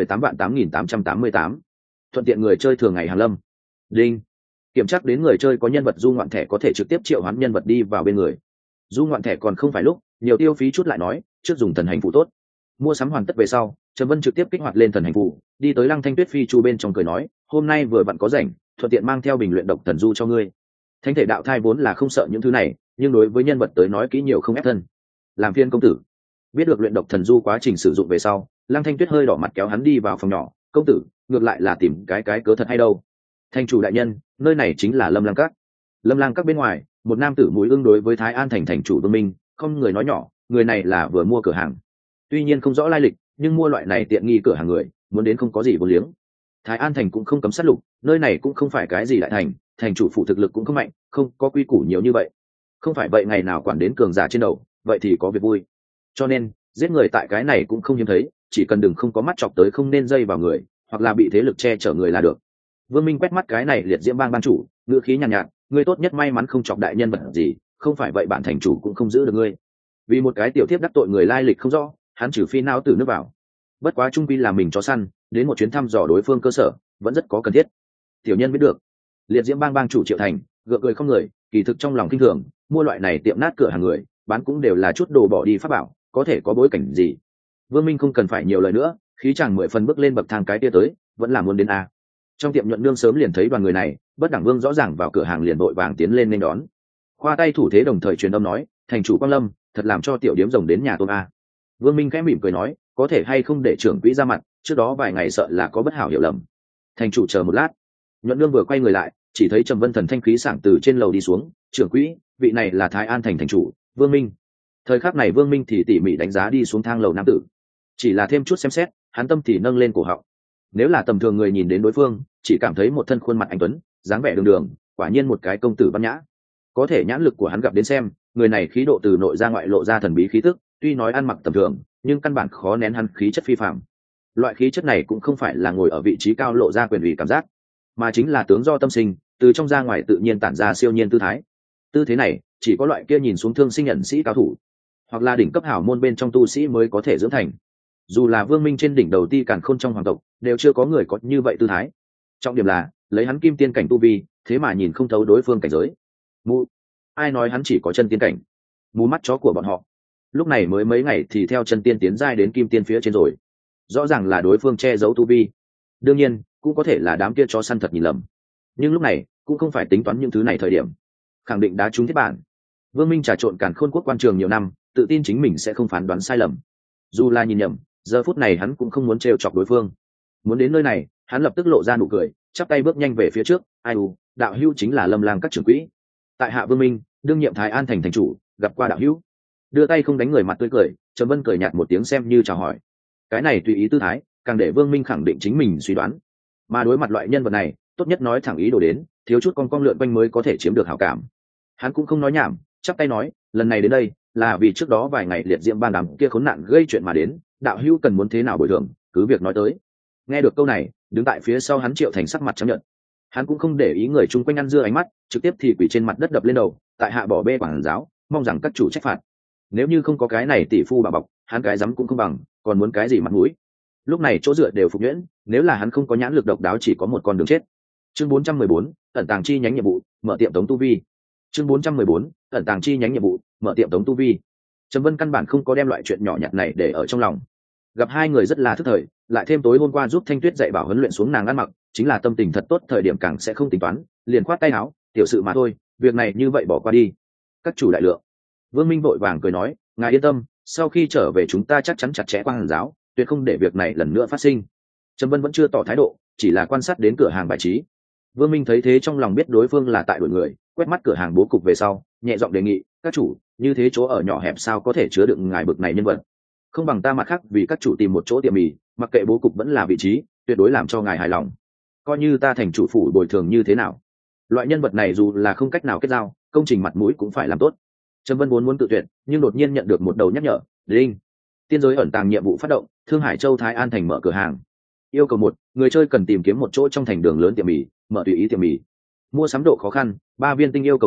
18.888. Thuận tiện người chơi thường ngày hàng lâm. Đinh. Kiểm tra đến người chơi có nhân vật du ngoạn thẻ có thể trực tiếp triệu hoán nhân vật đi vào bên người. Du ngoạn thẻ còn không phải lúc, nhiều tiêu phí chút lại nói, trước dùng thần hành phủ tốt. Mua sắm hoàn tất về sau, Trầm Vân trực tiếp kích hoạt lên thần hành phủ, đi tới Lăng Thanh Tuyết Phi chu bên trong cười nói, hôm nay vừa vặn có rảnh, thuận tiện mang theo bình luyện độc thần du cho ngươi. Thánh thể đạo thai vốn là không sợ những thứ này, nhưng đối với nhân vật tới nói kỹ nhiều không ép thân. Làm phiên công tử. Biết được luyện độc thần du quá trình sử dụng về sau, Lăng Thanh Tuyết hơi đỏ mặt kéo hắn đi vào phòng nhỏ, công tử, ngược lại là tìm cái cớ thật hay đâu. Thành chủ đại nhân, nơi này chính là Lâm Lang Các. Lâm Lang Các bên ngoài, một nam tử mũi ương đối với Thái An thành thành chủ Vương Minh, không người nói nhỏ, người này là vừa mua cửa hàng. Tuy nhiên không rõ lai lịch, nhưng mua loại này tiện nghi cửa hàng người, muốn đến không có gì vô liếng. Thái An thành cũng không cấm sát lục, nơi này cũng không phải cái gì đại thành, thành chủ phụ thực lực cũng không mạnh, không có quy củ nhiều như vậy. Không phải vậy ngày nào quản đến cường giả trên đầu, vậy thì có việc vui. Cho nên, giết người tại cái này cũng không hiếm thấy, chỉ cần đừng không có mắt chọc tới không nên dây vào người, hoặc là bị thế lực che chở người là được. Vương Minh quét mắt cái này liệt diễm bang ban chủ, ngữ khí nhàn nhạt, ngươi tốt nhất may mắn không chọc đại nhân vật gì, không phải vậy bản thành chủ cũng không giữ được ngươi. Vì một cái tiểu thiếp đắc tội người lai lịch không rõ, hắn trừ phi não từ nước vào. Bất quá trung quy là mình chó săn, đến một chuyến thăm dò đối phương cơ sở, vẫn rất có cần thiết. Tiểu nhân biết được. Liệt diễm bang bang chủ Triệu Thành, gượng cười không người, kỳ thực trong lòng kinh thường, mua loại này tiệm nát cửa hàng người, bán cũng đều là chút đồ bỏ đi pháp bảo, có thể có bối cảnh gì. Vương Minh không cần phải nhiều lời nữa, khí chàng 10 phần bước lên bậc thang cái kia tới, vẫn là muốn đến a. Trong tiệm nhuận nương sớm liền thấy đoàn người này, bất đẳng vương rõ ràng vào cửa hàng liền vội vàng tiến lên nên đón. Khoa tay thủ thế đồng thời truyền âm nói, thành chủ Quang Lâm, thật làm cho tiểu điếm rồng đến nhà tôm a. Vương Minh khẽ mỉm cười nói, có thể hay không để trưởng quỹ ra mặt, trước đó vài ngày sợ là có bất hảo hiểu lầm. Thành chủ chờ một lát. Nhuận nương vừa quay người lại, chỉ thấy Trầm Vân thần thanh khí sảng từ trên lầu đi xuống, trưởng quỹ, vị này là Thái An thành thành chủ Vương Minh. Thời khắc này Vương Minh thì tỉ mỉ đánh giá đi xuống thang lầu nam tử, chỉ là thêm chút xem xét, hắn tâm thì nâng lên cổ họng. Nếu là tầm thường người nhìn đến đối phương, chỉ cảm thấy một thân khuôn mặt anh tuấn, dáng vẻ đường đường, quả nhiên một cái công tử văn nhã. Có thể nhãn lực của hắn gặp đến xem, người này khí độ từ nội ra ngoại lộ ra thần bí khí tức, tuy nói ăn mặc tầm thường, nhưng căn bản khó nén hắn khí chất phi phàm. Loại khí chất này cũng không phải là ngồi ở vị trí cao lộ ra quyền ủy cảm giác, mà chính là tướng do tâm sinh, từ trong ra ngoài tự nhiên tản ra siêu nhiên tư thái. Tư thế này, chỉ có loại kia nhìn xuống thương sinh nhận sĩ cao thủ, hoặc là đỉnh cấp hảo môn bên trong tu sĩ mới có thể dưỡng thành. Dù là Vương Minh trên đỉnh đầu ti càn khôn trong hoàng tộc, đều chưa có người có như vậy tư thái. Trọng điểm là, lấy hắn kim tiên cảnh tu vi, thế mà nhìn không thấu đối phương cảnh giới. Mù, ai nói hắn chỉ có chân tiên cảnh? Mù mắt chó của bọn họ. Lúc này mới mấy ngày thì theo chân tiên tiến giai đến kim tiên phía trên rồi. Rõ ràng là đối phương che giấu tu vi. Đương nhiên, cũng có thể là đám kia chó săn thật nhìn lầm. Nhưng lúc này, cũng không phải tính toán những thứ này thời điểm. Khẳng định đá trúng thiết bản. Vương Minh trà trộn càn khôn quốc quan trường nhiều năm, tự tin chính mình sẽ không phán đoán sai lầm. Dù là nhìn nhầm, giờ phút này hắn cũng không muốn trêu chọc đối phương. Muốn đến nơi này, hắn lập tức lộ ra nụ cười, chắp tay bước nhanh về phía trước. Ai u, đạo hữu chính là Lâm Lang các trưởng quỹ. Tại hạ Vương Minh, đương nhiệm Thái An thành thành chủ, gặp qua đạo hữu. Đưa tay không đánh người mặt tươi cười, Trầm Vân cười nhạt một tiếng xem như chào hỏi. Cái này tùy ý tư thái, càng để Vương Minh khẳng định chính mình suy đoán. Mà đối mặt loại nhân vật này, tốt nhất nói thẳng ý đồ đến, thiếu chút con lượn quanh mới có thể chiếm được hảo cảm. Hắn cũng không nói nhảm, chắp tay nói, lần này đến đây là vì trước đó vài ngày liệt diễm ban đám kia khốn nạn gây chuyện mà đến, đạo hữu cần muốn thế nào bồi thường, cứ việc nói tới. Nghe được câu này, đứng tại phía sau hắn Triệu Thành sắc mặt chấp nhận. Hắn cũng không để ý người chung quanh ăn dưa ánh mắt, trực tiếp thì quỳ trên mặt đất đập lên đầu, tại hạ bỏ bê quản giáo, mong rằng các chủ trách phạt. Nếu như không có cái này tỷ phu bà bọc, hắn cái dám cũng không bằng, còn muốn cái gì mặt mũi. Lúc này chỗ dựa đều phục nhuyễn, nếu là hắn không có nhãn lực độc đáo chỉ có một con đường chết. Chương 414, ẩn tàng chi nhánh nhiệm vụ, mở tiệm tống tu vi. Chương 414, ẩn tàng chi nhánh nhiệm vụ, mở tiệm tống tu vi. Trầm Vân căn bản không có đem loại chuyện nhỏ nhặt này để ở trong lòng. Gặp hai người rất là thức thời, lại thêm tối hôm qua giúp Thanh Tuyết dạy bảo huấn luyện xuống nàng ăn mặc, chính là tâm tình thật tốt, thời điểm càng sẽ không tính toán, liền khoát tay áo, tiểu sự mà thôi, việc này như vậy bỏ qua đi. Các chủ đại lượng. Vương Minh vội vàng cười nói, ngài yên tâm, sau khi trở về chúng ta chắc chắn chặt chẽ quan giáo, tuyệt không để việc này lần nữa phát sinh. Trầm Vân vẫn chưa tỏ thái độ, chỉ là quan sát đến cửa hàng bài trí. Vương Minh thấy thế trong lòng biết đối phương là tại đội người, quét mắt cửa hàng bố cục về sau, nhẹ giọng đề nghị, các chủ, như thế chỗ ở nhỏ hẹp sao có thể chứa đựng ngài bực này nhân vật. Không bằng ta mặt khác vì các chủ tìm một chỗ tiệm mì, mặc kệ bố cục vẫn là vị trí, tuyệt đối làm cho ngài hài lòng. Coi như ta thành chủ phủ bồi thường như thế nào. Loại nhân vật này dù là không cách nào kết giao, công trình mặt mũi cũng phải làm tốt. Trầm Vân muốn tự tuyệt, nhưng đột nhiên nhận được một đầu nhắc nhở, đinh, tiên giới ẩn tàng nhiệm vụ phát động, Thương Hải Châu Thái An thành mở cửa hàng. Yêu cầu 1, người chơi cần tìm kiếm một chỗ trong thành đường lớn tiệm mì, mở tùy ý tiệm mì. Mua sắm độ khó khăn, 3 viên tinh. Yêu cầu 2,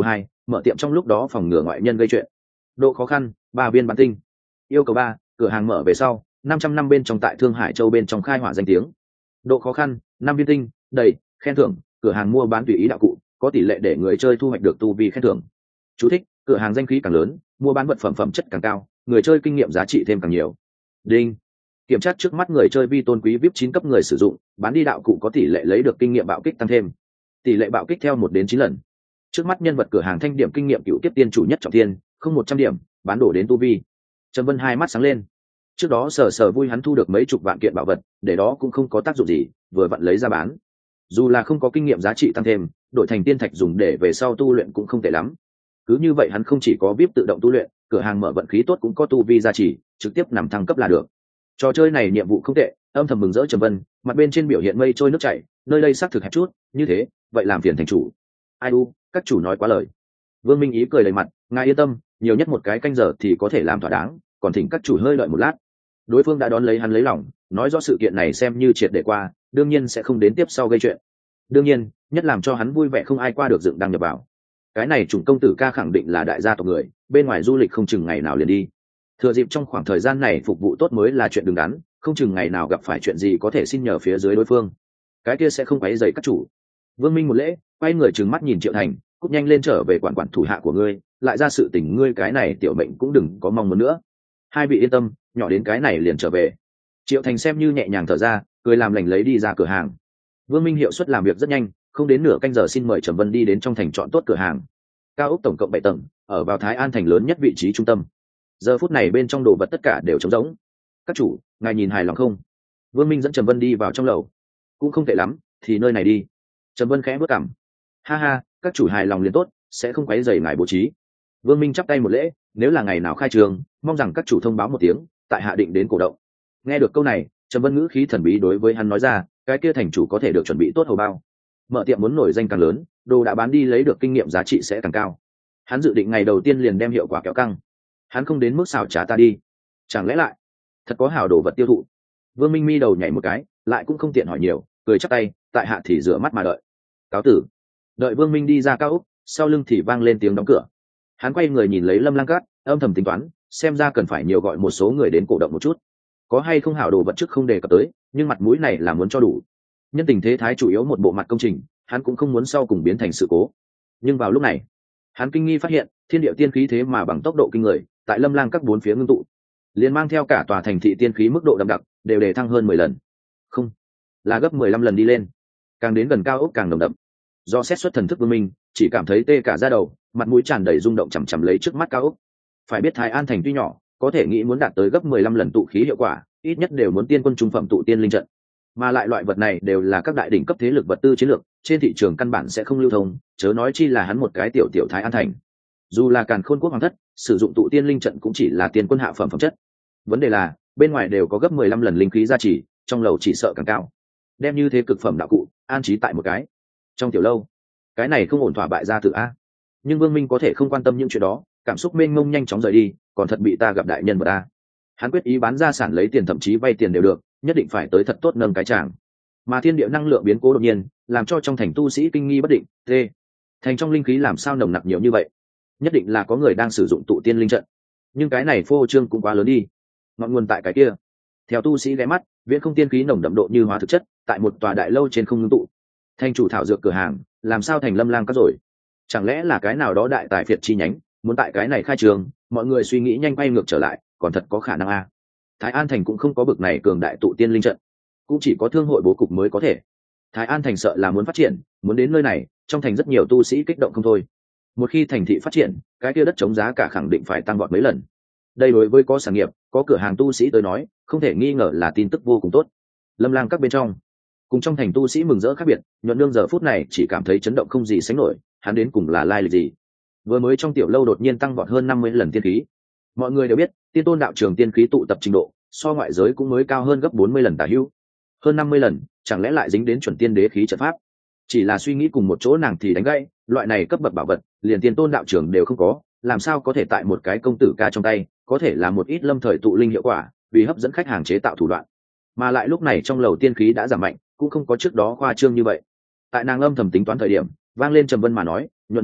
mở tiệm trong lúc đó phòng ngừa ngoại nhân gây chuyện. Độ khó khăn 3 viên bán tinh. Yêu cầu 3, cửa hàng mở về sau 500 năm bên trong tại Thương Hải Châu bên trong khai hỏa danh tiếng. Độ khó khăn 5 viên tinh, đầy, khen thưởng, cửa hàng mua bán tùy ý đạo cụ, có tỷ lệ để người chơi thu hoạch được tu vi khen thưởng. Chú thích: cửa hàng danh khí càng lớn, mua bán vật phẩm chất càng cao, người chơi kinh nghiệm giá trị thêm càng nhiều. Đinh. Kiểm tra trước mắt người chơi vi tôn quý VIP 9 cấp người sử dụng, bán đi đạo cụ có tỷ lệ lấy được kinh nghiệm bạo kích tăng thêm. Tỷ lệ bạo kích theo 1 đến 9 lần. Trước mắt nhân vật cửa hàng thanh điểm kinh nghiệm cựu kiếp tiên chủ nhất trọng thiên, không 100 điểm, bán đổ đến tu vi. Trầm Vân hai mắt sáng lên. Trước đó sờ vui hắn thu được mấy chục vạn kiện bảo vật, để đó cũng không có tác dụng gì, vừa vặn lấy ra bán. Dù là không có kinh nghiệm giá trị tăng thêm, đổi thành tiên thạch dùng để về sau tu luyện cũng không tệ lắm. Cứ như vậy hắn không chỉ có VIP tự động tu luyện, cửa hàng mở vận khí tốt cũng có tu vi gia trì, trực tiếp nằm thăng cấp là được. Trò chơi này nhiệm vụ không tệ, âm thầm mừng rỡ Trầm Vân, mặt bên trên biểu hiện mây trôi nước chảy, nơi đây xác thực hẹp chút, như thế, vậy làm phiền thành chủ. Ai u, các chủ nói quá lời. Vương Minh Ý cười đầy mặt, ngài yên tâm, nhiều nhất một cái canh giờ thì có thể làm thỏa đáng, còn thỉnh các chủ hơi đợi một lát. Đối phương đã đón lấy hắn lấy lòng, nói rõ sự kiện này xem như triệt để qua, đương nhiên sẽ không đến tiếp sau gây chuyện. Đương nhiên, nhất làm cho hắn vui vẻ không ai qua được dựng đăng nhập vào. Cái này chủng công tử ca khẳng định là đại gia tộc người, bên ngoài du lịch không chừng ngày nào liền đi. Thừa dịp trong khoảng thời gian này phục vụ tốt mới là chuyện đứng đắn, không chừng ngày nào gặp phải chuyện gì có thể xin nhờ phía dưới đối phương. Cái kia sẽ không quấy rầy các chủ. Vương Minh một lễ, quay người trừng mắt nhìn Triệu Thành, cúp nhanh lên trở về quản thủ hạ của ngươi, lại ra sự tình ngươi cái này tiểu mệnh cũng đừng có mong muốn nữa. Hai vị yên tâm, nhỏ đến cái này liền trở về. Triệu Thành xem như nhẹ nhàng thở ra, cười làm lành lấy đi ra cửa hàng. Vương Minh hiệu suất làm việc rất nhanh, không đến nửa canh giờ xin mời Trầm Vân đi đến trong thành chọn tốt cửa hàng. Cao ốc tổng cộng 7 tầng, ở vào Thái An thành lớn nhất vị trí trung tâm. Giờ phút này bên trong đồ vật tất cả đều trống rỗng. Các chủ, ngài nhìn hài lòng không? Vương Minh dẫn Trầm Vân đi vào trong lầu. Cũng không tệ lắm, thì nơi này đi. Trầm Vân khẽ bước cằm. Ha ha, các chủ hài lòng liền tốt, sẽ không quấy rầy ngài bố trí. Vương Minh chắp tay một lễ, nếu là ngày nào khai trường, mong rằng các chủ thông báo một tiếng, tại hạ định đến cổ động. Nghe được câu này, Trầm Vân ngữ khí thần bí đối với hắn nói ra, cái kia thành chủ có thể được chuẩn bị tốt hầu bao. Mở tiệm muốn nổi danh càng lớn, đồ đã bán đi lấy được kinh nghiệm giá trị sẽ càng cao. Hắn dự định ngày đầu tiên liền đem hiệu quả kéo căng. Hắn không đến mức xảo trá ta đi, chẳng lẽ lại thật có hảo đồ vật tiêu thụ? Vương Minh mi đầu nhảy một cái, lại cũng không tiện hỏi nhiều, cười chắp tay, tại hạ thì rửa mắt mà đợi. Cáo tử. Đợi Vương Minh đi ra cao ốc, sau lưng thì vang lên tiếng đóng cửa. Hắn quay người nhìn lấy Lâm Lang Cát, âm thầm tính toán, xem ra cần phải nhiều gọi một số người đến cổ động một chút. Có hay không hảo đồ vật trước không đề cập tới, nhưng mặt mũi này là muốn cho đủ. Nhân tình thế thái chủ yếu một bộ mặt công trình, hắn cũng không muốn sau cùng biến thành sự cố. Nhưng vào lúc này, hắn kinh nghi phát hiện, thiên địa tiên khí thế mà bằng tốc độ kinh người, tại Lâm Lang các bốn phía ngưng tụ, liền mang theo cả tòa thành thị tiên khí mức độ đậm đặc, đều đề thăng hơn 10 lần. Không, là gấp 15 lần đi lên. Càng đến gần cao ốc càng nồng đậm. Do xét xuất thần thức Vương Minh, chỉ cảm thấy tê cả da đầu, mặt mũi tràn đầy rung động chằm chằm lấy trước mắt cao ốc. Phải biết Thái An thành tuy nhỏ, có thể nghĩ muốn đạt tới gấp 15 lần tụ khí hiệu quả, ít nhất đều muốn tiên quân trung phẩm tụ tiên linh trận. Mà lại loại vật này đều là các đại đỉnh cấp thế lực vật tư chiến lược, trên thị trường căn bản sẽ không lưu thông, chớ nói chi là hắn một cái tiểu tiểu Thái An thành. Dù là Càn Khôn quốc hoàng thất, sử dụng tụ tiên linh trận cũng chỉ là tiên quân hạ phẩm phẩm chất. Vấn đề là, bên ngoài đều có gấp 15 lần linh khí gia trì, trong lầu chỉ sợ càng cao. Đem như thế cực phẩm đạo cụ, an trí tại một cái trong tiểu lâu, cái này không ổn thỏa bại gia tử a. Nhưng Vương Minh có thể không quan tâm những chuyện đó, cảm xúc mênh mông nhanh chóng rời đi, còn thật bị ta gặp đại nhân vật a. Hắn quyết ý bán gia sản lấy tiền, thậm chí vay tiền đều được, nhất định phải tới thật tốt nâng cái chàng. Mà thiên địa năng lượng biến cố đột nhiên, làm cho trong thành tu sĩ kinh nghi bất định. Thành trong linh khí làm sao nồng nặc nhiều như vậy? Nhất định là có người đang sử dụng tụ tiên linh trận. Nhưng cái này phô trương cũng quá lớn đi. Ngọn nguồn tại cái kia. Theo tu sĩ ghé mắt, viễn không tiên khí nồng đậm độ như hóa thực chất, tại một tòa đại lâu trên không ngưng tụ. Thành chủ thảo dược cửa hàng, làm sao thành Lâm Lang các rồi? Chẳng lẽ là cái nào đó đại tài phiệt chi nhánh, muốn tại cái này khai trường? Mọi người suy nghĩ nhanh quay ngược trở lại, còn thật có khả năng a. Thái An thành cũng không có bực này cường đại tụ tiên linh trận, cũng chỉ có thương hội bố cục mới có thể. Thái An thành sợ là muốn phát triển, muốn đến nơi này, trong thành rất nhiều tu sĩ kích động không thôi. Một khi thành thị phát triển, cái kia đất chống giá cả khẳng định phải tăng vọt mấy lần. Đây đối với có sản nghiệp, có cửa hàng tu sĩ tới nói, không thể nghi ngờ là tin tức vô cùng tốt. Lâm Lang các bên trong, cùng trong thành tu sĩ mừng rỡ khác biệt, Nhuận Nương giờ phút này chỉ cảm thấy chấn động không gì sánh nổi, hắn đến cùng là lai lịch gì? Vừa mới trong tiểu lâu đột nhiên tăng vọt hơn 50 lần tiên khí. Mọi người đều biết, tiên tôn đạo trường tiên khí tụ tập trình độ, so ngoại giới cũng mới cao hơn gấp 40 lần tả hữu. Hơn 50 lần, chẳng lẽ lại dính đến chuẩn tiên đế khí trận pháp? Chỉ là suy nghĩ cùng một chỗ nàng thì đánh gãy, loại này cấp bậc bảo vật, liền tiên tôn đạo trường đều không có, làm sao có thể tại một cái công tử ca trong tay, có thể là một ít lâm thời tụ linh hiệu quả, vì hấp dẫn khách hàng chế tạo thủ đoạn. Mà lại lúc này trong lầu tiên khí đã giảm mạnh, cũng không có trước đó khoa trương như vậy. Tại nàng âm thầm tính toán thời điểm, vang lên Trầm Vân mà nói, Nhuận Nương,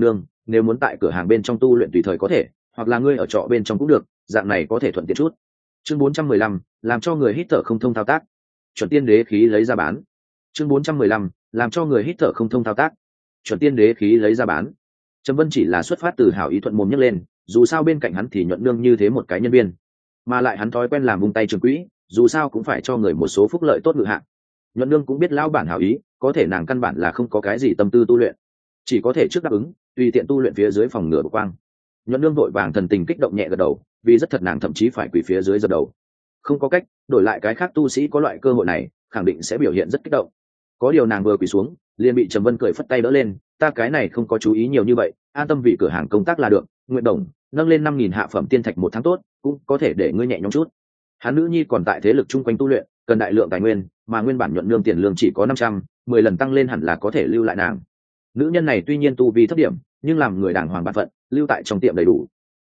nếu muốn tại cửa hàng bên trong tu luyện tùy thời có thể, hoặc là ngươi ở trọ bên trong cũng được, dạng này có thể thuận tiện chút. Chương 415, làm cho người hít thở không thông thao tác. Chuẩn tiên đế khí lấy ra bán. Chương 415, làm cho người hít thở không thông thao tác. Chuẩn tiên đế khí lấy ra bán. Trầm Vân chỉ là xuất phát từ hảo ý thuận mồm nhấc lên, dù sao bên cạnh hắn thì nhuận nương như thế một cái nhân viên, mà lại hắn thói quen làm vung tay trường quỹ, dù sao cũng phải cho người một số phúc lợi tốt ngự hạn. Nhuận nương cũng biết lão bản hảo ý, có thể nàng căn bản là không có cái gì tâm tư tu luyện, chỉ có thể trước đáp ứng tùy tiện tu luyện phía dưới phòng ngừa bộc quang. Nhuận nương vội vàng thần tình kích động nhẹ gật đầu, vì rất thật nàng thậm chí phải quỳ phía dưới dập đầu. Không có cách, đổi lại cái khác tu sĩ có loại cơ hội này khẳng định sẽ biểu hiện rất kích động, có điều nàng vừa quỳ xuống liền bị Trầm Vân cười phất tay đỡ lên. Ta cái này không có chú ý nhiều như vậy, an tâm vì cửa hàng công tác là được. Nguyện đồng nâng lên 5.000 hạ phẩm tiên thạch một tháng tốt, cũng có thể để ngươi nhẹ nhõm chút. Hắn nữ nhi còn tại thế lực chung quanh tu luyện, cần đại lượng tài nguyên, mà nguyên bản nhuận nương tiền lương chỉ có 500, 10 lần tăng lên hẳn là có thể lưu lại nàng. Nữ nhân này tuy nhiên tu vi thấp điểm, nhưng làm người đàng hoàng bản phận, lưu tại trong tiệm đầy đủ.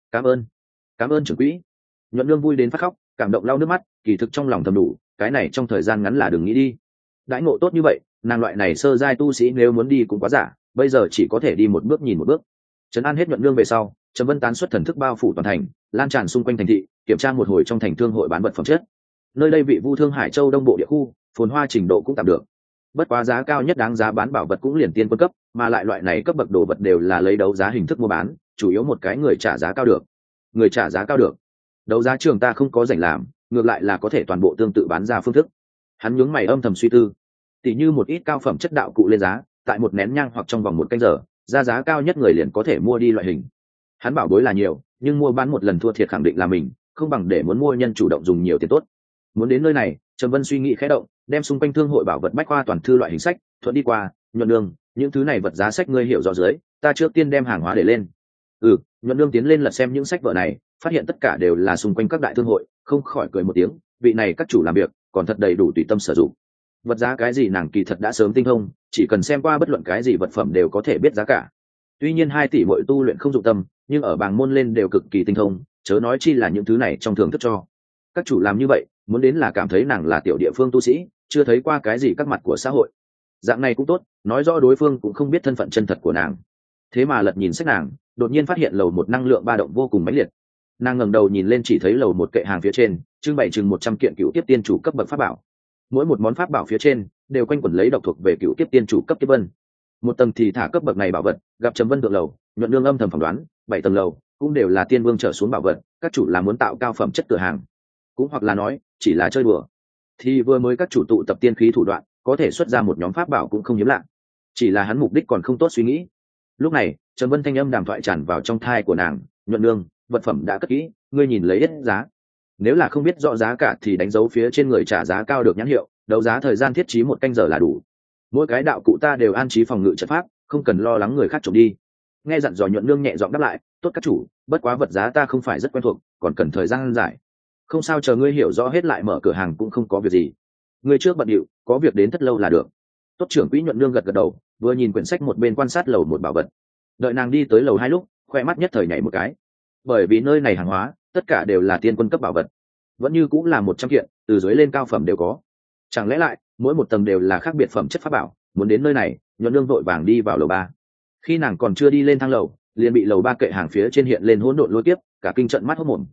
Cảm ơn trưởng quỹ. Nhuận nương vui đến phát khóc, cảm động lau nước mắt, kỳ thực trong lòng thầm đủ, cái này trong thời gian ngắn là đừng nghĩ đi. Đãi ngộ tốt như vậy, nàng loại này sơ giai tu sĩ nếu muốn đi cũng quá giả, bây giờ chỉ có thể đi một bước nhìn một bước. Trấn an hết nhuận nương về sau, Trầm Vân tán xuất thần thức bao phủ toàn thành, lan tràn xung quanh thành thị, kiểm tra một hồi trong thành thương hội bán vật phẩm chất. Nơi đây vị Vu Thương Hải Châu đông bộ địa khu, phồn hoa trình độ cũng tạm được. Bất quá giá cao nhất đáng giá bán bảo vật cũng liền tiên quân cấp, mà lại loại này cấp bậc đồ vật đều là lấy đấu giá hình thức mua bán, chủ yếu một cái người trả giá cao được. Người trả giá cao được. Đấu giá trường ta không có rảnh làm, ngược lại là có thể toàn bộ tương tự bán ra phương thức. Hắn nhướng mày âm thầm suy tư, tỉ như một ít cao phẩm chất đạo cụ lên giá, tại một nén nhang hoặc trong vòng một canh giờ, ra giá cao nhất người liền có thể mua đi loại hình. Hắn bảo bối là nhiều, nhưng mua bán một lần thua thiệt khẳng định là mình, không bằng để muốn mua nhân chủ động dùng nhiều tiền tốt. Muốn đến nơi này, Trầm Vân suy nghĩ khẽ động, đem xung quanh thương hội bảo vật bách khoa toàn thư loại hình sách thuận đi qua. Nhuận nương, những thứ này vật giá sách ngươi hiểu rõ dưới, ta trước tiên đem hàng hóa để lên. Nhuận nương tiến lên lật xem những sách vở này, phát hiện tất cả đều là xung quanh các đại thương hội, không khỏi cười một tiếng, vị này các chủ làm việc còn thật đầy đủ tùy tâm sử dụng. Vật giá cái gì nàng kỳ thật đã sớm tinh thông, chỉ cần xem qua bất luận cái gì vật phẩm đều có thể biết giá cả. Tuy nhiên 2 tỷ mỗi tu luyện không dụng tâm, nhưng ở bảng môn lên đều cực kỳ tinh thông, chớ nói chi là những thứ này trong thưởng thức cho. Các chủ làm như vậy, muốn đến là cảm thấy nàng là tiểu địa phương tu sĩ, chưa thấy qua cái gì các mặt của xã hội. Dạng này cũng tốt, nói rõ đối phương cũng không biết thân phận chân thật của nàng. Thế mà lật nhìn sách nàng, đột nhiên phát hiện lầu một năng lượng ba động vô cùng mãnh liệt. Nàng ngẩng đầu nhìn lên chỉ thấy lầu một kệ hàng phía trên trưng bày chừng 100 kiện cựu tiếp tiên chủ cấp bậc pháp bảo. Mỗi một món pháp bảo phía trên đều quanh quẩn lấy độc thuộc về cựu tiếp tiên chủ cấp tiếp vân. Một tầng thì thả cấp bậc này bảo vật, gặp Trầm Vân thượng lầu, Nhuận nương âm thầm phỏng đoán, 7 tầng lầu cũng đều là tiên vương trở xuống bảo vật, các chủ là muốn tạo cao phẩm chất cửa hàng, cũng hoặc là nói chỉ là chơi đùa. Thì vừa mới các chủ tụ tập tiên khí thủ đoạn, có thể xuất ra một nhóm pháp bảo cũng không hiếm lạ, chỉ là hắn mục đích còn không tốt suy nghĩ. Lúc này Trầm Vân thanh âm đàm thoại tràn vào trong thai của nàng. Nhuận nương, vật phẩm đã cất kỹ, ngươi nhìn lấy hết giá. Nếu là không biết rõ giá cả thì đánh dấu phía trên người trả giá cao được nhãn hiệu, đấu giá thời gian thiết trí 1 canh giờ là đủ. Mỗi cái đạo cụ ta đều an trí phòng ngự trận pháp, không cần lo lắng người khác trộm đi. Nghe dặn dò Nhuận nương nhẹ giọng đáp lại, tốt các chủ, bất quá vật giá ta không phải rất quen thuộc, còn cần thời gian dài. Không sao, chờ ngươi hiểu rõ hết lại mở cửa hàng cũng không có việc gì. Ngươi trước bận điệu, có việc đến thất lâu là được. Tốt trưởng quỹ. Nhuận nương gật gật đầu, vừa nhìn quyển sách một bên quan sát lầu một bảo vật. Đợi nàng đi tới lầu 2 lúc, khoe mắt nhất thời nhảy một cái, bởi vì nơi này hàng hóa tất cả đều là tiên quân cấp bảo vật, vẫn như cũng là 100 kiện, từ dưới lên cao phẩm đều có. Chẳng lẽ lại mỗi một tầng đều là khác biệt phẩm chất pháp bảo? Muốn đến nơi này, Nhuận nương vội vàng đi vào lầu 3. Khi nàng còn chưa đi lên thang lầu, liền bị lầu 3 kệ hàng phía trên hiện lên hỗn độn lôi kiếp, cả kinh trận mắt hốt mồm.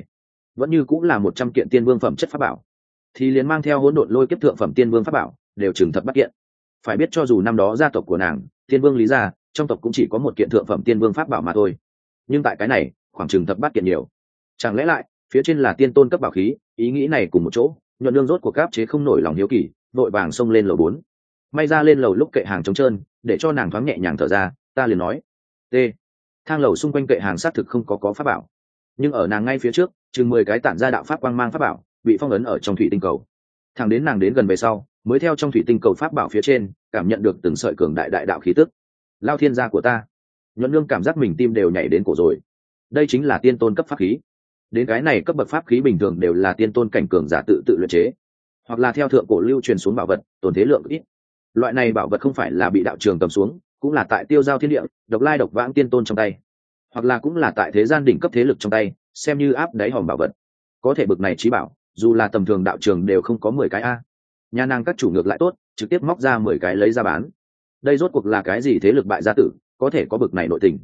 Vẫn như cũng là 100 kiện tiên vương phẩm chất pháp bảo, thì liền mang theo hỗn độn lôi kiếp thượng phẩm tiên vương pháp bảo đều chừng thập bát kiện. Phải biết cho dù năm đó gia tộc của nàng tiên vương Lý gia trong tộc cũng chỉ có 1 kiện thượng phẩm tiên vương pháp bảo mà thôi, nhưng tại cái này khoảng chừng thập bát kiện nhiều. Chẳng lẽ lại phía trên là tiên tôn cấp bảo khí? Ý nghĩ này cùng một chỗ, Nhuận nương rốt cuộc áp chế không nổi lòng hiếu kỳ, vội vàng xông lên lầu 4. May ra lên lầu lúc kệ hàng trống trơn, để cho nàng thoáng nhẹ nhàng thở ra, ta liền nói thang lầu xung quanh kệ hàng xác thực không có pháp bảo, nhưng ở nàng ngay phía trước chừng 10 cái tản ra đạo pháp quang mang pháp bảo bị phong ấn ở trong thủy tinh cầu. Thẳng đến nàng đến gần về sau, mới theo trong thủy tinh cầu pháp bảo phía trên cảm nhận được từng sợi cường đại đại đạo khí tức. Lao thiên gia của ta! Nhuận nương cảm giác mình tim đều nhảy đến cổ rồi. Đây chính là tiên tôn cấp pháp khí. Đến cái này cấp bậc pháp khí bình thường đều là tiên tôn cảnh cường giả tự luyện chế, hoặc là theo thượng cổ lưu truyền xuống bảo vật, tồn thế lượng ít. Loại này bảo vật không phải là bị đạo trường cầm xuống, cũng là tại tiêu giao thiên địa, độc lai độc vãng tiên tôn trong tay, hoặc là cũng là tại thế gian đỉnh cấp thế lực trong tay, xem như áp đáy hòm bảo vật. Có thể bực này trí bảo, dù là tầm thường đạo trường đều không có 10 cái a. Nhà nàng các chủ ngược lại tốt, trực tiếp móc ra 10 cái lấy ra bán. Đây rốt cuộc là cái gì thế lực bại gia tử, có thể có bực này nội tình.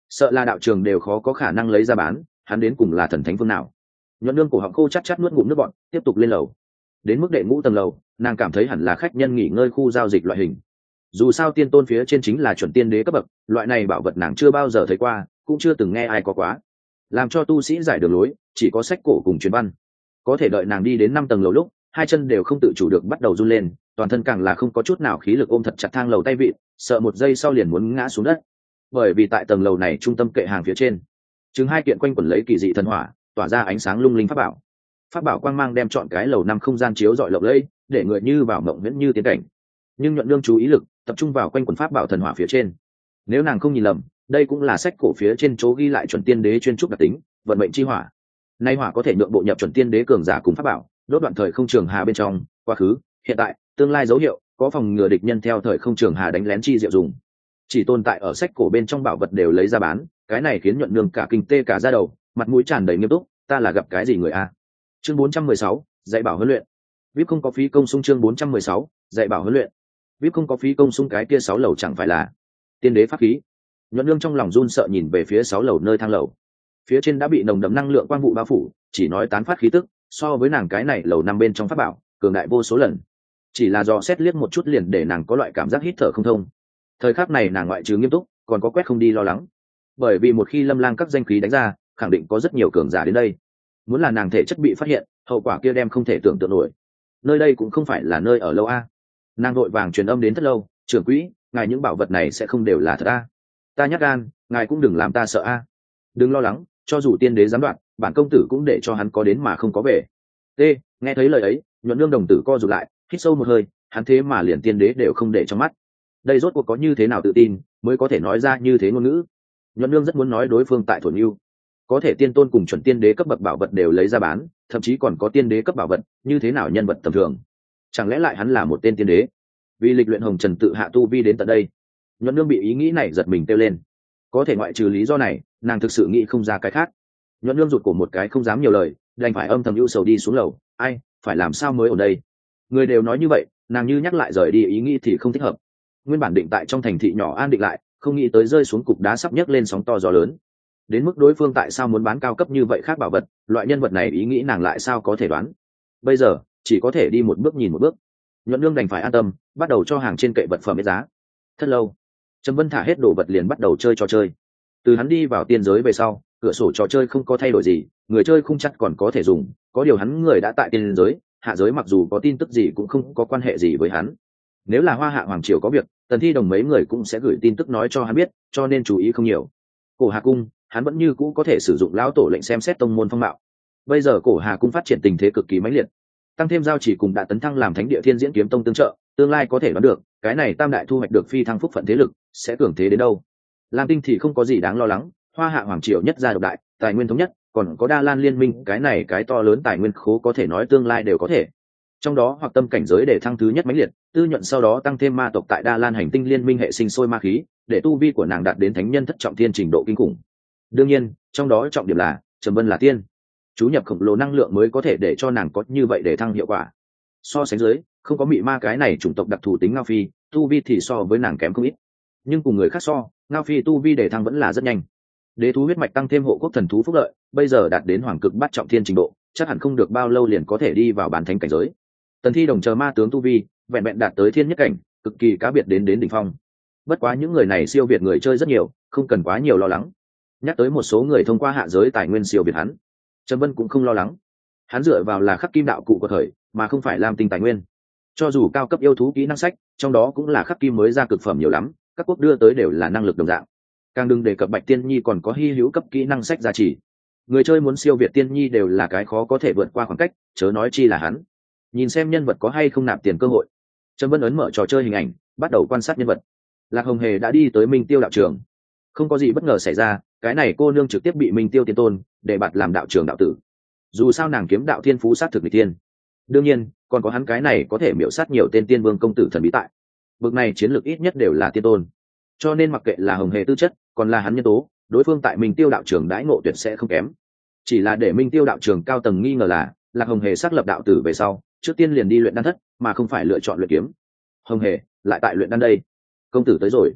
sợ là đạo trường đều khó có khả năng lấy ra bán, hắn đến cùng là thần thánh phương nào. Nhuận nương cổ họng khô chắc nuốt ngụm nước bọt, tiếp tục lên lầu. Đến mức đệ ngũ tầng lầu, nàng cảm thấy hẳn là khách nhân nghỉ ngơi khu giao dịch loại hình. Dù sao tiên tôn phía trên chính là chuẩn tiên đế cấp bậc, loại này bảo vật nàng chưa bao giờ thấy qua, cũng chưa từng nghe ai có quá. Làm cho tu sĩ giải đường lối, chỉ có sách cổ cùng truyền văn. Có thể đợi nàng đi đến 5 tầng lầu lúc, hai chân đều không tự chủ được bắt đầu run lên, toàn thân càng là không có chút nào khí lực ôm thật chặt thang lầu tay vịn, sợ một giây sau liền muốn ngã xuống đất. Bởi vì tại tầng lầu này trung tâm kệ hàng phía trên, chứng hai kiện quanh quẩn lấy kỳ dị thần hỏa, tỏa ra ánh sáng lung linh pháp bảo quang mang đem chọn cái lầu 5 không gian chiếu rọi lộng lẫy, để người như vào mộng viễn như tiến cảnh. Nhưng Nhuận Nương chú ý lực tập trung vào quanh quần pháp bảo thần hỏa phía trên. Nếu nàng không nhìn lầm, đây cũng là sách cổ phía trên chỗ ghi lại chuẩn tiên đế chuyên trúc đặc tính, vận mệnh chi hỏa. Nay hỏa có thể nhượng bộ nhập chuẩn tiên đế cường giả cùng pháp bảo, đốt đoạn thời không trường hà bên trong, quá khứ, hiện tại, tương lai dấu hiệu, có phòng ngừa địch nhân theo thời không trường hà đánh lén chi diệu dùng. Chỉ tồn tại ở sách cổ bên trong bảo vật đều lấy ra bán, cái này khiến Nhuận Nương cả kinh tê cả da đầu, mặt mũi tràn đầy nghiêm túc, ta là gặp cái gì người a? Chương 416, dạy bảo huấn luyện. VIP không có phí công sung chương 416, dạy bảo huấn luyện. VIP không có phí công sung cái kia 6 lầu chẳng phải là tiên đế pháp khí. Nhuận Nương trong lòng run sợ nhìn về phía 6 lầu nơi thang lầu. Phía trên đã bị nồng đậm năng lượng quang vụ bao phủ, chỉ nói tán phát khí tức, so với nàng cái này lầu 5 bên trong pháp bảo, cường đại vô số lần. Chỉ là do xét liếc một chút liền để nàng có loại cảm giác hít thở không thông. Thời khắc này nàng ngoại trừ nghiêm túc, còn có quét không đi lo lắng. Bởi vì một khi Lâm Lang các danh khí đánh ra, khẳng định có rất nhiều cường giả đến đây. Muốn là nàng thể chất bị phát hiện, hậu quả kia đem không thể tưởng tượng nổi. Nơi đây cũng không phải là nơi ở lâu a. Nàng vội vàng truyền âm đến Thất Lâu, trưởng quỹ, ngài những bảo vật này sẽ không đều là thật a. Ta nhắc gan, ngài cũng đừng làm ta sợ a. Đừng lo lắng, cho dù tiên đế giám đoạn, bản công tử cũng để cho hắn có đến mà không có về. T, nghe thấy lời ấy, Nhuận Nương đồng tử co rụt lại, hít sâu một hơi, hắn thế mà liền tiên đế đều không để trong mắt. Đây rốt cuộc có như thế nào tự tin, mới có thể nói ra như thế ngôn ngữ. Nhuận Nương rất muốn nói đối phương tại thổ nưu, có thể tiên tôn cùng chuẩn tiên đế cấp bậc bảo vật đều lấy ra bán, thậm chí còn có tiên đế cấp bảo vật, như thế nào nhân vật tầm thường? Chẳng lẽ lại hắn là một tên tiên đế? Vì lịch luyện hồng trần tự hạ tu vi đến tận đây. Nhuận Nương bị ý nghĩ này giật mình kêu lên. Có thể ngoại trừ lý do này, nàng thực sự nghĩ không ra cái khác. Nhuận Nương rụt cổ một cái không dám nhiều lời, đành phải âm thầm ưu sầu đi xuống lầu. Ai, phải làm sao mới ở đây? Người đều nói như vậy, nàng như nhắc lại rời đi ý nghĩ thì không thích hợp. Nguyên bản định tại trong thành thị nhỏ an định lại, không nghĩ tới rơi xuống cục đá sắp nhấc lên sóng to gió lớn. Đến mức đối phương tại sao muốn bán cao cấp như vậy khác bảo vật, loại nhân vật này ý nghĩ nàng lại sao có thể đoán. Bây giờ chỉ có thể đi một bước nhìn một bước. Nhuận Nương đành phải an tâm, bắt đầu cho hàng trên kệ vật phẩm giá. Thật lâu, Trầm Vân thả hết đồ vật liền bắt đầu chơi trò chơi. Từ hắn đi vào tiên giới về sau, cửa sổ trò chơi không có thay đổi gì, người chơi không chắc còn có thể dùng, có điều hắn người đã tại tiên giới, hạ giới mặc dù có tin tức gì cũng không có quan hệ gì với hắn. Nếu là Hoa Hạ hoàng triều có việc, Tần Thi Đồng mấy người cũng sẽ gửi tin tức nói cho hắn biết, cho nên chú ý không nhiều. Cổ Hà cung, hắn vẫn như cũ có thể sử dụng lão tổ lệnh xem xét tông môn phong mạo. Bây giờ Cổ Hà cung phát triển tình thế cực kỳ mãnh liệt, tăng thêm giao chỉ cùng đã tấn thăng làm thánh địa Thiên Diễn kiếm tông tương trợ, tương lai có thể đoán được, cái này tam đại thu hoạch được phi thăng phúc phận thế lực sẽ cường thế đến đâu. Lam Tinh thì không có gì đáng lo lắng, Hoa Hạ hoàng triều nhất gia độc đại, tài nguyên thống nhất, còn có Đa Lan liên minh, cái này cái to lớn tài nguyên khố có thể nói tương lai đều có thể. Trong đó hoặc tâm cảnh giới để thăng thứ nhất mãnh liệt, tư nhuận sau đó tăng thêm ma tộc tại Đa Lan hành tinh liên minh hệ sinh sôi ma khí, để tu vi của nàng đạt đến thánh nhân thất trọng thiên trình độ kinh khủng. Đương nhiên, trong đó trọng điểm là Trầm Vân là tiên, chú nhập khổng lồ năng lượng mới có thể để cho nàng có như vậy để thăng hiệu quả. So sánh dưới, không có mị ma cái này chủng tộc đặc thù tính Ngao Phi, tu vi thì so với nàng kém không ít. Nhưng cùng người khác so, Ngao Phi tu vi để thăng vẫn là rất nhanh. Đế thú huyết mạch tăng thêm hộ quốc thần thú phúc lợi, bây giờ đạt đến hoàng cực bát trọng thiên trình độ, chắc hẳn không được bao lâu liền có thể đi vào bán thánh cảnh giới. Tần Thi Đồng chờ ma tướng tu vi, vẹn vẹn đạt tới thiên nhất cảnh, cực kỳ cá biệt đến đỉnh phong. Bất quá những người này siêu việt người chơi rất nhiều, không cần quá nhiều lo lắng. Nhắc tới một số người thông qua hạ giới tài nguyên siêu việt hắn, Trầm Vân cũng không lo lắng. Hắn dựa vào là khắc kim đạo cụ của thời, mà không phải Lam Tinh tài nguyên. Cho dù cao cấp yêu thú kỹ năng sách, trong đó cũng là khắc kim mới ra cực phẩm nhiều lắm, các quốc đưa tới đều là năng lực đồng dạng. Càng đừng đề cập Bạch Tiên Nhi còn có hi hữu cấp kỹ năng sách giá trị. Người chơi muốn siêu việt Tiên Nhi đều là cái khó có thể vượt qua khoảng cách, chớ nói chi là hắn. Nhìn xem nhân vật có hay không nạp tiền cơ hội. Trầm Vân ấn mở trò chơi hình ảnh, bắt đầu quan sát nhân vật. Lạc Hồng Hề đã đi tới Minh Tiêu đạo trường. Không có gì bất ngờ xảy ra, cái này cô nương trực tiếp bị Minh Tiêu tiên tôn để bạt làm đạo trường đạo tử. Dù sao nàng kiếm đạo thiên phú sát thực nghịch thiên. Đương nhiên, còn có hắn cái này có thể miểu sát nhiều tên tiên vương công tử thần bí tại. Bực này chiến lược ít nhất đều là tiên tôn. Cho nên mặc kệ là Hồng Hề tư chất, còn là hắn nhân tố, đối phương tại Minh Tiêu đạo trường đãi ngộ tuyệt sẽ không kém. Chỉ là để Minh Tiêu đạo trường cao tầng nghi ngờ là, Lạc Hồng Hề xác lập đạo tử về sau, trước tiên liền đi luyện đan thất, mà không phải lựa chọn luyện kiếm. Hồng Hề lại tại luyện đan đây. Công tử tới rồi.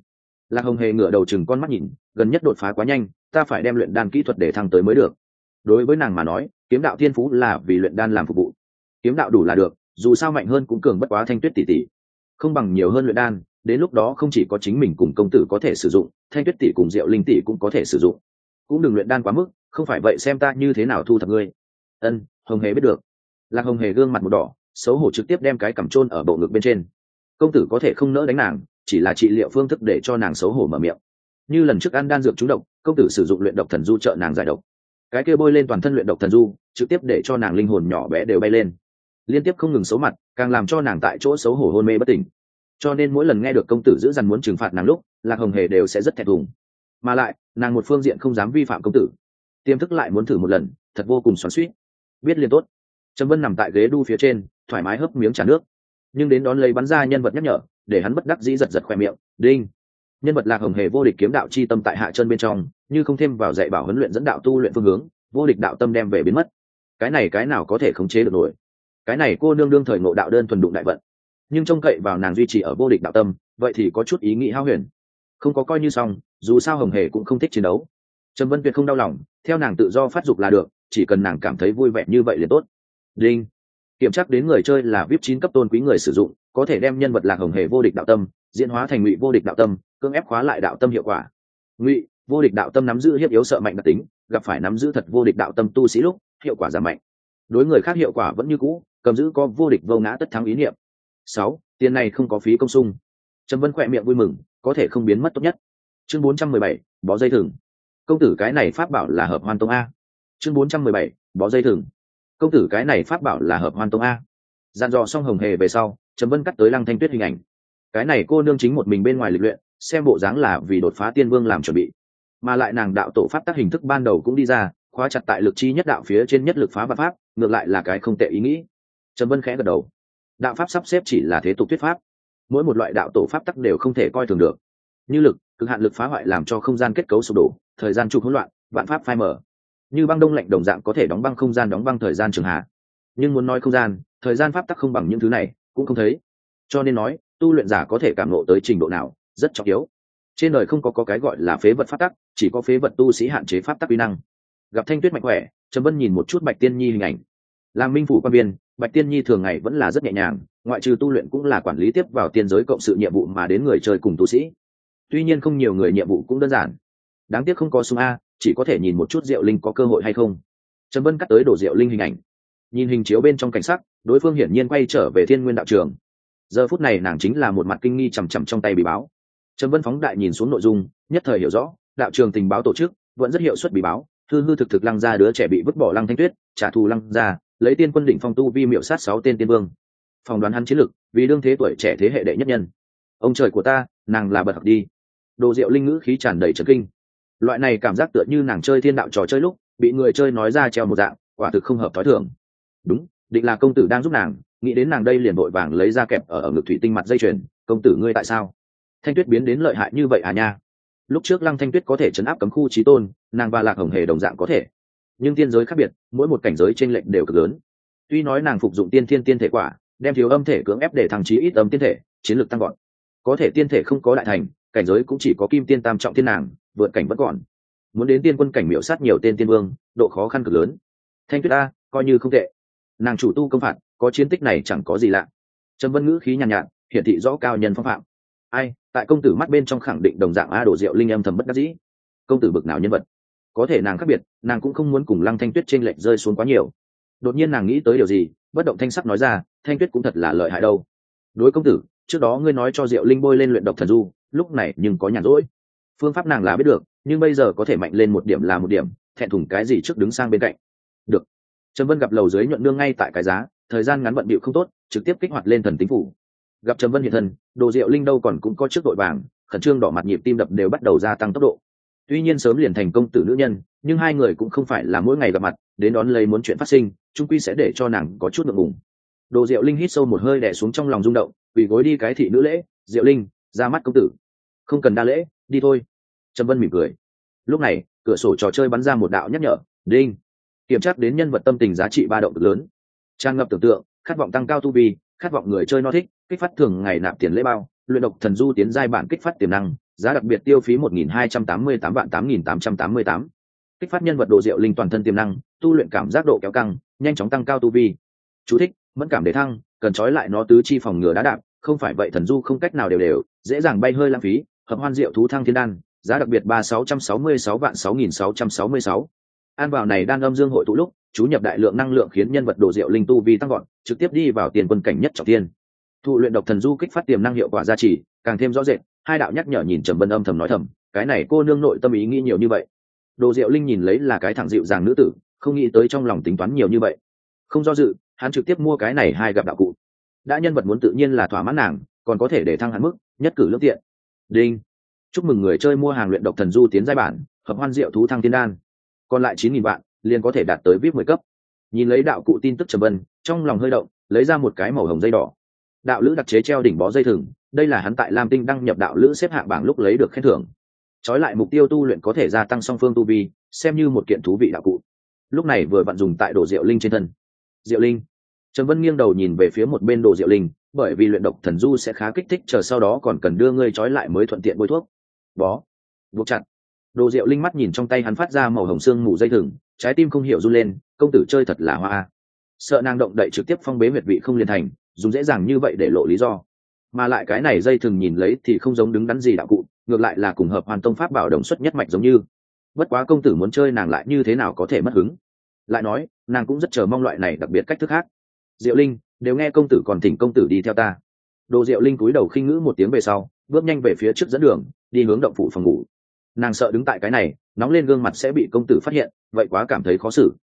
Lạc Hồng Hề ngửa đầu chừng con mắt nhìn, gần nhất đột phá quá nhanh, ta phải đem luyện đan kỹ thuật để thăng tới mới được. Đối với nàng mà nói, kiếm đạo thiên phú là vì luyện đan làm phục vụ, kiếm đạo đủ là được, dù sao mạnh hơn cũng cường bất quá Thanh Tuyết tỷ tỷ, không bằng nhiều hơn luyện đan, đến lúc đó không chỉ có chính mình cùng công tử có thể sử dụng, Thanh Tuyết tỷ cùng Diệu Linh tỷ cũng có thể sử dụng. Cũng đừng luyện đan quá mức, không phải vậy xem ta như thế nào thu thập ngươi. Ân, Hồng Hề biết được. Lạc Hồng Hề gương mặt một đỏ, xấu hổ trực tiếp đem cái cằm chôn ở bộ ngực bên trên. Công tử có thể không nỡ đánh nàng, chỉ là trị liệu phương thức để cho nàng xấu hổ mở miệng. Như lần trước ăn đan dược trúng độc, công tử sử dụng luyện độc thần du trợ nàng giải độc. Cái kia bôi lên toàn thân luyện độc thần du, trực tiếp để cho nàng linh hồn nhỏ bé đều bay lên, liên tiếp không ngừng xấu mặt, càng làm cho nàng tại chỗ xấu hổ hôn mê bất tỉnh. Cho nên mỗi lần nghe được công tử dữ dằn muốn trừng phạt nàng lúc, Lạc Hồng Hề đều sẽ rất thẹn thùng. Mà lại, nàng một phương diện không dám vi phạm công tử, tiềm thức lại muốn thử một lần, thật vô cùng xoắn xuýt. Biết liền tốt. Trầm Vân nằm tại ghế đu phía trên, thoải mái hớp miếng trà nước, nhưng đến đón lấy bắn ra nhân vật nhắc nhở, để hắn bất đắc dĩ giật giật khoe miệng. Đinh, nhân vật Lạc Hồng Hề vô địch kiếm đạo chi tâm tại hạ chân bên trong, như không thêm vào dạy bảo huấn luyện dẫn đạo tu luyện phương hướng, vô địch đạo tâm đem về biến mất. Cái này cái nào có thể khống chế được nổi? Cái này cô nương đương thời ngộ đạo đơn thuần đụng đại vận, nhưng trông cậy vào nàng duy trì ở vô địch đạo tâm, vậy thì có chút ý nghĩ hao huyền. Không có coi như xong, dù sao Hồng Hề cũng không thích chiến đấu. Trầm Vân tuyệt không đau lòng, theo nàng tự do phát dục là được, chỉ cần nàng cảm thấy vui vẻ như vậy liền tốt. Đinh, kiểm tra đến người chơi là VIP 9 cấp tôn quý người sử dụng, có thể đem nhân vật Lạc Hồng Hề vô địch đạo tâm diễn hóa thành Ngụy vô địch đạo tâm, cưỡng ép khóa lại đạo tâm hiệu quả. Ngụy vô địch đạo tâm nắm giữ hiếp yếu sợ mạnh đặc tính, gặp phải nắm giữ thật vô địch đạo tâm tu sĩ lúc, hiệu quả giảm mạnh. Đối người khác hiệu quả vẫn như cũ, cầm giữ có vô địch vô ngã tất thắng ý niệm. 6. Tiền này không có phí công sung. Trầm Vân khỏe miệng vui mừng, có thể không biến mất tốt nhất. Chương 417, bó dây thừng. Công tử cái này pháp bảo là hợp hoan tông a. Chương 417, bó dây thừng. Công tử cái này pháp bảo là hợp hoan tông a. Dàn dò xong Hồng Hề về sau, Trầm Vân cắt tới Lăng Thanh Tuyết hình ảnh. Cái này cô nương chính một mình bên ngoài lịch luyện, xem bộ dáng là vì đột phá tiên vương làm chuẩn bị, mà lại nàng đạo tổ pháp tác hình thức ban đầu cũng đi ra, khóa chặt tại lực chi nhất đạo phía trên nhất lực phá vạn pháp, ngược lại là cái không tệ ý nghĩ. Trầm Vân khẽ gật đầu. Đạo pháp sắp xếp chỉ là thế tục thuyết pháp, mỗi một loại đạo tổ pháp tắc đều không thể coi thường được. Như lực, cực hạn lực phá hoại làm cho không gian kết cấu sụp đổ, thời gian trục hỗn loạn, vạn pháp phai mở. Như băng đông lạnh đồng dạng có thể đóng băng không gian, đóng băng thời gian trường hạ. Nhưng muốn nói không gian, thời gian pháp tắc không bằng những thứ này, cũng không thấy. Cho nên nói, tu luyện giả có thể cảm ngộ tới trình độ nào, rất trọng yếu. Trên đời không có cái gọi là phế vật pháp tắc, chỉ có phế vật tu sĩ hạn chế pháp tắc uy năng. Gặp Thanh Tuyết mạnh khỏe, Trầm Vân nhìn một chút Bạch Tiên Nhi hình ảnh. Làm minh phủ quan biên, Bạch Tiên Nhi thường ngày vẫn là rất nhẹ nhàng, ngoại trừ tu luyện cũng là quản lý tiếp vào tiên giới cộng sự nhiệm vụ mà đến người chơi cùng tu sĩ. Tuy nhiên không nhiều người nhiệm vụ cũng đơn giản. Đáng tiếc không có sung a, chỉ có thể nhìn một chút Diệu Linh có cơ hội hay không. Trầm Vân cắt tới đổ Diệu Linh hình ảnh. Nhìn hình chiếu bên trong cảnh sắc, đối phương hiển nhiên quay trở về Thiên Nguyên đạo trường. Giờ phút này nàng chính là một mặt kinh nghi chằm chằm trong tay bí báo. Trầm Vân phóng đại nhìn xuống nội dung, nhất thời hiểu rõ, đạo trường tình báo tổ chức vẫn rất hiệu suất bí báo, hư hư thực thực Lăng gia đứa trẻ bị vứt bỏ Lăng Thanh Tuyết, trả thù Lăng gia, lấy tiên quân đỉnh phong tu vi miệu sát 6 tên tiên vương. Phỏng đoán hắn chiến lực, vì đương thế tuổi trẻ thế hệ đệ nhất nhân. Ông trời của ta, nàng là bật học đi. Đồ Diệu Linh ngữ khí tràn đầy trấn kinh. Loại này cảm giác tựa như nàng chơi thiên đạo trò chơi lúc, bị người chơi nói ra treo một dạng, quả thực không hợp thói thường. Đúng, định là công tử đang giúp nàng, nghĩ đến nàng đây liền vội vàng lấy ra kẹp ở ngực thủy tinh mặt dây chuyền. Công tử ngươi tại sao? Thanh Tuyết biến đến lợi hại như vậy à nha? Lúc trước Lăng Thanh Tuyết có thể chấn áp cấm khu chí tôn, nàng và Lạc Hồng Hề đồng dạng có thể, nhưng tiên giới khác biệt, mỗi một cảnh giới chênh lệch đều cực lớn. Tuy nói nàng phục dụng tiên thiên tiên thể quả, đem thiếu âm thể cưỡng ép để thăng chí ít âm tiên thể, chiến lược tăng gọn. Có thể tiên thể không có đại thành, cảnh giới cũng chỉ có kim tiên tam trọng thiên nàng, vượt cảnh vẫn còn. Muốn đến tiên quân cảnh miểu sát nhiều tên tiên vương, độ khó khăn cực lớn. Thanh Tuyết a, coi như không tệ. Nàng chủ tu công phạt, có chiến tích này chẳng có gì lạ. Trầm Vân ngữ khí nhàn nhạt, hiển thị rõ cao nhân phong phạm. Ai, tại công tử mắt bên trong khẳng định đồng dạng a. Đổ Diệu Linh âm thầm bất đắc dĩ. Công tử bực nào nhân vật? Có thể nàng khác biệt, nàng cũng không muốn cùng Lăng Thanh Tuyết chênh lệch rơi xuống quá nhiều. Đột nhiên nàng nghĩ tới điều gì, bất động thanh sắc nói ra, Thanh Tuyết cũng thật là lợi hại đâu. Đối công tử, trước đó ngươi nói cho Diệu Linh bôi lên luyện độc thần du, lúc này nhưng có nhàn rỗi. Phương pháp nàng là biết được, nhưng bây giờ có thể mạnh lên một điểm là một điểm, thẹn thùng cái gì trước đứng sang bên cạnh. Được. Trầm Vân gặp lầu dưới nhuận nương ngay tại cái giá, thời gian ngắn bận bịu không tốt, trực tiếp kích hoạt lên thần tính phủ. Gặp Trầm Vân hiện thân, Đồ Diệu Linh đâu còn cũng có trước đội vàng, khẩn trương đỏ mặt, nhịp tim đập đều bắt đầu gia tăng tốc độ. Tuy nhiên sớm liền thành công tử nữ nhân, nhưng hai người cũng không phải là mỗi ngày gặp mặt, đến đón lấy muốn chuyện phát sinh, chung quy sẽ để cho nàng có chút ngượng ngùng. Đồ Diệu Linh hít sâu một hơi đè xuống trong lòng rung động, quỳ gối đi cái thị nữ lễ, "Diệu Linh, ra mắt công tử." "Không cần đa lễ, đi thôi." Trầm Vân mỉm cười. Lúc này, cửa sổ trò chơi bắn ra một đạo nhắc nhở, "Đinh." Kiểm tra đến nhân vật tâm tình giá trị ba động cực lớn, tràn ngập tưởng tượng, khát vọng tăng cao tu vi, khát vọng người chơi no thích, kích phát thường ngày nạp tiền lễ bao, luyện độc thần du tiến giai bản kích phát tiềm năng, giá đặc biệt tiêu phí 1.288 vạn 8.888. Kích phát nhân vật Đồ Diệu Linh toàn thân tiềm năng, tu luyện cảm giác độ kéo căng, nhanh chóng tăng cao tu vi. Chú thích: mẫn cảm để thăng, cần trói lại nó tứ chi phòng ngừa đá đạp, không phải vậy thần du không cách nào đều, dễ dàng bay hơi lãng phí. Hợp hoan diệu thú thăng thiên đan, giá đặc biệt 3666 vạn 6.666. An vào này đan âm dương hội tụ lúc, chú nhập đại lượng năng lượng khiến nhân vật Đồ Diệu Linh tu vi tăng vọt, trực tiếp đi vào tiền quân cảnh nhất trọng thiên. Thụ luyện độc thần du kích phát tiềm năng hiệu quả gia trì, càng thêm rõ rệt. Hai đạo nhắc nhở nhìn Trầm Vân âm thầm nói thầm, cái này cô nương nội tâm ý nghĩ nhiều như vậy. Đồ Diệu Linh nhìn lấy là cái thẳng dịu dàng nữ tử, không nghĩ tới trong lòng tính toán nhiều như vậy. Không do dự, hắn trực tiếp mua cái này hai gặp đạo cụ. Đã nhân vật muốn tự nhiên là thỏa mãn nàng, còn có thể để thăng hắn mức, nhất cử lưỡng tiện. Đinh. Chúc mừng người chơi mua hàng luyện độc thần du tiến giai bản, hợp hoan diệu thú thăng thiên đan. Còn lại 9.000 vạn, liền có thể đạt tới VIP 10 cấp. Nhìn lấy đạo cụ tin tức Trầm Vân, trong lòng hơi động, lấy ra một cái màu hồng dây đỏ. Đạo lữ đặc chế treo đỉnh bó dây thừng, đây là hắn tại Lam Tinh đăng nhập đạo lữ xếp hạng bảng lúc lấy được khen thưởng. Chói lại mục tiêu tu luyện có thể gia tăng song phương tu vi, xem như một kiện thú vị đạo cụ. Lúc này vừa vận dùng tại Đồ Diệu Linh trên thân. Diệu Linh. Trầm Vân nghiêng đầu nhìn về phía một bên Đồ Diệu Linh, bởi vì luyện độc thần du sẽ khá kích thích, chờ sau đó còn cần đưa ngươi chói lại mới thuận tiện bôi thuốc. Bó. Buộc chặt. Đồ Diệu Linh mắt nhìn trong tay hắn phát ra màu hồng xương mù dây thừng, trái tim không hiểu run lên, công tử chơi thật là hoa. Sợ nàng động đậy trực tiếp phong bế huyệt vị không liền thành, dùng dễ dàng như vậy để lộ lý do. Mà lại cái này dây thừng nhìn lấy thì không giống đứng đắn gì đạo cụ, ngược lại là cùng hợp hoàn tông pháp bảo đồng xuất nhất mạch giống như. Bất quá công tử muốn chơi nàng lại như thế nào có thể mất hứng. Lại nói, nàng cũng rất chờ mong loại này đặc biệt cách thức khác. Diệu Linh, đều nghe công tử còn thỉnh công tử đi theo ta. Đồ Diệu Linh cúi đầu khinh ngữ một tiếng về sau, bước nhanh về phía trước dẫn đường, đi hướng động phủ phòng ngủ. Nàng sợ đứng tại cái này, nóng lên gương mặt sẽ bị công tử phát hiện, vậy quá cảm thấy khó xử.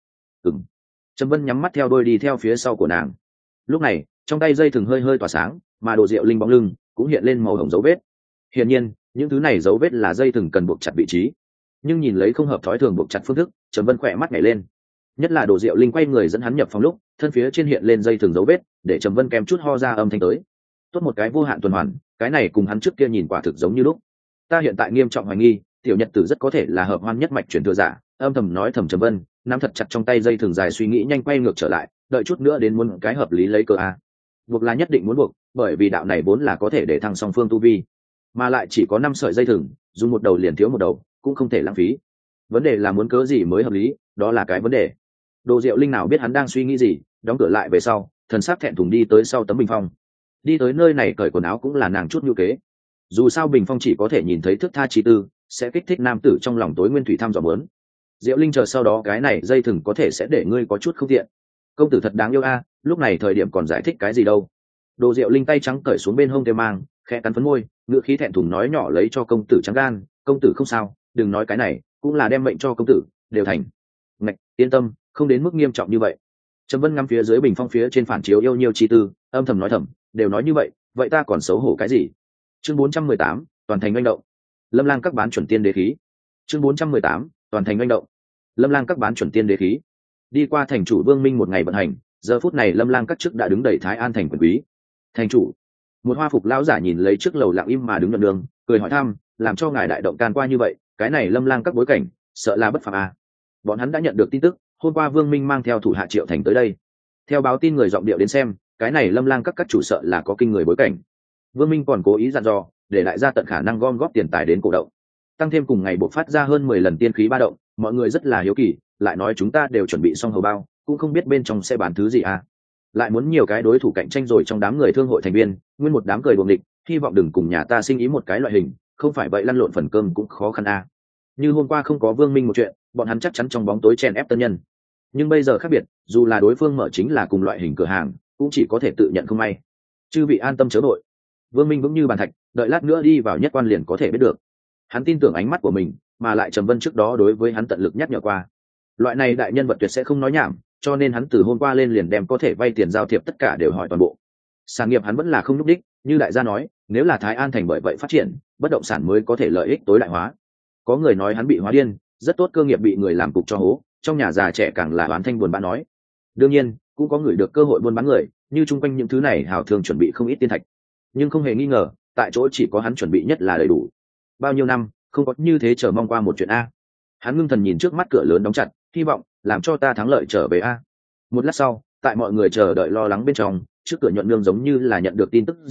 Trầm Vân nhắm mắt theo đôi đi theo phía sau của nàng. Lúc này, trong tay dây thừng hơi hơi tỏa sáng, mà Đồ Diệu Linh bóng lưng cũng hiện lên màu hồng dấu vết. Hiển nhiên, những thứ này dấu vết là dây thừng cần buộc chặt vị trí. Nhưng nhìn lấy không hợp thói thường buộc chặt phương thức, Trầm Vân khỏe mắt nhảy lên. Nhất là Đồ Diệu Linh quay người dẫn hắn nhập phòng lúc, thân phía trên hiện lên dây thừng dấu vết, để Trầm Vân kèm chút ho ra âm thanh tới. Tốt một cái vô hạn tuần hoàn, cái này cùng hắn trước kia nhìn quả thực giống như lúc. Ta hiện tại nghiêm trọng hoài nghi, tiểu nhật tử rất có thể là hợp hoan nhất mạch truyền thừa giả. Âm thầm nói thầm Trầm Vân, nắm thật chặt trong tay dây thừng dài, suy nghĩ nhanh quay ngược trở lại, đợi chút nữa đến muốn cái hợp lý lấy cơ a. Buộc là nhất định muốn buộc, bởi vì đạo này vốn là có thể để thăng song phương tu vi, mà lại chỉ có 5 sợi dây thừng, dùng một đầu liền thiếu một đầu, cũng không thể lãng phí. Vấn đề là muốn cớ gì mới hợp lý, đó là cái vấn đề. Đồ Diệu Linh nào biết hắn đang suy nghĩ gì, đóng cửa lại về sau, thần sắc thẹn thùng đi tới sau tấm bình phong. Đi tới nơi này cởi quần áo cũng là nàng chút nhu kế. Dù sao bình phong chỉ có thể nhìn thấy thức tha chi tư, sẽ kích thích nam tử trong lòng tối nguyên thủy tham dò muốn. Diệu Linh chờ sau đó cái này dây thừng có thể sẽ để ngươi có chút không tiện. Công tử thật đáng yêu a, lúc này thời điểm còn giải thích cái gì đâu. Đồ Diệu Linh tay trắng cởi xuống bên hông thêu mang, khẽ cắn phấn môi, ngựa khí thẹn thùng nói nhỏ lấy cho công tử trắng gan, công tử không sao, đừng nói cái này, cũng là đem mệnh cho công tử, đều thành. Ngạch, yên tâm, không đến mức nghiêm trọng như vậy. Trầm Vân ngắm phía dưới bình phong phía trên phản chiếu yêu nhiêu chi tư, âm thầm nói thầm, đều nói như vậy, vậy ta còn xấu hổ cái gì? Chương 418, toàn thành manh động. Lâm Lang các bán chuẩn tiên đế khí. Chương 418, toàn thành manh động. Lâm Lang các bán chuẩn tiên đế khí. Đi qua thành chủ Vương Minh một ngày vận hành, giờ phút này Lâm Lang các chức đã đứng đầy Thái An thành quyền quý. Thành chủ, một hoa phục lão giả nhìn lấy trước lầu lặng im mà đứng nhận đường, cười hỏi thăm, làm cho ngài đại động can qua như vậy, cái này Lâm Lang các bối cảnh, sợ là bất phàm à? Bọn hắn đã nhận được tin tức, hôm qua Vương Minh mang theo thủ hạ Triệu Thành tới đây. Theo báo tin người giọng điệu đến xem, cái này Lâm Lang các chủ sợ là có kinh người bối cảnh. Vương Minh còn cố ý dặn dò, để đại gia tận khả năng gom góp tiền tài đến cổ động, tăng thêm cùng ngày buộc phát ra hơn 10 lần tiên khí ba động, mọi người rất là hiếu kỳ, lại nói chúng ta đều chuẩn bị xong hầu bao, cũng không biết bên trong sẽ bán thứ gì à? Lại muốn nhiều cái đối thủ cạnh tranh rồi, trong đám người thương hội thành viên, nguyên một đám cười đuồng địch, hy vọng đừng cùng nhà ta sinh ý một cái loại hình, không phải vậy lăn lộn phần cơm cũng khó khăn à. Như hôm qua không có Vương Minh một chuyện, bọn hắn chắc chắn trong bóng tối chèn ép tân nhân. Nhưng bây giờ khác biệt, dù là đối phương mở chính là cùng loại hình cửa hàng, cũng chỉ có thể tự nhận không may. Chư vị an tâm chớ vội. Vương Minh vững như bàn thạch, đợi lát nữa đi vào nhất quan liền có thể biết được. Hắn tin tưởng ánh mắt của mình, mà lại Trầm Vân trước đó đối với hắn tận lực nhắc nhở qua. Loại này đại nhân vật tuyệt sẽ không nói nhảm, cho nên hắn từ hôm qua lên liền đem có thể vay tiền giao thiệp tất cả đều hỏi toàn bộ. Sản nghiệp hắn vẫn là không núp đích, như đại gia nói, nếu là Thái An thành bởi vậy phát triển, bất động sản mới có thể lợi ích tối đại hóa. Có người nói hắn bị hóa điên, rất tốt cơ nghiệp bị người làm cục cho hố, trong nhà già trẻ càng là oán thanh buồn bã nói. Đương nhiên, cũng có người được cơ hội buôn bán người, như chung quanh những thứ này hào thường chuẩn bị không ít tiên thạch. Nhưng không hề nghi ngờ, tại chỗ chỉ có hắn chuẩn bị nhất là đầy đủ. Bao nhiêu năm, không có như thế chờ mong qua một chuyện a. Hắn ngưng thần nhìn trước mắt cửa lớn đóng chặt, hy vọng làm cho ta thắng lợi trở về a. Một lát sau, tại mọi người chờ đợi lo lắng bên trong, trước cửa nhuận nương giống như là nhận được tin tức gì,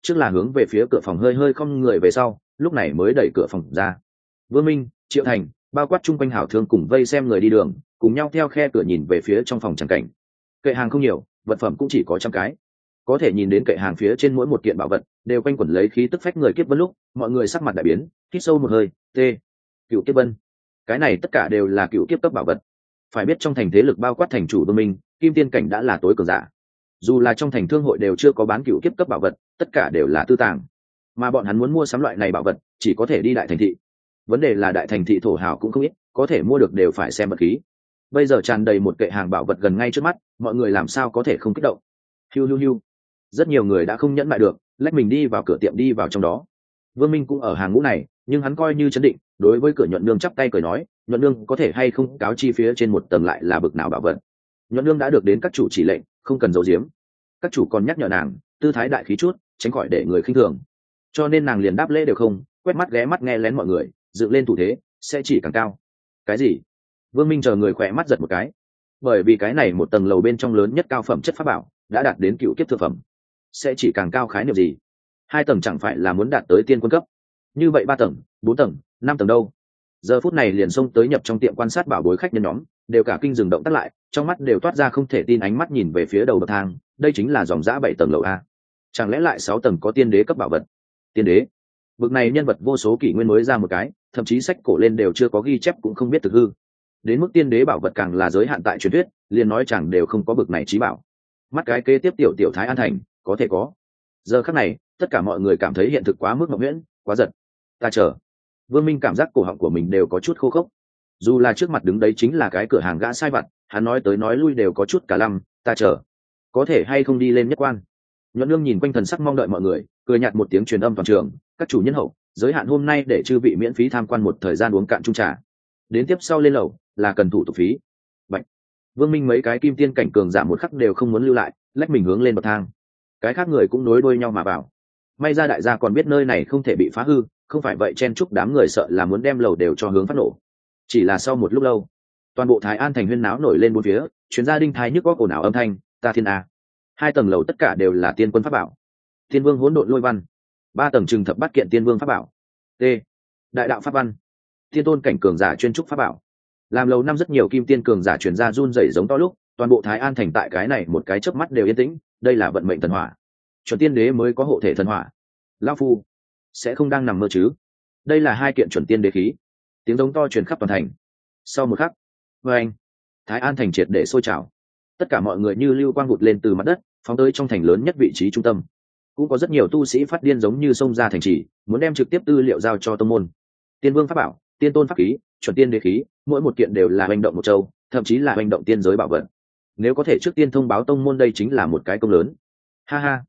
trước là hướng về phía cửa phòng hơi hơi không người về sau, lúc này mới đẩy cửa phòng ra. Vương Minh, Triệu Thành, bao quát chung quanh hảo thương cùng vây xem người đi đường, cùng nhau theo khe cửa nhìn về phía trong phòng tràng cảnh. Kệ hàng không nhiều, vật phẩm cũng chỉ có trăm cái, có thể nhìn đến kệ hàng phía trên mỗi một kiện bảo vật đều quanh quẩn lấy khí tức phách người kiếp vân lúc mọi người sắc mặt đại biến, hít sâu một hơi. Cựu kiếp vân, cái này tất cả đều là cựu kiếp cấp bảo vật. Phải biết trong thành thế lực bao quát thành chủ Vương Minh, kim tiên cảnh đã là tối cường giả, dù là trong thành thương hội đều chưa có bán cựu kiếp cấp bảo vật, tất cả đều là tư tàng, mà bọn hắn muốn mua sắm loại này bảo vật chỉ có thể đi đại thành thị. Vấn đề là đại thành thị thổ hào cũng không ít, có thể mua được đều phải xem vật khí. Bây giờ tràn đầy một kệ hàng bảo vật gần ngay trước mắt, mọi người làm sao có thể không kích động. Hiu, rất nhiều người đã không nhẫn lại được, lách mình đi vào cửa tiệm, đi vào trong đó. Vương Minh cũng ở hàng ngũ này, nhưng hắn coi như chấn định, đối với cửa nhuận nương chắp tay cười nói, nhuận nương có thể hay không cáo chi phía trên một tầng lại là bực nào bảo vật. Nhuận nương đã được đến các chủ chỉ lệnh, không cần giấu giếm. Các chủ còn nhắc nhở nàng tư thái đại khí chút, tránh khỏi để người khinh thường, cho nên nàng liền đáp lễ đều không, quét mắt ghé mắt nghe lén mọi người, dựng lên thủ thế sẽ chỉ càng cao. Cái gì? Vương Minh chờ người khỏe mắt giật một cái, bởi vì cái này một tầng lầu bên trong lớn nhất cao phẩm chất pháp bảo đã đạt đến cựu kiếp thượng phẩm, sẽ chỉ càng cao khái niệm gì? 2 tầng chẳng phải là muốn đạt tới tiên quân cấp? Như vậy 3 tầng, 4 tầng, 5 tầng đâu? Giờ phút này liền xông tới nhập trong tiệm quan sát bảo bối khách nhân nhóm đều cả kinh dừng động tác lại, trong mắt đều toát ra không thể tin ánh mắt nhìn về phía đầu bậc thang. Đây chính là dòng dã 7 tầng lầu a, chẳng lẽ lại 6 tầng có tiên đế cấp bảo vật? Tiên đế, bậc này nhân vật vô số kỷ nguyên mới ra một cái, thậm chí sách cổ lên đều chưa có ghi chép cũng không biết thực hư. Đến mức tiên đế bảo vật càng là giới hạn tại truyền thuyết, liền nói chẳng đều không có bậc này trí bảo. Mắt cái kế tiếp tiểu Thái An Thành có thể có. Giờ khắc này tất cả mọi người cảm thấy hiện thực quá mức mộng nguyễn, quá giật. Ta chờ. Vương Minh cảm giác cổ họng của mình đều có chút khô khốc, dù là trước mặt đứng đấy chính là cái cửa hàng gã sai vặt, hắn nói tới nói lui đều có chút cả lăm. Ta chờ, có thể hay không đi lên nhất quan? Nhuận nương nhìn quanh thần sắc mong đợi mọi người, cười nhạt một tiếng truyền âm toàn trường, các chủ nhân hậu giới hạn hôm nay để chư vị miễn phí tham quan một thời gian uống cạn chung trà, đến tiếp sau lên lầu là cần thủ tục phí. Vậy Vương Minh mấy cái kim tiên cảnh cường giả một khắc đều không muốn lưu lại, lách mình hướng lên bậc thang. Cái khác người cũng nối đuôi nhau mà vào. May ra đại gia còn biết nơi này không thể bị phá hư, không phải vậy chen chúc đám người sợ là muốn đem lầu đều cho hướng phát nổ. Chỉ là sau một lúc lâu, toàn bộ Thái An thành huyên náo nổi lên bốn phía, chuyến gia đinh thái nhức góc ồn ào âm thanh. Ta thiên a, 2 tầng lầu tất cả đều là tiên quân pháp bảo. Tiên vương hỗn độn lôi văn, 3 tầng trừng thập bát kiện tiên vương pháp bảo. T, đại đạo pháp văn, tiên tôn cảnh cường giả chuyên trúc pháp bảo. Làm lầu năm rất nhiều kim tiên cường giả truyền ra run rẩy giống to lúc, toàn bộ Thái An thành tại cái này một cái chớp mắt đều yên tĩnh. Đây là vận mệnh thần hỏa, chuẩn tiên đế mới có hộ thể thần hỏa. Lão phu sẽ không đang nằm mơ chứ? Đây là 2 kiện chuẩn tiên đế khí. Tiếng giống to truyền khắp toàn thành. Sau một khắc, anh, Thái An thành triệt để sôi trào. Tất cả mọi người như lưu quang vụt lên từ mặt đất, phóng tới trong thành lớn nhất vị trí trung tâm. Cũng có rất nhiều tu sĩ phát điên giống như xông ra thành trì, muốn đem trực tiếp tư liệu giao cho tông môn. Tiên vương pháp bảo, tiên tôn pháp khí, chuẩn tiên đế khí, mỗi một kiện đều là hành động một châu, thậm chí là hành động tiên giới bảo vật. Nếu có thể trước tiên thông báo tông môn đây chính là một cái công lớn. Ha ha,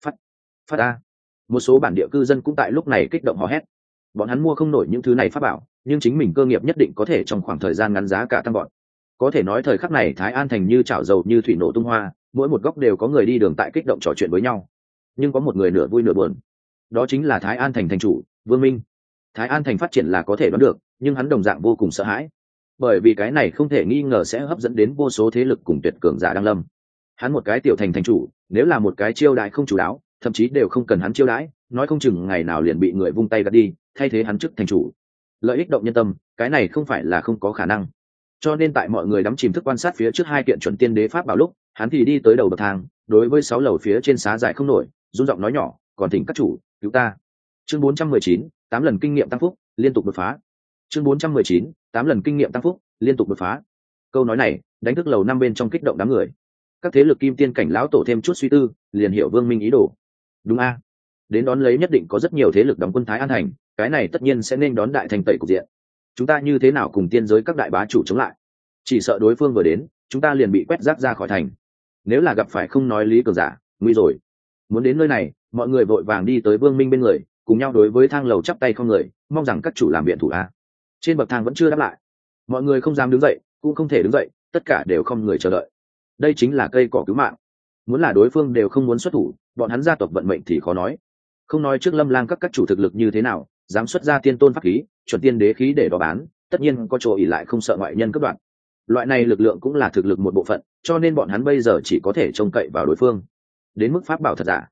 phát a. Một số bản địa cư dân cũng tại lúc này kích động hò hét. Bọn hắn mua không nổi những thứ này pháp bảo, nhưng chính mình cơ nghiệp nhất định có thể trong khoảng thời gian ngắn giá cả tăng gọn. Có thể nói thời khắc này Thái An thành như chảo dầu như thủy nổ tung hoa, mỗi một góc đều có người đi đường tại kích động trò chuyện với nhau. Nhưng có một người nửa vui nửa buồn, đó chính là Thái An thành thành chủ Vương Minh. Thái An thành phát triển là có thể đoán được, nhưng hắn đồng dạng vô cùng sợ hãi, bởi vì cái này không thể nghi ngờ sẽ hấp dẫn đến vô số thế lực cùng tuyệt cường giả đang lâm. Hắn một cái tiểu thành thành chủ, nếu là một cái chiêu đãi không chủ đáo, thậm chí đều không cần hắn chiêu đãi, nói không chừng ngày nào liền bị người vung tay gạt đi, thay thế hắn chức thành chủ. Lợi ích động nhân tâm, cái này không phải là không có khả năng. Cho nên tại mọi người đắm chìm thức quan sát phía trước 2 kiện chuẩn tiên đế pháp bảo lúc, hắn thì đi tới đầu bậc thang, đối với 6 lầu phía trên xá dài không nổi, run giọng nói nhỏ, còn thỉnh các chủ cứu ta. Chương 419, 8 lần kinh nghiệm tăng phúc, liên tục đột phá. Chương 419, 8 lần kinh nghiệm tăng phúc, liên tục đột phá. Câu nói này đánh thức lầu 5 bên trong kích động đám người. Các thế lực kim tiên cảnh lão tổ thêm chút suy tư, liền hiểu Vương Minh ý đồ. Đúng a, đến đón lấy nhất định có rất nhiều thế lực đóng quân Thái An thành, cái này tất nhiên sẽ nên đón đại thành tẩy cục diện. Chúng ta như thế nào cùng tiên giới các đại bá chủ chống lại? Chỉ sợ đối phương vừa đến, chúng ta liền bị quét rác ra khỏi thành. Nếu là gặp phải không nói lý cường giả, nguy rồi. Muốn đến nơi này, mọi người vội vàng đi tới Vương Minh bên người, cùng nhau đối với thang lầu chắp tay không người, mong rằng các chủ làm biện thủ a. Trên bậc thang vẫn chưa đáp lại, mọi người không dám đứng dậy, cũng không thể đứng dậy, tất cả đều không người chờ đợi. Đây chính là cây cỏ cứu mạng. Muốn là đối phương đều không muốn xuất thủ, bọn hắn gia tộc vận mệnh thì khó nói. Không nói trước Lâm Lang các chủ thực lực như thế nào, dám xuất ra tiên tôn pháp khí, chuẩn tiên đế khí để đó bán, tất nhiên có chỗ ỷ lại không sợ ngoại nhân cướp đoạt. Loại này lực lượng cũng là thực lực một bộ phận, cho nên bọn hắn bây giờ chỉ có thể trông cậy vào đối phương. Đến mức pháp bảo thật giả,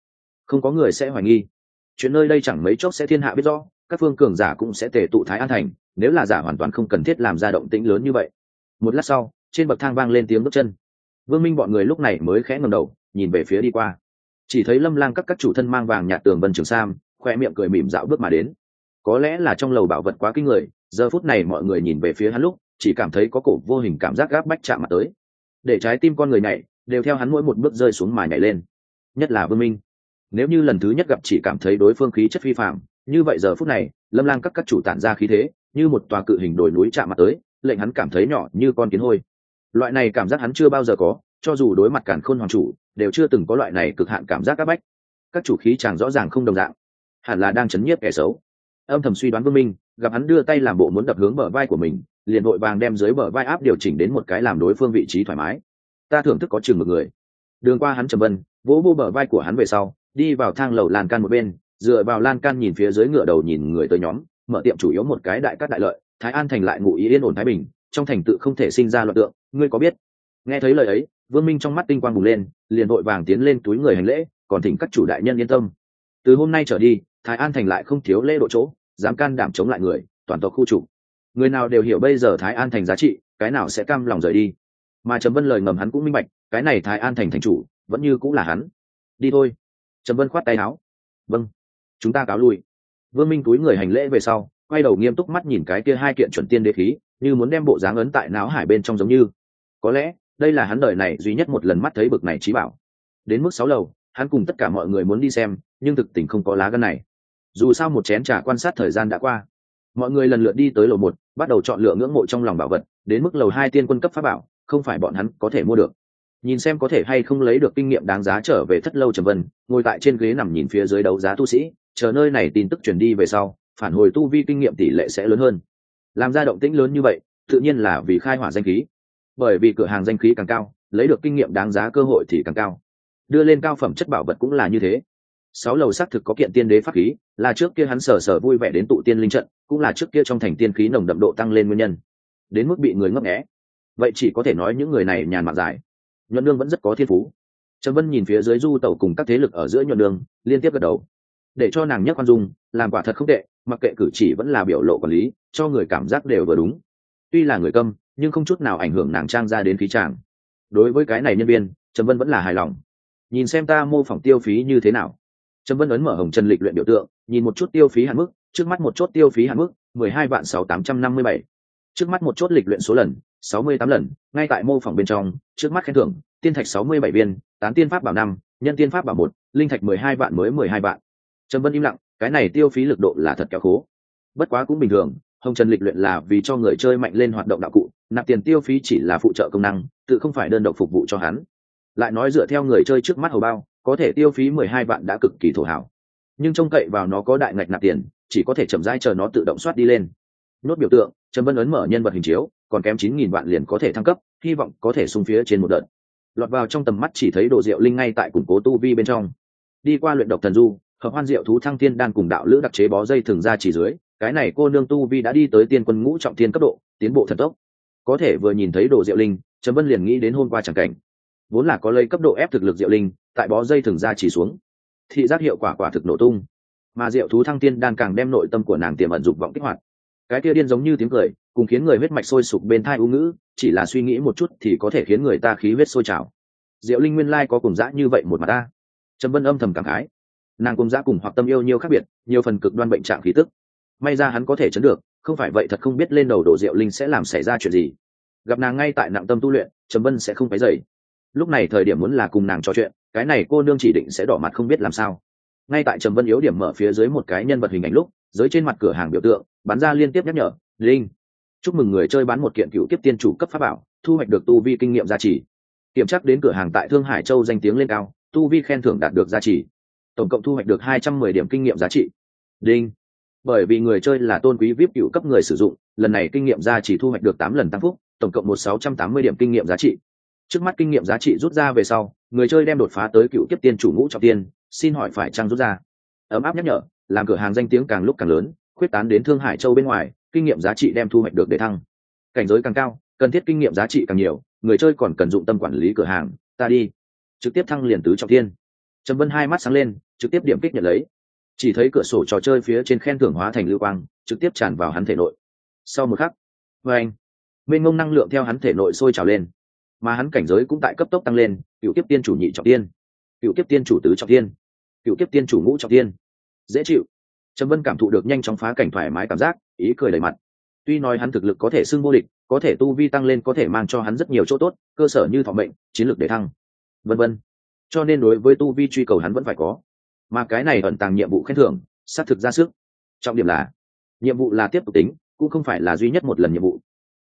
không có người sẽ hoài nghi. Chuyện nơi đây chẳng mấy chốc sẽ thiên hạ biết rõ, các phương cường giả cũng sẽ tề tụ Thái An thành, nếu là giả hoàn toàn không cần thiết làm ra động tĩnh lớn như vậy. Một lát sau, trên bậc thang vang lên tiếng bước chân. Vương Minh bọn người lúc này mới khẽ ngẩng đầu, nhìn về phía đi qua. Chỉ thấy Lâm Lang các chủ thân mang vàng nhạt tường vân trường sam, khoe miệng cười mỉm dạo bước mà đến. Có lẽ là trong lầu bảo vật quá kinh người, giờ phút này mọi người nhìn về phía hắn lúc, chỉ cảm thấy có cổ vô hình cảm giác gáp bách chạm mặt tới. Để trái tim con người nhảy, đều theo hắn mỗi một bước rơi xuống mà nhảy lên. Nhất là Vương Minh. Nếu như lần thứ nhất gặp chỉ cảm thấy đối phương khí chất phi phàm, như vậy giờ phút này, Lâm Lang các chủ tản ra khí thế, như một tòa cự hình đồi núi chạm mặt tới, lệnh hắn cảm thấy nhỏ như con kiến hôi. Loại này cảm giác hắn chưa bao giờ có, cho dù đối mặt Càn Khôn Hoàng chủ, đều chưa từng có loại này cực hạn cảm giác áp bách. Các chủ khí chàng rõ ràng không đồng dạng, hẳn là đang chấn nhiếp kẻ xấu. Âm thầm suy đoán Vương Minh, gặp hắn đưa tay làm bộ muốn đập hướng bờ vai của mình, liền vội vàng đem dưới bờ vai áp điều chỉnh đến một cái làm đối phương vị trí thoải mái. Ta thưởng thức có chừng một người. Đường qua hắn trầm vân, vỗ vô bờ vai của hắn về sau, đi vào thang lầu lan can một bên, dựa vào lan can nhìn phía dưới ngựa đầu nhìn người tới nhóm, mở tiệm chủ yếu một cái đại cát đại lợi, Thái An thành lại ngụ ý yên ổn thái bình, trong thành tự không thể sinh ra loạn tượng, ngươi có biết? Nghe thấy lời ấy, Vương Minh trong mắt tinh quang bùng lên, liền vội vàng tiến lên túi người hành lễ, còn thỉnh các chủ đại nhân yên tâm. Từ hôm nay trở đi, Thái An thành lại không thiếu lễ độ chỗ, dám can đảm chống lại người, toàn tộc khu chủ. Người nào đều hiểu bây giờ Thái An thành giá trị, cái nào sẽ cam lòng rời đi. Mà Trầm Vân lời ngầm hắn cũng minh bạch, cái này Thái An thành thành chủ, vẫn như cũng là hắn. Đi thôi. Trầm Vân khoát tay áo. Vâng, chúng ta cáo lui. Vương Minh túi người hành lễ về sau, quay đầu nghiêm túc mắt nhìn cái kia hai kiện chuẩn tiên đế khí, như muốn đem bộ dáng ấn tại não hải bên trong giống như. Có lẽ, đây là hắn đời này duy nhất một lần mắt thấy bực này trí bảo. Đến mức 6 lầu, hắn cùng tất cả mọi người muốn đi xem, nhưng thực tình không có lá gan này. Dù sao một chén trà quan sát thời gian đã qua, mọi người lần lượt đi tới lầu 1, bắt đầu chọn lựa ngưỡng mộ trong lòng bảo vật, đến mức lầu 2 tiên quân cấp pháp bảo, không phải bọn hắn có thể mua được. Nhìn xem có thể hay không lấy được kinh nghiệm đáng giá trở về Thất Lâu Trầm Vân, ngồi tại trên ghế nằm nhìn phía dưới đấu giá tu sĩ, chờ nơi này tin tức truyền đi về sau, phản hồi tu vi kinh nghiệm tỷ lệ sẽ lớn hơn. Làm ra động tĩnh lớn như vậy, tự nhiên là vì khai hỏa danh khí. Bởi vì cửa hàng danh khí càng cao, lấy được kinh nghiệm đáng giá cơ hội thì càng cao. Đưa lên cao phẩm chất bảo vật cũng là như thế. 6 lầu xác thực có kiện tiên đế pháp khí, là trước kia hắn sở vui vẻ đến tụ tiên linh trận, cũng là trước kia trong thành tiên khí nồng đậm độ tăng lên nguyên nhân. Đến mức bị người ngấp nghé, vậy chỉ có thể nói những người này nhàn mạn dài. Nhuận Nương vẫn rất có thiên phú. Trầm Vân nhìn phía dưới du tẩu cùng các thế lực ở giữa Nhuận Nương, liên tiếp gật đầu. Để cho nàng nhất quan dung, làm quả thật không tệ, mặc kệ cử chỉ vẫn là biểu lộ quản lý, cho người cảm giác đều vừa đúng. Tuy là người câm, nhưng không chút nào ảnh hưởng nàng trang ra đến khí chàng. Đối với cái này nhân viên, Trầm Vân vẫn là hài lòng. Nhìn xem ta mô phỏng tiêu phí như thế nào. Trầm Vân ấn mở hồng trần lịch luyện biểu tượng, nhìn một chút tiêu phí hạn mức, trước mắt một chốt tiêu phí hạn mức 12.6857. Trước mắt một chốt lịch luyện số lần 68 lần, ngay tại mô phỏng bên trong, trước mắt khen thưởng, tiên thạch 67 viên, tán tiên pháp bảo 5, nhân tiên pháp bảo 1, linh thạch 12 vạn mới 12 vạn. Trầm Vân im lặng, cái này tiêu phí lực độ là thật kéo khố. Bất quá cũng bình thường, hồng trần lịch luyện là vì cho người chơi mạnh lên hoạt động đạo cụ, nạp tiền tiêu phí chỉ là phụ trợ công năng, tự không phải đơn độc phục vụ cho hắn. Lại nói dựa theo người chơi trước mắt hầu bao, có thể tiêu phí 12 vạn đã cực kỳ thổ hảo. Nhưng trông cậy vào nó có đại ngạch nạp tiền, chỉ có thể chậm rãi chờ nó tự động soát đi lên. Nốt biểu tượng, Trầm Vân ấn mở nhân vật hình chiếu, còn kém 9.000 vạn liền có thể thăng cấp, hy vọng có thể xung phía trên một đợt. Lọt vào trong tầm mắt chỉ thấy Đồ Diệu Linh ngay tại củng cố tu vi bên trong. Đi qua luyện độc thần du, hợp hoan diệu thú thăng tiên đan cùng đạo lữ đặc chế bó dây thường ra chỉ dưới, cái này cô nương tu vi đã đi tới tiên quân ngũ trọng thiên cấp độ, tiến bộ thần tốc. Có thể vừa nhìn thấy Đồ Diệu Linh, Trầm Vân liền nghĩ đến hôm qua chẳng cảnh. Vốn là có lấy cấp độ ép thực lực Diệu Linh, tại bó dây thường ra chỉ xuống, thị giác hiệu quả quả thực nổ tung. Mà diệu thú thăng tiên đan càng đem nội tâm của nàng tiềm ẩn dục vọng kích hoạt. Cái kia điên giống như tiếng cười, cùng khiến người huyết mạch sôi sục bên thai u ngữ, chỉ là suy nghĩ một chút thì có thể khiến người ta khí huyết sôi trào. Diệu Linh nguyên lai có cùng dã như vậy một mặt ta. Trầm Vân âm thầm cảm khái. Nàng cùng dã cùng hoặc tâm yêu nhiều khác biệt, nhiều phần cực đoan bệnh trạng khí tức. May ra hắn có thể chấn được, không phải vậy thật không biết lên đầu Đồ Diệu Linh sẽ làm xảy ra chuyện gì. Gặp nàng ngay tại nặng tâm tu luyện, Trầm Vân sẽ không phải dậy. Lúc này thời điểm muốn là cùng nàng trò chuyện, cái này cô nương chỉ định sẽ đỏ mặt không biết làm sao. Ngay tại Trầm Vân yếu điểm mở phía dưới một cái nhân vật hình ảnh lúc, dưới trên mặt cửa hàng biểu tượng bắn ra liên tiếp nhắc nhở, linh, chúc mừng người chơi bán một kiện cựu kiếp tiên chủ cấp pháp bảo, thu hoạch được tu vi kinh nghiệm giá trị. Kiểm tra đến cửa hàng tại Thương Hải Châu danh tiếng lên cao, tu vi khen thưởng đạt được giá trị, tổng cộng thu hoạch được 210 điểm kinh nghiệm giá trị. Đinh, bởi vì người chơi là tôn quý vip cựu cấp người sử dụng, lần này kinh nghiệm giá trị thu hoạch được 8 lần tăng phúc, tổng cộng 1680 điểm kinh nghiệm giá trị. Trước mắt kinh nghiệm giá trị rút ra về sau, người chơi đem đột phá tới cựu kiếp tiên chủ ngũ trọng tiên, xin hỏi phải chăng rút ra. Ấm áp nhắc nhở, làm cửa hàng danh tiếng càng lúc càng lớn, khuyết tán đến Thương Hải Châu bên ngoài, kinh nghiệm giá trị đem thu hoạch được để thăng. Cảnh giới càng cao, cần thiết kinh nghiệm giá trị càng nhiều, người chơi còn cần dụng tâm quản lý cửa hàng, ta đi. Trực tiếp thăng liền tứ trọng thiên. Trầm Vân hai mắt sáng lên, trực tiếp điểm kích nhận lấy. Chỉ thấy cửa sổ trò chơi phía trên khen thưởng hóa thành lưu quang trực tiếp tràn vào hắn thể nội. Sau một khắc, vê anh, mênh mông năng lượng theo hắn thể nội sôi trào lên, mà hắn cảnh giới cũng tại cấp tốc tăng lên. Cựu kiếp tiên chủ nhị trọng tiên, cựu kiếp tiên chủ tứ trọng tiên, cựu kiếp tiên chủ ngũ trọng tiên. Dễ chịu. Trầm Vân cảm thụ được nhanh chóng phá cảnh thoải mái cảm giác, ý cười đầy mặt. Tuy nói hắn thực lực có thể xưng vô địch, có thể tu vi tăng lên có thể mang cho hắn rất nhiều chỗ tốt, cơ sở như thọ mệnh, chiến lược để thăng, vân vân. Cho nên đối với tu vi truy cầu hắn vẫn phải có. Mà cái này ẩn tàng nhiệm vụ khen thưởng, sát thực ra sức. Trọng điểm là, nhiệm vụ là tiếp tục tính, cũng không phải là duy nhất một lần nhiệm vụ.